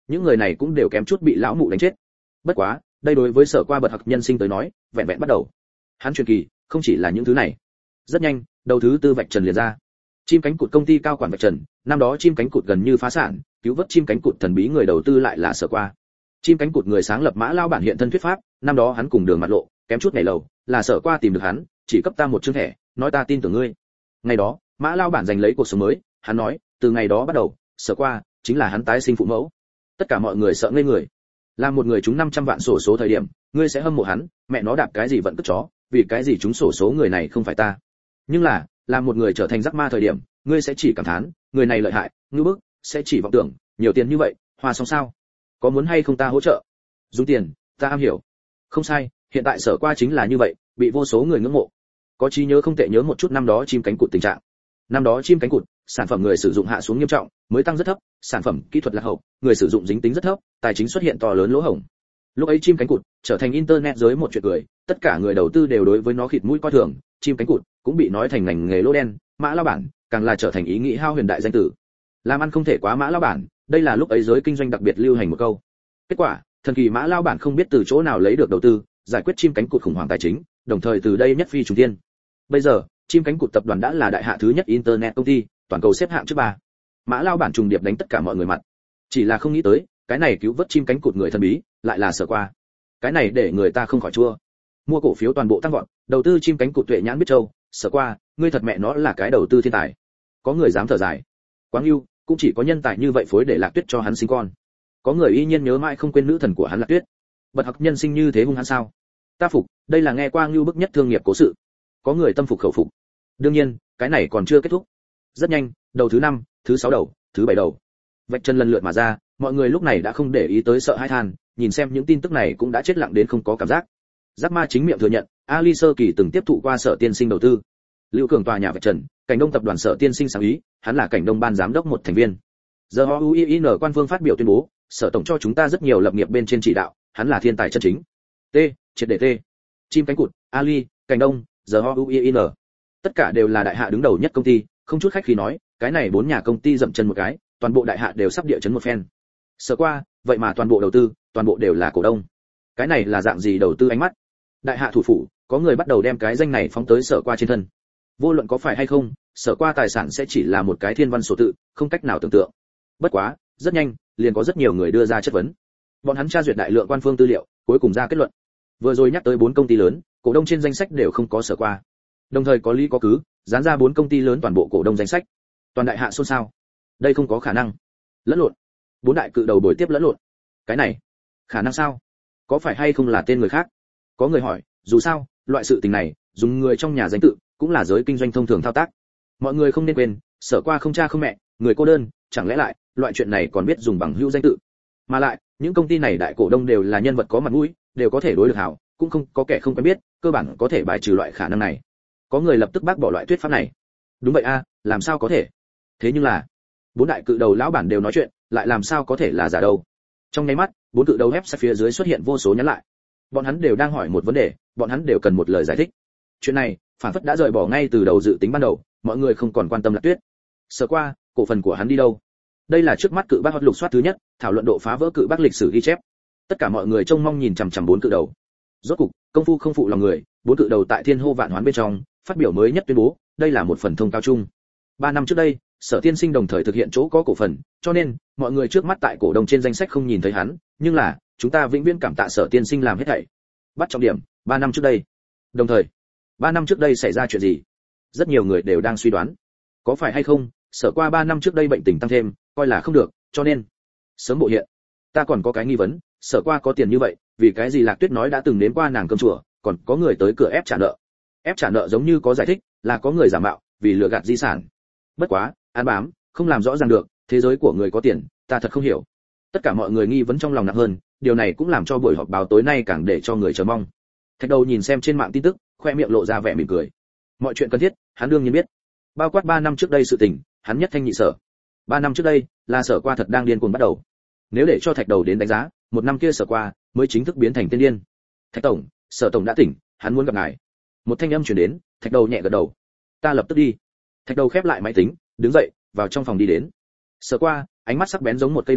những người này cũng đều kém chút bị lão mụ đánh chết. Bất quá, đây đối với Sở Qua bật học nhân sinh tới nói, vẹn vẹn bắt đầu. Hắn truyền kỳ, không chỉ là những thứ này. Rất nhanh, đầu thứ tư vạch trần liền ra. Chim cánh cụt công ty cao quản vạch trần, năm đó chim cánh cụt gần như phá sản, cứu vớt chim cánh cụt thần bí người đầu tư lại là Sở Qua. Chim cánh cụt người sáng lập Mã Lao bản hiện thân thuyết pháp, năm đó hắn cùng Đường mặt lộ, kém chút nhảy lầu, là Sở Qua tìm được hắn, chỉ cấp ta một chương thẻ, nói ta tin tưởng ngươi. Ngày đó, Mã Lao bản giành lấy cuộc sống mới, hắn nói, từ ngày đó bắt đầu, Sở Qua chính là hắn tái sinh phụ mẫu. Tất cả mọi người sợ ngây người. Là một người trúng năm trăm vạn sổ số thời điểm, ngươi sẽ hâm mộ hắn, mẹ nó đạp cái gì vẫn cất chó, vì cái gì trúng sổ số người này không phải ta. Nhưng là, là một người trở thành rắc ma thời điểm, ngươi sẽ chỉ cảm thán, người này lợi hại, ngưu bức, sẽ chỉ vọng tưởng, nhiều tiền như vậy, hoa xong sao? Có muốn hay không ta hỗ trợ? Dùng tiền, ta am hiểu. Không sai, hiện tại Sở Qua chính là như vậy, bị vô số người ngưỡng mộ. Có trí nhớ không tệ nhớ một chút năm đó chim cánh cụt tình trạng. Năm đó chim cánh cụt, sản phẩm người sử dụng hạ xuống nghiêm trọng, mới tăng rất thấp, sản phẩm kỹ thuật lạc hậu, người sử dụng dính tính rất thấp, tài chính xuất hiện to lớn lỗ hổng. Lúc ấy chim cánh cụt trở thành internet giới một chuyện cười, tất cả người đầu tư đều đối với nó khịt mũi coi thường, chim cánh cụt cũng bị nói thành ngành nghề lỗ đen, Mã Lao bản càng là trở thành ý nghĩ hao huyền đại danh tử. Làm ăn không thể quá Mã Lao bản, đây là lúc ấy giới kinh doanh đặc biệt lưu hành một câu. Kết quả, thần kỳ Mã Lao bản không biết từ chỗ nào lấy được đầu tư, giải quyết chim cánh cụt khủng hoảng tài chính, đồng thời từ đây nhất phi trùng thiên. Bây giờ, chim cánh cụt tập đoàn đã là đại hạ thứ nhất internet công ty, toàn cầu xếp hạng trước ba. Mã Lao bản trùng điệp đánh tất cả mọi người mặt. Chỉ là không nghĩ tới, cái này cứu vớt chim cánh cụt người thần bí, lại là Sở Qua. Cái này để người ta không khỏi chua. Mua cổ phiếu toàn bộ tăng vọt, đầu tư chim cánh cụt tuệ nhãn biết châu, Sở Qua, ngươi thật mẹ nó là cái đầu tư thiên tài. Có người dám thở dài. Quáng Ưu, cũng chỉ có nhân tài như vậy phối để Lạc Tuyết cho hắn sinh con. Có người y nhiên nhớ mãi không quên nữ thần của hắn Lạc Tuyết. Bật học nhân sinh như thế hung hãn sao? Ta phục, đây là nghe qua Ngưu bức nhất thương nghiệp cố sự. Có người tâm phục khẩu phục. Đương nhiên, cái này còn chưa kết thúc. Rất nhanh, đầu thứ năm, thứ sáu đầu, thứ bảy đầu. Vạch chân lần lượt mà ra, mọi người lúc này đã không để ý tới sợ hãi than, nhìn xem những tin tức này cũng đã chết lặng đến không có cảm giác. Giác Ma chính miệng thừa nhận, Ali Sơ Kỳ từng tiếp thụ qua Sở Tiên Sinh đầu tư. Lưu Cường tòa nhà vạch trần, Cảnh Đông tập đoàn Sở Tiên Sinh sáng ý, hắn là Cảnh Đông ban giám đốc một thành viên. Giờ o u i en quan phương phát biểu tuyên bố, Sở tổng cho chúng ta rất nhiều lập nghiệp bên trên chỉ đạo, hắn là thiên tài chân chính. T, triệt để T. Chim cánh cụt, Ali, Cảnh Đông, giờ o u i en. Tất cả đều là đại hạ đứng đầu nhất công ty, không chút khách khí nói, cái này bốn nhà công ty dậm chân một cái, toàn bộ đại hạ đều sắp địa chấn một phen. Sở Qua, vậy mà toàn bộ đầu tư, toàn bộ đều là cổ đông. Cái này là dạng gì đầu tư ánh mắt? Đại hạ thủ phủ, có người bắt đầu đem cái danh này phóng tới Sở Qua trên thân. Vô luận có phải hay không, Sở Qua tài sản sẽ chỉ là một cái thiên văn số tự, không cách nào tưởng tượng. Bất quá, rất nhanh, liền có rất nhiều người đưa ra chất vấn. Bọn hắn tra duyệt đại lượng quan phương tư liệu, cuối cùng ra kết luận. Vừa rồi nhắc tới bốn công ty lớn, cổ đông trên danh sách đều không có Sở Qua. Đồng thời có lý có cứ, dán ra bốn công ty lớn toàn bộ cổ đông danh sách. Toàn đại hạ xôn xao. Đây không có khả năng. Lẫn lộn. Bốn đại cự đầu bồi tiếp lẫn lộn. Cái này, khả năng sao? Có phải hay không là tên người khác? Có người hỏi, dù sao, loại sự tình này, dùng người trong nhà danh tự, cũng là giới kinh doanh thông thường thao tác. Mọi người không nên quên, Sở Qua không cha không mẹ, người cô đơn, chẳng lẽ lại, loại chuyện này còn biết dùng bằng hữu danh tự. Mà lại, những công ty này đại cổ đông đều là nhân vật có mặt mũi, đều có thể đối được hảo, cũng không có kẻ không quen biết, cơ bản có thể bài trừ loại khả năng này. Có người lập tức bác bỏ loại thuyết pháp này. Đúng vậy a, làm sao có thể? Thế nhưng là, bốn đại cự đầu lão bản đều nói chuyện, lại làm sao có thể là giả đâu? Trong nháy mắt, bốn cự đầu website phía dưới xuất hiện vô số nhắn lại. Bọn hắn đều đang hỏi một vấn đề, bọn hắn đều cần một lời giải thích. Chuyện này, phản phất đã rời bỏ ngay từ đầu dự tính ban đầu, mọi người không còn quan tâm Lạc Tuyết. Sở Qua, cổ phần của hắn đi đâu? Đây là trước mắt cự bác hot lục soát thứ nhất, thảo luận độ phá vỡ cự bác lịch sử ghi chép. Tất cả mọi người trông mong nhìn chằm chằm bốn cự đầu. Rốt cục, công phu không phụ lòng người, bốn cự đầu tại Thiên Hô Vạn Hoán bên trong, phát biểu mới nhất tuyên bố, đây là một phần thông cáo chung. Ba năm trước đây, Sở Tiên Sinh đồng thời thực hiện chỗ có cổ phần, cho nên mọi người trước mắt tại cổ đông trên danh sách không nhìn thấy hắn, nhưng là chúng ta vĩnh viễn cảm tạ Sở Tiên Sinh làm hết thảy. Bắt trọng điểm, ba năm trước đây. Đồng thời, ba năm trước đây xảy ra chuyện gì? Rất nhiều người đều đang suy đoán, có phải hay không, Sở Qua ba năm trước đây bệnh tình tăng thêm, coi là không được, cho nên sớm bộ hiện. Ta còn có cái nghi vấn, Sở Qua có tiền như vậy, vì cái gì Lạc Tuyết nói đã từng đến qua nàng cơm chùa, còn có người tới cửa ép trả nợ. Ép trả nợ giống như có giải thích, là có người giả mạo, vì lừa gạt di sản. Bất quá, án bám, không làm rõ ràng được, thế giới của người có tiền, ta thật không hiểu. Tất cả mọi người nghi vấn trong lòng nặng hơn, điều này cũng làm cho buổi họp báo tối nay càng để cho người chờ mong. Thạch Đầu nhìn xem trên mạng tin tức, khoe miệng lộ ra vẻ mỉm cười. Mọi chuyện cần thiết, hắn đương nhiên biết. Bao quát ba năm trước đây sự tình, hắn nhất thanh nhị sở. Ba năm trước đây, là Sở Qua thật đang điên cuồng bắt đầu. Nếu để cho Thạch Đầu đến đánh giá, một năm kia Sở Qua mới chính thức biến thành tiên điên. Thạch tổng, Sở tổng đã tỉnh, hắn muốn gặp ngài. Một thanh âm truyền đến, Thạch Đầu nhẹ gật đầu. Ta lập tức đi. Thạch Đầu khép lại máy tính, đứng dậy, vào trong phòng đi đến. Sở Qua, ánh mắt sắc bén giống một cây đao,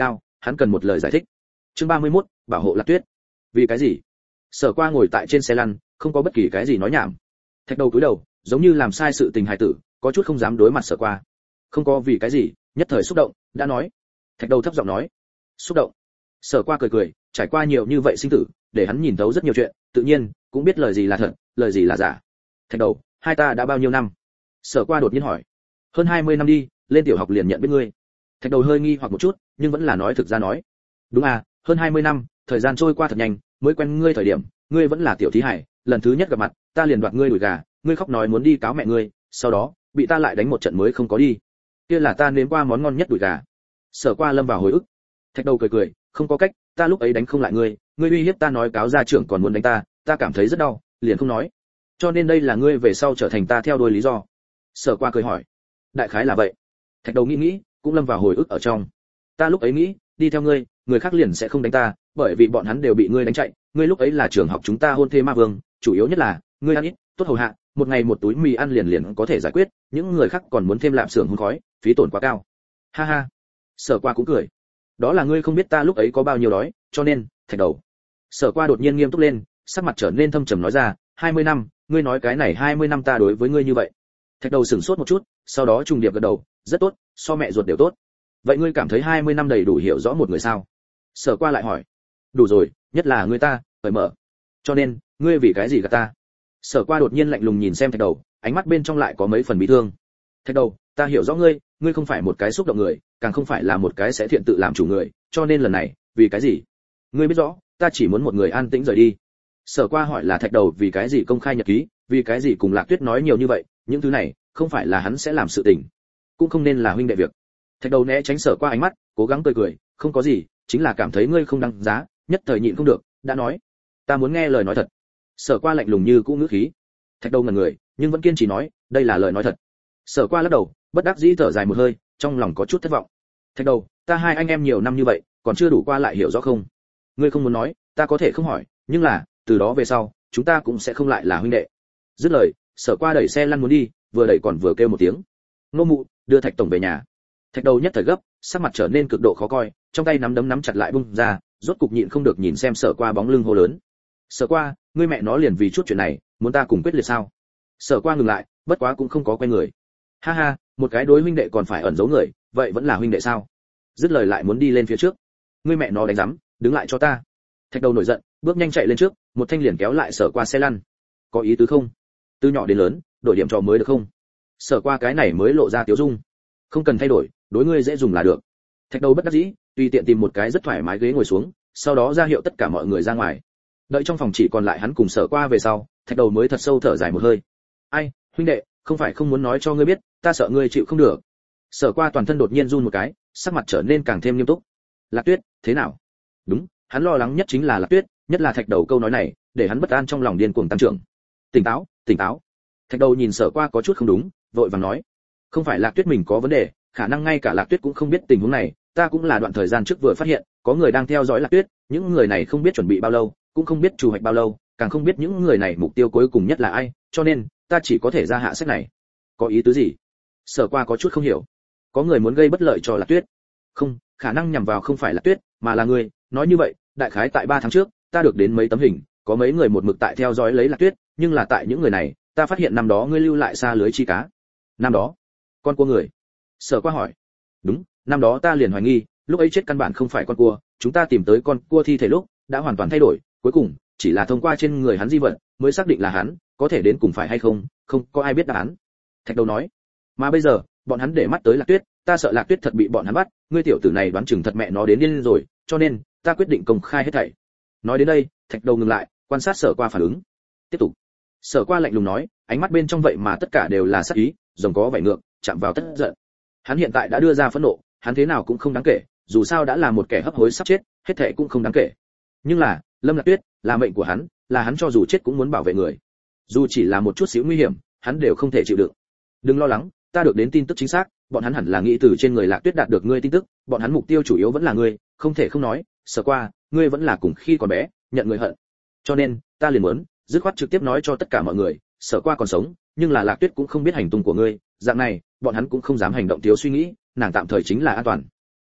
hắn cần một lời giải thích. Chương ba mươi mốt, bảo hộ Lạc Tuyết. Vì cái gì? Sở Qua ngồi tại trên xe lăn, không có bất kỳ cái gì nói nhảm. Thạch Đầu cúi đầu, giống như làm sai sự tình hài tử, có chút không dám đối mặt Sở Qua. Không có vì cái gì, nhất thời xúc động, đã nói. Thạch Đầu thấp giọng nói. Xúc động. Sở Qua cười cười, trải qua nhiều như vậy sinh tử, để hắn nhìn thấu rất nhiều chuyện, tự nhiên cũng biết lời gì là thật, lời gì là giả. Thạch Đầu, hai ta đã bao nhiêu năm? Sở Qua đột nhiên hỏi. Hơn hai mươi năm đi, lên tiểu học liền nhận biết ngươi. Thạch Đầu hơi nghi hoặc một chút, nhưng vẫn là nói thực ra nói. Đúng à, hơn hai mươi năm, thời gian trôi qua thật nhanh, mới quen ngươi thời điểm, ngươi vẫn là tiểu thí hải, lần thứ nhất gặp mặt, ta liền đoạt ngươi đuổi gà, ngươi khóc nói muốn đi cáo mẹ ngươi, sau đó, bị ta lại đánh một trận mới không có đi. Kia là ta nếm qua món ngon nhất đuổi gà. Sở Qua lâm vào hồi ức. Thạch Đầu cười cười, không có cách, ta lúc ấy đánh không lại ngươi, ngươi uy hiếp ta nói cáo gia trưởng còn muốn đánh ta, ta cảm thấy rất đau, liền không nói. Cho nên đây là ngươi về sau trở thành ta theo đuôi lý do. Sở Qua cười hỏi. Đại khái là vậy. Thạch Đầu nghĩ nghĩ, cũng lâm vào hồi ức ở trong. Ta lúc ấy nghĩ, đi theo ngươi, người khác liền sẽ không đánh ta, bởi vì bọn hắn đều bị ngươi đánh chạy, ngươi lúc ấy là trường học chúng ta hôn thê ma vương, chủ yếu nhất là, ngươi ăn ít, tốt hầu hạ, một ngày một túi mì ăn liền liền có thể giải quyết, những người khác còn muốn thêm lạm xưởng hun khói, phí tổn quá cao. Ha ha. Sở Qua cũng cười. Đó là ngươi không biết ta lúc ấy có bao nhiêu đói, cho nên, Thạch Đầu. Sở Qua đột nhiên nghiêm túc lên, sắc mặt trở nên thâm trầm nói ra, hai mươi năm, ngươi nói cái này hai mươi năm ta đối với ngươi như vậy. Thạch Đầu sửng sốt một chút, sau đó trùng điệp gật đầu, rất tốt, so mẹ ruột đều tốt. Vậy ngươi cảm thấy hai mươi năm đầy đủ hiểu rõ một người sao? Sở Qua lại hỏi. Đủ rồi, nhất là ngươi ta, cởi mở. Cho nên, ngươi vì cái gì gạt ta? Sở Qua đột nhiên lạnh lùng nhìn xem Thạch Đầu, ánh mắt bên trong lại có mấy phần bị thương. Thạch Đầu, ta hiểu rõ ngươi, ngươi không phải một cái xúc động người, càng không phải là một cái sẽ thiện tự làm chủ người, cho nên lần này, vì cái gì? Ngươi biết rõ, ta chỉ muốn một người an tĩnh rời đi. Sở Qua hỏi là Thạch Đầu vì cái gì công khai nhật ký, vì cái gì cùng Lạc Tuyết nói nhiều như vậy, những thứ này, không phải là hắn sẽ làm sự tình, cũng không nên là huynh đệ việc. Thạch Đầu né tránh Sở Qua ánh mắt, cố gắng cười cười, không có gì, chính là cảm thấy ngươi không đáng giá, nhất thời nhịn không được, đã nói, ta muốn nghe lời nói thật. Sở Qua lạnh lùng như cũ ngữ khí. Thạch Đầu ngẩn người, nhưng vẫn kiên trì nói, đây là lời nói thật. Sở Qua lắc đầu, bất đắc dĩ thở dài một hơi, trong lòng có chút thất vọng. Thạch Đầu, ta hai anh em nhiều năm như vậy, còn chưa đủ qua lại hiểu rõ không? Ngươi không muốn nói, ta có thể không hỏi, nhưng là, từ đó về sau, chúng ta cũng sẽ không lại là huynh đệ. Dứt lời, Sở Qua đẩy xe lăn muốn đi, vừa đẩy còn vừa kêu một tiếng. Nô mụ, đưa Thạch tổng về nhà. Thạch Đầu nhất thời gấp, sắc mặt trở nên cực độ khó coi, trong tay nắm đấm nắm chặt lại bung ra, rốt cục nhịn không được nhìn xem Sở Qua bóng lưng hô lớn. Sở Qua, ngươi mẹ nó liền vì chút chuyện này, muốn ta cùng quyết liệt sao? Sở Qua ngừng lại, bất quá cũng không có quay người. Ha ha, một cái đối huynh đệ còn phải ẩn giấu người, vậy vẫn là huynh đệ sao? Dứt lời lại muốn đi lên phía trước. Ngươi mẹ nó đánh rắm, đứng lại cho ta. Thạch Đầu nổi giận, bước nhanh chạy lên trước, một thanh liền kéo lại Sở Qua xe lăn. Có ý tứ không? Từ nhỏ đến lớn, đổi điểm trò mới được không? Sở Qua cái này mới lộ ra tiếu dung. Không cần thay đổi, đối ngươi dễ dùng là được. Thạch Đầu bất đắc dĩ, tùy tiện tìm một cái rất thoải mái ghế ngồi xuống, sau đó ra hiệu tất cả mọi người ra ngoài. Đợi trong phòng chỉ còn lại hắn cùng Sở Qua về sau, Thạch Đầu mới thật sâu thở dài một hơi. Ai, huynh đệ, không phải không muốn nói cho ngươi biết, ta sợ ngươi chịu không được. Sở Qua toàn thân đột nhiên run một cái, sắc mặt trở nên càng thêm nghiêm túc. Lạc Tuyết, thế nào? Đúng, hắn lo lắng nhất chính là Lạc Tuyết, nhất là Thạch Đầu câu nói này, để hắn bất an trong lòng điên cuồng tăng trưởng. Tỉnh táo, tỉnh táo. Thạch Đầu nhìn Sở Qua có chút không đúng, vội vàng nói, không phải Lạc Tuyết mình có vấn đề, khả năng ngay cả Lạc Tuyết cũng không biết tình huống này, ta cũng là đoạn thời gian trước vừa phát hiện, có người đang theo dõi Lạc Tuyết, những người này không biết chuẩn bị bao lâu, cũng không biết chủ hoạch bao lâu, càng không biết những người này mục tiêu cuối cùng nhất là ai, cho nên ta chỉ có thể ra hạ sách này. Có ý tứ gì? Sở Qua có chút không hiểu. Có người muốn gây bất lợi cho Lạc Tuyết. Không, khả năng nhằm vào không phải Lạc Tuyết, mà là người. Nói như vậy, đại khái tại ba tháng trước, ta được đến mấy tấm hình, có mấy người một mực tại theo dõi lấy Lạc Tuyết, nhưng là tại những người này, ta phát hiện năm đó ngươi lưu lại xa lưới chi cá. Năm đó, con cua người. Sở Qua hỏi. Đúng, năm đó ta liền hoài nghi, lúc ấy chết căn bản không phải con cua, chúng ta tìm tới con cua thi thể lúc đã hoàn toàn thay đổi, cuối cùng chỉ là thông qua trên người hắn di vật mới xác định là hắn, có thể đến cùng phải hay không, không có ai biết đáp án. Thạch Đầu nói. Mà bây giờ, bọn hắn để mắt tới Lạc Tuyết, ta sợ Lạc Tuyết thật bị bọn hắn bắt, ngươi tiểu tử này đoán chừng thật mẹ nó đến điên rồi, cho nên ta quyết định công khai hết thảy. Nói đến đây, Thạch Đầu ngừng lại, quan sát Sở Qua phản ứng. Tiếp tục. Sở Qua lạnh lùng nói, ánh mắt bên trong vậy mà tất cả đều là sát ý, rồng có vẻ ngược, chạm vào tất giận. Hắn hiện tại đã đưa ra phẫn nộ, hắn thế nào cũng không đáng kể, dù sao đã là một kẻ hấp hối sắp chết, hết thảy cũng không đáng kể. Nhưng là, Lâm Lạc Tuyết, là mệnh của hắn, là hắn cho dù chết cũng muốn bảo vệ người. Dù chỉ là một chút xíu nguy hiểm, hắn đều không thể chịu đựng. Đừng lo lắng, ta được đến tin tức chính xác, bọn hắn hẳn là nghĩ từ trên người Lạc Tuyết đạt được ngươi tin tức, bọn hắn mục tiêu chủ yếu vẫn là ngươi, không thể không nói, Sở Qua, ngươi vẫn là cùng khi còn bé, nhận người hận. Cho nên, ta liền muốn, dứt khoát trực tiếp nói cho tất cả mọi người, Sở Qua còn sống, nhưng là Lạc Tuyết cũng không biết hành tung của ngươi, dạng này, bọn hắn cũng không dám hành động thiếu suy nghĩ, nàng tạm thời chính là an toàn.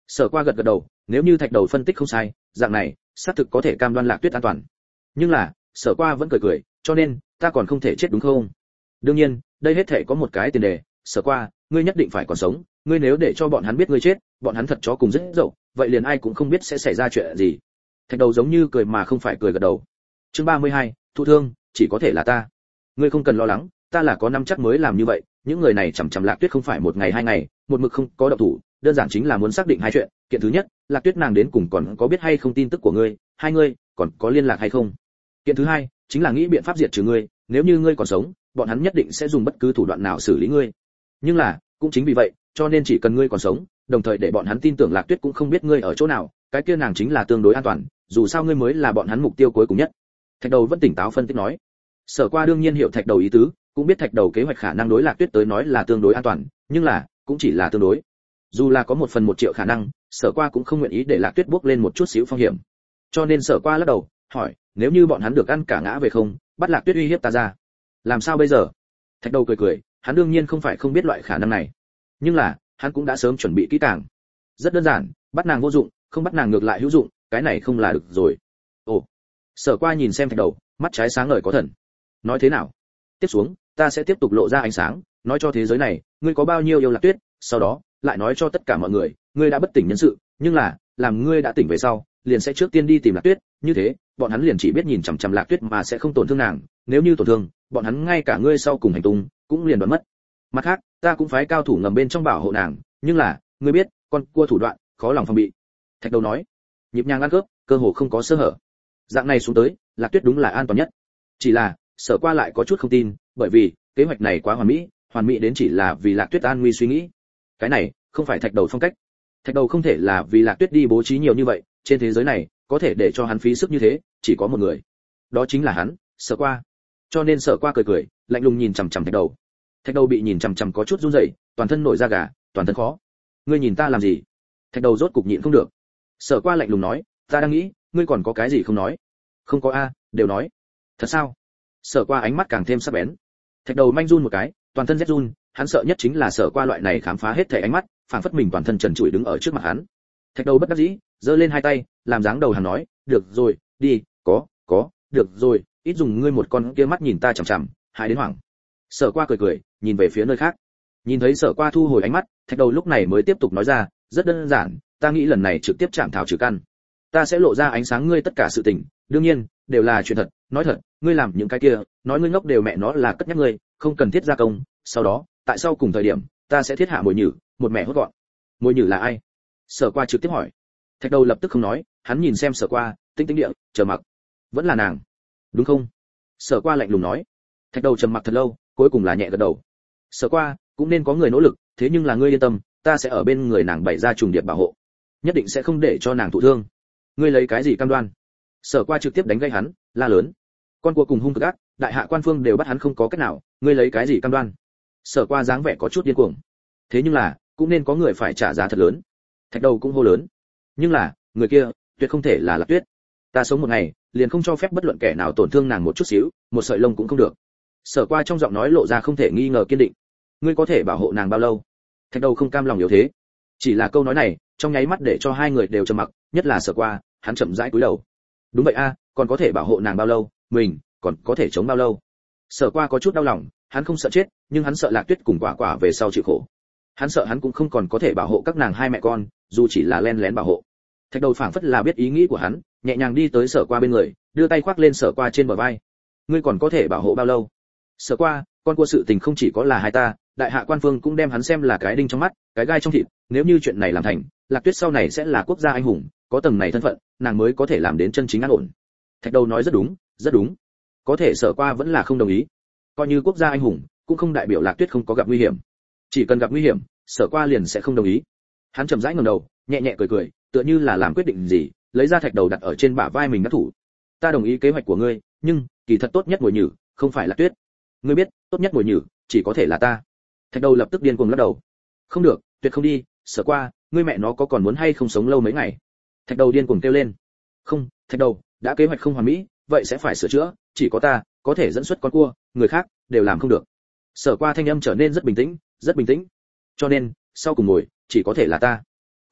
Sở Qua gật gật đầu, nếu như Thạch Đầu phân tích không sai, dạng này xác thực có thể cam đoan Lạc Tuyết an toàn. Nhưng là, Sở Qua vẫn cười cười, cho nên ta còn không thể chết đúng không? Đương nhiên, đây hết thể có một cái tiền đề, Sở Qua, ngươi nhất định phải còn sống, ngươi nếu để cho bọn hắn biết ngươi chết, bọn hắn thật chó cùng rất dậu, vậy liền ai cũng không biết sẽ xảy ra chuyện gì. Thạch Đầu giống như cười mà không phải cười gật đầu. Chương ba mươi hai, thụ thương, chỉ có thể là ta. Ngươi không cần lo lắng, ta là có năm chắc mới làm như vậy, những người này chằm chằm Lạc Tuyết không phải một ngày hai ngày, một mực không có động thủ, đơn giản chính là muốn xác định hai chuyện, kiện thứ nhất, Lạc Tuyết nàng đến cùng còn có biết hay không tin tức của ngươi, hai ngươi còn có liên lạc hay không. Kiện thứ hai, chính là nghĩ biện pháp diệt trừ ngươi, nếu như ngươi còn sống, bọn hắn nhất định sẽ dùng bất cứ thủ đoạn nào xử lý ngươi. Nhưng là, cũng chính vì vậy, cho nên chỉ cần ngươi còn sống, đồng thời để bọn hắn tin tưởng Lạc Tuyết cũng không biết ngươi ở chỗ nào, cái kia nàng chính là tương đối an toàn, dù sao ngươi mới là bọn hắn mục tiêu cuối cùng nhất. Thạch Đầu vẫn tỉnh táo phân tích nói. Sở Qua đương nhiên hiểu Thạch Đầu ý tứ, cũng biết Thạch Đầu kế hoạch khả năng đối Lạc Tuyết tới nói là tương đối an toàn, nhưng là, cũng chỉ là tương đối. Dù là có một phần một triệu khả năng, Sở Qua cũng không nguyện ý để Lạc Tuyết bước lên một chút xíu phong hiểm. Cho nên Sở Qua lắc đầu, hỏi, nếu như bọn hắn được ăn cả ngã về không, bắt Lạc Tuyết uy hiếp ta ra, làm sao bây giờ? Thạch Đầu cười cười, hắn đương nhiên không phải không biết loại khả năng này, nhưng là, hắn cũng đã sớm chuẩn bị kỹ càng. Rất đơn giản, bắt nàng vô dụng, không bắt nàng ngược lại hữu dụng, cái này không là được rồi. Ồ. Sở Qua nhìn xem Thạch Đầu, mắt trái sáng ngời có thần. Nói thế nào? Tiếp xuống, ta sẽ tiếp tục lộ ra ánh sáng, nói cho thế giới này, ngươi có bao nhiêu yêu Lạc Tuyết, sau đó, lại nói cho tất cả mọi người, ngươi đã bất tỉnh nhân sự, nhưng là, làm ngươi đã tỉnh về sau, liền sẽ trước tiên đi tìm Lạc Tuyết, như thế, bọn hắn liền chỉ biết nhìn chằm chằm Lạc Tuyết mà sẽ không tổn thương nàng, nếu như tổn thương, bọn hắn ngay cả ngươi sau cùng hành tung cũng liền đoán mất. Mặt khác, ta cũng phái cao thủ ngầm bên trong bảo hộ nàng, nhưng là, ngươi biết, con cua thủ đoạn, khó lòng phòng bị. Thạch Đầu nói, nhịp nhàng ăn cướp, cơ hồ không có sơ hở. Dạng này xuống tới, Lạc Tuyết đúng là an toàn nhất. Chỉ là, Sở Qua lại có chút không tin, bởi vì kế hoạch này quá hoàn mỹ, hoàn mỹ đến chỉ là vì Lạc Tuyết an nguy suy nghĩ. Cái này, không phải Thạch Đầu phong cách. Thạch Đầu không thể là vì Lạc Tuyết đi bố trí nhiều như vậy, trên thế giới này, có thể để cho hắn phí sức như thế, chỉ có một người. Đó chính là hắn, Sở Qua. Cho nên Sở Qua cười cười, lạnh lùng nhìn chằm chằm Thạch Đầu. Thạch Đầu bị nhìn chằm chằm có chút run rẩy, toàn thân nổi da gà, toàn thân khó. Ngươi nhìn ta làm gì? Thạch Đầu rốt cục nhịn không được. Sở Qua lạnh lùng nói, ta đang nghĩ, ngươi còn có cái gì không nói? Không có a, đều nói. Thật sao? Sở Qua ánh mắt càng thêm sắc bén. Thạch Đầu manh run một cái, toàn thân rét run, hắn sợ nhất chính là Sở Qua loại này khám phá hết thảy ánh mắt, phảng phất mình toàn thân trần trụi đứng ở trước mặt hắn. Thạch Đầu bất đắc dĩ, giơ lên hai tay, làm dáng đầu hắn nói, được rồi, đi, có, có, được rồi, ít dùng ngươi một con kia mắt nhìn ta chằm chằm, hại đến hoảng. Sở Qua cười cười, nhìn về phía nơi khác. Nhìn thấy Sở Qua thu hồi ánh mắt, Thạch Đầu lúc này mới tiếp tục nói ra, rất đơn giản, ta nghĩ lần này trực tiếp chạm thảo trừ căn. Ta sẽ lộ ra ánh sáng ngươi tất cả sự tình, đương nhiên, đều là chuyện thật, nói thật, ngươi làm những cái kia, nói ngươi ngốc đều mẹ nó là cất nhắc ngươi, không cần thiết gia công, sau đó, tại sao cùng thời điểm, ta sẽ thiết hạ mồi nhử, một mẹ hốt gọn. Mồi nhử là ai? Sở Qua trực tiếp hỏi. Thạch Đầu lập tức không nói, hắn nhìn xem Sở Qua, tinh tinh địa, chờ mặc. Vẫn là nàng, đúng không? Sở Qua lạnh lùng nói. Thạch Đầu trầm mặc thật lâu, cuối cùng là nhẹ gật đầu. Sở Qua, cũng nên có người nỗ lực, thế nhưng là ngươi yên tâm, ta sẽ ở bên người nàng bày ra trùng điệp bảo hộ, nhất định sẽ không để cho nàng thụ thương. Ngươi lấy cái gì cam đoan? Sở Qua trực tiếp đánh gây hắn, la lớn. Con cua cùng hung cực ác, đại hạ quan phương đều bắt hắn không có cách nào, ngươi lấy cái gì cam đoan? Sở Qua dáng vẻ có chút điên cuồng. Thế nhưng là, cũng nên có người phải trả giá thật lớn. Thạch Đầu cũng hô lớn. Nhưng là, người kia, tuyệt không thể là Lạc Tuyết. Ta sống một ngày, liền không cho phép bất luận kẻ nào tổn thương nàng một chút xíu, một sợi lông cũng không được. Sở Qua trong giọng nói lộ ra không thể nghi ngờ kiên định. Ngươi có thể bảo hộ nàng bao lâu? Thạch Đầu không cam lòng yếu thế. Chỉ là câu nói này, trong nháy mắt để cho hai người đều trầm mặc, nhất là Sở Qua, hắn chậm rãi cúi đầu. Đúng vậy a, còn có thể bảo hộ nàng bao lâu, mình còn có thể chống bao lâu? Sở Qua có chút đau lòng, hắn không sợ chết, nhưng hắn sợ Lạc Tuyết cùng Quả Quả về sau chịu khổ. Hắn sợ hắn cũng không còn có thể bảo hộ các nàng hai mẹ con, dù chỉ là len lén bảo hộ. Thạch Đầu phảng phất là biết ý nghĩ của hắn, nhẹ nhàng đi tới Sở Qua bên người, đưa tay khoác lên Sở Qua trên bờ vai. Ngươi còn có thể bảo hộ bao lâu? Sở Qua, con cua sự tình không chỉ có là hai ta, đại hạ quan phương cũng đem hắn xem là cái đinh trong mắt, cái gai trong thịt, nếu như chuyện này làm thành, Lạc Tuyết sau này sẽ là quốc gia anh hùng, có tầng này thân phận, nàng mới có thể làm đến chân chính an ổn. Thạch Đầu nói rất đúng, rất đúng. Có thể Sở Qua vẫn là không đồng ý. Coi như quốc gia anh hùng, cũng không đại biểu Lạc Tuyết không có gặp nguy hiểm. Chỉ cần gặp nguy hiểm, Sở Qua liền sẽ không đồng ý. Hắn chậm rãi ngẩng đầu, nhẹ nhẹ cười cười, tựa như là làm quyết định gì, lấy ra Thạch Đầu đặt ở trên bả vai mình đắc thủ. Ta đồng ý kế hoạch của ngươi, nhưng kỳ thật tốt nhất mồi nhử, không phải là Tuyết. Ngươi biết, tốt nhất mồi nhử, chỉ có thể là ta. Thạch Đầu lập tức điên cuồng lắc đầu. Không được, tuyệt không đi, Sở Qua, ngươi mẹ nó có còn muốn hay không sống lâu mấy ngày? Thạch Đầu điên cuồng kêu lên. Không, Thạch Đầu, đã kế hoạch không hoàn mỹ, vậy sẽ phải sửa chữa, chỉ có ta có thể dẫn xuất con cua, người khác đều làm không được. Sở Qua thanh âm trở nên rất bình tĩnh, rất bình tĩnh. Cho nên, sau cùng ngồi, chỉ có thể là ta. Không được,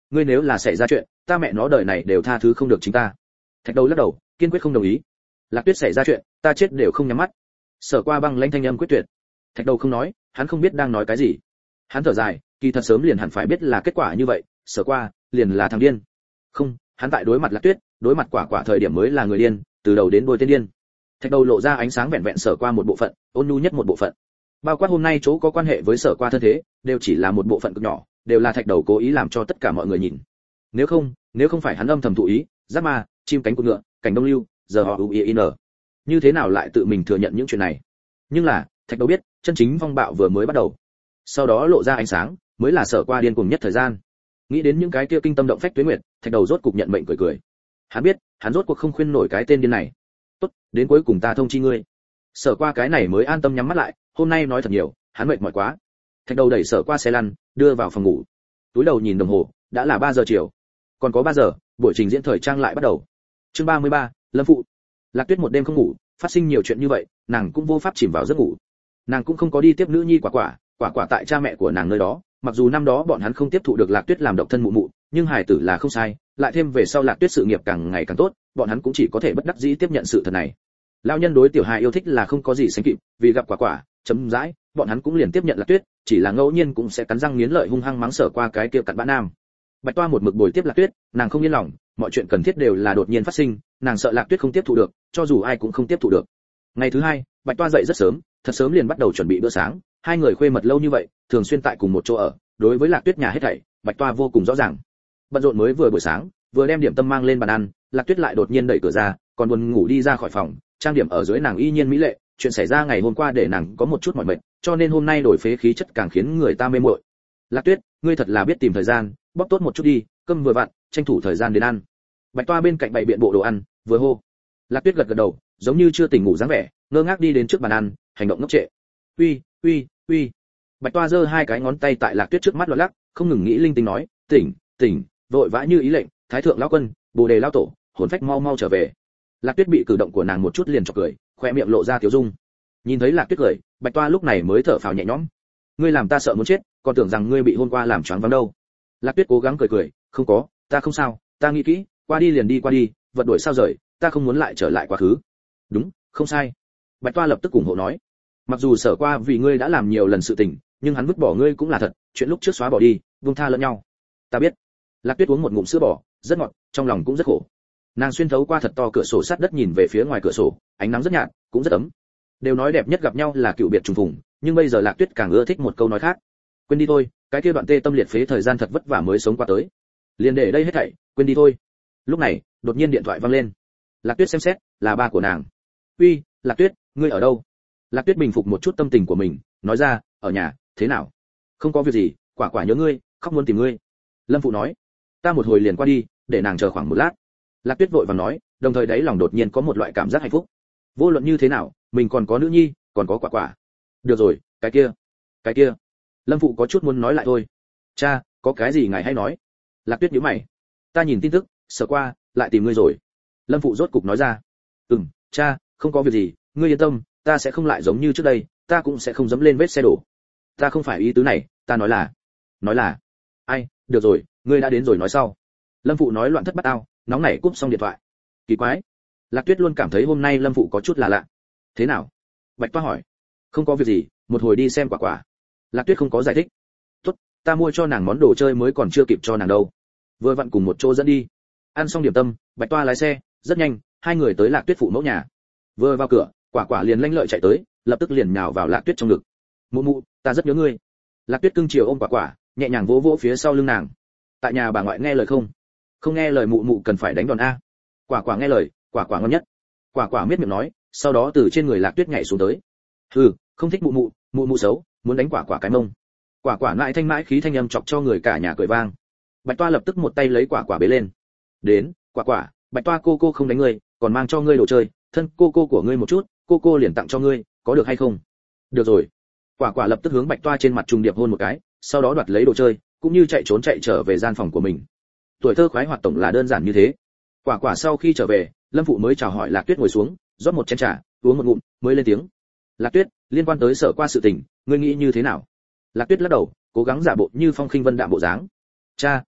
ngươi nếu là xảy ra chuyện ta mẹ nó đời này đều tha thứ không được chính ta. Thạch đầu lắc đầu kiên quyết không đồng ý. Lạc Tuyết xảy ra chuyện ta chết đều không nhắm mắt. Sở Qua băng lãnh thanh âm quyết tuyệt. Thạch đầu không nói, hắn không biết đang nói cái gì. Hắn thở dài, kỳ thật sớm liền hẳn phải biết là kết quả như vậy, Sở Qua liền là thằng điên. Không, hắn tại đối mặt Lạc Tuyết, đối mặt Quả Quả thời điểm mới là người điên, từ đầu đến đuôi tên điên. Thạch đầu lộ ra ánh sáng vẹn vẹn Sở Qua một bộ phận, ôn nhu nhất một bộ phận. Bao quát hôm nay chỗ có quan hệ với Sở Qua thân thế, đều chỉ là một bộ phận cực nhỏ, đều là Thạch đầu cố ý làm cho tất cả mọi người nhìn. Nếu không, nếu không phải hắn âm thầm thụ ý, giáp ma, chim cánh cụt ngựa, cảnh đông lưu, giờ họ uin, như thế nào lại tự mình thừa nhận những chuyện này? Nhưng là, Thạch đầu biết, chân chính vong bạo vừa mới bắt đầu. Sau đó lộ ra ánh sáng, mới là Sở Qua điên cuồng nhất thời gian. Nghĩ đến những cái kia kinh tâm động phách tuyết nguyệt, Thạch đầu rốt cục nhận mệnh cười cười. Hắn biết, hắn rốt cuộc không khuyên nổi cái tên điên này. Tốt, đến cuối cùng ta thông chi ngươi. Sở Qua cái này mới an tâm nhắm mắt lại, hôm nay nói thật nhiều, hắn mệt mỏi quá. Thạch đầu đẩy Sở Qua xe lăn, đưa vào phòng ngủ. Túi đầu nhìn đồng hồ, đã là ba giờ chiều. Còn có ba giờ, buổi trình diễn thời trang lại bắt đầu. Chương ba mươi ba, Lâm phụ. Lạc Tuyết một đêm không ngủ, phát sinh nhiều chuyện như vậy, nàng cũng vô pháp chìm vào giấc ngủ. Nàng cũng không có đi tiếp nữ nhi Quả Quả, Quả Quả tại cha mẹ của nàng nơi đó, mặc dù năm đó bọn hắn không tiếp thụ được Lạc Tuyết làm độc thân mụ mụ, nhưng hài tử là không sai, lại thêm về sau Lạc Tuyết sự nghiệp càng ngày càng tốt, bọn hắn cũng chỉ có thể bất đắc dĩ tiếp nhận sự thật này. Lão nhân đối tiểu hài yêu thích là không có gì sánh kịp, vì gặp Quả Quả, chấm dãi, bọn hắn cũng liền tiếp nhận Lạc Tuyết, chỉ là ngẫu nhiên cũng sẽ cắn răng nghiến lợi hung hăng mắng Sở Qua cái kia cặn bã nam. Bạch Toa một mực bồi tiếp Lạc Tuyết, nàng không yên lòng, mọi chuyện cần thiết đều là đột nhiên phát sinh, nàng sợ Lạc Tuyết không tiếp thu được, cho dù ai cũng không tiếp thu được. Ngày thứ hai, Bạch Toa dậy rất sớm, thật sớm liền bắt đầu chuẩn bị bữa sáng, hai người khuê mật lâu như vậy, thường xuyên tại cùng một chỗ ở, đối với Lạc Tuyết nhà hết thảy, Bạch Toa vô cùng rõ ràng. Bận rộn mới vừa buổi sáng, vừa đem điểm tâm mang lên bàn ăn, Lạc Tuyết lại đột nhiên đẩy cửa ra, còn buồn ngủ đi ra khỏi phòng, trang điểm ở dưới nàng y nhiên mỹ lệ, chuyện xảy ra ngày hôm qua để nàng có một chút mỏi mệt, cho nên hôm nay đổi phế khí chất càng khiến người ta mê muội. Lạc Tuyết, ngươi thật là biết tìm thời gian, bóc tốt một chút đi, cơm vừa vặn, tranh thủ thời gian đến ăn. Bạch Toa bên cạnh bày biện bộ đồ ăn, vừa hô. Lạc Tuyết gật gật đầu, giống như chưa tỉnh ngủ dáng vẻ, ngơ ngác đi đến trước bàn ăn, hành động ngốc trệ. Uy, uy, uy. Bạch Toa giơ hai cái ngón tay tại Lạc Tuyết trước mắt loạn lắc, không ngừng nghĩ linh tinh nói, tỉnh, tỉnh, vội vã như ý lệnh, Thái thượng lão quân, Bồ đề lão tổ, hồn phách mau mau trở về. Lạc Tuyết bị cử động của nàng một chút liền chọc cười, khoe miệng lộ ra tiểu dung. Nhìn thấy Lạc Tuyết cười, Bạch Toa lúc này mới thở phào nhẹ nhõm. Ngươi làm ta sợ muốn chết, còn tưởng rằng ngươi bị hôm qua làm choáng váng đâu. Lạc Tuyết cố gắng cười cười, không có, ta không sao, ta nghĩ kỹ, qua đi liền đi qua đi, vật đổi sao rời, ta không muốn lại trở lại quá khứ. Đúng, không sai. Bạch Toa lập tức ủng hộ nói. Mặc dù Sở Qua vì ngươi đã làm nhiều lần sự tình, nhưng hắn vứt bỏ ngươi cũng là thật, chuyện lúc trước xóa bỏ đi, buông tha lẫn nhau. Ta biết. Lạc Tuyết uống một ngụm sữa bò, rất ngọt, trong lòng cũng rất khổ. Nàng xuyên thấu qua thật to cửa sổ sát đất nhìn về phía ngoài cửa sổ, ánh nắng rất nhạt, cũng rất ấm. Đều nói đẹp nhất gặp nhau là cựu biệt trùng phùng, nhưng bây giờ Lạc Tuyết càng ưa thích một câu nói khác. Quên đi thôi, cái kia đoạn tê tâm liệt phế thời gian thật vất vả mới sống qua tới. Liền để đây hết thảy, quên đi thôi. Lúc này, đột nhiên điện thoại vang lên. Lạc Tuyết xem xét, là ba của nàng. "Uy, Lạc Tuyết, ngươi ở đâu?" Lạc Tuyết bình phục một chút tâm tình của mình, nói ra, "Ở nhà, thế nào?" "Không có việc gì, Quả Quả nhớ ngươi, khóc muốn tìm ngươi." Lâm phụ nói, "Ta một hồi liền qua đi, để nàng chờ khoảng một lát." Lạc Tuyết vội vàng nói, đồng thời đáy lòng đột nhiên có một loại cảm giác hạnh phúc. Vô luận như thế nào, mình còn có nữ nhi, còn có Quả Quả. Được rồi, cái kia, cái kia. Lâm phụ có chút muốn nói lại thôi. "Cha, có cái gì ngài hãy nói." Lạc Tuyết nhíu mày. "Ta nhìn tin tức, Sở Qua lại tìm ngươi rồi." Lâm phụ rốt cục nói ra. "Ừm, cha, không có việc gì, ngươi yên tâm, ta sẽ không lại giống như trước đây, ta cũng sẽ không dẫm lên vết xe đổ." "Ta không phải ý tứ này, ta nói là..." "Nói là..." "Ai, được rồi, ngươi đã đến rồi nói sau." Lâm phụ nói loạn thất bát ao, nóng nảy cúp xong điện thoại. Kỳ quái, Lạc Tuyết luôn cảm thấy hôm nay Lâm phụ có chút là lạ. "Thế nào?" Bạch Toa hỏi. "Không có việc gì, một hồi đi xem Quả Quả." Lạc Tuyết không có giải thích. "Tốt, ta mua cho nàng món đồ chơi mới còn chưa kịp cho nàng đâu, vừa vặn cùng một chỗ dẫn đi." Ăn xong điểm tâm, Bạch Toa lái xe, rất nhanh, hai người tới Lạc Tuyết phụ mẫu nhà. Vừa vào cửa, Quả Quả liền lanh lợi chạy tới, lập tức liền nhào vào Lạc Tuyết trong ngực. "Mụ mụ, ta rất nhớ ngươi." Lạc Tuyết cưng chiều ôm Quả Quả, nhẹ nhàng vỗ vỗ phía sau lưng nàng. "Tại nhà bà ngoại nghe lời không?" "Không nghe lời mụ mụ cần phải đánh đòn a." Quả Quả nghe lời, Quả Quả ngon nhất. Quả Quả miết miệng nói, sau đó từ trên người Lạc Tuyết nhảy xuống tới. "Hừ, không thích mụ mụ, mụ mụ xấu, muốn đánh Quả Quả cái mông." Quả Quả lại thanh mãi khí thanh âm chọc cho người cả nhà cười vang. Bạch Toa lập tức một tay lấy Quả Quả bế lên. "Đến, Quả Quả, Bạch Toa cô cô không đánh ngươi, còn mang cho ngươi đồ chơi, thân cô cô của ngươi một chút, cô cô liền tặng cho ngươi, có được hay không?" "Được rồi." Quả Quả lập tức hướng Bạch Toa trên mặt trùng điệp hôn một cái, sau đó đoạt lấy đồ chơi, cũng như chạy trốn chạy trở về gian phòng của mình. Tuổi thơ khoái hoạt tổng là đơn giản như thế. Quả Quả sau khi trở về, Lâm phụ mới chào hỏi Lạc Tuyết ngồi xuống, rót một chén trà, uống một ngụm, mới lên tiếng. "Lạc Tuyết, liên quan tới Sở Qua sự tình, ngươi nghĩ như thế nào?" Lạc Tuyết lắc đầu, cố gắng giả bộ như phong khinh vân đạm bộ dáng. "Cha,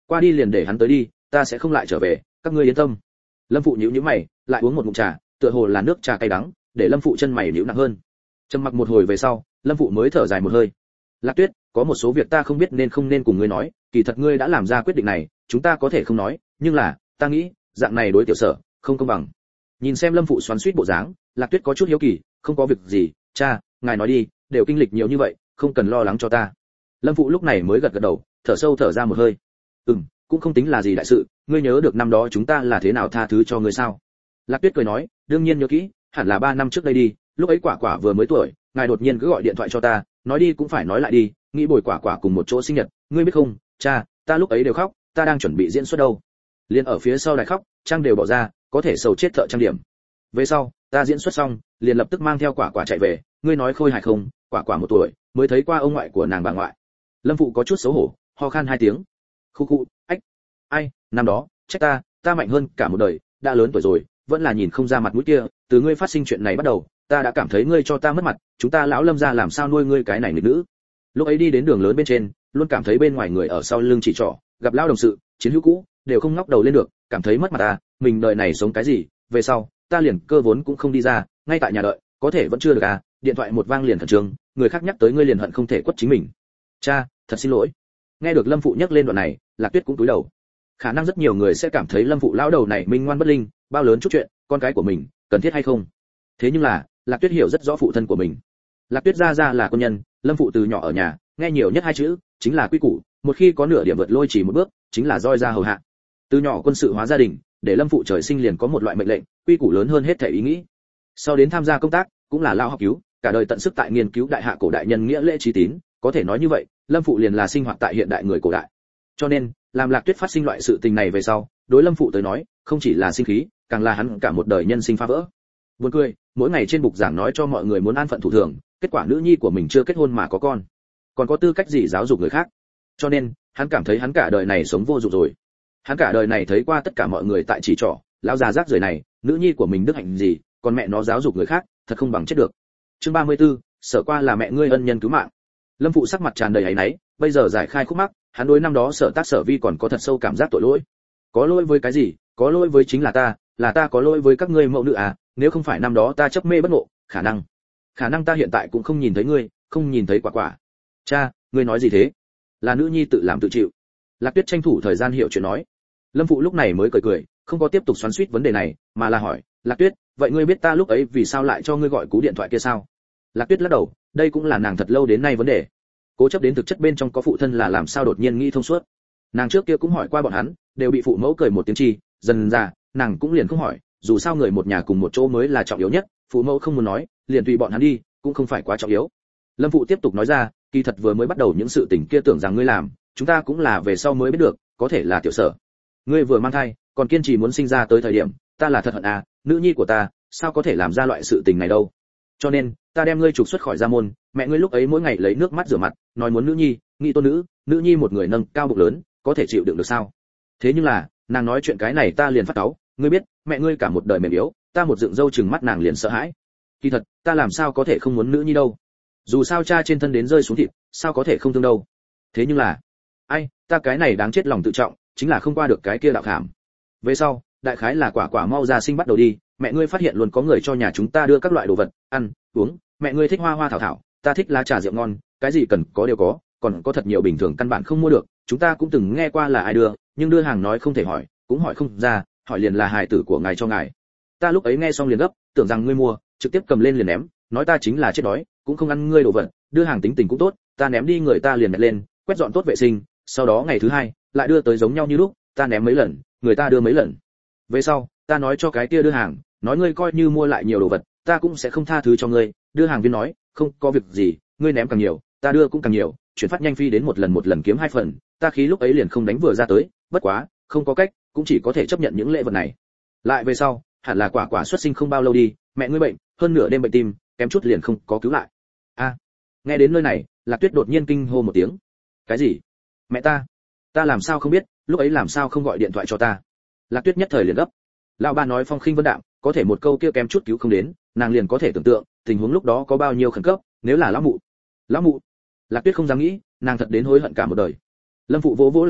qua đi liền để hắn tới đi, ta sẽ không lại trở về, các ngươi yên tâm. Lâm phụ nhíu nhíu mày, lại uống một ngụm trà, tựa hồ là nước trà cay đắng, để Lâm phụ chân mày nhíu nặng hơn. Trầm mặc một hồi về sau, Lâm phụ mới thở dài một hơi. Lạc Tuyết, có một số việc ta không biết nên không nên cùng ngươi nói, kỳ thật ngươi đã làm ra quyết định này, chúng ta có thể không nói, nhưng là, ta nghĩ, dạng này đối tiểu sở, không công bằng. Nhìn xem Lâm phụ xoắn xuýt bộ dáng, Lạc Tuyết có chút hiếu kỳ, không có việc gì, cha, ngài nói đi, đều kinh lịch nhiều như vậy, không cần lo lắng cho ta. Lâm phụ lúc này mới gật gật đầu, thở sâu thở ra một hơi. Ừm, cũng không tính là gì đại sự, ngươi nhớ được năm đó chúng ta là thế nào tha thứ cho ngươi sao? Lạc Tuyết cười nói, đương nhiên nhớ kỹ, hẳn là ba năm trước đây đi, lúc ấy Quả Quả vừa mới tuổi, ngài đột nhiên cứ gọi điện thoại cho ta, nói đi cũng phải nói lại đi, nghĩ bồi Quả Quả cùng một chỗ sinh nhật, ngươi biết không, cha, ta lúc ấy đều khóc, ta đang chuẩn bị diễn xuất đâu. Liên ở phía sau đại khóc, trang đều bỏ ra, có thể sầu chết thợ trang điểm. Về sau, ta diễn xuất xong, liền lập tức mang theo Quả Quả chạy về, ngươi nói khôi hài không, Quả Quả một tuổi, mới thấy qua ông ngoại của nàng bà ngoại. Lâm phụ có chút xấu hổ, ho khan hai tiếng. Khu khu, ách. Ai, năm đó, trách ta, ta mạnh hơn cả một đời, đã lớn tuổi rồi, vẫn là nhìn không ra mặt mũi kia, từ ngươi phát sinh chuyện này bắt đầu, ta đã cảm thấy ngươi cho ta mất mặt, chúng ta lão Lâm gia làm sao nuôi ngươi cái này nghịch nữ. Lúc ấy đi đến đường lớn bên trên, luôn cảm thấy bên ngoài người ở sau lưng chỉ trỏ, gặp lão đồng sự, chiến hữu cũ, đều không ngóc đầu lên được, cảm thấy mất mặt ta, mình đời này sống cái gì, về sau, ta liền cơ vốn cũng không đi ra, ngay tại nhà đợi, có thể vẫn chưa được à, điện thoại một vang liền khẩn trương, người khác nhắc tới ngươi liền hận không thể quất chính mình. Cha, thật xin lỗi. Nghe được Lâm phụ nhắc lên đoạn này, Lạc Tuyết cũng cúi đầu. Khả năng rất nhiều người sẽ cảm thấy Lâm phụ lão đầu này minh ngoan bất linh, bao lớn chút chuyện, con cái của mình, cần thiết hay không? Thế nhưng là, Lạc Tuyết hiểu rất rõ phụ thân của mình. Lạc Tuyết gia gia là quân nhân, Lâm phụ từ nhỏ ở nhà, nghe nhiều nhất hai chữ, chính là quy củ, một khi có nửa điểm vượt lôi chỉ một bước, chính là roi ra hầu hạ. Từ nhỏ quân sự hóa gia đình, để Lâm phụ trời sinh liền có một loại mệnh lệnh, quy củ lớn hơn hết thể ý nghĩ. Sau đến tham gia công tác, cũng là lao học cứu, cả đời tận sức tại nghiên cứu đại hạ cổ đại nhân nghĩa lễ trí tín, có thể nói như vậy, Lâm phụ liền là sinh hoạt tại hiện đại người cổ đại. Cho nên, làm Lạc Tuyết phát sinh loại sự tình này về sau, đối Lâm phụ tới nói, không chỉ là sinh khí, càng là hắn cả một đời nhân sinh phá vỡ. Buồn cười, mỗi ngày trên bục giảng nói cho mọi người muốn an phận thủ thường, kết quả nữ nhi của mình chưa kết hôn mà có con, còn có tư cách gì giáo dục người khác? Cho nên, hắn cảm thấy hắn cả đời này sống vô dụng rồi. Hắn cả đời này thấy qua tất cả mọi người tại chỉ trỏ, lão già rác rưởi này, nữ nhi của mình đức hạnh gì, còn mẹ nó giáo dục người khác, thật không bằng chết được. Chương ba mươi tư, Sở qua là mẹ ngươi ân nhân cứu mạng. Lâm phụ sắc mặt tràn đầy áy náy, bây giờ giải khai khúc mắc, hắn đối năm đó Sở Tác Sở Vi còn có thật sâu cảm giác tội lỗi. Có lỗi với cái gì? Có lỗi với chính là ta, là ta có lỗi với các ngươi mẫu nữ à, nếu không phải năm đó ta chấp mê bất ngộ, khả năng, khả năng ta hiện tại cũng không nhìn thấy ngươi, không nhìn thấy Quả Quả. Cha, ngươi nói gì thế? Là nữ nhi tự làm tự chịu. Lạc Tuyết tranh thủ thời gian hiểu chuyện nói. Lâm phụ lúc này mới cười cười, không có tiếp tục xoắn xuýt vấn đề này, mà là hỏi, Lạc Tuyết, vậy ngươi biết ta lúc ấy vì sao lại cho ngươi gọi cú điện thoại kia sao? Lạc Tuyết lắc đầu, đây cũng là nàng thật lâu đến nay vấn đề. Cố chấp đến thực chất bên trong có phụ thân là làm sao đột nhiên nghĩ thông suốt. Nàng trước kia cũng hỏi qua bọn hắn, đều bị phụ mẫu cười một tiếng chi, dần ra, nàng cũng liền không hỏi, dù sao người một nhà cùng một chỗ mới là trọng yếu nhất, phụ mẫu không muốn nói, liền tùy bọn hắn đi, cũng không phải quá trọng yếu. Lâm phụ tiếp tục nói ra, kỳ thật vừa mới bắt đầu những sự tình kia tưởng rằng ngươi làm, chúng ta cũng là về sau mới biết được, có thể là tiểu Sở. Ngươi vừa mang thai, còn kiên trì muốn sinh ra tới thời điểm, ta là thật hận à, nữ nhi của ta, sao có thể làm ra loại sự tình này đâu. Cho nên, ta đem ngươi trục xuất khỏi gia môn, mẹ ngươi lúc ấy mỗi ngày lấy nước mắt rửa mặt, nói muốn nữ nhi, nghĩ tôn nữ, nữ nhi một người nâng cao bụng lớn, có thể chịu đựng được sao? Thế nhưng là, nàng nói chuyện cái này ta liền phát cáu, ngươi biết, mẹ ngươi cả một đời mềm yếu, ta một dựng râu chừng mắt nàng liền sợ hãi. Kỳ thật, ta làm sao có thể không muốn nữ nhi đâu? Dù sao cha trên thân đến rơi xuống thịt, sao có thể không thương đâu? Thế nhưng là, ai, ta cái này đáng chết lòng tự trọng, chính là không qua được cái kia đạo khảm. Về sau, đại khái là Quả Quả mau ra sinh bắt đầu đi, mẹ ngươi phát hiện luôn có người cho nhà chúng ta đưa các loại đồ vật ăn uống, mẹ ngươi thích hoa hoa thảo thảo, ta thích lá trà rượu ngon, cái gì cần có đều có, còn có thật nhiều bình thường căn bản không mua được, chúng ta cũng từng nghe qua là ai đưa, nhưng đưa hàng nói không thể hỏi, cũng hỏi không ra, hỏi liền là hài tử của ngài cho ngài. Ta lúc ấy nghe xong liền gấp, tưởng rằng ngươi mua, trực tiếp cầm lên liền ném, nói ta chính là chết đói, cũng không ăn ngươi đồ vật, đưa hàng tính tình cũng tốt, ta ném đi người ta liền nhặt lên, quét dọn tốt vệ sinh, sau đó ngày thứ hai lại đưa tới giống nhau như lúc, ta ném mấy lần, người ta đưa mấy lần. Về sau, ta nói cho cái kia đưa hàng, nói ngươi coi như mua lại nhiều đồ vật, ta cũng sẽ không tha thứ cho ngươi. Đưa hàng viên nói, không có việc gì, ngươi ném càng nhiều, ta đưa cũng càng nhiều, chuyển phát nhanh phi đến một lần một lần kiếm hai phần, ta khí lúc ấy liền không đánh vừa ra tới, bất quá, không có cách, cũng chỉ có thể chấp nhận những lễ vật này. Lại về sau, hẳn là Quả Quả xuất sinh không bao lâu đi, mẹ ngươi bệnh, hơn nửa đêm bệnh tim, kém chút liền không có cứu lại. A, à, nghe đến nơi này, Lạc Tuyết đột nhiên kinh hô một tiếng. Cái gì? Mẹ ta? Ta làm sao không biết, lúc ấy làm sao không gọi điện thoại cho ta? Lạc Tuyết nhất thời liền gấp. Lão ba nói phong khinh vân đạm, có thể một câu kia kém chút cứu không đến, nàng liền có thể tưởng tượng, tình huống lúc đó có bao nhiêu khẩn cấp, nếu là lão mụ. Lão mụ. Lạc Tuyết không dám nghĩ, nàng thật đến hối hận cả một đời. Lâm phụ vỗ vỗ Lạc Tuyết,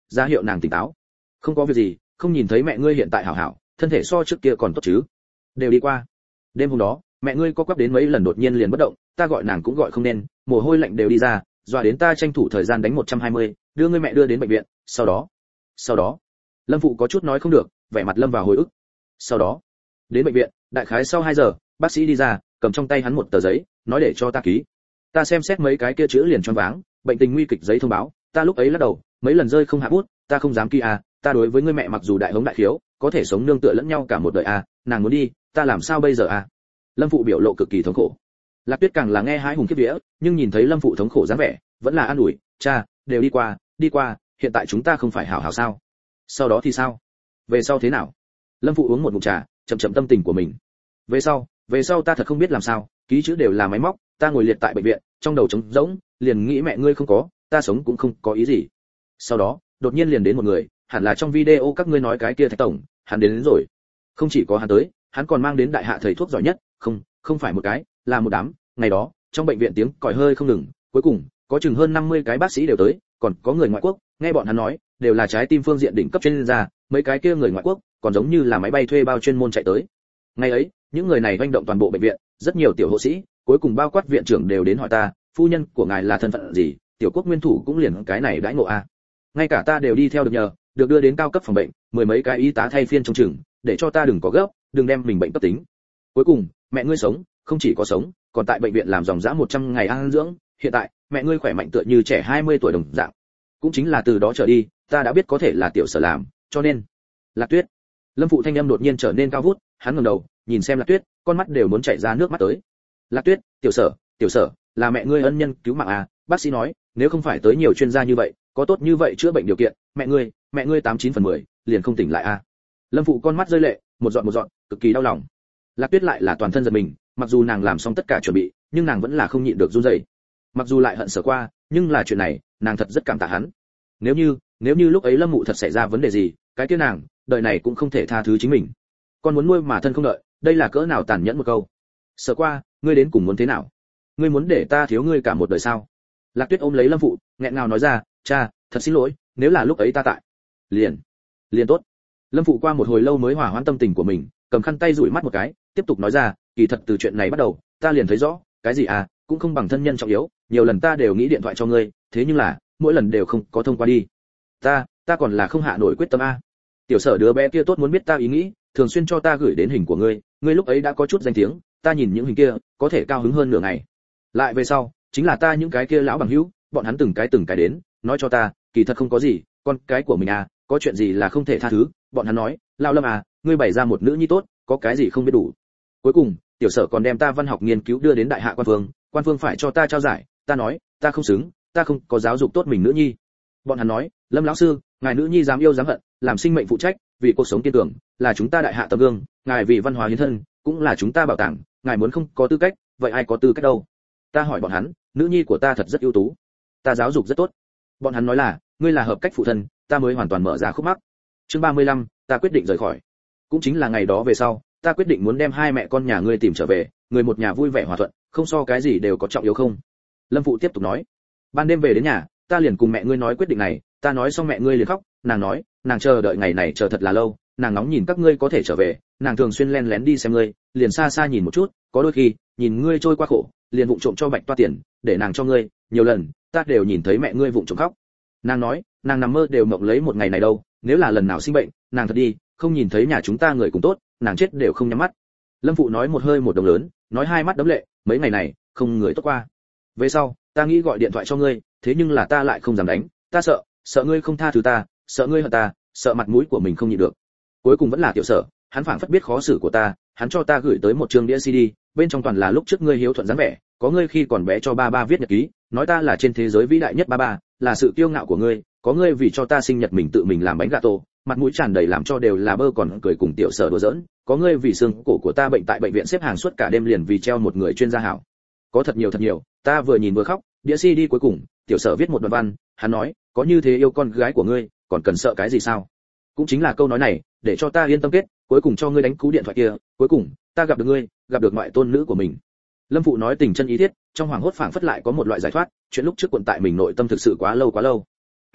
ra hiệu nàng tỉnh táo. Không có việc gì, không nhìn thấy mẹ ngươi hiện tại hảo hảo, thân thể so trước kia còn tốt chứ? Đều đi qua. Đêm hôm đó, mẹ ngươi có quắp đến mấy lần đột nhiên liền bất động, ta gọi nàng cũng gọi không nên, mồ hôi lạnh đều đi ra, dọa đến ta tranh thủ thời gian đánh một trăm hai mươi, đưa ngươi mẹ đưa đến bệnh viện, sau đó, sau đó, Lâm phụ có chút nói không được, vẻ mặt lâm vào hồi ức. Sau đó, đến bệnh viện, đại khái sau hai giờ, bác sĩ đi ra, cầm trong tay hắn một tờ giấy, nói để cho ta ký. Ta xem xét mấy cái kia chữ liền choáng váng, bệnh tình nguy kịch giấy thông báo, ta lúc ấy lắc đầu, mấy lần rơi không hạ bút, ta không dám ký à, ta đối với ngươi mẹ mặc dù đại hống đại khiếu, có thể sống nương tựa lẫn nhau cả một đời à, nàng muốn đi, ta làm sao bây giờ à? Lâm phụ biểu lộ cực kỳ thống khổ. Lạc Tuyết càng là nghe hái hùng kiếp vía, nhưng nhìn thấy Lâm phụ thống khổ dáng vẻ, vẫn là an ủi, cha, đều đi qua, đi qua, hiện tại chúng ta không phải hảo hảo sao? Sau đó thì sao? Về sau thế nào? Lâm phụ uống một ngụm trà, chậm chậm tâm tình của mình. Về sau, về sau ta thật không biết làm sao, ký chữ đều là máy móc, ta ngồi liệt tại bệnh viện, trong đầu trống rỗng, liền nghĩ mẹ ngươi không có, ta sống cũng không có ý gì. Sau đó, đột nhiên liền đến một người, hẳn là trong video các ngươi nói cái kia Thạch tổng, hắn đến, đến rồi. Không chỉ có hắn tới, hắn còn mang đến đại hạ thầy thuốc giỏi nhất, không, không phải một cái, là một đám. Ngày đó, trong bệnh viện tiếng còi hơi không ngừng, cuối cùng có chừng hơn năm mươi cái bác sĩ đều tới, còn có người ngoại quốc, nghe bọn hắn nói, đều là trái tim phương diện đỉnh cấp chuyên gia, mấy cái kia người ngoại quốc, còn giống như là máy bay thuê bao chuyên môn chạy tới. Ngày ấy, những người này hoành động toàn bộ bệnh viện, rất nhiều tiểu hộ sĩ, cuối cùng bao quát viện trưởng đều đến hỏi ta, phu nhân của ngài là thân phận gì, tiểu quốc nguyên thủ cũng liền cái này đãi ngộ a. Ngay cả ta đều đi theo được nhờ, được đưa đến cao cấp phòng bệnh, mười mấy cái y tá thay phiên trông chừng, để cho ta đừng có gấp, đừng đem mình bệnh cấp tính. Cuối cùng, mẹ ngươi sống, không chỉ có sống, còn tại bệnh viện làm dòng dã một trăm ngày ăn dưỡng, hiện tại, mẹ ngươi khỏe mạnh tựa như trẻ hai mươi tuổi đồng dạng. Cũng chính là từ đó trở đi, ta đã biết có thể là tiểu Sở làm, cho nên, Lạc Tuyết. Lâm phụ thanh âm đột nhiên trở nên cao vút, hắn ngẩng đầu, nhìn xem Lạc Tuyết, con mắt đều muốn chảy ra nước mắt tới. Lạc Tuyết, tiểu Sở, tiểu Sở, là mẹ ngươi ân nhân cứu mạng à, bác sĩ nói, nếu không phải tới nhiều chuyên gia như vậy, có tốt như vậy chữa bệnh điều kiện, mẹ ngươi, mẹ ngươi tám chín phần mười, liền không tỉnh lại à. Lâm phụ con mắt rơi lệ, một giọt một giọt, cực kỳ đau lòng. Lạc Tuyết lại là toàn thân giật mình, mặc dù nàng làm xong tất cả chuẩn bị, nhưng nàng vẫn là không nhịn được run rẩy. Mặc dù lại hận Sở qua, nhưng là chuyện này, nàng thật rất cảm tạ hắn. Nếu như, nếu như lúc ấy Lâm Mụ thật xảy ra vấn đề gì, cái kia nàng, đời này cũng không thể tha thứ chính mình. Con muốn nuôi mà thân không đợi, đây là cỡ nào tàn nhẫn một câu. Sở qua, ngươi đến cùng muốn thế nào? Ngươi muốn để ta thiếu ngươi cả một đời sao? Lạc Tuyết ôm lấy Lâm Phụ, nghẹn ngào nói ra, cha, thật xin lỗi, nếu là lúc ấy ta tại, liền, liền tốt. Lâm Phụ qua một hồi lâu mới hòa hoãn tâm tình của mình, cầm khăn tay dụi mắt một cái, tiếp tục nói ra, kỳ thật từ chuyện này bắt đầu, ta liền thấy rõ, cái gì à, cũng không bằng thân nhân trọng yếu, nhiều lần ta đều nghĩ điện thoại cho ngươi, thế nhưng là, mỗi lần đều không có thông qua đi. Ta, ta còn là không hạ nổi quyết tâm a. Tiểu Sở đứa bé kia tốt muốn biết ta ý nghĩ, thường xuyên cho ta gửi đến hình của ngươi, ngươi lúc ấy đã có chút danh tiếng, ta nhìn những hình kia, có thể cao hứng hơn nửa ngày. Lại về sau, chính là ta những cái kia lão bằng hữu, bọn hắn từng cái từng cái đến, nói cho ta, kỳ thật không có gì, con cái của mình à, có chuyện gì là không thể tha thứ, bọn hắn nói, lão Lâm à, ngươi bày ra một nữ nhi tốt, có cái gì không biết đủ. Cuối cùng, Tiểu Sở còn đem ta văn học nghiên cứu đưa đến đại hạ quan phương, quan phương phải cho ta trao giải, ta nói, ta không xứng, ta không có giáo dục tốt mình nữ nhi. Bọn hắn nói, Lâm lão sư, ngài nữ nhi dám yêu dám hận, làm sinh mệnh phụ trách, vì cuộc sống kiên cường, là chúng ta đại hạ tấm gương, ngài vì văn hóa hiến thân, cũng là chúng ta bảo tàng, ngài muốn không có tư cách, vậy ai có tư cách đâu? Ta hỏi bọn hắn, nữ nhi của ta thật rất ưu tú, ta giáo dục rất tốt. Bọn hắn nói là, ngươi là hợp cách phụ thân, ta mới hoàn toàn mở ra khúc mắc. Chương ba mươi lăm, ta quyết định rời khỏi. Cũng chính là ngày đó về sau, ta quyết định muốn đem hai mẹ con nhà ngươi tìm trở về, người một nhà vui vẻ hòa thuận, không so cái gì đều có trọng yếu không. Lâm phụ tiếp tục nói, ban đêm về đến nhà, ta liền cùng mẹ ngươi nói quyết định này, ta nói xong mẹ ngươi liền khóc, nàng nói, nàng chờ đợi ngày này chờ thật là lâu, nàng nóng nhìn các ngươi có thể trở về, nàng thường xuyên len lén đi xem ngươi, liền xa xa nhìn một chút, có đôi khi, nhìn ngươi trôi qua khổ, liền vụng trộm cho Bạch Toa tiền, để nàng cho ngươi, nhiều lần, ta đều nhìn thấy mẹ ngươi vụng trộm khóc. Nàng nói, nàng nằm mơ đều mộng lấy một ngày này đâu, nếu là lần nào sinh bệnh, nàng thật đi, không nhìn thấy nhà chúng ta người cùng tốt, nàng chết đều không nhắm mắt. Lâm phụ nói một hơi một đồng lớn, nói hai mắt đấm lệ, mấy ngày này, không người tốt qua. Về sau, ta nghĩ gọi điện thoại cho ngươi, thế nhưng là ta lại không dám đánh, ta sợ, sợ ngươi không tha thứ ta, sợ ngươi hận ta, sợ mặt mũi của mình không nhịn được. Cuối cùng vẫn là Tiểu Sở, hắn phảng phất biết khó xử của ta, hắn cho ta gửi tới một chương đĩa xê đê, bên trong toàn là lúc trước ngươi hiếu thuận dáng vẻ, có ngươi khi còn bé cho ba ba viết nhật ký, nói ta là trên thế giới vĩ đại nhất ba ba, là sự kiêu ngạo của ngươi, có ngươi vì cho ta sinh nhật mình tự mình làm bánh gà tô, mặt mũi tràn đầy làm cho đều là bơ còn cười cùng Tiểu Sở đùa giỡn, có ngươi vì xương cổ của ta bệnh tại bệnh viện xếp hàng suốt cả đêm liền vì treo một người chuyên gia hảo. Có thật nhiều thật nhiều, ta vừa nhìn vừa khóc, đĩa xê đê cuối cùng, Tiểu Sở viết một đoạn văn, hắn nói, có như thế yêu con gái của ngươi, còn cần sợ cái gì sao? Cũng chính là câu nói này, để cho ta yên tâm kết, cuối cùng cho ngươi đánh cú điện thoại kia, cuối cùng, ta gặp được ngươi, gặp được ngoại tôn nữ của mình. Lâm phụ nói tình chân ý thiết, trong hoàng hốt phảng phất lại có một loại giải thoát, chuyện lúc trước cuộn tại mình nội tâm thực sự quá lâu quá lâu. Ai,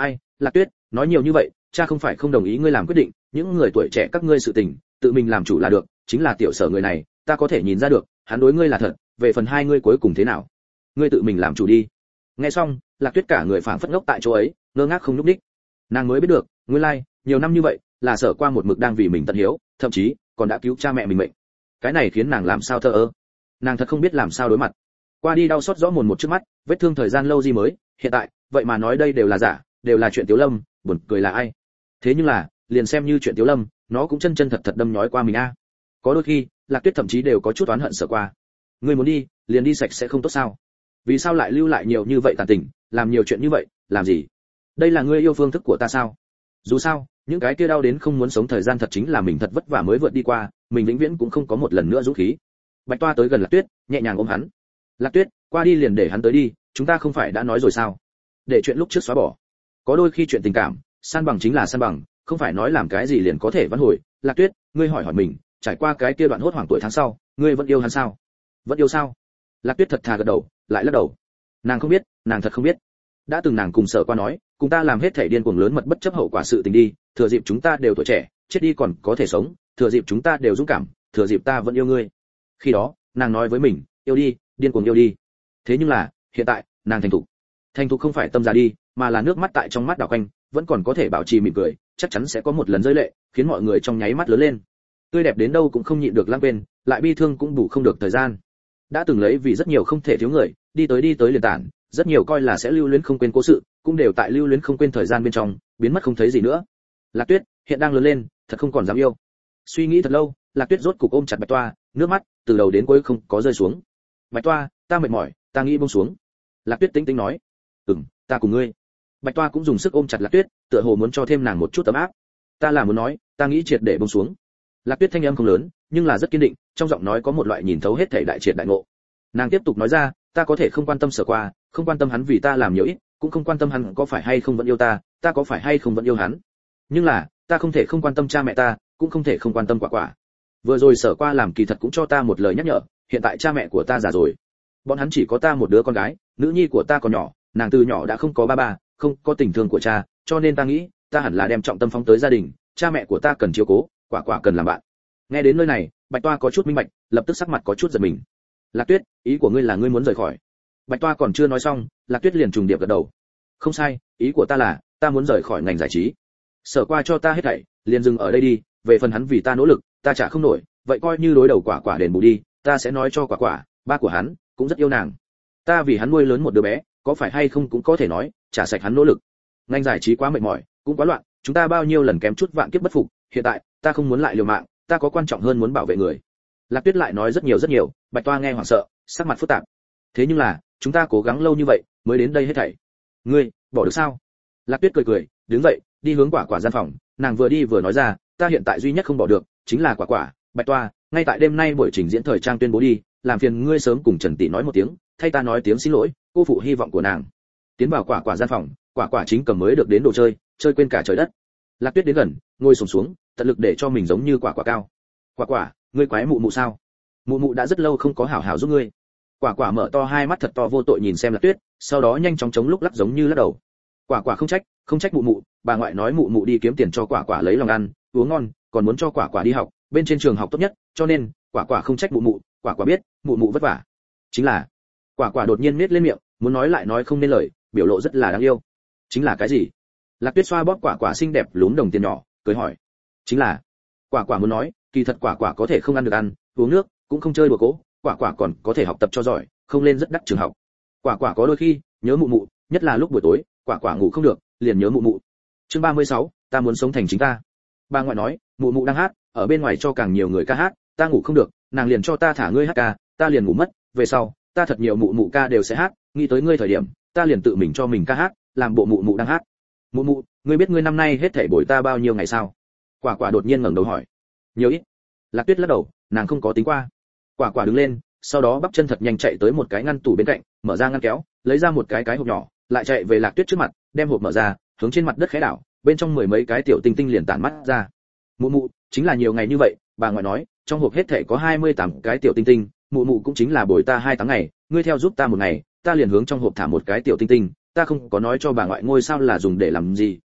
Lạc Tuyết, nói nhiều như vậy, cha không phải không đồng ý ngươi làm quyết định, những người tuổi trẻ các ngươi sự tình, tự mình làm chủ là được, chính là tiểu sở người này, ta có thể nhìn ra được, hắn đối ngươi là thật, về phần hai ngươi cuối cùng thế nào, ngươi tự mình làm chủ đi. Nghe xong, Lạc Tuyết cả người phảng phất ngốc tại chỗ ấy, ngơ ngác không nhúc nhích. Nàng mới biết được, nguyên lai, like, nhiều năm như vậy, là Sở Qua một mực đang vì mình tận hiếu, thậm chí còn đã cứu cha mẹ mình mệnh. Cái này khiến nàng làm sao thờ ơ. Nàng thật không biết làm sao đối mặt. Qua đi đau xót rõ mồn một trước mắt, vết thương thời gian lâu gì mới, hiện tại, vậy mà nói đây đều là giả, đều là chuyện Tiếu Lâm, buồn cười là ai? Thế nhưng là, liền xem như chuyện Tiếu Lâm, nó cũng chân chân thật thật đâm nhói qua mình a. Có đôi khi, Lạc Tuyết thậm chí đều có chút oán hận Sở Qua. Ngươi muốn đi, liền đi sạch sẽ không tốt sao? Vì sao lại lưu lại nhiều như vậy tàn tình, làm nhiều chuyện như vậy, làm gì? Đây là ngươi yêu phương thức của ta sao? Dù sao, những cái kia đau đến không muốn sống thời gian thật chính là mình thật vất vả mới vượt đi qua, mình vĩnh viễn cũng không có một lần nữa dũng khí. Bạch Toa tới gần Lạc Tuyết, nhẹ nhàng ôm hắn. Lạc Tuyết, qua đi liền để hắn tới đi, chúng ta không phải đã nói rồi sao? Để chuyện lúc trước xóa bỏ. Có đôi khi chuyện tình cảm, san bằng chính là san bằng, không phải nói làm cái gì liền có thể vãn hồi. Lạc Tuyết, ngươi hỏi hỏi mình, trải qua cái kia đoạn hốt hoảng tuổi tháng sau, ngươi vẫn yêu hắn sao? Vẫn yêu sao? Lạc Tuyết thật thà gật đầu, lại lắc đầu. Nàng không biết, nàng thật không biết. Đã từng nàng cùng Sở Qua nói, cùng ta làm hết thảy điên cuồng lớn mật bất chấp hậu quả sự tình đi, thừa dịp chúng ta đều tuổi trẻ, chết đi còn có thể sống, thừa dịp chúng ta đều dũng cảm, thừa dịp ta vẫn yêu ngươi. Khi đó, nàng nói với mình, yêu đi, điên cuồng yêu đi. Thế nhưng là, hiện tại, nàng thành thục. Thành thục không phải tâm già đi, mà là nước mắt tại trong mắt đảo quanh, vẫn còn có thể bảo trì mỉm cười, chắc chắn sẽ có một lần rơi lệ, khiến mọi người trong nháy mắt lớn lên. Tươi đẹp đến đâu cũng không nhịn được lãng quên, lại bi thương cũng bù không được thời gian. Đã từng lấy vì rất nhiều không thể thiếu người, đi tới đi tới liền tản, rất nhiều coi là sẽ lưu luyến không quên cố sự, cũng đều tại lưu luyến không quên thời gian bên trong, biến mất không thấy gì nữa. Lạc Tuyết hiện đang lớn lên, thật không còn dám yêu. Suy nghĩ thật lâu, Lạc Tuyết rốt cục ôm chặt Bạch Toa, nước mắt từ đầu đến cuối không có rơi xuống. Bạch Toa, ta mệt mỏi, ta nghĩ buông xuống. Lạc Tuyết tĩnh tĩnh nói. Ừm, ta cùng ngươi. Bạch Toa cũng dùng sức ôm chặt Lạc Tuyết, tựa hồ muốn cho thêm nàng một chút ấm áp. Ta là muốn nói, ta nghĩ triệt để buông xuống. Lạc Tuyết thanh âm không lớn, nhưng là rất kiên định, trong giọng nói có một loại nhìn thấu hết thảy đại triệt đại ngộ. Nàng tiếp tục nói ra, ta có thể không quan tâm Sở Qua, không quan tâm hắn vì ta làm nhiều ít, cũng không quan tâm hắn có phải hay không vẫn yêu ta, ta có phải hay không vẫn yêu hắn. Nhưng là, ta không thể không quan tâm cha mẹ ta, cũng không thể không quan tâm Quả Quả. Vừa rồi Sở Qua làm kỳ thật cũng cho ta một lời nhắc nhở, hiện tại cha mẹ của ta già rồi, bọn hắn chỉ có ta một đứa con gái, nữ nhi của ta còn nhỏ, nàng từ nhỏ đã không có ba ba, không có tình thương của cha, cho nên ta nghĩ, ta hẳn là đem trọng tâm phóng tới gia đình, cha mẹ của ta cần chiếu cố, Quả Quả cần làm bạn. Nghe đến nơi này, Bạch Toa có chút minh bạch, lập tức sắc mặt có chút giật mình. Lạc Tuyết, ý của ngươi là ngươi muốn rời khỏi? Bạch Toa còn chưa nói xong, Lạc Tuyết liền trùng điệp gật đầu. Không sai, ý của ta là, ta muốn rời khỏi ngành giải trí. Sở Qua cho ta hết thảy, liền dừng ở đây đi, về phần hắn vì ta nỗ lực, ta trả không nổi, vậy coi như đối đầu Quả Quả đền bù đi, ta sẽ nói cho Quả Quả, ba của hắn cũng rất yêu nàng. Ta vì hắn nuôi lớn một đứa bé, có phải hay không cũng có thể nói, trả sạch hắn nỗ lực. Ngành giải trí quá mệt mỏi, cũng quá loạn, chúng ta bao nhiêu lần kém chút vạn kiếp bất phục, hiện tại, ta không muốn lại liều mạng, ta có quan trọng hơn muốn bảo vệ người. Lạc Tuyết lại nói rất nhiều rất nhiều, Bạch Toa nghe hoảng sợ, sắc mặt phức tạp. Thế nhưng là, chúng ta cố gắng lâu như vậy, mới đến đây hết thảy. Ngươi, bỏ được sao? Lạc Tuyết cười cười, đứng dậy, đi hướng Quả Quả gian phòng, nàng vừa đi vừa nói ra, ta hiện tại duy nhất không bỏ được, chính là Quả Quả. Bạch Toa, ngay tại đêm nay buổi trình diễn thời trang tuyên bố đi, làm phiền ngươi sớm cùng Trần Tỷ nói một tiếng, thay ta nói tiếng xin lỗi, cô phụ hy vọng của nàng. Tiến vào Quả Quả gian phòng, Quả Quả chính cầm mới được đến đồ chơi, chơi quên cả trời đất. Lạc Tuyết đến gần, ngồi xổm xuống, tận lực để cho mình giống như Quả Quả cao. Quả Quả, ngươi quái mụ mụ sao? Mụ mụ đã rất lâu không có hảo hảo giúp ngươi. Quả Quả mở to hai mắt thật to vô tội nhìn xem Lạc Tuyết, sau đó nhanh chóng chống lúc lắc giống như lắc đầu. Quả Quả không trách, không trách mụ mụ, bà ngoại nói mụ mụ đi kiếm tiền cho Quả Quả lấy lòng ăn, uống ngon, còn muốn cho Quả Quả đi học, bên trên trường học tốt nhất, cho nên, Quả Quả không trách mụ mụ, Quả Quả biết, mụ mụ vất vả. Chính là, Quả Quả đột nhiên nhếch lên miệng, muốn nói lại nói không nên lời, biểu lộ rất là đáng yêu. Chính là cái gì? Lạc Tuyết xoa bóp Quả Quả xinh đẹp lún đồng tiền nhỏ, cười hỏi. Chính là, Quả Quả muốn nói, kỳ thật Quả Quả có thể không ăn được ăn, uống nước, cũng không chơi đùa cố, Quả Quả còn có thể học tập cho giỏi, không lên rất đắt trường học. Quả Quả có đôi khi nhớ mụ mụ, nhất là lúc buổi tối, Quả Quả ngủ không được, liền nhớ mụ mụ. Chương ba mươi sáu, ta muốn sống thành chính ta. Bà ngoại nói, mụ mụ đang hát, ở bên ngoài cho càng nhiều người ca hát, ta ngủ không được, nàng liền cho ta thả ngươi hát ca, ta liền ngủ mất, về sau, ta thật nhiều mụ mụ ca đều sẽ hát, nghĩ tới ngươi thời điểm, ta liền tự mình cho mình ca hát, làm bộ mụ mụ đang hát. Mụ mụ, ngươi biết ngươi năm nay hết thảy bồi ta bao nhiêu ngày sao? Quả Quả đột nhiên ngẩng đầu hỏi. Nhiều ít? Lạc Tuyết lắc đầu, nàng không có tính qua. Quả Quả đứng lên, sau đó bắp chân thật nhanh chạy tới một cái ngăn tủ bên cạnh, mở ra ngăn kéo, lấy ra một cái cái hộp nhỏ, lại chạy về Lạc Tuyết trước mặt, đem hộp mở ra, hướng trên mặt đất khẽ đảo, bên trong mười mấy cái tiểu tinh tinh liền tản mắt ra. Mụ mụ, chính là nhiều ngày như vậy, bà ngoại nói, trong hộp hết thảy có hai mươi tám cái tiểu tinh tinh, mụ mụ cũng chính là bồi ta hai tháng ngày, ngươi theo giúp ta một ngày, ta liền hướng trong hộp thả một cái tiểu tinh tinh, ta không có nói cho bà ngoại ngôi sao là dùng để làm gì,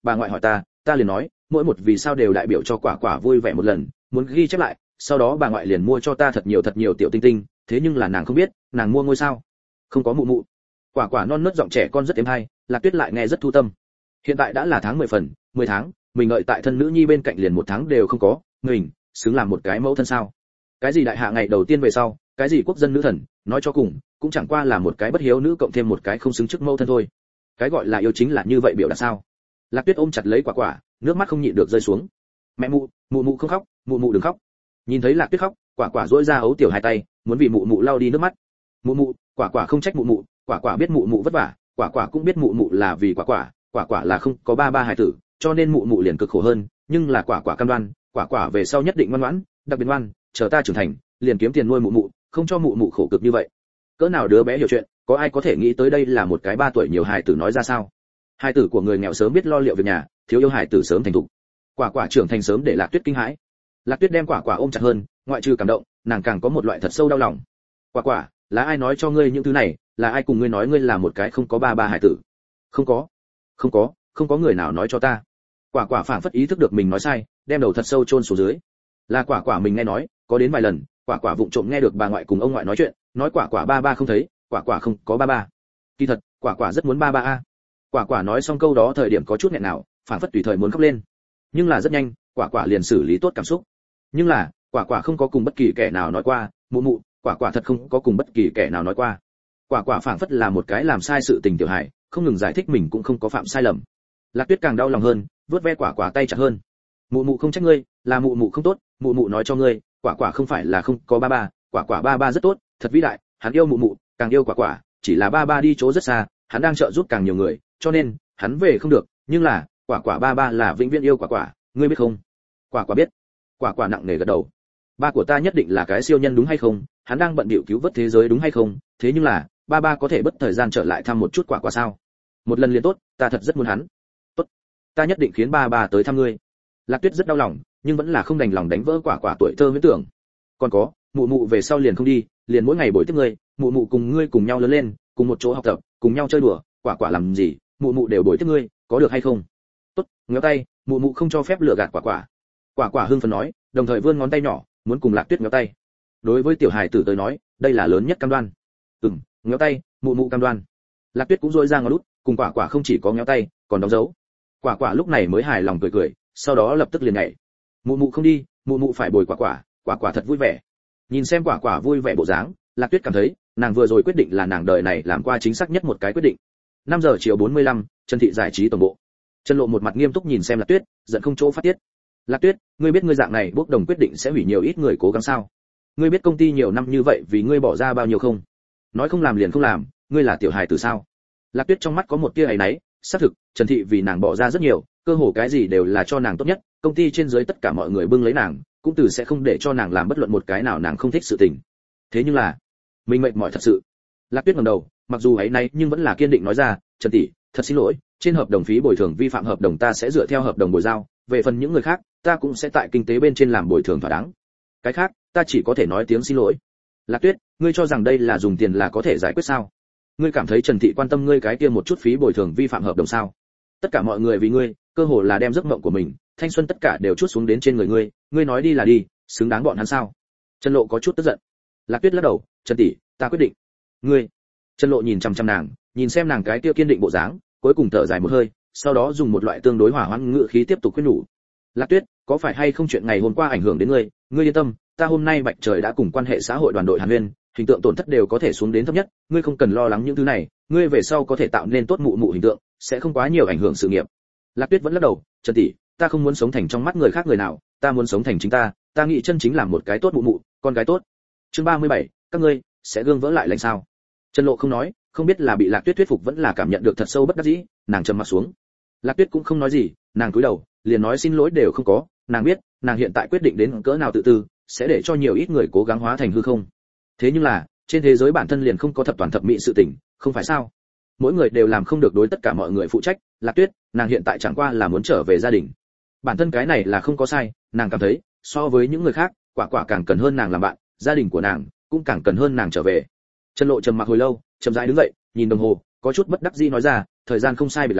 bà ngoại hỏi ta, ta liền nói, mỗi một vì sao đều đại biểu cho quả quả vui vẻ một lần, muốn ghi chép lại, sau đó bà ngoại liền mua cho ta thật nhiều thật nhiều tiểu tinh tinh, thế nhưng là nàng không biết, nàng mua ngôi sao không có mụ mụ. Quả quả non nớt giọng trẻ con rất êm hay, Lạc Tuyết lại nghe rất thu tâm. Hiện tại đã là tháng mười phần, mười tháng, mình đợi tại thân nữ nhi bên cạnh liền một tháng đều không có, mình xứng làm một cái mẫu thân sao? Cái gì đại hạ ngày đầu tiên về sau, cái gì quốc dân nữ thần, nói cho cùng cũng chẳng qua là một cái bất hiếu nữ cộng thêm một cái không xứng chức mẫu thân thôi. Cái gọi là yêu chính là như vậy biểu đạt sao? Lạc Tuyết ôm chặt lấy quả quả, nước mắt không nhịn được rơi xuống. Mẹ mụ, mụ mụ không khóc, mụ mụ đừng khóc. Nhìn thấy Lạc Tuyết khóc, quả quả duỗi ra ấu tiểu hai tay, muốn vì mụ mụ lau đi nước mắt. Mụ mụ, quả quả không trách mụ mụ, quả quả biết mụ mụ vất vả, quả quả cũng biết mụ mụ là vì quả quả, quả quả là không có ba ba hài tử, cho nên mụ mụ liền cực khổ hơn, nhưng là quả quả cam đoan, quả quả về sau nhất định ngoan ngoãn, đặc biệt ngoan, chờ ta trưởng thành, liền kiếm tiền nuôi mụ mụ, không cho mụ mụ khổ cực như vậy. Cỡ nào đứa bé hiểu chuyện, có ai có thể nghĩ tới đây là một cái ba tuổi nhiều hài tử nói ra sao? Hài tử của người nghèo sớm biết lo liệu việc nhà, thiếu yêu hài tử sớm thành thục. Quả quả trưởng thành sớm để Lạc Tuyết kinh hãi. Lạc Tuyết đem quả quả ôm chặt hơn, ngoại trừ cảm động, nàng càng có một loại thật sâu đau lòng. Quả quả, là ai nói cho ngươi những thứ này, là ai cùng ngươi nói ngươi là một cái không có ba ba hài tử? Không có, không có, không có người nào nói cho ta. Quả quả phảng phất ý thức được mình nói sai, đem đầu thật sâu chôn xuống dưới. Là quả quả mình nghe nói, có đến vài lần, quả quả vụng trộm nghe được bà ngoại cùng ông ngoại nói chuyện, nói quả quả ba ba không thấy, quả quả không có ba ba. Kỳ thật, quả quả rất muốn ba ba a. Quả quả nói xong câu đó thời điểm có chút nghẹn nào, phảng phất tùy thời muốn khóc lên. Nhưng là rất nhanh, quả quả liền xử lý tốt cảm xúc. Nhưng là, quả quả không có cùng bất kỳ kẻ nào nói qua, mụ mụ, quả quả thật không có cùng bất kỳ kẻ nào nói qua. Quả quả phảng phất là một cái làm sai sự tình tiểu hài, không ngừng giải thích mình cũng không có phạm sai lầm. Lạc Tuyết càng đau lòng hơn, vuốt ve quả quả tay chặt hơn. Mụ mụ không trách ngươi, là mụ mụ không tốt, mụ mụ nói cho ngươi, quả quả không phải là không có ba ba, quả quả ba ba rất tốt, thật vĩ đại, hắn yêu mụ mụ, càng yêu quả quả, chỉ là ba ba đi chỗ rất xa, hắn đang trợ giúp càng nhiều người, cho nên hắn về không được, nhưng là quả quả ba ba là vĩnh viễn yêu quả quả, ngươi biết không? Quả quả biết. Quả quả nặng nề gật đầu. Ba của ta nhất định là cái siêu nhân đúng hay không? Hắn đang bận bịu cứu vớt thế giới đúng hay không? Thế nhưng là, ba ba có thể bất thời gian trở lại thăm một chút quả quả sao? Một lần liền tốt, ta thật rất muốn hắn. Tốt, ta nhất định khiến ba ba tới thăm ngươi. Lạc Tuyết rất đau lòng, nhưng vẫn là không đành lòng đánh vỡ quả quả tuổi thơ huyễn tưởng. Còn có, mụ mụ về sau liền không đi, liền mỗi ngày bồi tiếp ngươi, mụ mụ cùng ngươi cùng nhau lớn lên, cùng một chỗ học tập, cùng nhau chơi đùa, quả quả làm gì, mụ mụ đều bồi tiếp ngươi, có được hay không? Tốt, ngéo tay, mụ mụ không cho phép lừa gạt quả quả. Quả quả hưng phấn nói, đồng thời vươn ngón tay nhỏ, muốn cùng Lạc Tuyết ngéo tay. Đối với tiểu hài tử tới nói, đây là lớn nhất cam đoan. Ừm, ngéo tay, mụ mụ cam đoan. Lạc Tuyết cũng rôi ra ngón út, cùng quả quả không chỉ có ngéo tay, còn đóng dấu. Quả quả lúc này mới hài lòng cười cười, sau đó lập tức liền nhảy. Mụ mụ không đi, mụ mụ phải bồi quả quả, quả quả thật vui vẻ. Nhìn xem quả quả vui vẻ bộ dáng, Lạc Tuyết cảm thấy, nàng vừa rồi quyết định là nàng đời này làm qua chính xác nhất một cái quyết định. năm giờ chiều bốn mươi lăm, Trần Thị giải trí tổng bộ. Trần Lộ một mặt nghiêm túc nhìn xem Lạc Tuyết, giận không chỗ phát tiết. Lạc Tuyết, ngươi biết ngươi dạng này bốc đồng quyết định sẽ hủy nhiều ít người cố gắng sao? Ngươi biết công ty nhiều năm như vậy vì ngươi bỏ ra bao nhiêu không? Nói không làm liền không làm, ngươi là tiểu hài tử sao? Lạc Tuyết trong mắt có một tia áy náy, xác thực, Trần Thị vì nàng bỏ ra rất nhiều, cơ hồ cái gì đều là cho nàng tốt nhất, công ty trên dưới tất cả mọi người bưng lấy nàng, cũng từ sẽ không để cho nàng làm bất luận một cái nào nàng không thích sự tình. Thế nhưng là, mình mệt mỏi thật sự. Lạc Tuyết ngẩng đầu, mặc dù áy náy nhưng vẫn là kiên định nói ra, Trần tỷ, thật xin lỗi, trên hợp đồng phí bồi thường vi phạm hợp đồng ta sẽ dựa theo hợp đồng bồi giao, về phần những người khác, ta cũng sẽ tại kinh tế bên trên làm bồi thường thỏa đáng. Cái khác, ta chỉ có thể nói tiếng xin lỗi. Lạc Tuyết, ngươi cho rằng đây là dùng tiền là có thể giải quyết sao? Ngươi cảm thấy Trần Thị quan tâm ngươi cái kia một chút phí bồi thường vi phạm hợp đồng sao? Tất cả mọi người vì ngươi, cơ hồ là đem giấc mộng của mình, thanh xuân tất cả đều trút xuống đến trên người ngươi, ngươi nói đi là đi, xứng đáng bọn hắn sao? Trần Lộ có chút tức giận. Lạc Tuyết lắc đầu, Trần tỷ, ta quyết định. Ngươi. Trần Lộ nhìn chằm chằm nàng, nhìn xem nàng cái kia kiên định bộ dáng, cuối cùng thở dài một hơi, sau đó dùng một loại tương đối hòa hoãn ngữ khí tiếp tục khuyên nhủ. Lạc Tuyết, có phải hay không chuyện ngày hôm qua ảnh hưởng đến ngươi? Ngươi yên tâm, ta hôm nay Bạch Trời đã cùng quan hệ xã hội đoàn đội Hàn Huyên, hình tượng tổn thất đều có thể xuống đến thấp nhất, ngươi không cần lo lắng những thứ này, ngươi về sau có thể tạo nên tốt mụ mụ hình tượng, sẽ không quá nhiều ảnh hưởng sự nghiệp. Lạc Tuyết vẫn lắc đầu, Trần tỷ, ta không muốn sống thành trong mắt người khác người nào, ta muốn sống thành chính ta, ta nghĩ chân chính làm một cái tốt mụ mụ, con gái tốt. Chương ba mươi bảy, các ngươi sẽ gương vỡ lại lành sao? Trần Lộ không nói, không biết là bị Lạc Tuyết thuyết phục vẫn là cảm nhận được thật sâu bất đắc dĩ, nàng trầm mặt xuống. Lạc Tuyết cũng không nói gì, nàng cúi đầu, liền nói xin lỗi đều không có, nàng biết, nàng hiện tại quyết định đến cỡ nào tự tư, sẽ để cho nhiều ít người cố gắng hóa thành hư không. Thế nhưng là, trên thế giới bản thân liền không có thập toàn thập mỹ sự tình, không phải sao? Mỗi người đều làm không được đối tất cả mọi người phụ trách, Lạc Tuyết, nàng hiện tại chẳng qua là muốn trở về gia đình. Bản thân cái này là không có sai, nàng cảm thấy, so với những người khác, quả quả càng cần hơn nàng làm bạn, gia đình của nàng cũng càng cần hơn nàng trở về. Trần Lộ trầm mặc hồi lâu, chậm rãi đứng dậy, nhìn đồng hồ, có chút bất đắc dĩ nói ra, thời gian không sai biệt lắm,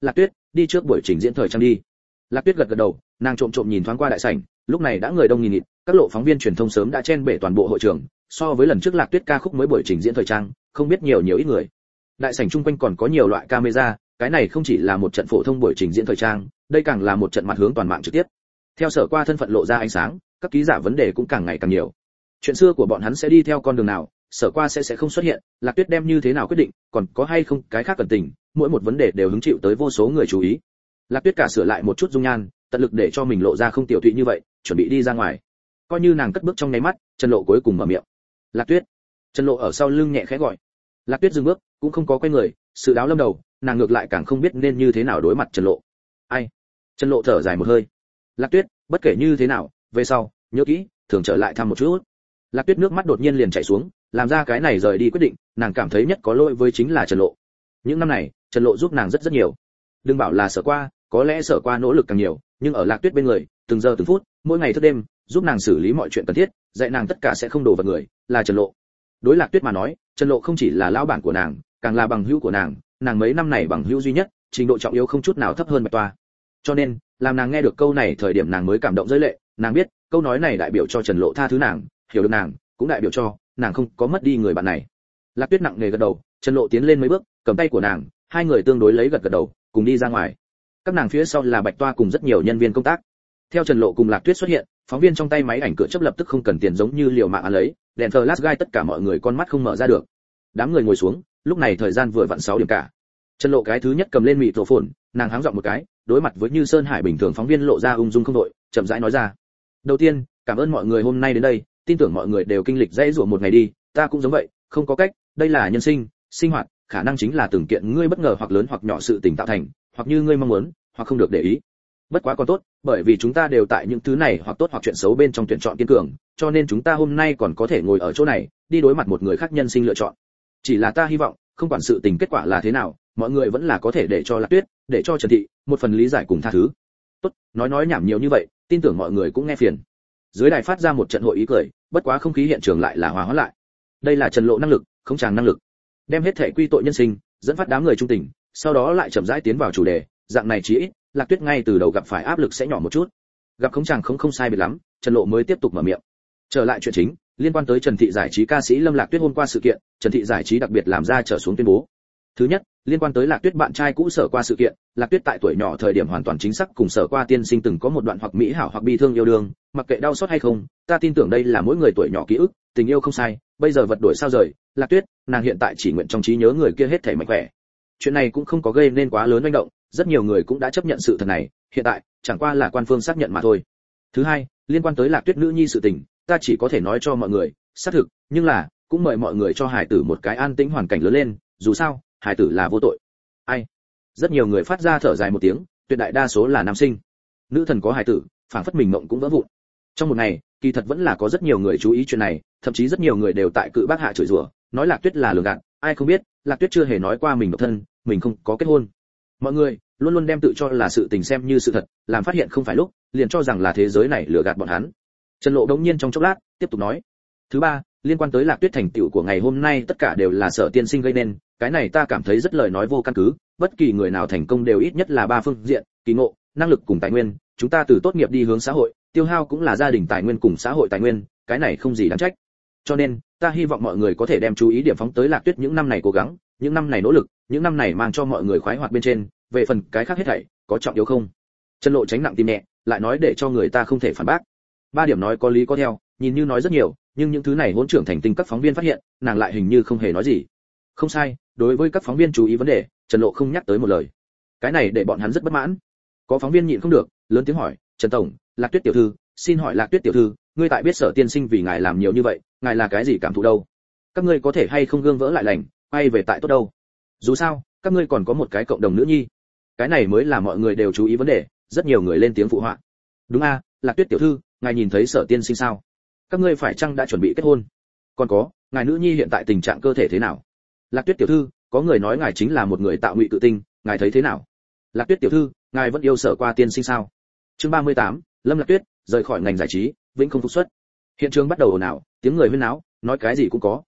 Lạc Tuyết, đi trước buổi trình diễn thời trang đi. Lạc Tuyết gật gật đầu, nàng trộm trộm nhìn thoáng qua đại sảnh, lúc này đã người đông nghìn nghịt, các lộ phóng viên truyền thông sớm đã chen bể toàn bộ hội trường, so với lần trước Lạc Tuyết ca khúc mới buổi trình diễn thời trang, không biết nhiều nhiều ít người. Đại sảnh chung quanh còn có nhiều loại camera, cái này không chỉ là một trận phổ thông buổi trình diễn thời trang, đây càng là một trận mặt hướng toàn mạng trực tiếp. Theo Sở Qua thân phận lộ ra ánh sáng, các ký giả vấn đề cũng càng ngày càng nhiều. Chuyện xưa của bọn hắn sẽ đi theo con đường nào, Sở Qua sẽ sẽ không xuất hiện, Lạc Tuyết đem như thế nào quyết định, còn có hay không cái khác cần tình, mỗi một vấn đề đều hứng chịu tới vô số người chú ý. Lạc Tuyết cả sửa lại một chút dung nhan, tận lực để cho mình lộ ra không tiểu thụy như vậy, chuẩn bị đi ra ngoài. Coi như nàng cất bước trong nháy mắt, Trần Lộ cuối cùng mở miệng. Lạc Tuyết. Trần Lộ ở sau lưng nhẹ khẽ gọi. Lạc Tuyết dừng bước, cũng không có quay người, sự đáo lâm đầu, nàng ngược lại càng không biết nên như thế nào đối mặt Trần Lộ. Ai? Trần Lộ thở dài một hơi. Lạc Tuyết, bất kể như thế nào, về sau, nhớ kỹ, thường trở lại thăm một chút. Lạc Tuyết nước mắt đột nhiên liền chảy xuống, làm ra cái này rời đi quyết định, nàng cảm thấy nhất có lỗi với chính là Trần Lộ. Những năm này, Trần Lộ giúp nàng rất rất nhiều. Đừng bảo là Sở Qua, có lẽ Sở Qua nỗ lực càng nhiều, nhưng ở Lạc Tuyết bên người, từng giờ từng phút, mỗi ngày thức đêm, giúp nàng xử lý mọi chuyện cần thiết, dạy nàng tất cả sẽ không đổ vào người, là Trần Lộ. Đối Lạc Tuyết mà nói, Trần Lộ không chỉ là lão bản của nàng, càng là bằng hữu của nàng, nàng mấy năm này bằng hữu duy nhất, trình độ trọng yếu không chút nào thấp hơn Bạch Toa. Cho nên, làm nàng nghe được câu này thời điểm nàng mới cảm động rơi lệ, nàng biết, câu nói này đại biểu cho Trần Lộ tha thứ nàng, hiểu được nàng, cũng đại biểu cho nàng không có mất đi người bạn này. Lạc Tuyết nặng nề gật đầu, Trần Lộ tiến lên mấy bước, cầm tay của nàng, hai người tương đối lấy gật gật đầu, cùng đi ra ngoài. Các nàng phía sau là Bạch Toa cùng rất nhiều nhân viên công tác. Theo Trần Lộ cùng Lạc Tuyết xuất hiện, phóng viên trong tay máy ảnh cửa chấp lập tức không cần tiền giống như liều mạng ăn lấy, đèn flash gai tất cả mọi người con mắt không mở ra được. Đám người ngồi xuống, lúc này thời gian vừa vặn sáu điểm cả. Trần Lộ cái thứ nhất cầm lên mịt rổ phồn, nàng háng giọng một cái, đối mặt với Như Sơn Hải bình thường phóng viên lộ ra ung dung không đội, chậm rãi nói ra. Đầu tiên, cảm ơn mọi người hôm nay đến đây, tin tưởng mọi người đều kinh lịch dãy rủa một ngày đi, ta cũng giống vậy, không có cách, đây là nhân sinh, sinh hoạt, khả năng chính là từng kiện ngươi bất ngờ hoặc lớn hoặc nhỏ sự tình tạo thành, hoặc như ngươi mong muốn, hoặc không được để ý. Bất quá còn tốt, bởi vì chúng ta đều tại những thứ này hoặc tốt hoặc chuyện xấu bên trong tuyển chọn kiên cường, cho nên chúng ta hôm nay còn có thể ngồi ở chỗ này, đi đối mặt một người khác nhân sinh lựa chọn. Chỉ là ta hy vọng, không quản sự tình kết quả là thế nào, mọi người vẫn là có thể để cho Lạc Tuyết, để cho Trần Thị, một phần lý giải cùng tha thứ. Tốt, nói nói nhảm nhiều như vậy, tin tưởng mọi người cũng nghe phiền. Dưới đài phát ra một trận hội ý cười, bất quá không khí hiện trường lại là hòa hoãn lại. Đây là Trần Lộ năng lực, không chàng năng lực. Đem hết thể quy tội nhân sinh, dẫn phát đám người trung tình, sau đó lại chậm rãi tiến vào chủ đề, dạng này chí ít, Lạc Tuyết ngay từ đầu gặp phải áp lực sẽ nhỏ một chút. Gặp không chàng không không sai biệt lắm, Trần Lộ mới tiếp tục mở miệng. Trở lại chuyện chính, liên quan tới Trần Thị giải trí ca sĩ Lâm Lạc Tuyết hôm qua sự kiện, Trần Thị giải trí đặc biệt làm ra trở xuống tuyên bố. Thứ nhất, liên quan tới Lạc Tuyết bạn trai cũ Sở Qua sự kiện, Lạc Tuyết tại tuổi nhỏ thời điểm hoàn toàn chính xác cùng Sở Qua tiên sinh từng có một đoạn hoặc mỹ hảo hoặc bi thương yêu đương, mặc kệ đau xót hay không, ta tin tưởng đây là mỗi người tuổi nhỏ ký ức, tình yêu không sai, bây giờ vật đổi sao rời, Lạc Tuyết, nàng hiện tại chỉ nguyện trong trí nhớ người kia hết thảy mạnh khỏe. Chuyện này cũng không có gây nên quá lớn manh động, rất nhiều người cũng đã chấp nhận sự thật này, hiện tại chẳng qua là quan phương xác nhận mà thôi. Thứ hai, liên quan tới Lạc Tuyết nữ nhi sự tình, ta chỉ có thể nói cho mọi người, xác thực, nhưng là cũng mời mọi người cho hải tử một cái an tĩnh hoàn cảnh lớn lên, dù sao, hải tử là vô tội. Ai? Rất nhiều người phát ra thở dài một tiếng, tuyệt đại đa số là nam sinh. Nữ thần có hải tử, phảng phất mình mộng cũng vỡ vụn. Trong một ngày, kỳ thật vẫn là có rất nhiều người chú ý chuyện này, thậm chí rất nhiều người đều tại cự bác hạ chửi rủa, nói Lạc Tuyết là lừa gạt, ai không biết, Lạc Tuyết chưa hề nói qua mình độc thân, mình không có kết hôn. Mọi người luôn luôn đem tự cho là sự tình xem như sự thật, làm phát hiện không phải lúc, liền cho rằng là thế giới này lừa gạt bọn hắn. Trần Lộ đống nhiên trong chốc lát, tiếp tục nói. Thứ ba, liên quan tới Lạc Tuyết thành tựu của ngày hôm nay tất cả đều là Sở tiên sinh gây nên, cái này ta cảm thấy rất lời nói vô căn cứ, bất kỳ người nào thành công đều ít nhất là ba phương diện, kỳ ngộ, năng lực cùng tài nguyên, chúng ta từ tốt nghiệp đi hướng xã hội, tiêu hao cũng là gia đình tài nguyên cùng xã hội tài nguyên, cái này không gì đáng trách. Cho nên, ta hy vọng mọi người có thể đem chú ý điểm phóng tới Lạc Tuyết những năm này cố gắng, những năm này nỗ lực, những năm này mang cho mọi người khoái hoạt bên trên, về phần cái khác hết thảy, có trọng yếu không? Trần Lộ tránh nặng tim nhẹ, lại nói để cho người ta không thể phản bác. Ba điểm nói có lý có theo, nhìn như nói rất nhiều, nhưng những thứ này hỗn trưởng thành tinh các phóng viên phát hiện, nàng lại hình như không hề nói gì. Không sai, đối với các phóng viên chú ý vấn đề, Trần Lộ không nhắc tới một lời. Cái này để bọn hắn rất bất mãn. Có phóng viên nhịn không được, lớn tiếng hỏi, "Trần tổng, Lạc Tuyết tiểu thư, xin hỏi Lạc Tuyết tiểu thư, ngươi tại biết Sở tiên sinh vì ngài làm nhiều như vậy, ngài là cái gì cảm thụ đâu? Các ngươi có thể hay không gương vỡ lại lành, quay về tại tốt đâu? Dù sao, các ngươi còn có một cái cộng đồng nữ nhi." Cái này mới là mọi người đều chú ý vấn đề, rất nhiều người lên tiếng phụ họa. "Đúng a, Lạc Tuyết tiểu thư, ngài nhìn thấy Sở tiên sinh sao? Các ngươi phải chăng đã chuẩn bị kết hôn? Còn có, ngài nữ nhi hiện tại tình trạng cơ thể thế nào? Lạc Tuyết tiểu thư, có người nói ngài chính là một người tạo ngụy tự tinh, ngài thấy thế nào? Lạc Tuyết tiểu thư, ngài vẫn yêu Sở Qua tiên sinh sao?" Chương ba mươi tám, Lâm Lạc Tuyết rời khỏi ngành giải trí, vĩnh không phục xuất. Hiện trường bắt đầu ồn ào, tiếng người huyên náo, nói cái gì cũng có.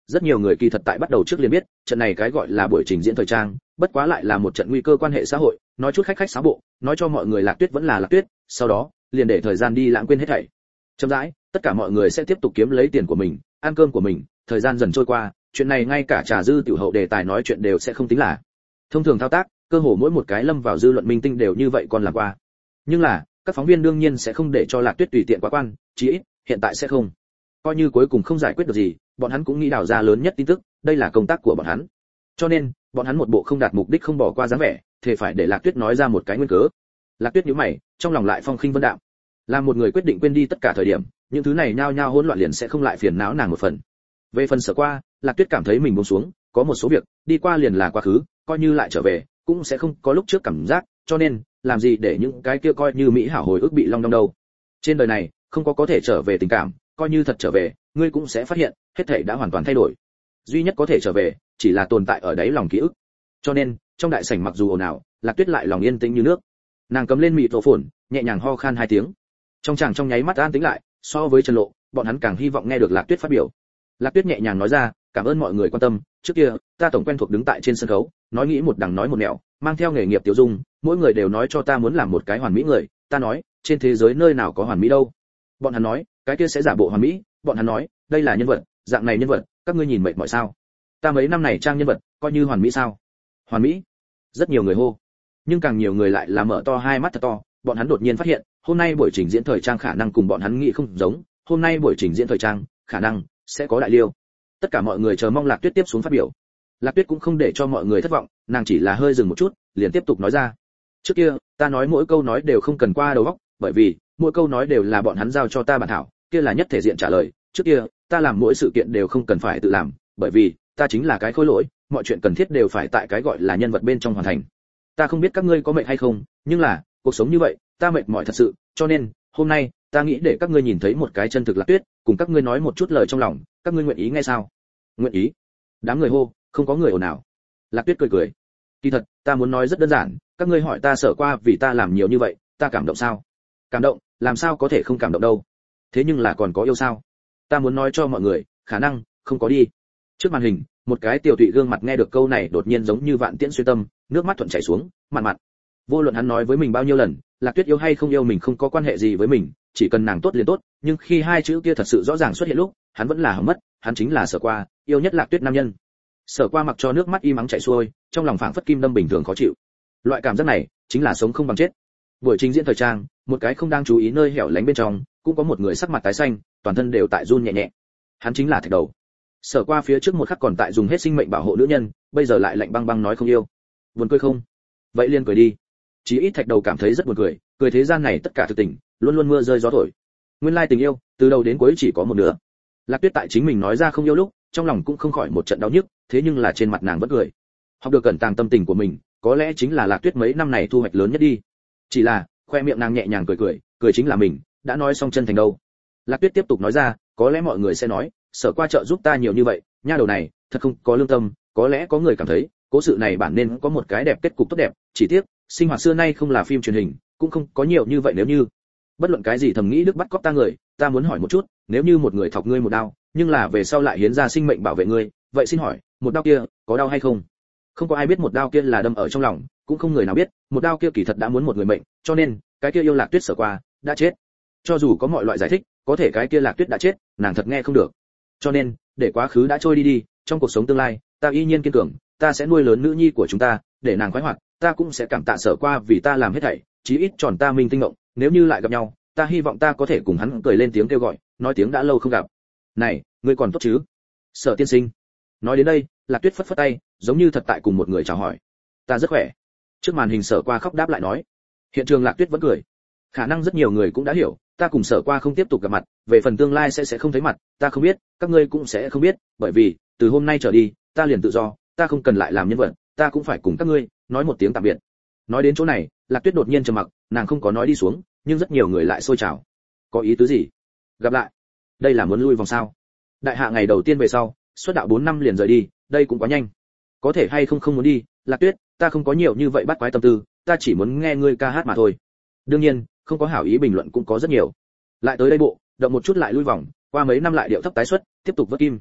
Rất nhiều người kỳ thật tại bắt đầu trước liền biết, trận này cái gọi là buổi trình diễn thời trang, bất quá lại là một trận nguy cơ quan hệ xã hội, nói chút khách khách sáo bộ, nói cho mọi người Lạc Tuyết vẫn là Lạc Tuyết, sau đó, liền để thời gian đi lãng quên hết thảy. Chậm rãi, tất cả mọi người sẽ tiếp tục kiếm lấy tiền của mình, ăn cơm của mình, thời gian dần trôi qua, chuyện này ngay cả trà dư tiểu hậu đề tài nói chuyện đều sẽ không tính là. Thông thường thao tác, cơ hồ mỗi một cái lâm vào dư luận minh tinh đều như vậy còn làm qua. Nhưng là, các phóng viên đương nhiên sẽ không để cho Lạc Tuyết tùy tiện quá quan, chí ít, hiện tại sẽ không. Coi như cuối cùng không giải quyết được gì, bọn hắn cũng nghĩ đào ra lớn nhất tin tức, đây là công tác của bọn hắn. Cho nên, bọn hắn một bộ không đạt mục đích không bỏ qua dáng vẻ, thể phải để Lạc Tuyết nói ra một cái nguyên cớ. Lạc Tuyết nhíu mày, trong lòng lại phong khinh vân đạm. Làm một người quyết định quên đi tất cả thời điểm, những thứ này nhao nhao hỗn loạn liền sẽ không lại phiền não nàng một phần. Về phần Sở Qua, Lạc Tuyết cảm thấy mình buông xuống, có một số việc, đi qua liền là quá khứ, coi như lại trở về, cũng sẽ không có lúc trước cảm giác, cho nên, làm gì để những cái kia coi như mỹ hảo hồi ức bị long đong đâu. Trên đời này, không có có thể trở về tình cảm, coi như thật trở về, ngươi cũng sẽ phát hiện, hết thảy đã hoàn toàn thay đổi. Duy nhất có thể trở về, chỉ là tồn tại ở đáy lòng ký ức. Cho nên, trong đại sảnh mặc dù ồn ào, Lạc Tuyết lại lòng yên tĩnh như nước. Nàng cầm lên mịt rổ phồn, nhẹ nhàng ho khan hai tiếng. Trong chàng trong nháy mắt an tĩnh lại, so với Trần Lộ, bọn hắn càng hy vọng nghe được Lạc Tuyết phát biểu. Lạc Tuyết nhẹ nhàng nói ra, cảm ơn mọi người quan tâm, trước kia, ta tổng quen thuộc đứng tại trên sân khấu, nói nghĩ một đằng nói một nẻo, mang theo nghề nghiệp tiểu dung, mỗi người đều nói cho ta muốn làm một cái hoàn mỹ người, ta nói, trên thế giới nơi nào có hoàn mỹ đâu. Bọn hắn nói, cái kia sẽ giả bộ hoàn mỹ, bọn hắn nói, đây là nhân vật, dạng này nhân vật, các ngươi nhìn mệt mỏi sao? Ta mấy năm này trang nhân vật, coi như hoàn mỹ sao? Hoàn mỹ? Rất nhiều người hô. Nhưng càng nhiều người lại là mở to hai mắt thật to, bọn hắn đột nhiên phát hiện, hôm nay buổi trình diễn thời trang khả năng cùng bọn hắn nghĩ không giống, hôm nay buổi trình diễn thời trang, khả năng sẽ có đại liêu. Tất cả mọi người chờ mong Lạc Tuyết tiếp xuống phát biểu. Lạc Tuyết cũng không để cho mọi người thất vọng, nàng chỉ là hơi dừng một chút, liền tiếp tục nói ra. Trước kia, ta nói mỗi câu nói đều không cần qua đầu óc, bởi vì mỗi câu nói đều là bọn hắn giao cho ta bản thảo, kia là nhất thể diện trả lời. Trước kia, ta làm mỗi sự kiện đều không cần phải tự làm, bởi vì ta chính là cái khối lỗi, mọi chuyện cần thiết đều phải tại cái gọi là nhân vật bên trong hoàn thành. Ta không biết các ngươi có mệt hay không, nhưng là cuộc sống như vậy, ta mệt mỏi thật sự, cho nên hôm nay ta nghĩ để các ngươi nhìn thấy một cái chân thực Lạc Tuyết, cùng các ngươi nói một chút lời trong lòng, các ngươi nguyện ý nghe sao? Nguyện ý. Đám người hô, không có người ồn nào. Lạc Tuyết cười cười. Kỳ thật, ta muốn nói rất đơn giản, các ngươi hỏi ta Sở Qua vì ta làm nhiều như vậy, ta cảm động sao? Cảm động, làm sao có thể không cảm động đâu? Thế nhưng là còn có yêu sao? Ta muốn nói cho mọi người, khả năng không có đi. Trước màn hình, một cái tiểu tụy gương mặt nghe được câu này đột nhiên giống như vạn tiễn xuyên tâm, nước mắt thuận chảy xuống, mặn mặn. Vô luận hắn nói với mình bao nhiêu lần, Lạc Tuyết yêu hay không yêu mình không có quan hệ gì với mình, chỉ cần nàng tốt liền tốt, nhưng khi hai chữ kia thật sự rõ ràng xuất hiện lúc, hắn vẫn là hỏng mất, hắn chính là Sở Qua, yêu nhất Lạc Tuyết nam nhân. Sở Qua mặc cho nước mắt im ắng chảy xuôi, trong lòng phảng phất kim đâm bình thường khó chịu. Loại cảm giác này, chính là sống không bằng chết. Buổi trình diễn thời trang, một cái không đang chú ý nơi hẻo lánh bên trong, cũng có một người sắc mặt tái xanh, toàn thân đều tại run nhẹ nhẹ. Hắn chính là Thạch Đầu. Sở Qua phía trước một khắc còn tại dùng hết sinh mệnh bảo hộ nữ nhân, bây giờ lại lạnh băng băng nói không yêu. Buồn cười không? Vậy liền cười đi. Chí ít Thạch Đầu cảm thấy rất buồn cười, cười thế gian này tất cả thực tình, luôn luôn mưa rơi gió thổi. Nguyên lai tình yêu, từ đầu đến cuối chỉ có một nửa. Lạc Tuyết tại chính mình nói ra không yêu lúc, trong lòng cũng không khỏi một trận đau nhức, thế nhưng là trên mặt nàng vẫn cười. Học được cẩn tàng tâm tình của mình, có lẽ chính là Lạc Tuyết mấy năm này thu hoạch lớn nhất đi. Chỉ là, khoe miệng nàng nhẹ nhàng cười cười, cười chính là mình, đã nói xong chân thành đâu. Lạc Tuyết tiếp tục nói ra, có lẽ mọi người sẽ nói, Sở Qua trợ giúp ta nhiều như vậy, nha đầu này, thật không có lương tâm, có lẽ có người cảm thấy, cố sự này bản nên có một cái đẹp kết cục tốt đẹp, chỉ tiếc, sinh hoạt xưa nay không là phim truyền hình, cũng không có nhiều như vậy nếu như. Bất luận cái gì thầm nghĩ đức bắt cóc ta người, ta muốn hỏi một chút, nếu như một người thọc ngươi một đao, nhưng là về sau lại hiến ra sinh mệnh bảo vệ ngươi, vậy xin hỏi, một đao kia có đau hay không? Không có ai biết một đao kia là đâm ở trong lòng, cũng không người nào biết, một đao kia kỳ thật đã muốn một người mệnh, cho nên, cái kia yêu Lạc Tuyết Sở Qua đã chết. Cho dù có mọi loại giải thích, có thể cái kia Lạc Tuyết đã chết, nàng thật nghe không được. Cho nên, để quá khứ đã trôi đi đi, trong cuộc sống tương lai, ta y nhiên kiên cường, ta sẽ nuôi lớn nữ nhi của chúng ta, để nàng khoái hoạt, ta cũng sẽ cảm tạ Sở Qua vì ta làm hết thảy, chí ít tròn ta minh tinh ngộng, nếu như lại gặp nhau, ta hy vọng ta có thể cùng hắn cười lên tiếng kêu gọi, nói tiếng đã lâu không gặp. Này, ngươi còn tốt chứ? Sở tiên sinh. Nói đến đây, Lạc Tuyết phất phất tay, giống như thật tại cùng một người chào hỏi. Ta rất khỏe. Trước màn hình Sở Qua khóc đáp lại nói. Hiện trường Lạc Tuyết vẫn cười. Khả năng rất nhiều người cũng đã hiểu, ta cùng Sở Qua không tiếp tục gặp mặt, về phần tương lai sẽ sẽ không thấy mặt, ta không biết, các ngươi cũng sẽ không biết, bởi vì từ hôm nay trở đi, ta liền tự do, ta không cần lại làm nhân vật, ta cũng phải cùng các ngươi nói một tiếng tạm biệt. Nói đến chỗ này, Lạc Tuyết đột nhiên trầm mặc, nàng không có nói đi xuống, nhưng rất nhiều người lại sôi trào. Có ý tứ gì? Gặp lại? Đây là muốn lui vòng sao? Đại hạ ngày đầu tiên về sau, xuất đạo bốn năm liền rời đi, đây cũng quá nhanh. Có thể hay không không muốn đi, Lạc Tuyết, ta không có nhiều như vậy bắt quái tâm tư, ta chỉ muốn nghe ngươi ca hát mà thôi. Đương nhiên, không có hảo ý bình luận cũng có rất nhiều. Lại tới đây bộ, động một chút lại lui vòng, qua mấy năm lại điệu thấp tái xuất, tiếp tục vớt kim.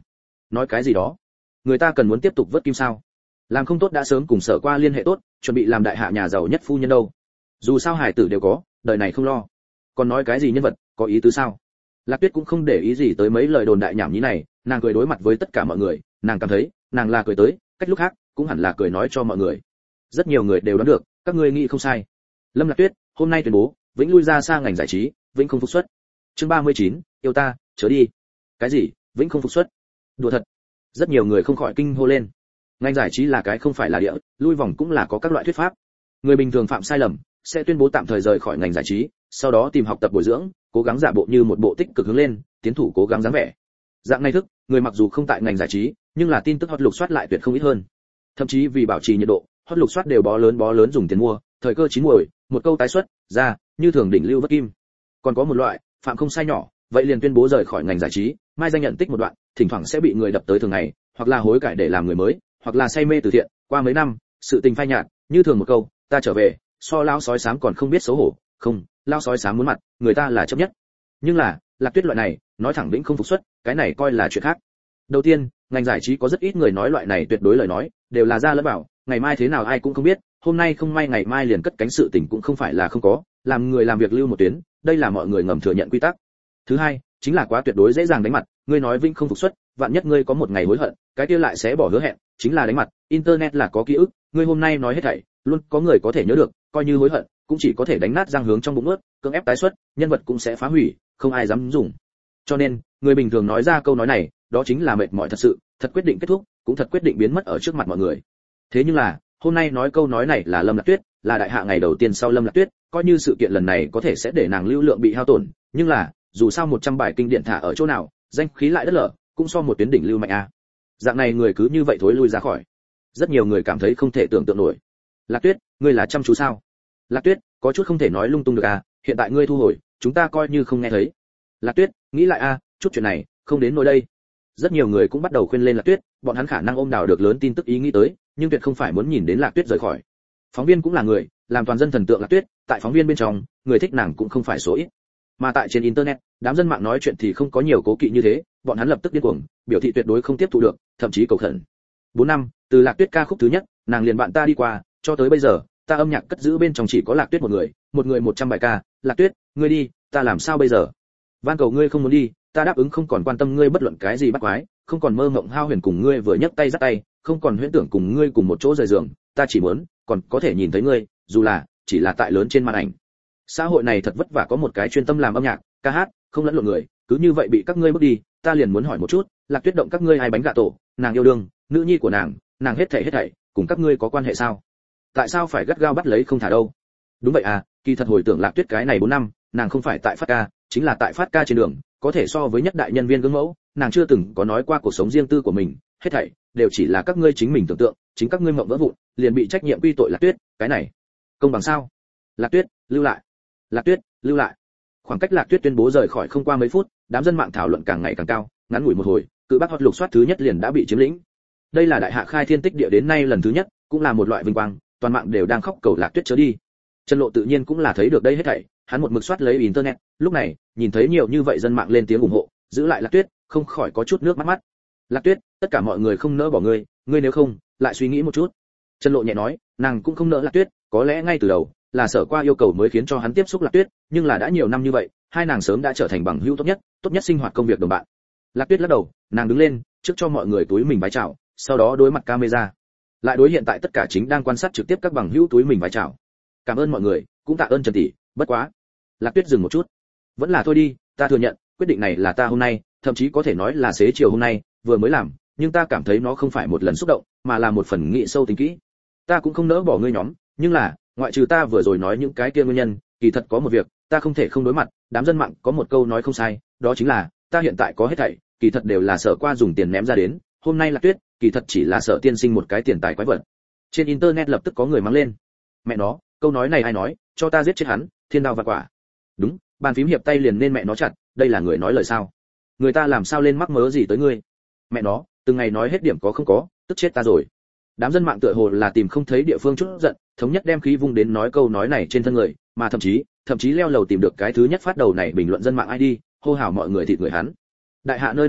nói cái gì đó. Người ta cần muốn tiếp tục vớt kim sao? Làm không tốt đã sớm cùng Sở Qua liên hệ tốt, chuẩn bị làm đại hạ nhà giàu nhất phu nhân đâu. Dù sao hải tử đều có, đời này không lo. Còn nói cái gì nhân vật, có ý tứ sao? Lạc Tuyết cũng không để ý gì tới mấy lời đồn đại nhảm nhí này, nàng cười đối mặt với tất cả mọi người, nàng cảm thấy, nàng là cười tới, cách lúc khác cũng hẳn là cười nói cho mọi người. Rất nhiều người đều đoán được, các ngươi nghĩ không sai. Lâm Lạc Tuyết hôm nay tuyên bố, vĩnh lui ra xa ngành giải trí, vĩnh không phục xuất. Chương ba mươi chín, yêu ta, chớ đi. Cái gì? Vĩnh không phục xuất? Đùa thật. Rất nhiều người không khỏi kinh hô lên. Ngành giải trí là cái không phải là địa, lui vòng cũng là có các loại thuyết pháp. Người bình thường phạm sai lầm, sẽ tuyên bố tạm thời rời khỏi ngành giải trí, sau đó tìm học tập bồi dưỡng, cố gắng giả bộ như một bộ tích cực hướng lên, tiến thủ cố gắng dáng vẻ. Dạng này thức, người mặc dù không tại ngành giải trí, nhưng là tin tức hot lục soát lại tuyệt không ít hơn. Thậm chí vì bảo trì nhiệt độ, hot lục soát đều bó lớn bó lớn dùng tiền mua, thời cơ chín muồi, một câu tái xuất, ra, như thường đỉnh lưu vất kim. Còn có một loại, phạm không sai nhỏ, vậy liền tuyên bố rời khỏi ngành giải trí, mai danh nhận tích một đoạn, thỉnh thoảng sẽ bị người đập tới thường ngày, hoặc là hối cải để làm người mới, hoặc là say mê từ thiện, qua mấy năm, sự tình phai nhạt, như thường một câu, ta trở về, so lao sói xám còn không biết xấu hổ, không, lao sói xám muốn mặt, người ta là chấp nhất. Nhưng là, Lạc Tuyết loại này, nói thẳng vĩnh không phục xuất, cái này coi là chuyện khác. Đầu tiên, ngành giải trí có rất ít người nói loại này tuyệt đối lời nói, đều là ra lẫn bảo, ngày mai thế nào ai cũng không biết, hôm nay không may ngày mai liền cất cánh sự tình cũng không phải là không có, làm người làm việc lưu một tuyến, đây là mọi người ngầm thừa nhận quy tắc. Thứ hai, chính là quá tuyệt đối dễ dàng đánh mặt, ngươi nói vĩnh không phục xuất, vạn nhất ngươi có một ngày hối hận, cái kia lại sẽ bỏ hứa hẹn, chính là đánh mặt, internet là có ký ức, ngươi hôm nay nói hết thảy, luôn có người có thể nhớ được, coi như hối hận, cũng chỉ có thể đánh nát răng hướng trong bụng nuốt, cưỡng ép tái xuất, nhân vật cũng sẽ phá hủy, không ai dám dùng. Cho nên, người bình thường nói ra câu nói này, đó chính là mệt mỏi thật sự, thật quyết định kết thúc, cũng thật quyết định biến mất ở trước mặt mọi người. Thế nhưng là, hôm nay nói câu nói này là Lâm Lạc Tuyết, là đại hạ ngày đầu tiên sau Lâm Lạc Tuyết, coi như sự kiện lần này có thể sẽ để nàng lưu lượng bị hao tổn, nhưng là, dù sao một trăm bài kinh điển thả ở chỗ nào, danh khí lại đất lở, cũng so một tuyến đỉnh lưu mạnh a. Dạng này người cứ như vậy thối lui ra khỏi. Rất nhiều người cảm thấy không thể tưởng tượng nổi. Lạc Tuyết, ngươi là chăm chú sao? Lạc Tuyết, có chút không thể nói lung tung được à, hiện tại ngươi thu hồi, chúng ta coi như không nghe thấy. Lạc Tuyết, nghĩ lại a, chút chuyện này, không đến nỗi đây. Rất nhiều người cũng bắt đầu khuyên lên Lạc Tuyết, bọn hắn khả năng ôm đào được lớn tin tức ý nghĩ tới, nhưng tuyệt không phải muốn nhìn đến Lạc Tuyết rời khỏi. Phóng viên cũng là người, làm toàn dân thần tượng Lạc Tuyết, tại phóng viên bên trong, người thích nàng cũng không phải số ít. Mà tại trên internet, đám dân mạng nói chuyện thì không có nhiều cố kỵ như thế, bọn hắn lập tức điên cuồng, biểu thị tuyệt đối không tiếp thu được, thậm chí cầu khẩn. bốn năm, từ Lạc Tuyết ca khúc thứ nhất, nàng liền bạn ta đi qua, cho tới bây giờ, ta âm nhạc cất giữ bên trong chỉ có Lạc Tuyết một người, một người một trăm bài ca, Lạc Tuyết, ngươi đi, ta làm sao bây giờ? Van cầu ngươi không muốn đi, ta đáp ứng không còn quan tâm ngươi bất luận cái gì bắt quái, không còn mơ mộng hao huyền cùng ngươi vừa nhấc tay dắt tay, không còn huyễn tưởng cùng ngươi cùng một chỗ rời giường, ta chỉ muốn còn có thể nhìn thấy ngươi, dù là chỉ là tại lớn trên màn ảnh. Xã hội này thật vất vả có một cái chuyên tâm làm âm nhạc, ca hát, không lẫn lộn người, cứ như vậy bị các ngươi bước đi, ta liền muốn hỏi một chút, Lạc Tuyết động các ngươi hai bánh gà tổ, nàng yêu đương, nữ nhi của nàng, nàng hết thảy hết thảy, cùng các ngươi có quan hệ sao? Tại sao phải gắt gao bắt lấy không thả đâu? Đúng vậy à, kỳ thật hồi tưởng Lạc Tuyết cái này bốn năm, nàng không phải tại phát ca, chính là tại phát ca trên đường, có thể so với nhất đại nhân viên gương mẫu, nàng chưa từng có nói qua cuộc sống riêng tư của mình, hết thảy đều chỉ là các ngươi chính mình tưởng tượng, chính các ngươi mộng vỡ vụn, liền bị trách nhiệm quy tội Lạc Tuyết, cái này công bằng sao? Lạc Tuyết, lưu lại. Lạc Tuyết, lưu lại. Khoảng cách Lạc Tuyết tuyên bố rời khỏi không qua mấy phút, đám dân mạng thảo luận càng ngày càng cao, ngắn ngủi một hồi, cự bác hot lục soát thứ nhất liền đã bị chiếm lĩnh. Đây là đại hạ khai thiên tích địa đến nay lần thứ nhất, cũng là một loại vinh quang, toàn mạng đều đang khóc cầu Lạc Tuyết chớ đi. Trần Lộ tự nhiên cũng là thấy được đây hết thảy, hắn một mực soát lấy internet, lúc này, nhìn thấy nhiều như vậy dân mạng lên tiếng ủng hộ, giữ lại Lạc Tuyết, không khỏi có chút nước mắt mắt. Lạc Tuyết, tất cả mọi người không nỡ bỏ ngươi, ngươi nếu không, lại suy nghĩ một chút. Trần Lộ nhẹ nói, nàng cũng không nỡ Lạc Tuyết, có lẽ ngay từ đầu là Sở Qua yêu cầu mới khiến cho hắn tiếp xúc Lạc Tuyết, nhưng là đã nhiều năm như vậy, hai nàng sớm đã trở thành bằng hữu tốt nhất, tốt nhất sinh hoạt công việc đồng bạn. Lạc Tuyết lắc đầu, nàng đứng lên, trước cho mọi người túi mình vái chào, sau đó đối mặt camera, lại đối hiện tại tất cả chính đang quan sát trực tiếp các bằng hữu túi mình vái chào. Cảm ơn mọi người, cũng tạ ơn Trần tỷ, bất quá. Lạc Tuyết dừng một chút, vẫn là thôi đi, ta thừa nhận, quyết định này là ta hôm nay, thậm chí có thể nói là xế chiều hôm nay vừa mới làm, nhưng ta cảm thấy nó không phải một lần xúc động, mà là một phần nghĩ sâu tính kỹ. Ta cũng không nỡ bỏ ngươi nhóm, nhưng là, ngoại trừ ta vừa rồi nói những cái kia nguyên nhân, kỳ thật có một việc, ta không thể không đối mặt, đám dân mạng có một câu nói không sai, đó chính là, ta hiện tại có hết thảy, kỳ thật đều là Sở Qua dùng tiền ném ra đến, hôm nay Lạc Tuyết, kỳ thật chỉ là Sở tiên sinh một cái tiền tài quái vật. Trên internet lập tức có người mắng lên. Mẹ nó, câu nói này ai nói, cho ta giết chết hắn, thiên đao và quả. Đúng, bàn phím hiệp tay liền nên mẹ nó chặt, đây là người nói lời sao? Người ta làm sao lên mắc mớ gì tới ngươi? Mẹ nó, từng ngày nói hết điểm có không có, tức chết ta rồi. Đám dân mạng tựa hồ là tìm không thấy địa phương chút giận, thống nhất đem khí vung đến nói câu nói này trên thân người, mà thậm chí, thậm chí leo lầu tìm được cái thứ nhất phát đầu này bình luận dân mạng i đê, hô hào mọi người thịt người hắn. Đại hạ nơi nào đó,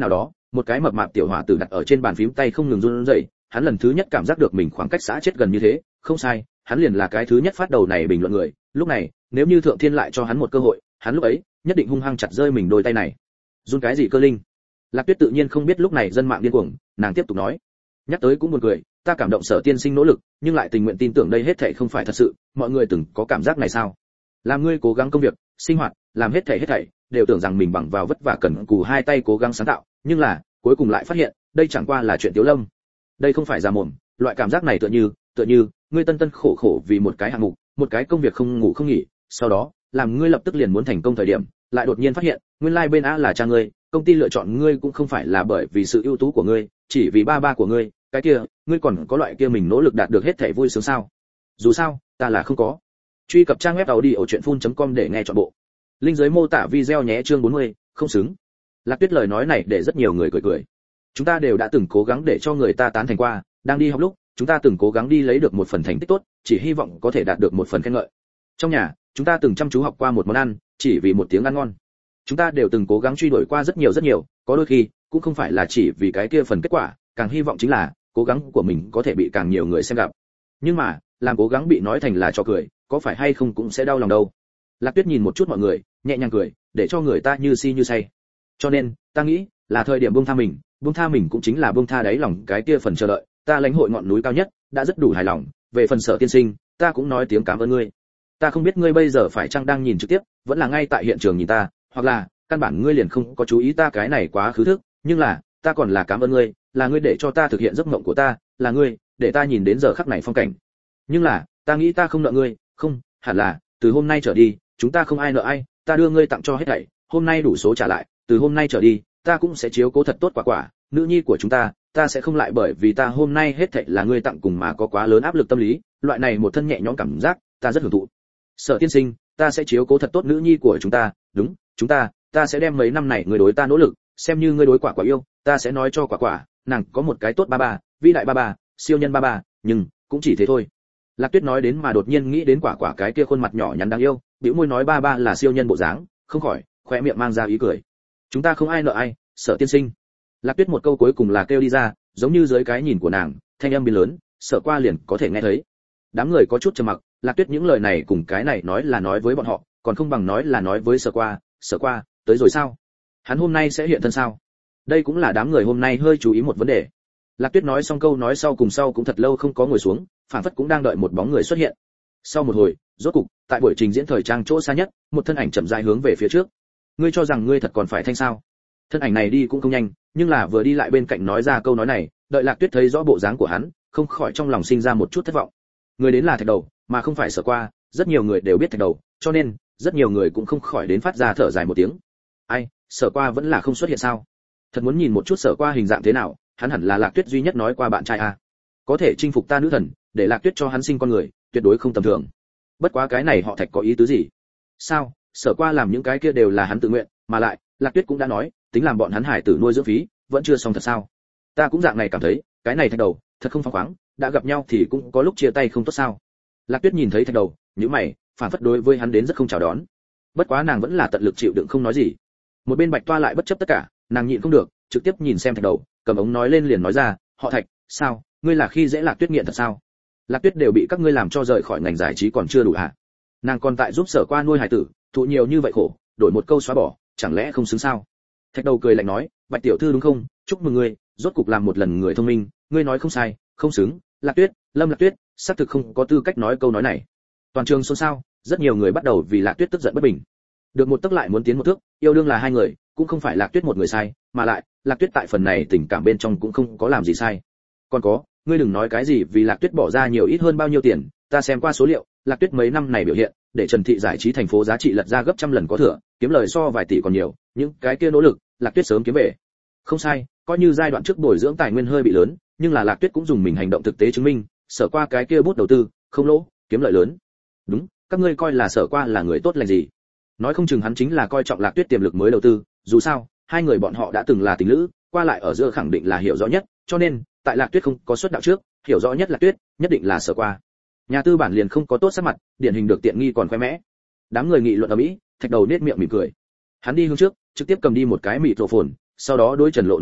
một cái mập mạp tiểu hỏa tử đặt ở trên bàn phím tay không ngừng run rẩy, hắn lần thứ nhất cảm giác được mình khoảng cách xã chết gần như thế, không sai, hắn liền là cái thứ nhất phát đầu này bình luận người, lúc này, nếu như thượng thiên lại cho hắn một cơ hội, hắn lúc ấy nhất định hung hăng chặt rơi mình đôi tay này. Run cái gì cơ linh? Lạc Tuyết tự nhiên không biết lúc này dân mạng điên cuồng, nàng tiếp tục nói, nhắc tới cũng buồn cười, ta cảm động Sở tiên sinh nỗ lực, nhưng lại tình nguyện tin tưởng đây hết thảy không phải thật sự, mọi người từng có cảm giác này sao? Làm ngươi cố gắng công việc, sinh hoạt, làm hết thảy hết thảy, đều tưởng rằng mình bằng vào vất vả cần cù hai tay cố gắng sáng tạo, nhưng là, cuối cùng lại phát hiện, đây chẳng qua là chuyện tiểu lâm. Đây không phải giả mồm, loại cảm giác này tựa như, tựa như, ngươi tân tân khổ khổ vì một cái hạng mục, một cái công việc không ngủ không nghỉ, sau đó, làm ngươi lập tức liền muốn thành công thời điểm, lại đột nhiên phát hiện, nguyên lai like bên A là cha ngươi, công ty lựa chọn ngươi cũng không phải là bởi vì sự ưu tú của ngươi, chỉ vì ba ba của ngươi, cái kia, ngươi còn có loại kia mình nỗ lực đạt được hết thảy vui sướng sao? Dù sao, ta là không có. Truy cập trang web audiochuyenphun.com để nghe trọn bộ. Link dưới mô tả video nhé, chương bốn mươi, không xứng. Lạc Tuyết lời nói này để rất nhiều người cười cười. Chúng ta đều đã từng cố gắng để cho người ta tán thành qua, đang đi học lúc, chúng ta từng cố gắng đi lấy được một phần thành tích tốt, chỉ hy vọng có thể đạt được một phần khen ngợi. Trong nhà, chúng ta từng chăm chú học qua một món ăn, chỉ vì một tiếng ăn ngon. Chúng ta đều từng cố gắng truy đuổi qua rất nhiều rất nhiều, có đôi khi cũng không phải là chỉ vì cái kia phần kết quả, càng hy vọng chính là cố gắng của mình có thể bị càng nhiều người xem gặp. Nhưng mà, làm cố gắng bị nói thành là trò cười, có phải hay không cũng sẽ đau lòng đâu. Lạc Tuyết nhìn một chút mọi người, nhẹ nhàng cười, để cho người ta như si như say. Cho nên, ta nghĩ, là thời điểm buông tha mình, buông tha mình cũng chính là buông tha đáy lòng cái kia phần chờ đợi, ta lãnh hội ngọn núi cao nhất, đã rất đủ hài lòng, về phần Sở tiên sinh, ta cũng nói tiếng cảm ơn ngươi. Ta không biết ngươi bây giờ phải chăng đang nhìn trực tiếp, vẫn là ngay tại hiện trường nhìn ta, hoặc là, căn bản ngươi liền không có chú ý ta cái này quá khứ thức, nhưng là, ta còn là cảm ơn ngươi, là ngươi để cho ta thực hiện giấc mộng của ta, là ngươi, để ta nhìn đến giờ khắc này phong cảnh. Nhưng là, ta nghĩ ta không nợ ngươi, không, hẳn là, từ hôm nay trở đi, chúng ta không ai nợ ai, ta đưa ngươi tặng cho hết thảy, hôm nay đủ số trả lại, từ hôm nay trở đi, ta cũng sẽ chiếu cố thật tốt quả quả, nữ nhi của chúng ta, ta sẽ không lại bởi vì ta hôm nay hết thảy là ngươi tặng cùng mà có quá lớn áp lực tâm lý, loại này một thân nhẹ nhõm cảm giác, ta rất hưởng thụ. Sở tiên sinh, ta sẽ chiếu cố thật tốt nữ nhi của chúng ta, đúng, chúng ta, ta sẽ đem mấy năm này ngươi đối ta nỗ lực, xem như ngươi đối quả quả yêu, ta sẽ nói cho quả quả, nàng có một cái tốt ba ba, vĩ đại ba ba, siêu nhân ba ba, nhưng cũng chỉ thế thôi. Lạc Tuyết nói đến mà đột nhiên nghĩ đến quả quả cái kia khuôn mặt nhỏ nhắn đáng yêu, bĩu môi nói ba ba là siêu nhân bộ dáng, không khỏi khóe miệng mang ra ý cười. Chúng ta không ai nợ ai, Sở tiên sinh. Lạc Tuyết một câu cuối cùng là kêu đi ra, giống như dưới cái nhìn của nàng, thanh âm biến lớn, Sở qua liền có thể nghe thấy. Đám người có chút trầm mặc, Lạc Tuyết những lời này cùng cái này nói là nói với bọn họ, còn không bằng nói là nói với Sở qua, Sở qua, tới rồi sao? Hắn hôm nay sẽ hiện thân sao? Đây cũng là đám người hôm nay hơi chú ý một vấn đề. Lạc Tuyết nói xong câu nói sau cùng sau cũng thật lâu không có ngồi xuống, phản phất cũng đang đợi một bóng người xuất hiện. Sau một hồi, rốt cục, tại buổi trình diễn thời trang chỗ xa nhất, một thân ảnh chậm rãi hướng về phía trước. Ngươi cho rằng ngươi thật còn phải thanh sao? Thân ảnh này đi cũng không nhanh, nhưng là vừa đi lại bên cạnh nói ra câu nói này, đợi Lạc Tuyết thấy rõ bộ dáng của hắn, không khỏi trong lòng sinh ra một chút thất vọng. Người đến là Thạch Đầu, mà không phải Sở qua, rất nhiều người đều biết Thạch Đầu, cho nên rất nhiều người cũng không khỏi đến phát ra thở dài một tiếng. Ai, Sở qua vẫn là không xuất hiện sao? Thật muốn nhìn một chút Sở qua hình dạng thế nào, hắn hẳn là Lạc Tuyết duy nhất nói qua bạn trai a. Có thể chinh phục ta nữ thần, để Lạc Tuyết cho hắn sinh con người, tuyệt đối không tầm thường. Bất quá cái này họ Thạch có ý tứ gì? Sao, Sở qua làm những cái kia đều là hắn tự nguyện, mà lại, Lạc Tuyết cũng đã nói, tính làm bọn hắn hải tử nuôi dưỡng phí, vẫn chưa xong thật sao? Ta cũng dạng này cảm thấy, cái này Thạch Đầu, thật không phóng khoáng, đã gặp nhau thì cũng có lúc chia tay không tốt sao? Lạc Tuyết nhìn thấy Thạch Đầu, nhíu mày, phản phất đối với hắn đến rất không chào đón. Bất quá nàng vẫn là tận lực chịu đựng không nói gì. Một bên Bạch Toa lại bất chấp tất cả, nàng nhịn không được, trực tiếp nhìn xem Thạch Đầu, cầm ống nói lên liền nói ra, họ Thạch, sao, ngươi là khi dễ Lạc Tuyết nghiện thật sao? Lạc Tuyết đều bị các ngươi làm cho rời khỏi ngành giải trí còn chưa đủ hả? Nàng còn tại giúp Sở qua nuôi hải tử, thụ nhiều như vậy khổ, đổi một câu xóa bỏ, chẳng lẽ không xứng sao? Thạch Đầu cười lạnh nói, Bạch tiểu thư đúng không? Chúc mừng ngươi, rốt cục làm một lần người thông minh, ngươi nói không sai, không xứng. Lạc Tuyết, Lâm Lạc Tuyết, xác thực không có tư cách nói câu nói này. Toàn trường xôn xao, rất nhiều người bắt đầu vì Lạc Tuyết tức giận bất bình. Được một tức lại muốn tiến một thước, yêu đương là hai người, cũng không phải Lạc Tuyết một người sai, mà lại, Lạc Tuyết tại phần này tình cảm bên trong cũng không có làm gì sai. Còn có, ngươi đừng nói cái gì vì Lạc Tuyết bỏ ra nhiều ít hơn bao nhiêu tiền, ta xem qua số liệu, Lạc Tuyết mấy năm này biểu hiện, để Trần Thị giải trí thành phố giá trị lật ra gấp trăm lần có thừa, kiếm lời so vài tỷ còn nhiều, những cái kia nỗ lực, Lạc Tuyết sớm kiếm về. Không sai, coi như giai đoạn trước bồi dưỡng tài nguyên hơi bị lớn, nhưng là Lạc Tuyết cũng dùng mình hành động thực tế chứng minh, Sở qua cái kia bút đầu tư, không lỗ, kiếm lợi lớn. Đúng, các ngươi coi là Sở qua là người tốt lành gì? Nói không chừng hắn chính là coi trọng Lạc Tuyết tiềm lực mới đầu tư, dù sao, hai người bọn họ đã từng là tình lữ, qua lại ở giữa khẳng định là hiểu rõ nhất, cho nên, tại Lạc Tuyết không có xuất đạo trước, hiểu rõ nhất Lạc Tuyết, nhất định là Sở qua. Nhà tư bản liền không có tốt sắc mặt, điển hình được tiện nghi còn khoe mẽ. Đám người nghị luận ở mỹ, Thạch Đầu nết miệng mỉm cười. Hắn đi hướng trước, trực tiếp cầm đi một cái mịt rộ phồn, sau đó đối Trần Lộ nói ra,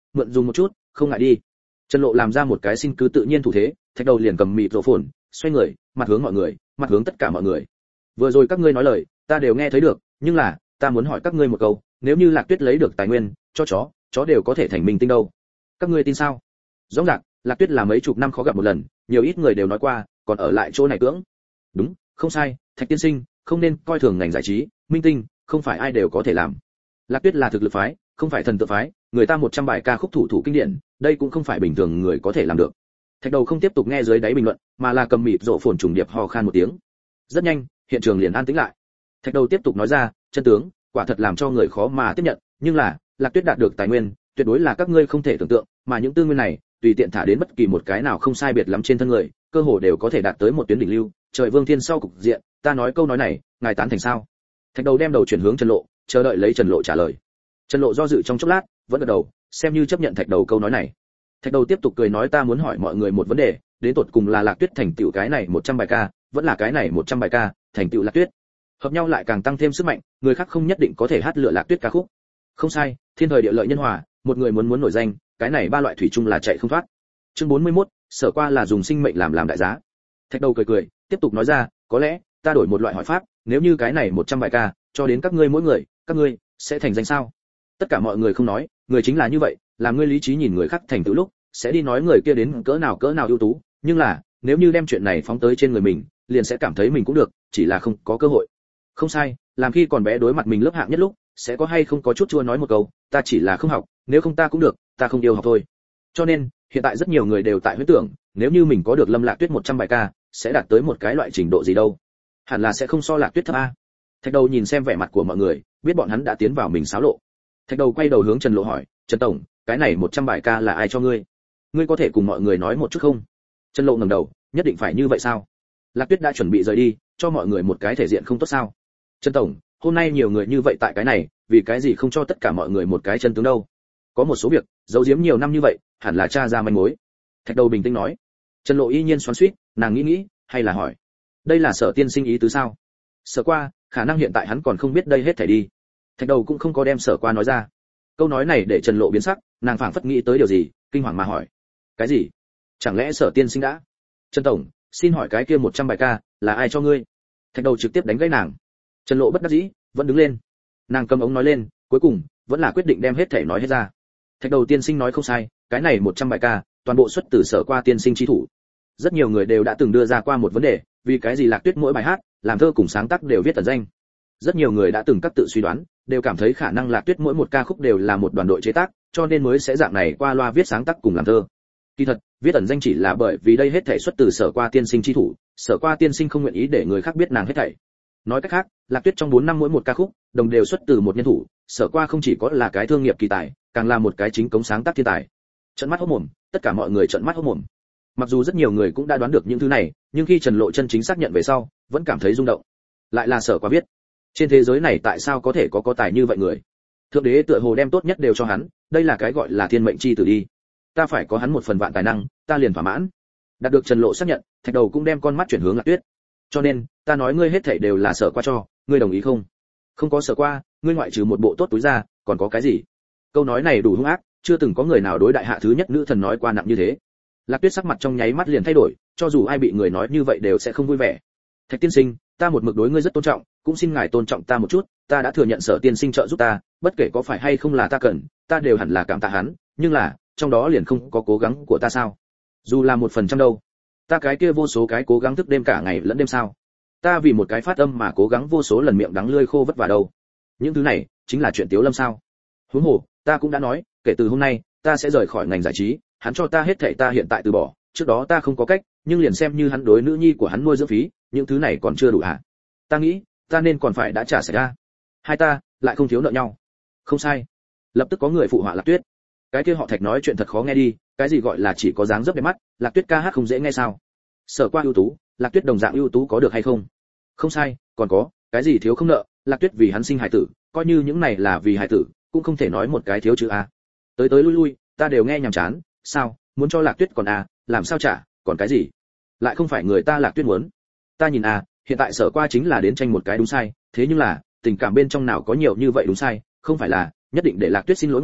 mượn dùng một chút, không ngại đi. Trần Lộ làm ra một cái xin cứ tự nhiên thủ thế, Thạch Đầu liền cầm mịt rổ phồn, xoay người, mặt hướng mọi người, mặt hướng tất cả mọi người. Vừa rồi các ngươi nói lời, ta đều nghe thấy được, nhưng là, ta muốn hỏi các ngươi một câu, nếu như Lạc Tuyết lấy được tài nguyên, cho chó, chó đều có thể thành minh tinh đâu. Các ngươi tin sao? Rõ ràng, Lạc Tuyết là mấy chục năm khó gặp một lần, nhiều ít người đều nói qua, còn ở lại chỗ này cưỡng. Đúng, không sai, Thạch tiên sinh, không nên coi thường ngành giải trí, minh tinh, không phải ai đều có thể làm. Lạc Tuyết là thực lực phái, không phải thần tượng phái, người ta một trăm bài ca khúc thủ thủ kinh điển, đây cũng không phải bình thường người có thể làm được. Thạch Đầu không tiếp tục nghe dưới đáy bình luận, mà là cầm mịt rộ phồn trùng điệp ho khan một tiếng. Rất nhanh, hiện trường liền an tĩnh lại. Thạch Đầu tiếp tục nói ra, chân tướng, quả thật làm cho người khó mà tiếp nhận, nhưng là, Lạc Tuyết đạt được tài nguyên, tuyệt đối là các ngươi không thể tưởng tượng, mà những tư nguyên này, tùy tiện thả đến bất kỳ một cái nào không sai biệt lắm trên thân người, cơ hồ đều có thể đạt tới một tuyến đỉnh lưu, trời vương thiên sau cục diện, ta nói câu nói này, ngài tán thành sao? Thạch Đầu đem đầu chuyển hướng Trần Lộ, chờ đợi lấy Trần Lộ trả lời. Trần Lộ do dự trong chốc lát, vẫn gật đầu, xem như chấp nhận Thạch Đầu câu nói này. Thạch Đầu tiếp tục cười nói ta muốn hỏi mọi người một vấn đề, đến tột cùng là Lạc Tuyết thành tựu cái này một trăm bài ca, vẫn là cái này một trăm bài ca, thành tựu Lạc Tuyết. Hợp nhau lại càng tăng thêm sức mạnh, người khác không nhất định có thể hát lựa Lạc Tuyết ca khúc. Không sai, thiên thời địa lợi nhân hòa, một người muốn muốn nổi danh, cái này ba loại thủy chung là chạy không thoát. Chương bốn mươi mốt, Sở Qua là dùng sinh mệnh làm làm đại giá. Thạch Đầu cười cười, tiếp tục nói ra, có lẽ ta đổi một loại hỏi pháp, nếu như cái này một trăm bài ca, cho đến các ngươi mỗi người, các ngươi sẽ thành danh sao? Tất cả mọi người không nói, người chính là như vậy, làm ngươi lý trí nhìn người khác thành tựu lúc, sẽ đi nói người kia đến cỡ nào cỡ nào ưu tú, nhưng là, nếu như đem chuyện này phóng tới trên người mình, liền sẽ cảm thấy mình cũng được, chỉ là không có cơ hội. Không sai, làm khi còn bé đối mặt mình lớp hạng nhất lúc, sẽ có hay không có chút chua nói một câu, ta chỉ là không học, nếu không ta cũng được, ta không yêu học thôi. Cho nên, hiện tại rất nhiều người đều tại huyễn tưởng, nếu như mình có được Lâm Lạc Tuyết một trăm bài ca, sẽ đạt tới một cái loại trình độ gì đâu? Hẳn là sẽ không so Lạc Tuyết thấp a. Thạch Đầu nhìn xem vẻ mặt của mọi người, biết bọn hắn đã tiến vào mình xáo lộ. Thạch Đầu quay đầu hướng Trần Lộ hỏi, "Trần tổng, cái này một trăm bài ca là ai cho ngươi? Ngươi có thể cùng mọi người nói một chút không?" Trần Lộ ngẩng đầu, "Nhất định phải như vậy sao? Lạc Tuyết đã chuẩn bị rời đi, cho mọi người một cái thể diện không tốt sao? Trần tổng, hôm nay nhiều người như vậy tại cái này, vì cái gì không cho tất cả mọi người một cái chân tướng đâu? Có một số việc, giấu giếm nhiều năm như vậy, hẳn là tra ra manh mối." Thạch Đầu bình tĩnh nói. Trần Lộ y nhiên xoắn xuýt, nàng nghĩ nghĩ, hay là hỏi, "Đây là Sở tiên sinh ý tứ sao?" Sở Qua, khả năng hiện tại hắn còn không biết đây hết thảy đi. Thạch Đầu cũng không có đem Sở Qua nói ra. Câu nói này để Trần Lộ biến sắc, nàng phảng phất nghĩ tới điều gì, kinh hoàng mà hỏi, "Cái gì? Chẳng lẽ Sở tiên sinh đã?" "Trần tổng, xin hỏi cái kia một trăm bài ca là ai cho ngươi?" Thạch Đầu trực tiếp đánh gãy nàng. Trần Lộ bất đắc dĩ, vẫn đứng lên. Nàng cầm ống nói lên, cuối cùng vẫn là quyết định đem hết thảy nói hết ra. Thạch Đầu tiên sinh nói không sai, cái này một trăm bài ca, toàn bộ xuất từ Sở Qua tiên sinh chi thủ. Rất nhiều người đều đã từng đưa ra qua một vấn đề, vì cái gì Lạc Tuyết mỗi bài hát, làm thơ cùng sáng tác đều viết tận danh. Rất nhiều người đã từng các tự suy đoán, đều cảm thấy khả năng Lạc Tuyết mỗi một ca khúc đều là một đoàn đội chế tác, cho nên mới sẽ dạng này qua loa viết sáng tác cùng làm thơ. Kỳ thật, viết ẩn danh chỉ là bởi vì đây hết thảy xuất từ Sở Qua tiên sinh chi thủ, Sở Qua tiên sinh không nguyện ý để người khác biết nàng hết thảy. Nói cách khác, Lạc Tuyết trong bốn năm mỗi một ca khúc, đồng đều xuất từ một nhân thủ, Sở Qua không chỉ có là cái thương nghiệp kỳ tài, càng là một cái chính cống sáng tác thiên tài. Trợn mắt hốt mồm, tất cả mọi người trợn mắt hốt mồm. Mặc dù rất nhiều người cũng đã đoán được những thứ này, nhưng khi Trần Lộ chân chính xác nhận về sau, vẫn cảm thấy rung động. Lại là Sở Qua viết. Trên thế giới này tại sao có thể có có tài như vậy người? Thượng đế tựa hồ đem tốt nhất đều cho hắn, đây là cái gọi là thiên mệnh chi tử đi. Ta phải có hắn một phần vạn tài năng, ta liền thỏa mãn. Đạt được Trần Lộ xác nhận, Thạch Đầu cũng đem con mắt chuyển hướng Lạc Tuyết. Cho nên, ta nói ngươi hết thảy đều là Sở Qua cho, ngươi đồng ý không? Không có Sở Qua, ngươi ngoại trừ một bộ tốt túi ra, còn có cái gì? Câu nói này đủ hung ác, chưa từng có người nào đối đại hạ thứ nhất nữ thần nói qua nặng như thế. Lạc Tuyết sắc mặt trong nháy mắt liền thay đổi, cho dù ai bị người nói như vậy đều sẽ không vui vẻ. Thạch tiên sinh, ta một mực đối ngươi rất tôn trọng, cũng xin ngài tôn trọng ta một chút, ta đã thừa nhận Sở tiên sinh trợ giúp ta, bất kể có phải hay không là ta cần, ta đều hẳn là cảm tạ hắn, nhưng là, trong đó liền không có cố gắng của ta sao? Dù là một phần trăm đâu, ta cái kia vô số cái cố gắng thức đêm cả ngày lẫn đêm sao? Ta vì một cái phát âm mà cố gắng vô số lần miệng đắng lưỡi khô vất vả đâu. Những thứ này chính là chuyện Tiếu Lâm sao? Huống hồ, ta cũng đã nói, kể từ hôm nay, ta sẽ rời khỏi ngành giải trí, hắn cho ta hết thảy ta hiện tại từ bỏ, trước đó ta không có cách, nhưng liền xem như hắn đối nữ nhi của hắn nuôi dưỡng phí, những thứ này còn chưa đủ hả? Ta nghĩ, ta nên còn phải đã trả sạch ra. Hai ta lại không thiếu nợ nhau. Không sai. Lập tức có người phụ họa Lạc Tuyết. Cái kia họ Thạch nói chuyện thật khó nghe đi, cái gì gọi là chỉ có dáng dấp đẹp mắt, Lạc Tuyết ca hát không dễ nghe sao? Sở Qua ưu tú, Lạc Tuyết đồng dạng ưu tú có được hay không? Không sai, còn có, cái gì thiếu không nợ, Lạc Tuyết vì hắn sinh hài tử, coi như những này là vì hài tử, cũng không thể nói một cái thiếu chữ a. Tới tới lui lui, ta đều nghe nhàm chán, sao, muốn cho Lạc Tuyết còn a, làm sao trả, còn cái gì? Lại không phải người ta Lạc Tuyết muốn. Ta nhìn a, hiện tại Sở Qua chính là đến tranh một cái đúng sai, thế nhưng là, tình cảm bên trong nào có nhiều như vậy đúng sai, không phải là, nhất định để Lạc Tuyết xin lỗi ngươi,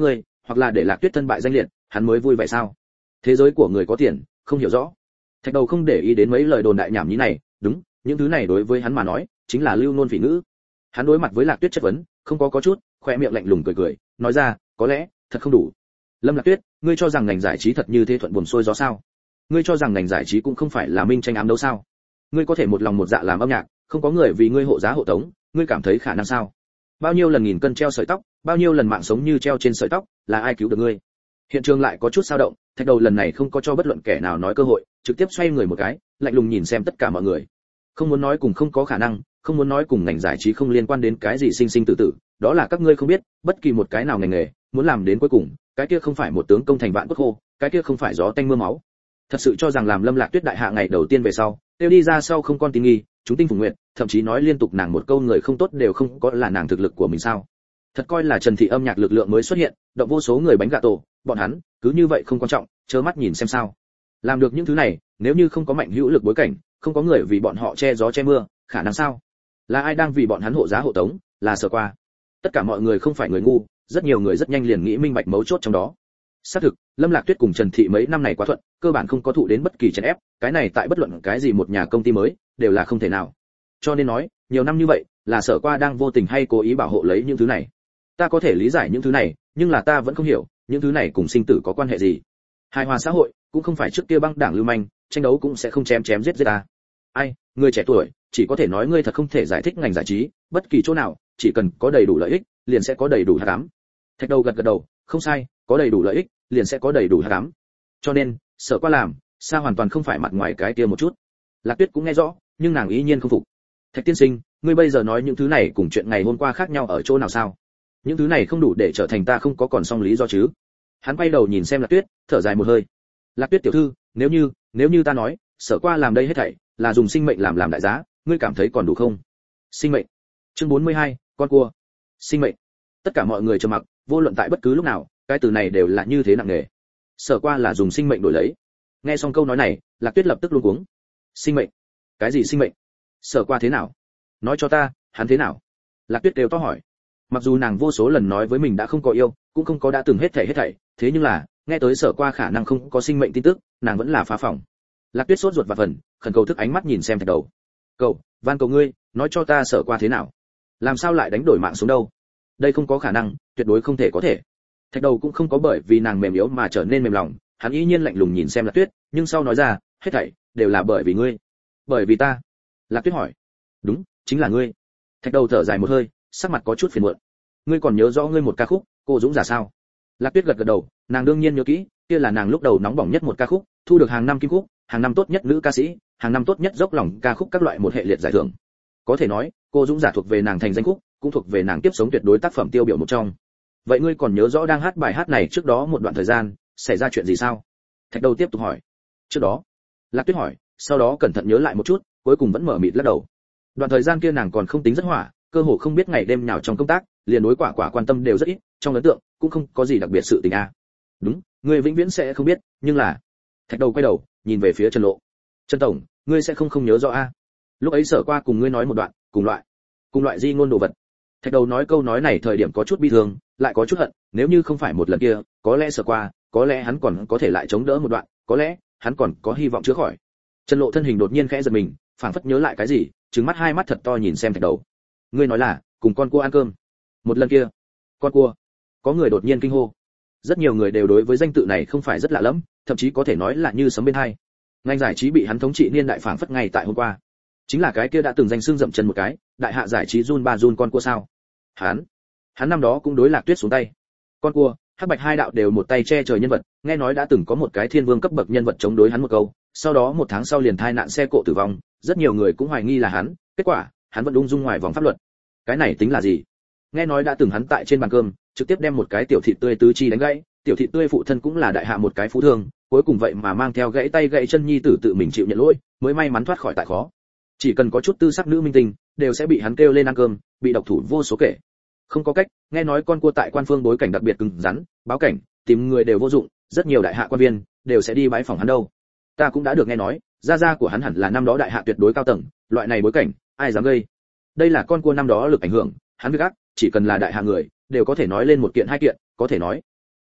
hoặc là để Lạc Tuyết thân bại danh liệt, hắn mới vui vẻ sao? Thế giới của người có tiền, không hiểu rõ. Thạch Đầu không để ý đến mấy lời đồn đại nhảm nhí này, đúng, những thứ này đối với hắn mà nói, chính là lưu nôn phỉ ngữ. Hắn đối mặt với Lạc Tuyết chất vấn, không có có chút, khoe miệng lạnh lùng cười cười, nói ra, có lẽ, thật không đủ. Lâm Lạc Tuyết, ngươi cho rằng ngành giải trí thật như thế thuận buồm xuôi gió sao? Ngươi cho rằng ngành giải trí cũng không phải là minh tranh ám đấu sao? Ngươi có thể một lòng một dạ làm âm nhạc, không có người vì ngươi hộ giá hộ tống, ngươi cảm thấy khả năng sao? Bao nhiêu lần nghìn cân treo sợi tóc, bao nhiêu lần mạng sống như treo trên sợi tóc, là ai cứu được ngươi? Hiện trường lại có chút dao động, Thạch Đầu lần này không có cho bất luận kẻ nào nói cơ hội, trực tiếp xoay người một cái, lạnh lùng nhìn xem tất cả mọi người. Không muốn nói cùng không có khả năng, không muốn nói cùng ngành giải trí không liên quan đến cái gì sinh sinh tử tử, đó là các ngươi không biết, bất kỳ một cái nào ngành nghề, muốn làm đến cuối cùng, cái kia không phải một tướng công thành vạn cốt khô, cái kia không phải gió tanh mưa máu. Thật sự cho rằng làm Lâm Lạc Tuyết đại hạ ngày đầu tiên về sau, tiêu đi ra sau không con tin nghi, chúng tinh phùng nguyện, thậm chí nói liên tục nàng một câu người không tốt đều không có là nàng thực lực của mình sao? Thật coi là Trần Thị âm nhạc lực lượng mới xuất hiện, động vô số người bánh gà tổ, bọn hắn cứ như vậy không quan trọng, chớ mắt nhìn xem sao? Làm được những thứ này, nếu như không có mạnh hữu lực bối cảnh, không có người vì bọn họ che gió che mưa, khả năng sao? Là ai đang vì bọn hắn hộ giá hộ tống? Là Sở Qua. Tất cả mọi người không phải người ngu, rất nhiều người rất nhanh liền nghĩ minh bạch mấu chốt trong đó. Xác thực, Lâm Lạc Tuyết cùng Trần Thị mấy năm này quá thuận, cơ bản không có thụ đến bất kỳ chèn ép, cái này tại bất luận cái gì một nhà công ty mới đều là không thể nào. Cho nên nói, nhiều năm như vậy, là Sở Qua đang vô tình hay cố ý bảo hộ lấy những thứ này. Ta có thể lý giải những thứ này, nhưng là ta vẫn không hiểu, những thứ này cùng sinh tử có quan hệ gì? Hài hòa xã hội, cũng không phải trước kia băng đảng lưu manh, tranh đấu cũng sẽ không chém chém giết giết ta. Ai, người trẻ tuổi, chỉ có thể nói ngươi thật không thể giải thích ngành giải trí, bất kỳ chỗ nào, chỉ cần có đầy đủ lợi ích, liền sẽ có đầy đủ hắc ám. Thạch Đầu gật gật đầu, không sai, có đầy đủ lợi ích, liền sẽ có đầy đủ hắc ám. Cho nên, Sở Qua làm, xa hoàn toàn không phải mặt ngoài cái kia một chút. Lạc Tuyết cũng nghe rõ, nhưng nàng ý nhiên không phục. Thạch tiên sinh, ngươi bây giờ nói những thứ này cùng chuyện ngày hôm qua khác nhau ở chỗ nào sao? Những thứ này không đủ để trở thành ta không có còn song lý do chứ? Hắn quay đầu nhìn xem Lạc Tuyết, thở dài một hơi. Lạc Tuyết tiểu thư, nếu như, nếu như ta nói, Sở Qua làm đây hết thảy là dùng sinh mệnh làm làm đại giá, ngươi cảm thấy còn đủ không? Sinh mệnh. Chương bốn mươi hai, con cua. Sinh mệnh. Tất cả mọi người trầm mặc, vô luận tại bất cứ lúc nào, cái từ này đều là như thế nặng nề. Sở Qua là dùng sinh mệnh đổi lấy. Nghe xong câu nói này, Lạc Tuyết lập tức luống cuống. Sinh mệnh? Cái gì sinh mệnh? Sở Qua thế nào? Nói cho ta, hắn thế nào? Lạc Tuyết đều to hỏi. Mặc dù nàng vô số lần nói với mình đã không có yêu, cũng không có đã từng hết thảy hết thảy, thế nhưng là, nghe tới Sở Qua khả năng không có sinh mệnh tin tức, nàng vẫn là phá phòng. Lạc Tuyết sốt ruột và phần, khẩn cầu thức ánh mắt nhìn xem Thạch Đầu. Cầu, van cầu ngươi, nói cho ta Sở Qua thế nào? Làm sao lại đánh đổi mạng xuống đâu? Đây không có khả năng, tuyệt đối không thể có thể. Thạch Đầu cũng không có bởi vì nàng mềm yếu mà trở nên mềm lòng, hắn ý nhiên lạnh lùng nhìn xem Lạc Tuyết, nhưng sau nói ra, hết thảy đều là bởi vì ngươi. Bởi vì ta? Lạc Tuyết hỏi. Đúng, chính là ngươi. Thạch Đầu thở dài một hơi, sắc mặt có chút phiền muộn. Ngươi còn nhớ rõ ngươi một ca khúc, Cô Dũng Giả sao? Lạc Tuyết gật gật đầu, nàng đương nhiên nhớ kỹ, kia là nàng lúc đầu nóng bỏng nhất một ca khúc, thu được hàng năm kim khúc, hàng năm tốt nhất nữ ca sĩ, hàng năm tốt nhất dốc lòng ca khúc các loại một hệ liệt giải thưởng. Có thể nói, Cô Dũng Giả thuộc về nàng thành danh khúc, cũng thuộc về nàng tiếp sống tuyệt đối tác phẩm tiêu biểu một trong. Vậy ngươi còn nhớ rõ đang hát bài hát này trước đó một đoạn thời gian, xảy ra chuyện gì sao? Thạch Đầu tiếp tục hỏi. Trước đó? Lạc Tuyết hỏi, sau đó cẩn thận nhớ lại một chút, cuối cùng vẫn mở mịt lắc đầu. Đoạn thời gian kia nàng còn không tính rất hỏa, cơ hồ không biết ngày đêm nhào trong công tác, liền đối Quả Quả quan tâm đều rất ít, trong ấn tượng cũng không có gì đặc biệt sự tình a. À. Đúng, ngươi vĩnh viễn sẽ không biết, nhưng là. Thạch Đầu quay đầu, nhìn về phía Trần Lộ. Trần tổng, ngươi sẽ không không nhớ rõ a? À? Lúc ấy Sở Qua cùng ngươi nói một đoạn, cùng loại, cùng loại di ngôn đồ vật. Thạch Đầu nói câu nói này thời điểm có chút bi thương, lại có chút hận, nếu như không phải một lần kia, có lẽ Sở Qua, có lẽ hắn còn có thể lại chống đỡ một đoạn, có lẽ hắn còn có hy vọng chữa khỏi. Trần Lộ thân hình đột nhiên khẽ giật mình, phảng phất nhớ lại cái gì, trừng mắt hai mắt thật to nhìn xem Thạch Đầu. Ngươi nói là cùng con cua ăn cơm? Một lần kia, con cua? Có người đột nhiên kinh hô. Rất nhiều người đều đối với danh tự này không phải rất lạ lẫm, thậm chí có thể nói là như sấm bên tai. Ngành giải trí bị hắn thống trị niên đại phảng phất ngay tại hôm qua. Chính là cái kia đã từng danh xưng dậm chân một cái, đại hạ giải trí run ba run con cua sao? Hắn, hắn năm đó cũng đối Lạc Tuyết xuống tay. Con cua, Hắc Bạch hai đạo đều một tay che trời nhân vật, nghe nói đã từng có một cái thiên vương cấp bậc nhân vật chống đối hắn một câu, sau đó một tháng sau liền thai nạn xe cộ tử vong, rất nhiều người cũng hoài nghi là hắn, kết quả, hắn vẫn ung dung ngoài vòng pháp luật. Cái này tính là gì? Nghe nói đã từng hắn tại trên bàn cơm, trực tiếp đem một cái tiểu thị tươi tứ chi đánh gãy, tiểu thị tươi phụ thân cũng là đại hạ một cái phú thương, cuối cùng vậy mà mang theo gãy tay gãy chân nhi tử tự mình chịu nhận lỗi, mới may mắn thoát khỏi tại khó. Chỉ cần có chút tư sắc nữ minh tinh, đều sẽ bị hắn kêu lên ăn cơm, bị độc thủ vô số kể. Không có cách, nghe nói con cua tại quan phương bối cảnh đặc biệt cứng rắn, báo cảnh, tìm người đều vô dụng, rất nhiều đại hạ quan viên đều sẽ đi bái phỏng hắn đâu. Ta cũng đã được nghe nói, gia gia của hắn hẳn là năm đó đại hạ tuyệt đối cao tầng, loại này bối cảnh, ai dám gây? Đây là con cua năm đó lực ảnh hưởng, hắn việc ác, chỉ cần là đại hạ người, đều có thể nói lên một kiện hai kiện, có thể nói.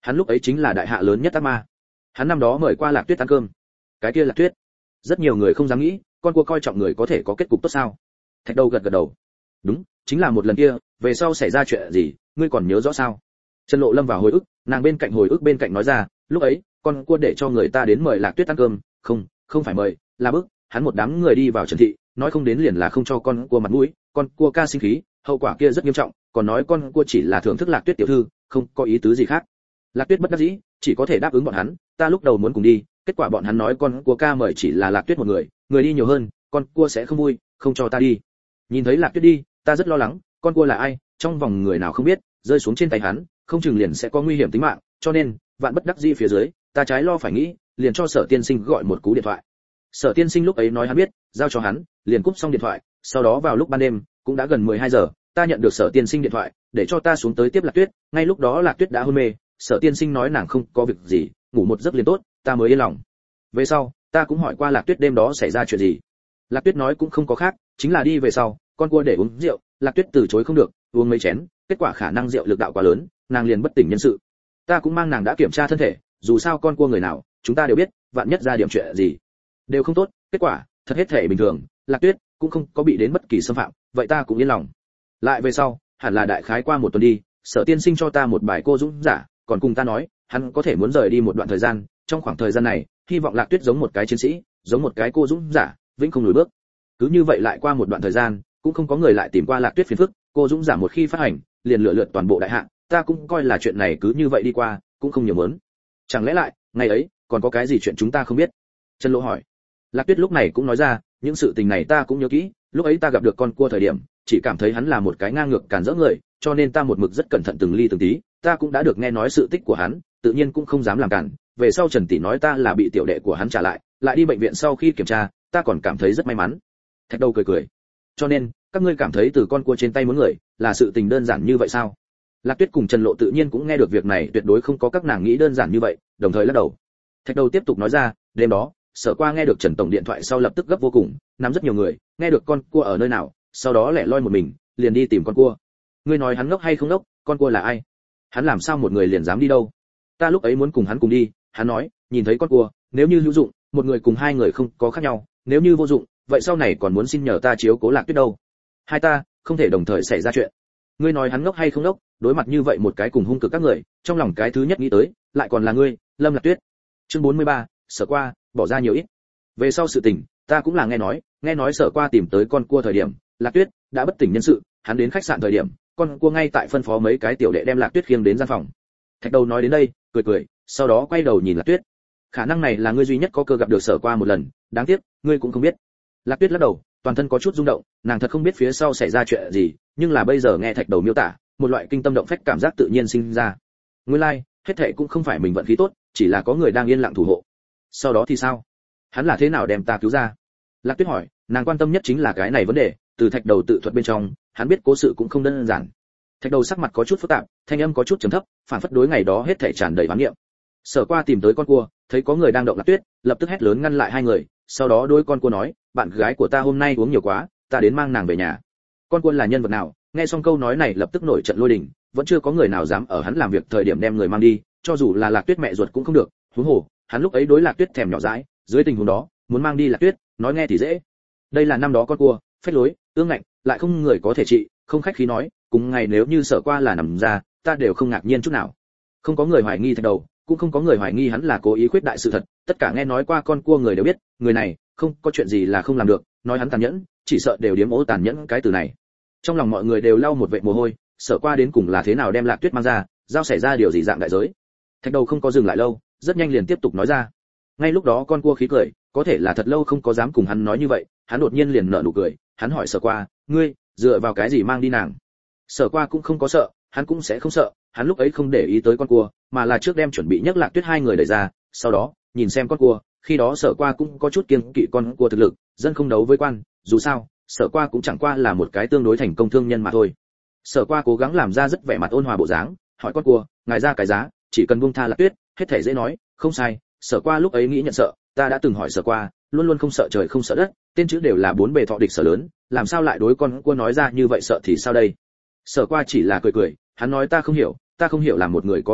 Hắn lúc ấy chính là đại hạ lớn nhất ác ma. Hắn năm đó mời qua Lạc Tuyết ăn cơm. Cái kia Lạc Tuyết, rất nhiều người không dám nghĩ, con cua coi trọng người có thể có kết cục tốt sao? Thạch Đầu gật gật đầu. Đúng, chính là một lần kia, về sau xảy ra chuyện gì, ngươi còn nhớ rõ sao? Trần Lộ lâm vào hồi ức, nàng bên cạnh hồi ức bên cạnh nói ra, lúc ấy, con cua để cho người ta đến mời Lạc Tuyết ăn cơm, không, không phải mời, là bức, hắn một đám người đi vào Trần thị, nói không đến liền là không cho con cua mặt mũi, con cua ca sinh khí, hậu quả kia rất nghiêm trọng, còn nói con cua chỉ là thưởng thức Lạc Tuyết tiểu thư, không có ý tứ gì khác. Lạc Tuyết bất đắc dĩ, chỉ có thể đáp ứng bọn hắn, ta lúc đầu muốn cùng đi, kết quả bọn hắn nói con cua ca mời chỉ là Lạc Tuyết một người, người đi nhiều hơn, con cua sẽ không vui, không cho ta đi. Nhìn thấy Lạc Tuyết đi, ta rất lo lắng, con cua là ai, trong vòng người nào không biết, rơi xuống trên tay hắn, không chừng liền sẽ có nguy hiểm tính mạng, cho nên, vạn bất đắc dĩ phía dưới, ta trái lo phải nghĩ, liền cho Sở tiên sinh gọi một cú điện thoại. Sở tiên sinh lúc ấy nói hắn biết, giao cho hắn, liền cúp xong điện thoại, sau đó vào lúc ban đêm, cũng đã gần mười hai giờ, ta nhận được Sở tiên sinh điện thoại, để cho ta xuống tới tiếp Lạc Tuyết, ngay lúc đó Lạc Tuyết đã hôn mê, Sở tiên sinh nói nàng không có việc gì, ngủ một giấc liền tốt, ta mới yên lòng. Về sau, ta cũng hỏi qua Lạc Tuyết đêm đó xảy ra chuyện gì. Lạc Tuyết nói cũng không có khác, chính là đi về sau, con cua để uống rượu, Lạc Tuyết từ chối không được, uống mấy chén, kết quả khả năng rượu lực đạo quá lớn, nàng liền bất tỉnh nhân sự. Ta cũng mang nàng đã kiểm tra thân thể, dù sao con cua người nào, chúng ta đều biết, vạn nhất ra điểm chuyện gì, đều không tốt, kết quả, thật hết thể bình thường, Lạc Tuyết cũng không có bị đến bất kỳ xâm phạm, vậy ta cũng yên lòng. Lại về sau, hẳn là đại khái qua một tuần đi, Sở tiên sinh cho ta một bài cô dũng giả, còn cùng ta nói, hắn có thể muốn rời đi một đoạn thời gian, trong khoảng thời gian này, hy vọng Lạc Tuyết giống một cái chiến sĩ, giống một cái cô dũng giả, vĩnh không lùi bước. Cứ như vậy lại qua một đoạn thời gian, cũng không có người lại tìm qua Lạc Tuyết phiền phức, cô dũng giả một khi phát hành, liền lựa lượt toàn bộ đại hạ, ta cũng coi là chuyện này cứ như vậy đi qua, cũng không nhiều muốn. Chẳng lẽ lại, ngày ấy, còn có cái gì chuyện chúng ta không biết? Trần Lộ hỏi. Lạc Tuyết lúc này cũng nói ra, những sự tình này ta cũng nhớ kỹ, lúc ấy ta gặp được con cua thời điểm, chỉ cảm thấy hắn là một cái ngang ngược cản rỡ người, cho nên ta một mực rất cẩn thận từng ly từng tí, ta cũng đã được nghe nói sự tích của hắn, tự nhiên cũng không dám làm cản. Về sau Trần tỷ nói ta là bị tiểu đệ của hắn trả lại, lại đi bệnh viện sau khi kiểm tra, ta còn cảm thấy rất may mắn. Thạch Đầu cười cười. Cho nên, các ngươi cảm thấy từ con cua trên tay muốn người, là sự tình đơn giản như vậy sao? Lạc Tuyết cùng Trần Lộ tự nhiên cũng nghe được việc này tuyệt đối không có các nàng nghĩ đơn giản như vậy, đồng thời lắc đầu. Thạch Đầu tiếp tục nói ra, đêm đó, Sở Qua nghe được Trần tổng điện thoại sau lập tức gấp vô cùng, nắm rất nhiều người, nghe được con cua ở nơi nào, sau đó lẻ loi một mình, liền đi tìm con cua. Ngươi nói hắn ngốc hay không ngốc, con cua là ai? Hắn làm sao một người liền dám đi đâu? Ta lúc ấy muốn cùng hắn cùng đi, hắn nói, nhìn thấy con cua, nếu như hữu dụng, một người cùng hai người không có khác nhau, nếu như vô dụng, vậy sau này còn muốn xin nhờ ta chiếu cố Lạc Tuyết đâu? Hai ta không thể đồng thời xảy ra chuyện. Ngươi nói hắn ngốc hay không ngốc, đối mặt như vậy một cái cùng hung cực các người, trong lòng cái thứ nhất nghĩ tới, lại còn là ngươi, Lâm Lạc Tuyết. Chương bốn mươi ba, Sở Qua, bỏ ra nhiều ít. Về sau sự tình, ta cũng là nghe nói, nghe nói Sở Qua tìm tới con cua thời điểm, Lạc Tuyết đã bất tỉnh nhân sự, hắn đến khách sạn thời điểm, con cua ngay tại phân phó mấy cái tiểu đệ đem Lạc Tuyết khiêng đến gian phòng. Thạch Đầu nói đến đây, cười cười, sau đó quay đầu nhìn Lạc Tuyết. Khả năng này là ngươi duy nhất có cơ gặp được Sở Qua một lần, đáng tiếc, ngươi cũng không biết. Lạc Tuyết lắc đầu, toàn thân có chút rung động, nàng thật không biết phía sau xảy ra chuyện gì, nhưng là bây giờ nghe Thạch Đầu miêu tả, một loại kinh tâm động phách cảm giác tự nhiên sinh ra. Nguyên lai, like, hết thảy cũng không phải mình vận khí tốt, chỉ là có người đang yên lặng thủ hộ. Sau đó thì sao? Hắn là thế nào đem ta cứu ra? Lạc Tuyết hỏi, nàng quan tâm nhất chính là cái này vấn đề, từ Thạch Đầu tự thuật bên trong, hắn biết cố sự cũng không đơn giản. Thạch Đầu sắc mặt có chút phức tạp, thanh âm có chút trầm thấp, phản phất đối ngày đó hết thảy tràn đầy hoán niệm. Sở Qua tìm tới con cua, thấy có người đang động Lạc Tuyết, lập tức hét lớn ngăn lại hai người, sau đó đôi con cua nói, bạn gái của ta hôm nay uống nhiều quá, ta đến mang nàng về nhà. Con cua là nhân vật nào? Nghe xong câu nói này lập tức nổi trận lôi đình, vẫn chưa có người nào dám ở hắn làm việc thời điểm đem người mang đi, cho dù là Lạc Tuyết mẹ ruột cũng không được, huống hồ, hắn lúc ấy đối Lạc Tuyết thèm nhỏ dãi, dưới tình huống đó, muốn mang đi Lạc Tuyết, nói nghe thì dễ. Đây là năm đó con cua, phách lối, ương ngạnh, lại không người có thể trị, không khách khí nói, cùng ngày nếu như Sở Qua là nằm ra, ta đều không ngạc nhiên chút nào. Không có người hoài nghi Thạch Đầu, cũng không có người hoài nghi hắn là cố ý khuyết đại sự thật, tất cả nghe nói qua con cua người đều biết, người này không có chuyện gì là không làm được, nói hắn tàn nhẫn, chỉ sợ đều điếm ố tàn nhẫn cái từ này. Trong lòng mọi người đều lau một vệt mồ hôi, Sở Qua đến cùng là thế nào đem Lạc Tuyết mang ra, giao xảy ra điều gì dạng đại giới. Thạch Đầu không có dừng lại lâu, rất nhanh liền tiếp tục nói ra. Ngay lúc đó con cua khí cười, có thể là thật lâu không có dám cùng hắn nói như vậy, hắn đột nhiên liền nở nụ cười, hắn hỏi Sở Qua, ngươi dựa vào cái gì mang đi nàng? Sở Qua cũng không có sợ, hắn cũng sẽ không sợ, hắn lúc ấy không để ý tới con cua, mà là trước đem chuẩn bị nhấc Lạc Tuyết hai người đẩy ra, sau đó nhìn xem con cua, khi đó Sở Qua cũng có chút kiêng kỵ con cua thực lực, dân không đấu với quan, dù sao, Sở Qua cũng chẳng qua là một cái tương đối thành công thương nhân mà thôi. Sở Qua cố gắng làm ra rất vẻ mặt ôn hòa bộ dáng, hỏi con cua, ngài ra cái giá, chỉ cần buông tha Lạc Tuyết, hết thảy dễ nói, không sai. Sở Qua lúc ấy nghĩ nhận sợ, ta đã từng hỏi Sở Qua, luôn luôn không sợ trời không sợ đất, tên chữ đều là bốn bề thọ địch sở lớn, làm sao lại đối con cua nói ra như vậy sợ thì sao đây? Sở Qua chỉ là cười cười, hắn nói ta không hiểu, ta không hiểu làm một người có uy hiếp,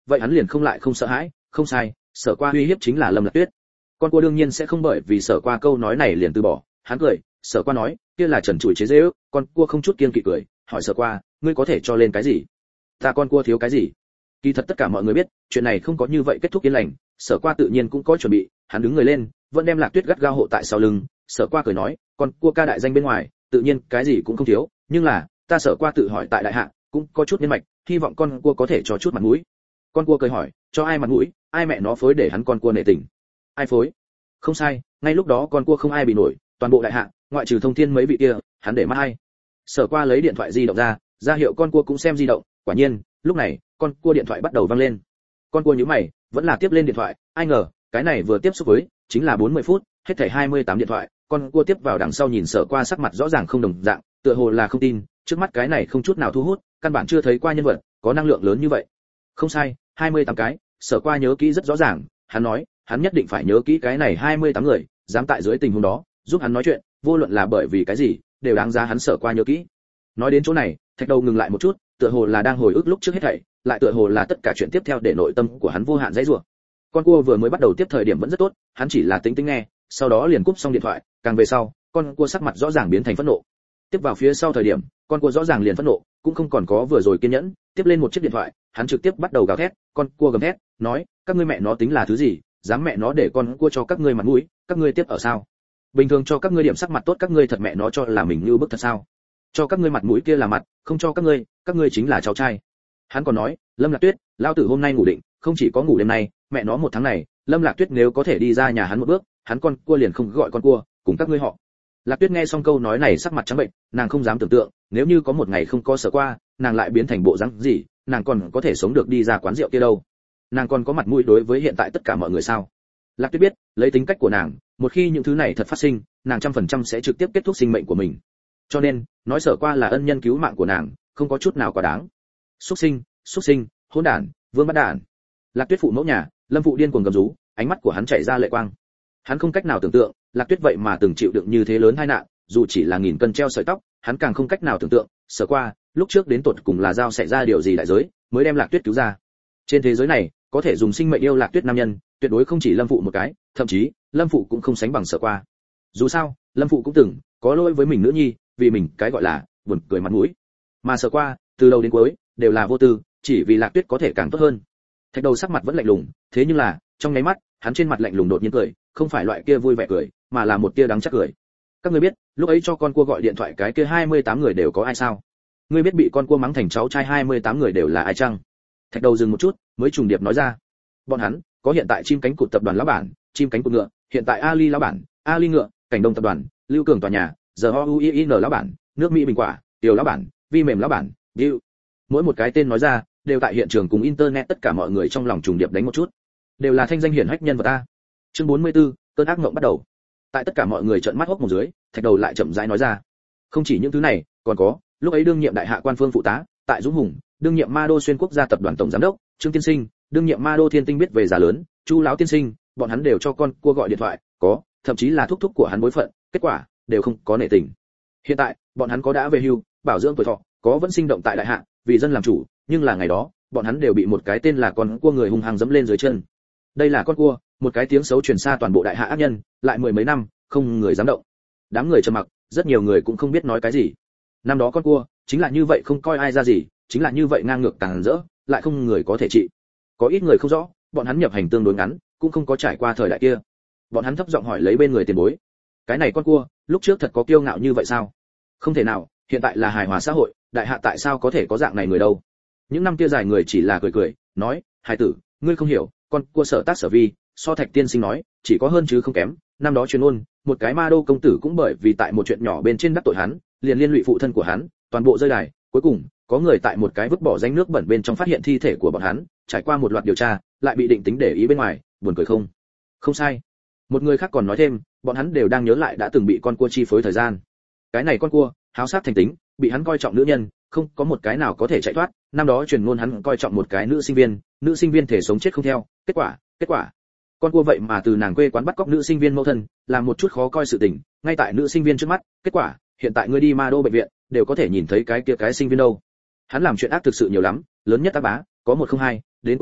vậy hắn liền không lại không sợ hãi, không sai, Sở Qua uy hiếp chính là Lâm Lạc Tuyết. Con cua đương nhiên sẽ không bởi vì Sở Qua câu nói này liền từ bỏ, hắn cười, Sở Qua nói, kia là trần trụi chế giễu, con cua không chút kiêng kỵ cười, hỏi Sở Qua, ngươi có thể cho lên cái gì? Ta con cua thiếu cái gì? Kỳ thật tất cả mọi người biết, chuyện này không có như vậy kết thúc yên lành, Sở Qua tự nhiên cũng có chuẩn bị, hắn đứng người lên, vẫn đem Lạc Tuyết gắt gao hộ tại sau lưng, Sở Qua cười nói, con cua ca đại danh bên ngoài, tự nhiên cái gì cũng không thiếu, nhưng là, ta Sở Qua tự hỏi tại đại hạ, cũng có chút nhân mạch, hy vọng con cua có thể cho chút mặt mũi. Con cua cười hỏi, cho ai mặt mũi, ai mẹ nó phối để hắn con cua nể tình? Ai phối? Không sai, ngay lúc đó con cua không ai bị nổi, toàn bộ đại hạ, ngoại trừ Thông Thiên mấy vị kia, hắn để mắt ai? Sở Qua lấy điện thoại di động ra, ra hiệu con cua cũng xem di động, quả nhiên, lúc này, con cua điện thoại bắt đầu vang lên. Con cua nhíu mày, vẫn là tiếp lên điện thoại, ai ngờ, cái này vừa tiếp xúc với, chính là bốn mươi phút, hết thảy hai mươi tám điện thoại, con cua tiếp vào đằng sau nhìn Sở Qua sắc mặt rõ ràng không đồng dạng, tựa hồ là không tin, trước mắt cái này không chút nào thu hút, căn bản chưa thấy qua nhân vật có năng lượng lớn như vậy. Không sai, hai mươi tám cái, Sở Qua nhớ kỹ rất rõ ràng, hắn nói, hắn nhất định phải nhớ kỹ cái này hai mươi tám người, dám tại dưới tình huống đó giúp hắn nói chuyện, vô luận là bởi vì cái gì, đều đáng giá hắn Sở Qua nhớ kỹ. Nói đến chỗ này, Thạch Đầu ngừng lại một chút, tựa hồ là đang hồi ức lúc trước hết thảy, lại tựa hồ là tất cả chuyện tiếp theo để nội tâm của hắn vô hạn dãy rủa. Con cua vừa mới bắt đầu tiếp thời điểm vẫn rất tốt, hắn chỉ là tính tính nghe, sau đó liền cúp xong điện thoại, càng về sau, con cua sắc mặt rõ ràng biến thành phẫn nộ. Tiếp vào phía sau thời điểm, con cua rõ ràng liền phẫn nộ, cũng không còn có vừa rồi kiên nhẫn, tiếp lên một chiếc điện thoại, hắn trực tiếp bắt đầu gào thét, con cua gầm thét, nói, các ngươi mẹ nó tính là thứ gì, dám mẹ nó để con cua cho các ngươi mặt mũi, các ngươi tiếp ở sao? Bình thường cho các ngươi điểm sắc mặt tốt các ngươi thật mẹ nó cho là mình như bức thật sao? Cho các ngươi mặt mũi kia là mặt, không cho các ngươi, các ngươi chính là cháu trai. Hắn còn nói, Lâm Lạc Tuyết, lao tử hôm nay ngủ định, không chỉ có ngủ đêm nay, mẹ nó một tháng này, Lâm Lạc Tuyết nếu có thể đi ra nhà hắn một bước, hắn con cua liền không gọi con cua, cùng các ngươi họ. Lạc Tuyết nghe xong câu nói này sắc mặt trắng bệnh, nàng không dám tưởng tượng, nếu như có một ngày không có Sở Qua, nàng lại biến thành bộ dáng gì, nàng còn có thể sống được đi ra quán rượu kia đâu? Nàng còn có mặt mũi đối với hiện tại tất cả mọi người sao? Lạc Tuyết biết, lấy tính cách của nàng, một khi những thứ này thật phát sinh, nàng trăm phần trăm sẽ trực tiếp kết thúc sinh mệnh của mình. Cho nên, nói Sở Qua là ân nhân cứu mạng của nàng, không có chút nào quá đáng. Súc sinh, súc sinh, hỗn đản, vương bắt đản. Lạc Tuyết phụ mẫu nhà, Lâm Phụ điên cuồng gầm rú, ánh mắt của hắn chảy ra lệ quang. Hắn không cách nào tưởng tượng, Lạc Tuyết vậy mà từng chịu đựng như thế lớn tai nạn, dù chỉ là nghìn cân treo sợi tóc, hắn càng không cách nào tưởng tượng, Sở Qua, lúc trước đến tột cùng là giao xảy ra điều gì đại giới, mới đem Lạc Tuyết cứu ra. Trên thế giới này, có thể dùng sinh mệnh yêu Lạc Tuyết nam nhân, tuyệt đối không chỉ Lâm Phụ một cái, thậm chí, Lâm Phụ cũng không sánh bằng Sở Qua. Dù sao, Lâm Phụ cũng từng có lỗi với mình nữ nhi, vì mình cái gọi là buồn cười mặt mũi. Mà Sở Qua, từ đầu đến cuối đều là vô tư, chỉ vì Lạc Tuyết có thể càng tốt hơn. Thạch Đầu sắc mặt vẫn lạnh lùng, thế nhưng là, trong nháy mắt, hắn trên mặt lạnh lùng đột nhiên cười, không phải loại kia vui vẻ cười, mà là một tia đắng chắc cười. Các ngươi biết, lúc ấy cho con cua gọi điện thoại cái kia hai mươi tám người đều có ai sao? Ngươi biết bị con cua mắng thành cháu trai hai mươi tám người đều là ai chăng? Thạch Đầu dừng một chút, mới trùng điệp nói ra. Bọn hắn, có hiện tại chim cánh cụt tập đoàn lão bản, chim cánh cụt ngựa, hiện tại Ali lão bản, Ali ngựa, cảnh đông tập đoàn, Lưu Cường tòa nhà, giờ o u i n lão bản, nước Mỹ bình quả, Tiểu lão bản, Vi mềm lão bản, Bill. Mỗi một cái tên nói ra, đều tại hiện trường cùng internet tất cả mọi người trong lòng trùng điệp đánh một chút. Đều là thanh danh hiển hách nhân vật ta. Chương bốn mươi tư, cơn ác mộng bắt đầu. Tại tất cả mọi người trợn mắt hốc mồm dưới, Thạch Đầu lại chậm rãi nói ra. Không chỉ những thứ này, còn có, lúc ấy đương nhiệm đại hạ quan phương phụ tá, tại Dũng Hùng, đương nhiệm Ma Đô xuyên quốc gia tập đoàn tổng giám đốc, Trương Tiên Sinh, đương nhiệm Ma Đô Thiên Tinh biết về giá lớn, Chu lão tiên sinh, bọn hắn đều cho con cua gọi điện thoại, có, thậm chí là thúc thúc của hắn bối phận, kết quả đều không có nể tình. Hiện tại, bọn hắn có đã về hưu, bảo dưỡng tuổi thọ, có vẫn sinh động tại đại hạ, vì dân làm chủ, nhưng là ngày đó, bọn hắn đều bị một cái tên là con cua người hung hăng dẫm lên dưới chân. Đây là con cua, một cái tiếng xấu truyền xa toàn bộ đại hạ ác nhân, lại mười mấy năm, không người dám động. Đám người trầm mặc, rất nhiều người cũng không biết nói cái gì. Năm đó con cua, chính là như vậy không coi ai ra gì, chính là như vậy ngang ngược tàn dỡ, lại không người có thể trị. Có ít người không rõ, bọn hắn nhập hành tương đối ngắn, cũng không có trải qua thời đại kia. Bọn hắn thấp giọng hỏi lấy bên người tiền bối, cái này con cua, lúc trước thật có kiêu ngạo như vậy sao? Không thể nào, hiện tại là hài hòa xã hội, đại hạ tại sao có thể có dạng này người đâu? Những năm kia dài người chỉ là cười cười, nói, hài tử, ngươi không hiểu, con cua sở tác sở vi, so Thạch tiên sinh nói, chỉ có hơn chứ không kém. Năm đó truyền ôn, một cái Ma Đô công tử cũng bởi vì tại một chuyện nhỏ bên trên đắc tội hắn, liền liên lụy phụ thân của hắn, toàn bộ rơi đài. Cuối cùng, có người tại một cái vứt bỏ danh nước bẩn bên trong phát hiện thi thể của bọn hắn, trải qua một loạt điều tra, lại bị định tính để ý bên ngoài, buồn cười không? Không sai. Một người khác còn nói thêm, bọn hắn đều đang nhớ lại đã từng bị con cua chi phối thời gian. Cái này con cua, háo sát thành tính, bị hắn coi trọng nữ nhân, không có một cái nào có thể chạy thoát. Năm đó truyền ngôn hắn coi trọng một cái nữ sinh viên, nữ sinh viên thể sống chết không theo, kết quả, kết quả, con cua vậy mà từ nàng quê quán bắt cóc nữ sinh viên mẫu thân, làm một chút khó coi sự tình, ngay tại nữ sinh viên trước mắt. Kết quả, hiện tại ngươi đi Ma Đô bệnh viện, đều có thể nhìn thấy cái kia cái sinh viên đâu. Hắn làm chuyện ác thực sự nhiều lắm, lớn nhất ác bá, có một không hai, đến cuối cùng,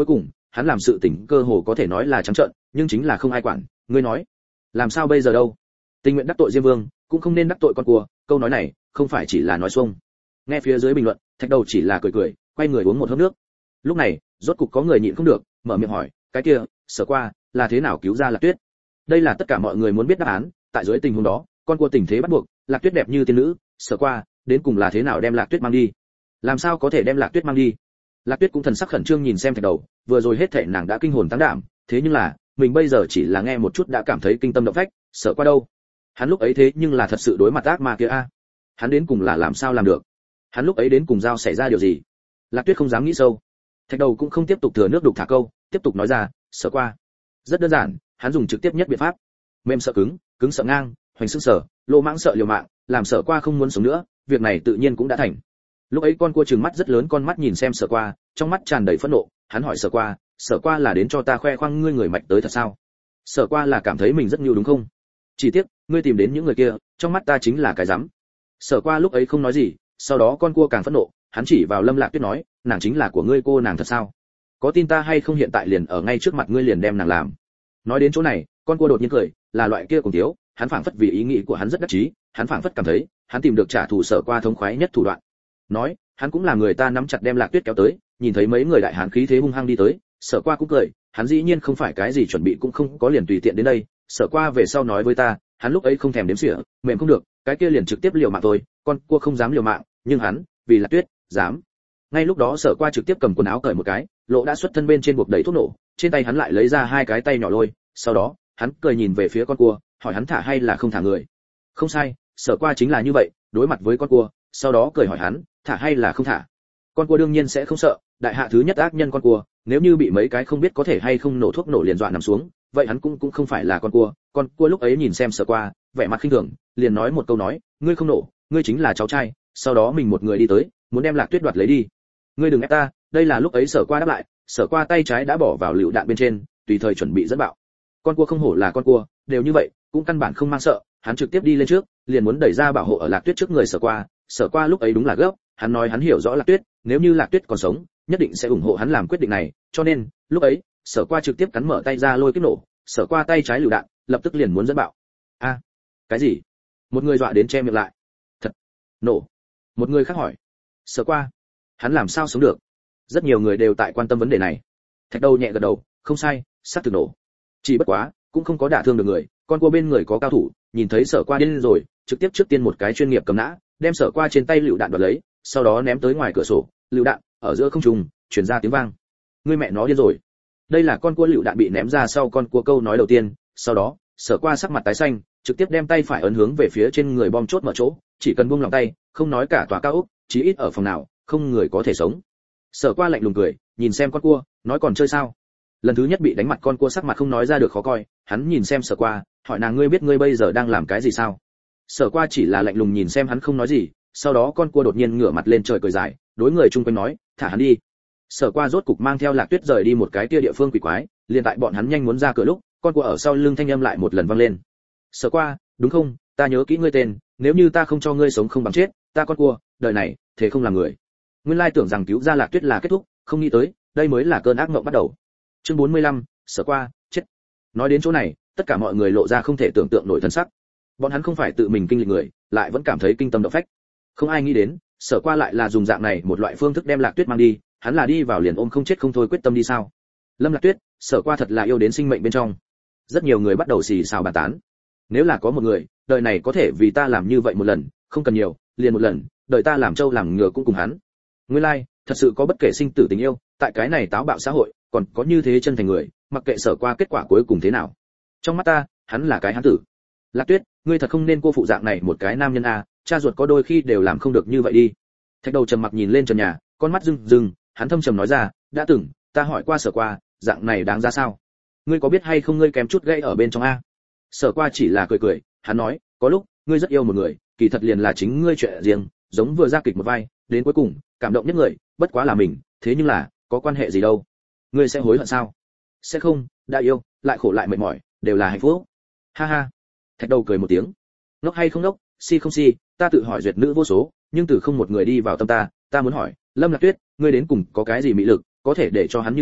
hắn làm sự tình cơ hồ có thể nói là trắng trợn, nhưng chính là không ai quản. Ngươi nói làm sao bây giờ đâu? Tình nguyện đắc tội Diêm Vương cũng không nên đắc tội con cua, câu nói này không phải chỉ là nói xuông. Nghe phía dưới bình luận, Thạch Đầu chỉ là cười cười, quay người uống một hớp nước. Lúc này rốt cục có người nhịn không được, mở miệng hỏi, cái kia Sở Qua là thế nào cứu ra Lạc Tuyết? Đây là tất cả mọi người muốn biết đáp án. Tại dưới tình huống đó, con cua tình thế bắt buộc, Lạc Tuyết đẹp như tiên nữ, Sở Qua đến cùng là thế nào đem Lạc Tuyết mang đi? Làm sao có thể đem Lạc Tuyết mang đi? Lạc Tuyết cũng thần sắc khẩn trương nhìn xem Thạch Đầu, vừa rồi hết thảy nàng đã kinh hồn táng đảm, thế nhưng là mình bây giờ chỉ là nghe một chút đã cảm thấy kinh tâm động phách. Sở Qua đâu? Hắn lúc ấy thế nhưng là thật sự đối mặt ác ma kia a. Hắn đến cùng là làm sao làm được? Hắn lúc ấy đến cùng giao xảy ra điều gì? Lạc Tuyết không dám nghĩ sâu. Thạch Đầu cũng không tiếp tục thừa nước đục thả câu, tiếp tục nói ra, Sở Qua rất đơn giản, hắn dùng trực tiếp nhất biện pháp, mềm sợ cứng, cứng sợ ngang, hoành sức sở, lỗ mãng sợ liều mạng, làm Sở Qua không muốn sống nữa, việc này tự nhiên cũng đã thành. Lúc ấy con cua trừng mắt rất lớn con mắt nhìn xem Sở Qua, trong mắt tràn đầy phẫn nộ, hắn hỏi Sở Qua, Sở Qua là đến cho ta khoe khoang ngươi người mạnh tới thật sao? Sở Qua là cảm thấy mình rất nhu đúng không? Chỉ tiếc, ngươi tìm đến những người kia, trong mắt ta chính là cái rắm. Sở Qua lúc ấy không nói gì, sau đó con cua càng phẫn nộ, hắn chỉ vào Lâm Lạc Tuyết nói, nàng chính là của ngươi cô nàng thật sao? Có tin ta hay không hiện tại liền ở ngay trước mặt ngươi liền đem nàng làm. Nói đến chỗ này, con cua đột nhiên cười, là loại kia cùng thiếu, hắn phảng phất vì ý nghĩ của hắn rất đắc chí, hắn phảng phất cảm thấy, hắn tìm được trả thù Sở Qua thống khoái nhất thủ đoạn. Nói, hắn cũng là người ta nắm chặt đem Lạc Tuyết kéo tới, nhìn thấy mấy người đại hán khí thế hung hăng đi tới, Sở Qua cũng cười, hắn dĩ nhiên không phải cái gì chuẩn bị cũng không có liền tùy tiện đến đây, Sở Qua về sau nói với ta, hắn lúc ấy không thèm đếm xỉa, mềm không được, cái kia liền trực tiếp liều mạng thôi, con cua không dám liều mạng, nhưng hắn, vì Lạc Tuyết, dám. Ngay lúc đó Sở Qua trực tiếp cầm quần áo cởi một cái, lộ đã xuất thân bên trên buộc đầy thuốc nổ, trên tay hắn lại lấy ra hai cái tay nhỏ lôi, sau đó, hắn cười nhìn về phía con cua, hỏi hắn thả hay là không thả người. Không sai, Sở Qua chính là như vậy, đối mặt với con cua, sau đó cười hỏi hắn, thả hay là không thả. Con cua đương nhiên sẽ không sợ, đại hạ thứ nhất ác nhân con cua, nếu như bị mấy cái không biết có thể hay không nổ thuốc nổ liền dọa nằm xuống, vậy hắn cũng cũng không phải là con cua. Con cua lúc ấy nhìn xem Sở Qua, vẻ mặt khinh thường, liền nói một câu nói, ngươi không nổ, ngươi chính là cháu trai. Sau đó mình một người đi tới, muốn đem Lạc Tuyết đoạt lấy đi. Ngươi đừng ép ta, đây là lúc ấy Sở Qua đáp lại, Sở Qua tay trái đã bỏ vào lựu đạn bên trên, tùy thời chuẩn bị dẫn bạo. Con cua không hổ là con cua, đều như vậy, cũng căn bản không mang sợ, hắn trực tiếp đi lên trước, liền muốn đẩy ra bảo hộ ở Lạc Tuyết trước người Sở Qua. Sở Qua lúc ấy đúng là gấp, hắn nói hắn hiểu rõ Lạc Tuyết, nếu như Lạc Tuyết còn sống, nhất định sẽ ủng hộ hắn làm quyết định này, cho nên, lúc ấy, Sở Qua trực tiếp cắn mở tay ra lôi kiếp nổ, Sở Qua tay trái lựu đạn, lập tức liền muốn dẫn bạo. A, cái gì? Một người dọa đến che miệng lại. Thật, nổ. Một người khác hỏi, Sở Qua, hắn làm sao sống được? Rất nhiều người đều tại quan tâm vấn đề này. Thạch Đầu nhẹ gật đầu, không sai, sát thực nổ. Chỉ bất quá, cũng không có đả thương được người, con cua bên người có cao thủ, nhìn thấy Sở Qua điên rồi, trực tiếp trước tiên một cái chuyên nghiệp cầm nã, đem Sở Qua trên tay lựu đạn đoạt lấy, sau đó ném tới ngoài cửa sổ, lựu đạn ở giữa không trung truyền ra tiếng vang. Ngươi mẹ nó điên rồi. Đây là con cua lựu đạn bị ném ra sau con cua câu nói đầu tiên, sau đó, Sở Qua sắc mặt tái xanh, trực tiếp đem tay phải ấn hướng về phía trên người bom chốt mở chỗ, chỉ cần buông lòng tay, không nói cả tòa cao ốc, chí ít ở phòng nào, không người có thể sống. Sở Qua lạnh lùng cười, nhìn xem con cua, nói còn chơi sao? Lần thứ nhất bị đánh mặt con cua sắc mặt không nói ra được khó coi, hắn nhìn xem Sở Qua, hỏi nàng ngươi biết ngươi bây giờ đang làm cái gì sao? Sở Qua chỉ là lạnh lùng nhìn xem hắn không nói gì, sau đó con cua đột nhiên ngửa mặt lên trời cười dài, đối người chung quanh nói, thả hắn đi. Sở Qua rốt cục mang theo Lạc Tuyết rời đi một cái kia địa phương quỷ quái, liền tại bọn hắn nhanh muốn ra cửa lúc, con cua ở sau lưng thanh âm lại một lần vang lên. Sở Qua, đúng không? Ta nhớ kỹ ngươi tên, nếu như ta không cho ngươi sống không bằng chết, ta con cua, đời này, thế không làm người. Nguyên lai tưởng rằng cứu ra Lạc Tuyết là kết thúc, không nghĩ tới, đây mới là cơn ác mộng bắt đầu. Chương bốn mươi lăm, Sở Qua, chết. Nói đến chỗ này, tất cả mọi người lộ ra không thể tưởng tượng nổi thân sắc. Bọn hắn không phải tự mình kinh lịch người, lại vẫn cảm thấy kinh tâm động phách. Không ai nghĩ đến, Sở Qua lại là dùng dạng này một loại phương thức đem Lạc Tuyết mang đi, hắn là đi vào liền ôm không chết không thôi quyết tâm đi sao? Lâm Lạc Tuyết, Sở Qua thật là yêu đến sinh mệnh bên trong. Rất nhiều người bắt đầu xì xào bàn tán. Nếu là có một người, đời này có thể vì ta làm như vậy một lần, không cần nhiều, liền một lần, đời ta làm trâu làm ngựa cũng cùng hắn. Nguyên lai, like, thật sự có bất kể sinh tử tình yêu, tại cái này táo bạo xã hội, còn có như thế chân thành người, mặc kệ Sở Qua kết quả cuối cùng thế nào. Trong mắt ta, hắn là cái hán tử. Lạc Tuyết, ngươi thật không nên cô phụ dạng này một cái nam nhân a, cha ruột có đôi khi đều làm không được như vậy đi. Thạch Đầu trầm mặc nhìn lên trần nhà, con mắt rưng rưng, hắn thâm trầm nói ra, đã từng, ta hỏi qua Sở Qua, dạng này đáng ra sao? Ngươi có biết hay không ngươi kém chút gãy ở bên trong a? Sở Qua chỉ là cười cười, hắn nói, có lúc, ngươi rất yêu một người, kỳ thật liền là chính ngươi chuyện riêng, giống vừa ra kịch một vai, đến cuối cùng, cảm động nhất người, bất quá là mình, thế nhưng là, có quan hệ gì đâu? Ngươi sẽ hối hận sao? Sẽ không, đã yêu, lại khổ lại mệt mỏi, đều là hạnh phúc. Ha ha. Thạch Đầu cười một tiếng. Ngốc hay không ngốc, si không si, ta tự hỏi duyệt nữ vô số, nhưng từ không một người đi vào tâm ta, ta muốn hỏi, Lâm Lạc Tuyết, ngươi đến cùng có cái gì mỹ lực, có thể để cho hắn như thế,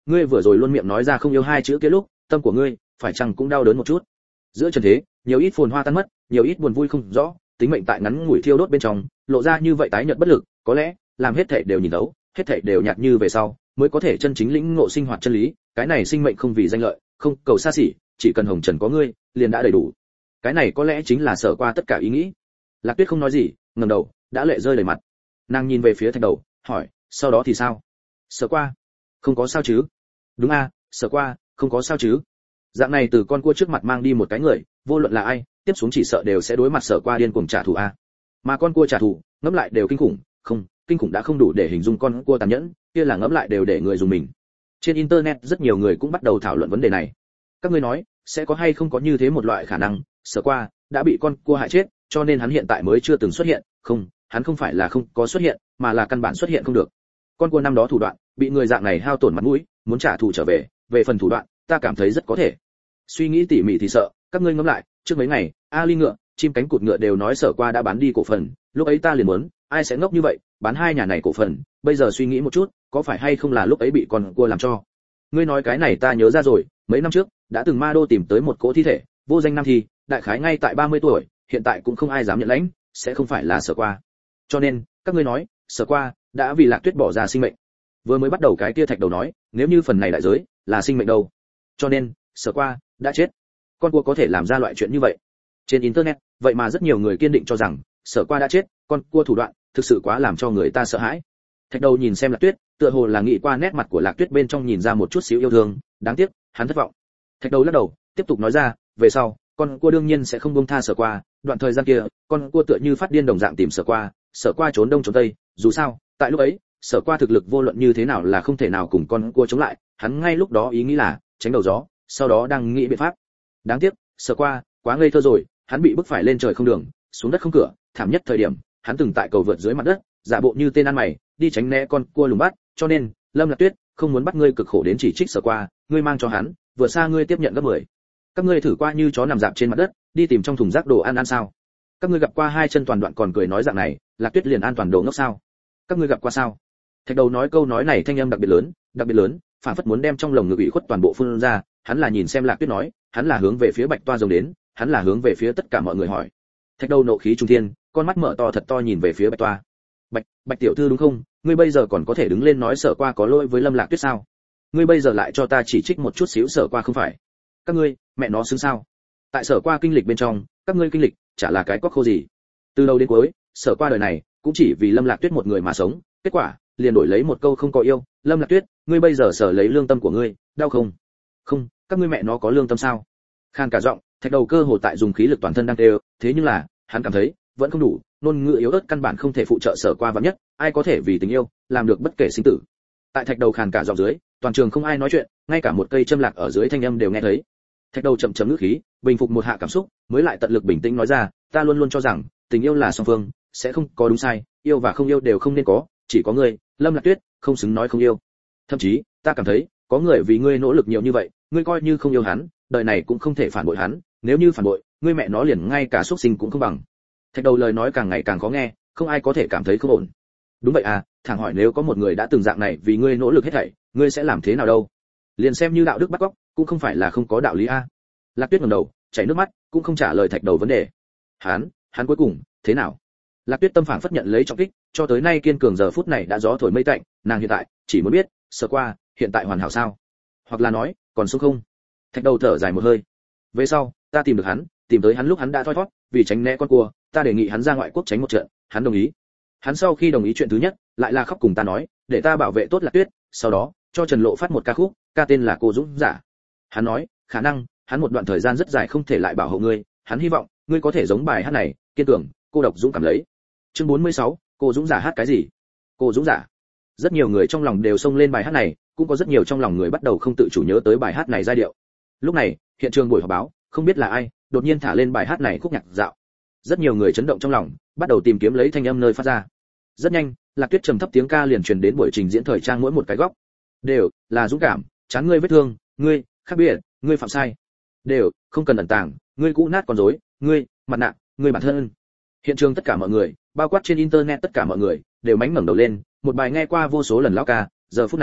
ngươi vừa rồi luôn miệng nói ra không yêu hai chữ kia lúc, tâm của ngươi phải chăng cũng đau đớn một chút? Giữa trần thế, nhiều ít phồn hoa tan mất, nhiều ít buồn vui không rõ, tính mệnh tại ngắn ngủi thiêu đốt bên trong, lộ ra như vậy tái nhợt bất lực, có lẽ, làm hết thảy đều nhìn thấu, hết thảy đều nhạt như về sau, mới có thể chân chính lĩnh ngộ sinh hoạt chân lý, cái này sinh mệnh không vì danh lợi, không cầu xa xỉ, chỉ cần hồng trần có ngươi, liền đã đầy đủ. Cái này có lẽ chính là Sở Qua tất cả ý nghĩ. Lạc Tuyết không nói gì, ngẩng đầu, đã lệ rơi đầy mặt. Nàng nhìn về phía Thạch Đầu, hỏi, sau đó thì sao? Sở Qua, không có sao chứ? Đúng a, Sở Qua, không có sao chứ? Dạng này từ con cua trước mặt mang đi một cái người, vô luận là ai, tiếp xuống chỉ sợ đều sẽ đối mặt Sở Qua điên cuồng trả thù a. Mà con cua trả thù, ngẫm lại đều kinh khủng, không, kinh khủng đã không đủ để hình dung con cua tàn nhẫn, kia là ngẫm lại đều để người dùng mình. Trên internet rất nhiều người cũng bắt đầu thảo luận vấn đề này. Các ngươi nói, sẽ có hay không có như thế một loại khả năng, Sở Qua đã bị con cua hại chết, cho nên hắn hiện tại mới chưa từng xuất hiện, không, hắn không phải là không có xuất hiện, mà là căn bản xuất hiện không được. Con cua năm đó thủ đoạn, bị người dạng này hao tổn mặt mũi, muốn trả thù trở về, về phần thủ đoạn, ta cảm thấy rất có thể. Suy nghĩ tỉ mỉ thì sợ, các ngươi ngẫm lại, trước mấy ngày, Ali ngựa, chim cánh cụt ngựa đều nói Sở Qua đã bán đi cổ phần, lúc ấy ta liền muốn, ai sẽ ngốc như vậy, bán hai nhà này cổ phần, bây giờ suy nghĩ một chút, có phải hay không là lúc ấy bị con cua làm cho. Ngươi nói cái này ta nhớ ra rồi, mấy năm trước, đã từng Ma Đô tìm tới một cỗ thi thể, vô danh nam thi, đại khái ngay tại ba mươi tuổi, hiện tại cũng không ai dám nhận lãnh, sẽ không phải là Sở Qua. Cho nên, các ngươi nói, Sở Qua đã vì Lạc Tuyết bỏ ra sinh mệnh. Vừa mới bắt đầu cái kia Thạch Đầu nói, nếu như phần này đại giới là sinh mệnh đâu. Cho nên, Sở Qua đã chết. Con cua có thể làm ra loại chuyện như vậy. Trên internet, vậy mà rất nhiều người kiên định cho rằng, Sở Qua đã chết, con cua thủ đoạn thực sự quá làm cho người ta sợ hãi. Thạch Đầu nhìn xem Lạc Tuyết, tựa hồ là nghĩ qua nét mặt của Lạc Tuyết bên trong nhìn ra một chút xíu yêu thương, đáng tiếc, hắn thất vọng. Thạch Đầu lắc đầu, tiếp tục nói ra, về sau, con cua đương nhiên sẽ không buông tha Sở Qua, đoạn thời gian kia, con cua tựa như phát điên đồng dạng tìm Sở Qua, Sở Qua trốn đông trốn tây, dù sao, tại lúc ấy, Sở Qua thực lực vô luận như thế nào là không thể nào cùng con cua chống lại, hắn ngay lúc đó ý nghĩ là tránh đầu gió, sau đó đang nghĩ biện pháp. Đáng tiếc, Sở Qua quá ngây thơ rồi, hắn bị bức phải lên trời không đường, xuống đất không cửa, thảm nhất thời điểm, hắn từng tại cầu vượt dưới mặt đất, giả bộ như tên ăn mày, đi tránh né con cua lùng bắt, cho nên, Lâm Lạc Tuyết không muốn bắt ngươi cực khổ đến chỉ trích Sở Qua, ngươi mang cho hắn, vừa xa ngươi tiếp nhận gấp mười. Các ngươi thử qua như chó nằm dạp trên mặt đất, đi tìm trong thùng rác đồ ăn ăn sao? Các ngươi gặp qua hai chân toàn đoạn còn cười nói dạng này, Lạc Tuyết liền an toàn đồ ngốc sao? Các ngươi gặp qua sao? Thạch Đầu nói câu nói này thanh âm đặc biệt lớn, đặc biệt lớn, phản phất muốn đem trong lồng ngực ủy khuất toàn bộ phun ra, hắn là nhìn xem Lạc Tuyết nói, hắn là hướng về phía Bạch Toa rồng đến, hắn là hướng về phía tất cả mọi người hỏi. Thạch Đầu nộ khí trung thiên, con mắt mở to thật to nhìn về phía Bạch Toa. Bạch, Bạch tiểu thư đúng không? Ngươi bây giờ còn có thể đứng lên nói Sở Qua có lỗi với Lâm Lạc Tuyết sao? Ngươi bây giờ lại cho ta chỉ trích một chút xíu Sở Qua không phải? Các ngươi, mẹ nó xứng sao? Tại Sở Qua kinh lịch bên trong, các ngươi kinh lịch, chả là cái quắc khô gì. Từ đầu đến cuối, Sở Qua đời này, cũng chỉ vì Lâm Lạc Tuyết một người mà sống, kết quả, liền đổi lấy một câu không có yêu, Lâm Lạc Tuyết, ngươi bây giờ sở lấy lương tâm của ngươi, đau không? Không, các ngươi mẹ nó có lương tâm sao? Khan cả giọng, Thạch Đầu cơ hồ tại dùng khí lực toàn thân đang đều, thế nhưng là, hắn cảm thấy, vẫn không đủ, ngôn ngữ yếu ớt căn bản không thể phụ trợ Sở Qua vạn nhất, ai có thể vì tình yêu, làm được bất kể sinh tử. Tại Thạch Đầu khàn cả giọng dưới, toàn trường không ai nói chuyện, ngay cả một cây châm lạc ở dưới thanh âm đều nghe thấy. Thạch Đầu chậm chậm ngữ khí, bình phục một hạ cảm xúc, mới lại tận lực bình tĩnh nói ra, ta luôn luôn cho rằng, tình yêu là song phương, sẽ không có đúng sai, yêu và không yêu đều không nên có, chỉ có ngươi, Lâm Lạc Tuyết, không xứng nói không yêu. Thậm chí, ta cảm thấy, có người vì ngươi nỗ lực nhiều như vậy, ngươi coi như không yêu hắn, đời này cũng không thể phản bội hắn, nếu như phản bội, ngươi mẹ nó liền ngay cả xuất sinh cũng không bằng. Thạch Đầu lời nói càng ngày càng khó nghe, không ai có thể cảm thấy không ổn. Đúng vậy à, thẳng hỏi nếu có một người đã từng dạng này vì ngươi nỗ lực hết thảy, ngươi sẽ làm thế nào đâu? Liền xem như đạo đức bắt cóc, cũng không phải là không có đạo lý a. Lạc Tuyết ngẩng đầu, chảy nước mắt, cũng không trả lời Thạch Đầu vấn đề. Hắn, hắn cuối cùng, thế nào? Lạc Tuyết tâm phảng phất nhận lấy trọng kích, cho tới nay kiên cường giờ phút này đã gió thổi mây tạnh, nàng hiện tại chỉ muốn biết, Sở Qua, hiện tại hoàn hảo sao? Hoặc là nói, còn sống không? Thạch Đầu thở dài một hơi. Về sau, ta tìm được hắn, tìm tới hắn lúc hắn đã thoi thoát, vì tránh né con cua, ta đề nghị hắn ra ngoại quốc tránh một trận, hắn đồng ý. Hắn sau khi đồng ý chuyện thứ nhất, lại là khóc cùng ta nói, để ta bảo vệ tốt Lạc Tuyết, sau đó, cho Trần Lộ phát một ca khúc, ca tên là Cô Dũng Giả. Hắn nói, khả năng, hắn một đoạn thời gian rất dài không thể lại bảo hộ ngươi, hắn hy vọng, ngươi có thể giống bài hát này, kiên cường, cô độc dũng cảm lấy. Chương bốn mươi sáu, Cô Dũng Giả hát cái gì? Cô Dũng Giả. Rất nhiều người trong lòng đều xông lên bài hát này, cũng có rất nhiều trong lòng người bắt đầu không tự chủ nhớ tới bài hát này giai điệu. Lúc này, hiện trường buổi họp báo, không biết là ai, đột nhiên thả lên bài hát này khúc nhạc dạo. Rất nhiều người chấn động trong lòng, bắt đầu tìm kiếm lấy thanh âm nơi phát ra. Rất nhanh, Lạc Tuyết trầm thấp tiếng ca liền truyền đến buổi trình diễn thời trang mỗi một cái góc. Đều là dũng cảm, chán ngươi vết thương, ngươi khác biệt, ngươi phạm sai. Đều không cần ẩn tàng, ngươi cũ nát con rối, ngươi mặt nạ, ngươi bản thân. Hiện trường tất cả mọi người, bao quát trên internet tất cả mọi người, đều mánh ngẩng đầu lên, một bài nghe qua vô số lần lão ca, giờ phút này,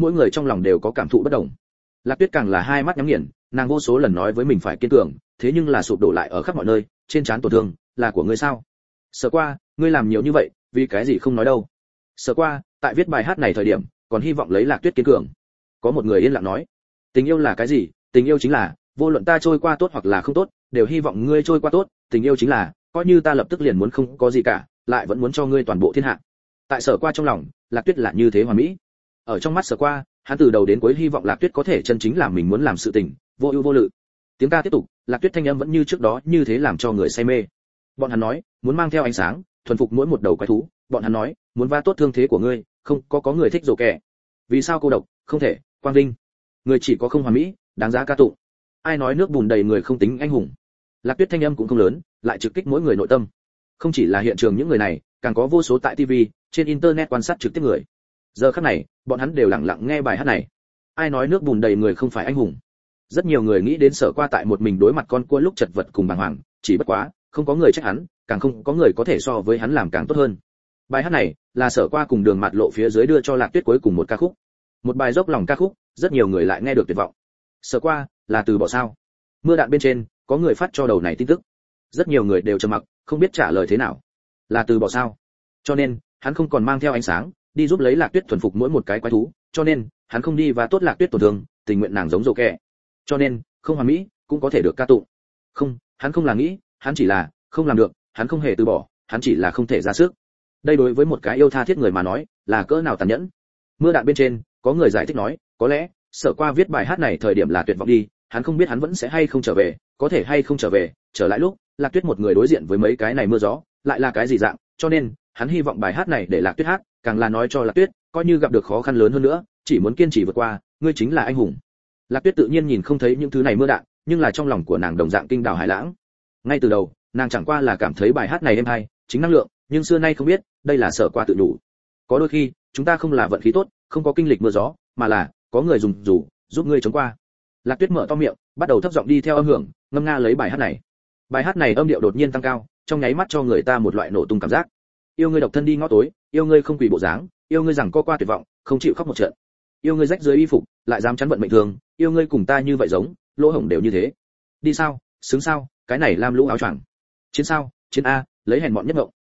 mỗi người trong lòng đều có cảm thụ bất đồng. Lạc Tuyết càng là hai mắt nhắm nghiền, nàng vô số lần nói với mình phải kiên cường, thế nhưng là sụp đổ lại ở khắp mọi nơi, trên trán tổn thương, là của ngươi sao? Sở Qua, ngươi làm nhiều như vậy, vì cái gì không nói đâu? Sở Qua, tại viết bài hát này thời điểm, còn hy vọng lấy Lạc Tuyết kiên cường. Có một người yên lặng nói, tình yêu là cái gì? Tình yêu chính là, vô luận ta trôi qua tốt hoặc là không tốt, đều hy vọng ngươi trôi qua tốt, tình yêu chính là, coi như ta lập tức liền muốn không có gì cả, lại vẫn muốn cho ngươi toàn bộ thiên hạ. Tại Sở Qua trong lòng, Lạc Tuyết là như thế hoàn mỹ. Ở trong mắt Sở Qua, hắn từ đầu đến cuối hy vọng Lạc Tuyết có thể chân chính làm mình muốn làm sự tình, vô ưu vô lự. Tiếng ca tiếp tục, Lạc Tuyết thanh âm vẫn như trước đó, như thế làm cho người say mê. Bọn hắn nói, muốn mang theo ánh sáng, thuần phục mỗi một đầu quái thú, bọn hắn nói, muốn va tốt thương thế của ngươi, không có có người thích rồ kẻ. Vì sao cô độc, không thể, quang vinh. Người chỉ có không hoàn mỹ, đáng giá ca tụng. Ai nói nước bùn đầy người không tính anh hùng. Lạc Tuyết thanh âm cũng không lớn, lại trực kích mỗi người nội tâm. Không chỉ là hiện trường những người này, càng có vô số tại ti vi, trên internet quan sát trực tiếp người. Giờ khắc này, bọn hắn đều lặng lặng nghe bài hát này. Ai nói nước bùn đầy người không phải anh hùng. Rất nhiều người nghĩ đến Sở Qua tại một mình đối mặt con cua lúc chật vật cùng bàng hoàng, chỉ bất quá, không có người trách hắn, càng không có người có thể so với hắn làm càng tốt hơn. Bài hát này là Sở Qua cùng Đường Mạt Lộ phía dưới đưa cho Lạc Tuyết cuối cùng một ca khúc. Một bài dốc lòng ca khúc, rất nhiều người lại nghe được tuyệt vọng. Sở Qua là từ bỏ sao? Mưa đạn bên trên, có người phát cho đầu này tin tức. Rất nhiều người đều trầm mặc, không biết trả lời thế nào. Là từ bỏ sao? Cho nên, hắn không còn mang theo ánh sáng, đi giúp lấy Lạc Tuyết thuần phục mỗi một cái quái thú, cho nên, hắn không đi và tốt Lạc Tuyết tổn thương, tình nguyện nàng giống rồ kẹ. Cho nên, không hoàn mỹ, cũng có thể được ca tụng. Không, hắn không là nghĩ, hắn chỉ là không làm được, hắn không hề từ bỏ, hắn chỉ là không thể ra sức. Đây đối với một cái yêu tha thiết người mà nói, là cỡ nào tàn nhẫn. Mưa đạn bên trên, có người giải thích nói, có lẽ, Sở Qua viết bài hát này thời điểm là tuyệt vọng đi, hắn không biết hắn vẫn sẽ hay không trở về, có thể hay không trở về, trở lại lúc, Lạc Tuyết một người đối diện với mấy cái này mưa gió, lại là cái gì dạng, cho nên, hắn hy vọng bài hát này để Lạc Tuyết hát, càng là nói cho Lạc Tuyết, coi như gặp được khó khăn lớn hơn nữa, chỉ muốn kiên trì vượt qua, ngươi chính là anh hùng. Lạc Tuyết tự nhiên nhìn không thấy những thứ này mưa đạn, nhưng là trong lòng của nàng đồng dạng kinh đảo hải lãng. Ngay từ đầu, nàng chẳng qua là cảm thấy bài hát này êm hay, chính năng lượng, nhưng xưa nay không biết, đây là Sở Qua tự đủ. Có đôi khi, chúng ta không là vận khí tốt, không có kinh lịch mưa gió, mà là có người dùng dù giúp ngươi chống qua. Lạc Tuyết mở to miệng, bắt đầu thấp giọng đi theo âm hưởng, ngâm nga lấy bài hát này. Bài hát này âm điệu đột nhiên tăng cao, trong nháy mắt cho người ta một loại nổ tung cảm giác. Yêu ngươi độc thân đi ngõ tối, yêu ngươi không quỳ bộ dáng, yêu ngươi rằng co qua tuyệt vọng, không chịu khóc một trận. Yêu ngươi rách dưới y phục, lại dám chắn vận mệnh thường, yêu ngươi cùng ta như vậy giống, lỗ hổng đều như thế. Đi sao, xứng sao, cái này lam lũ áo choàng. Chiến sao, chiến a, lấy hèn mọn nhất ngộng.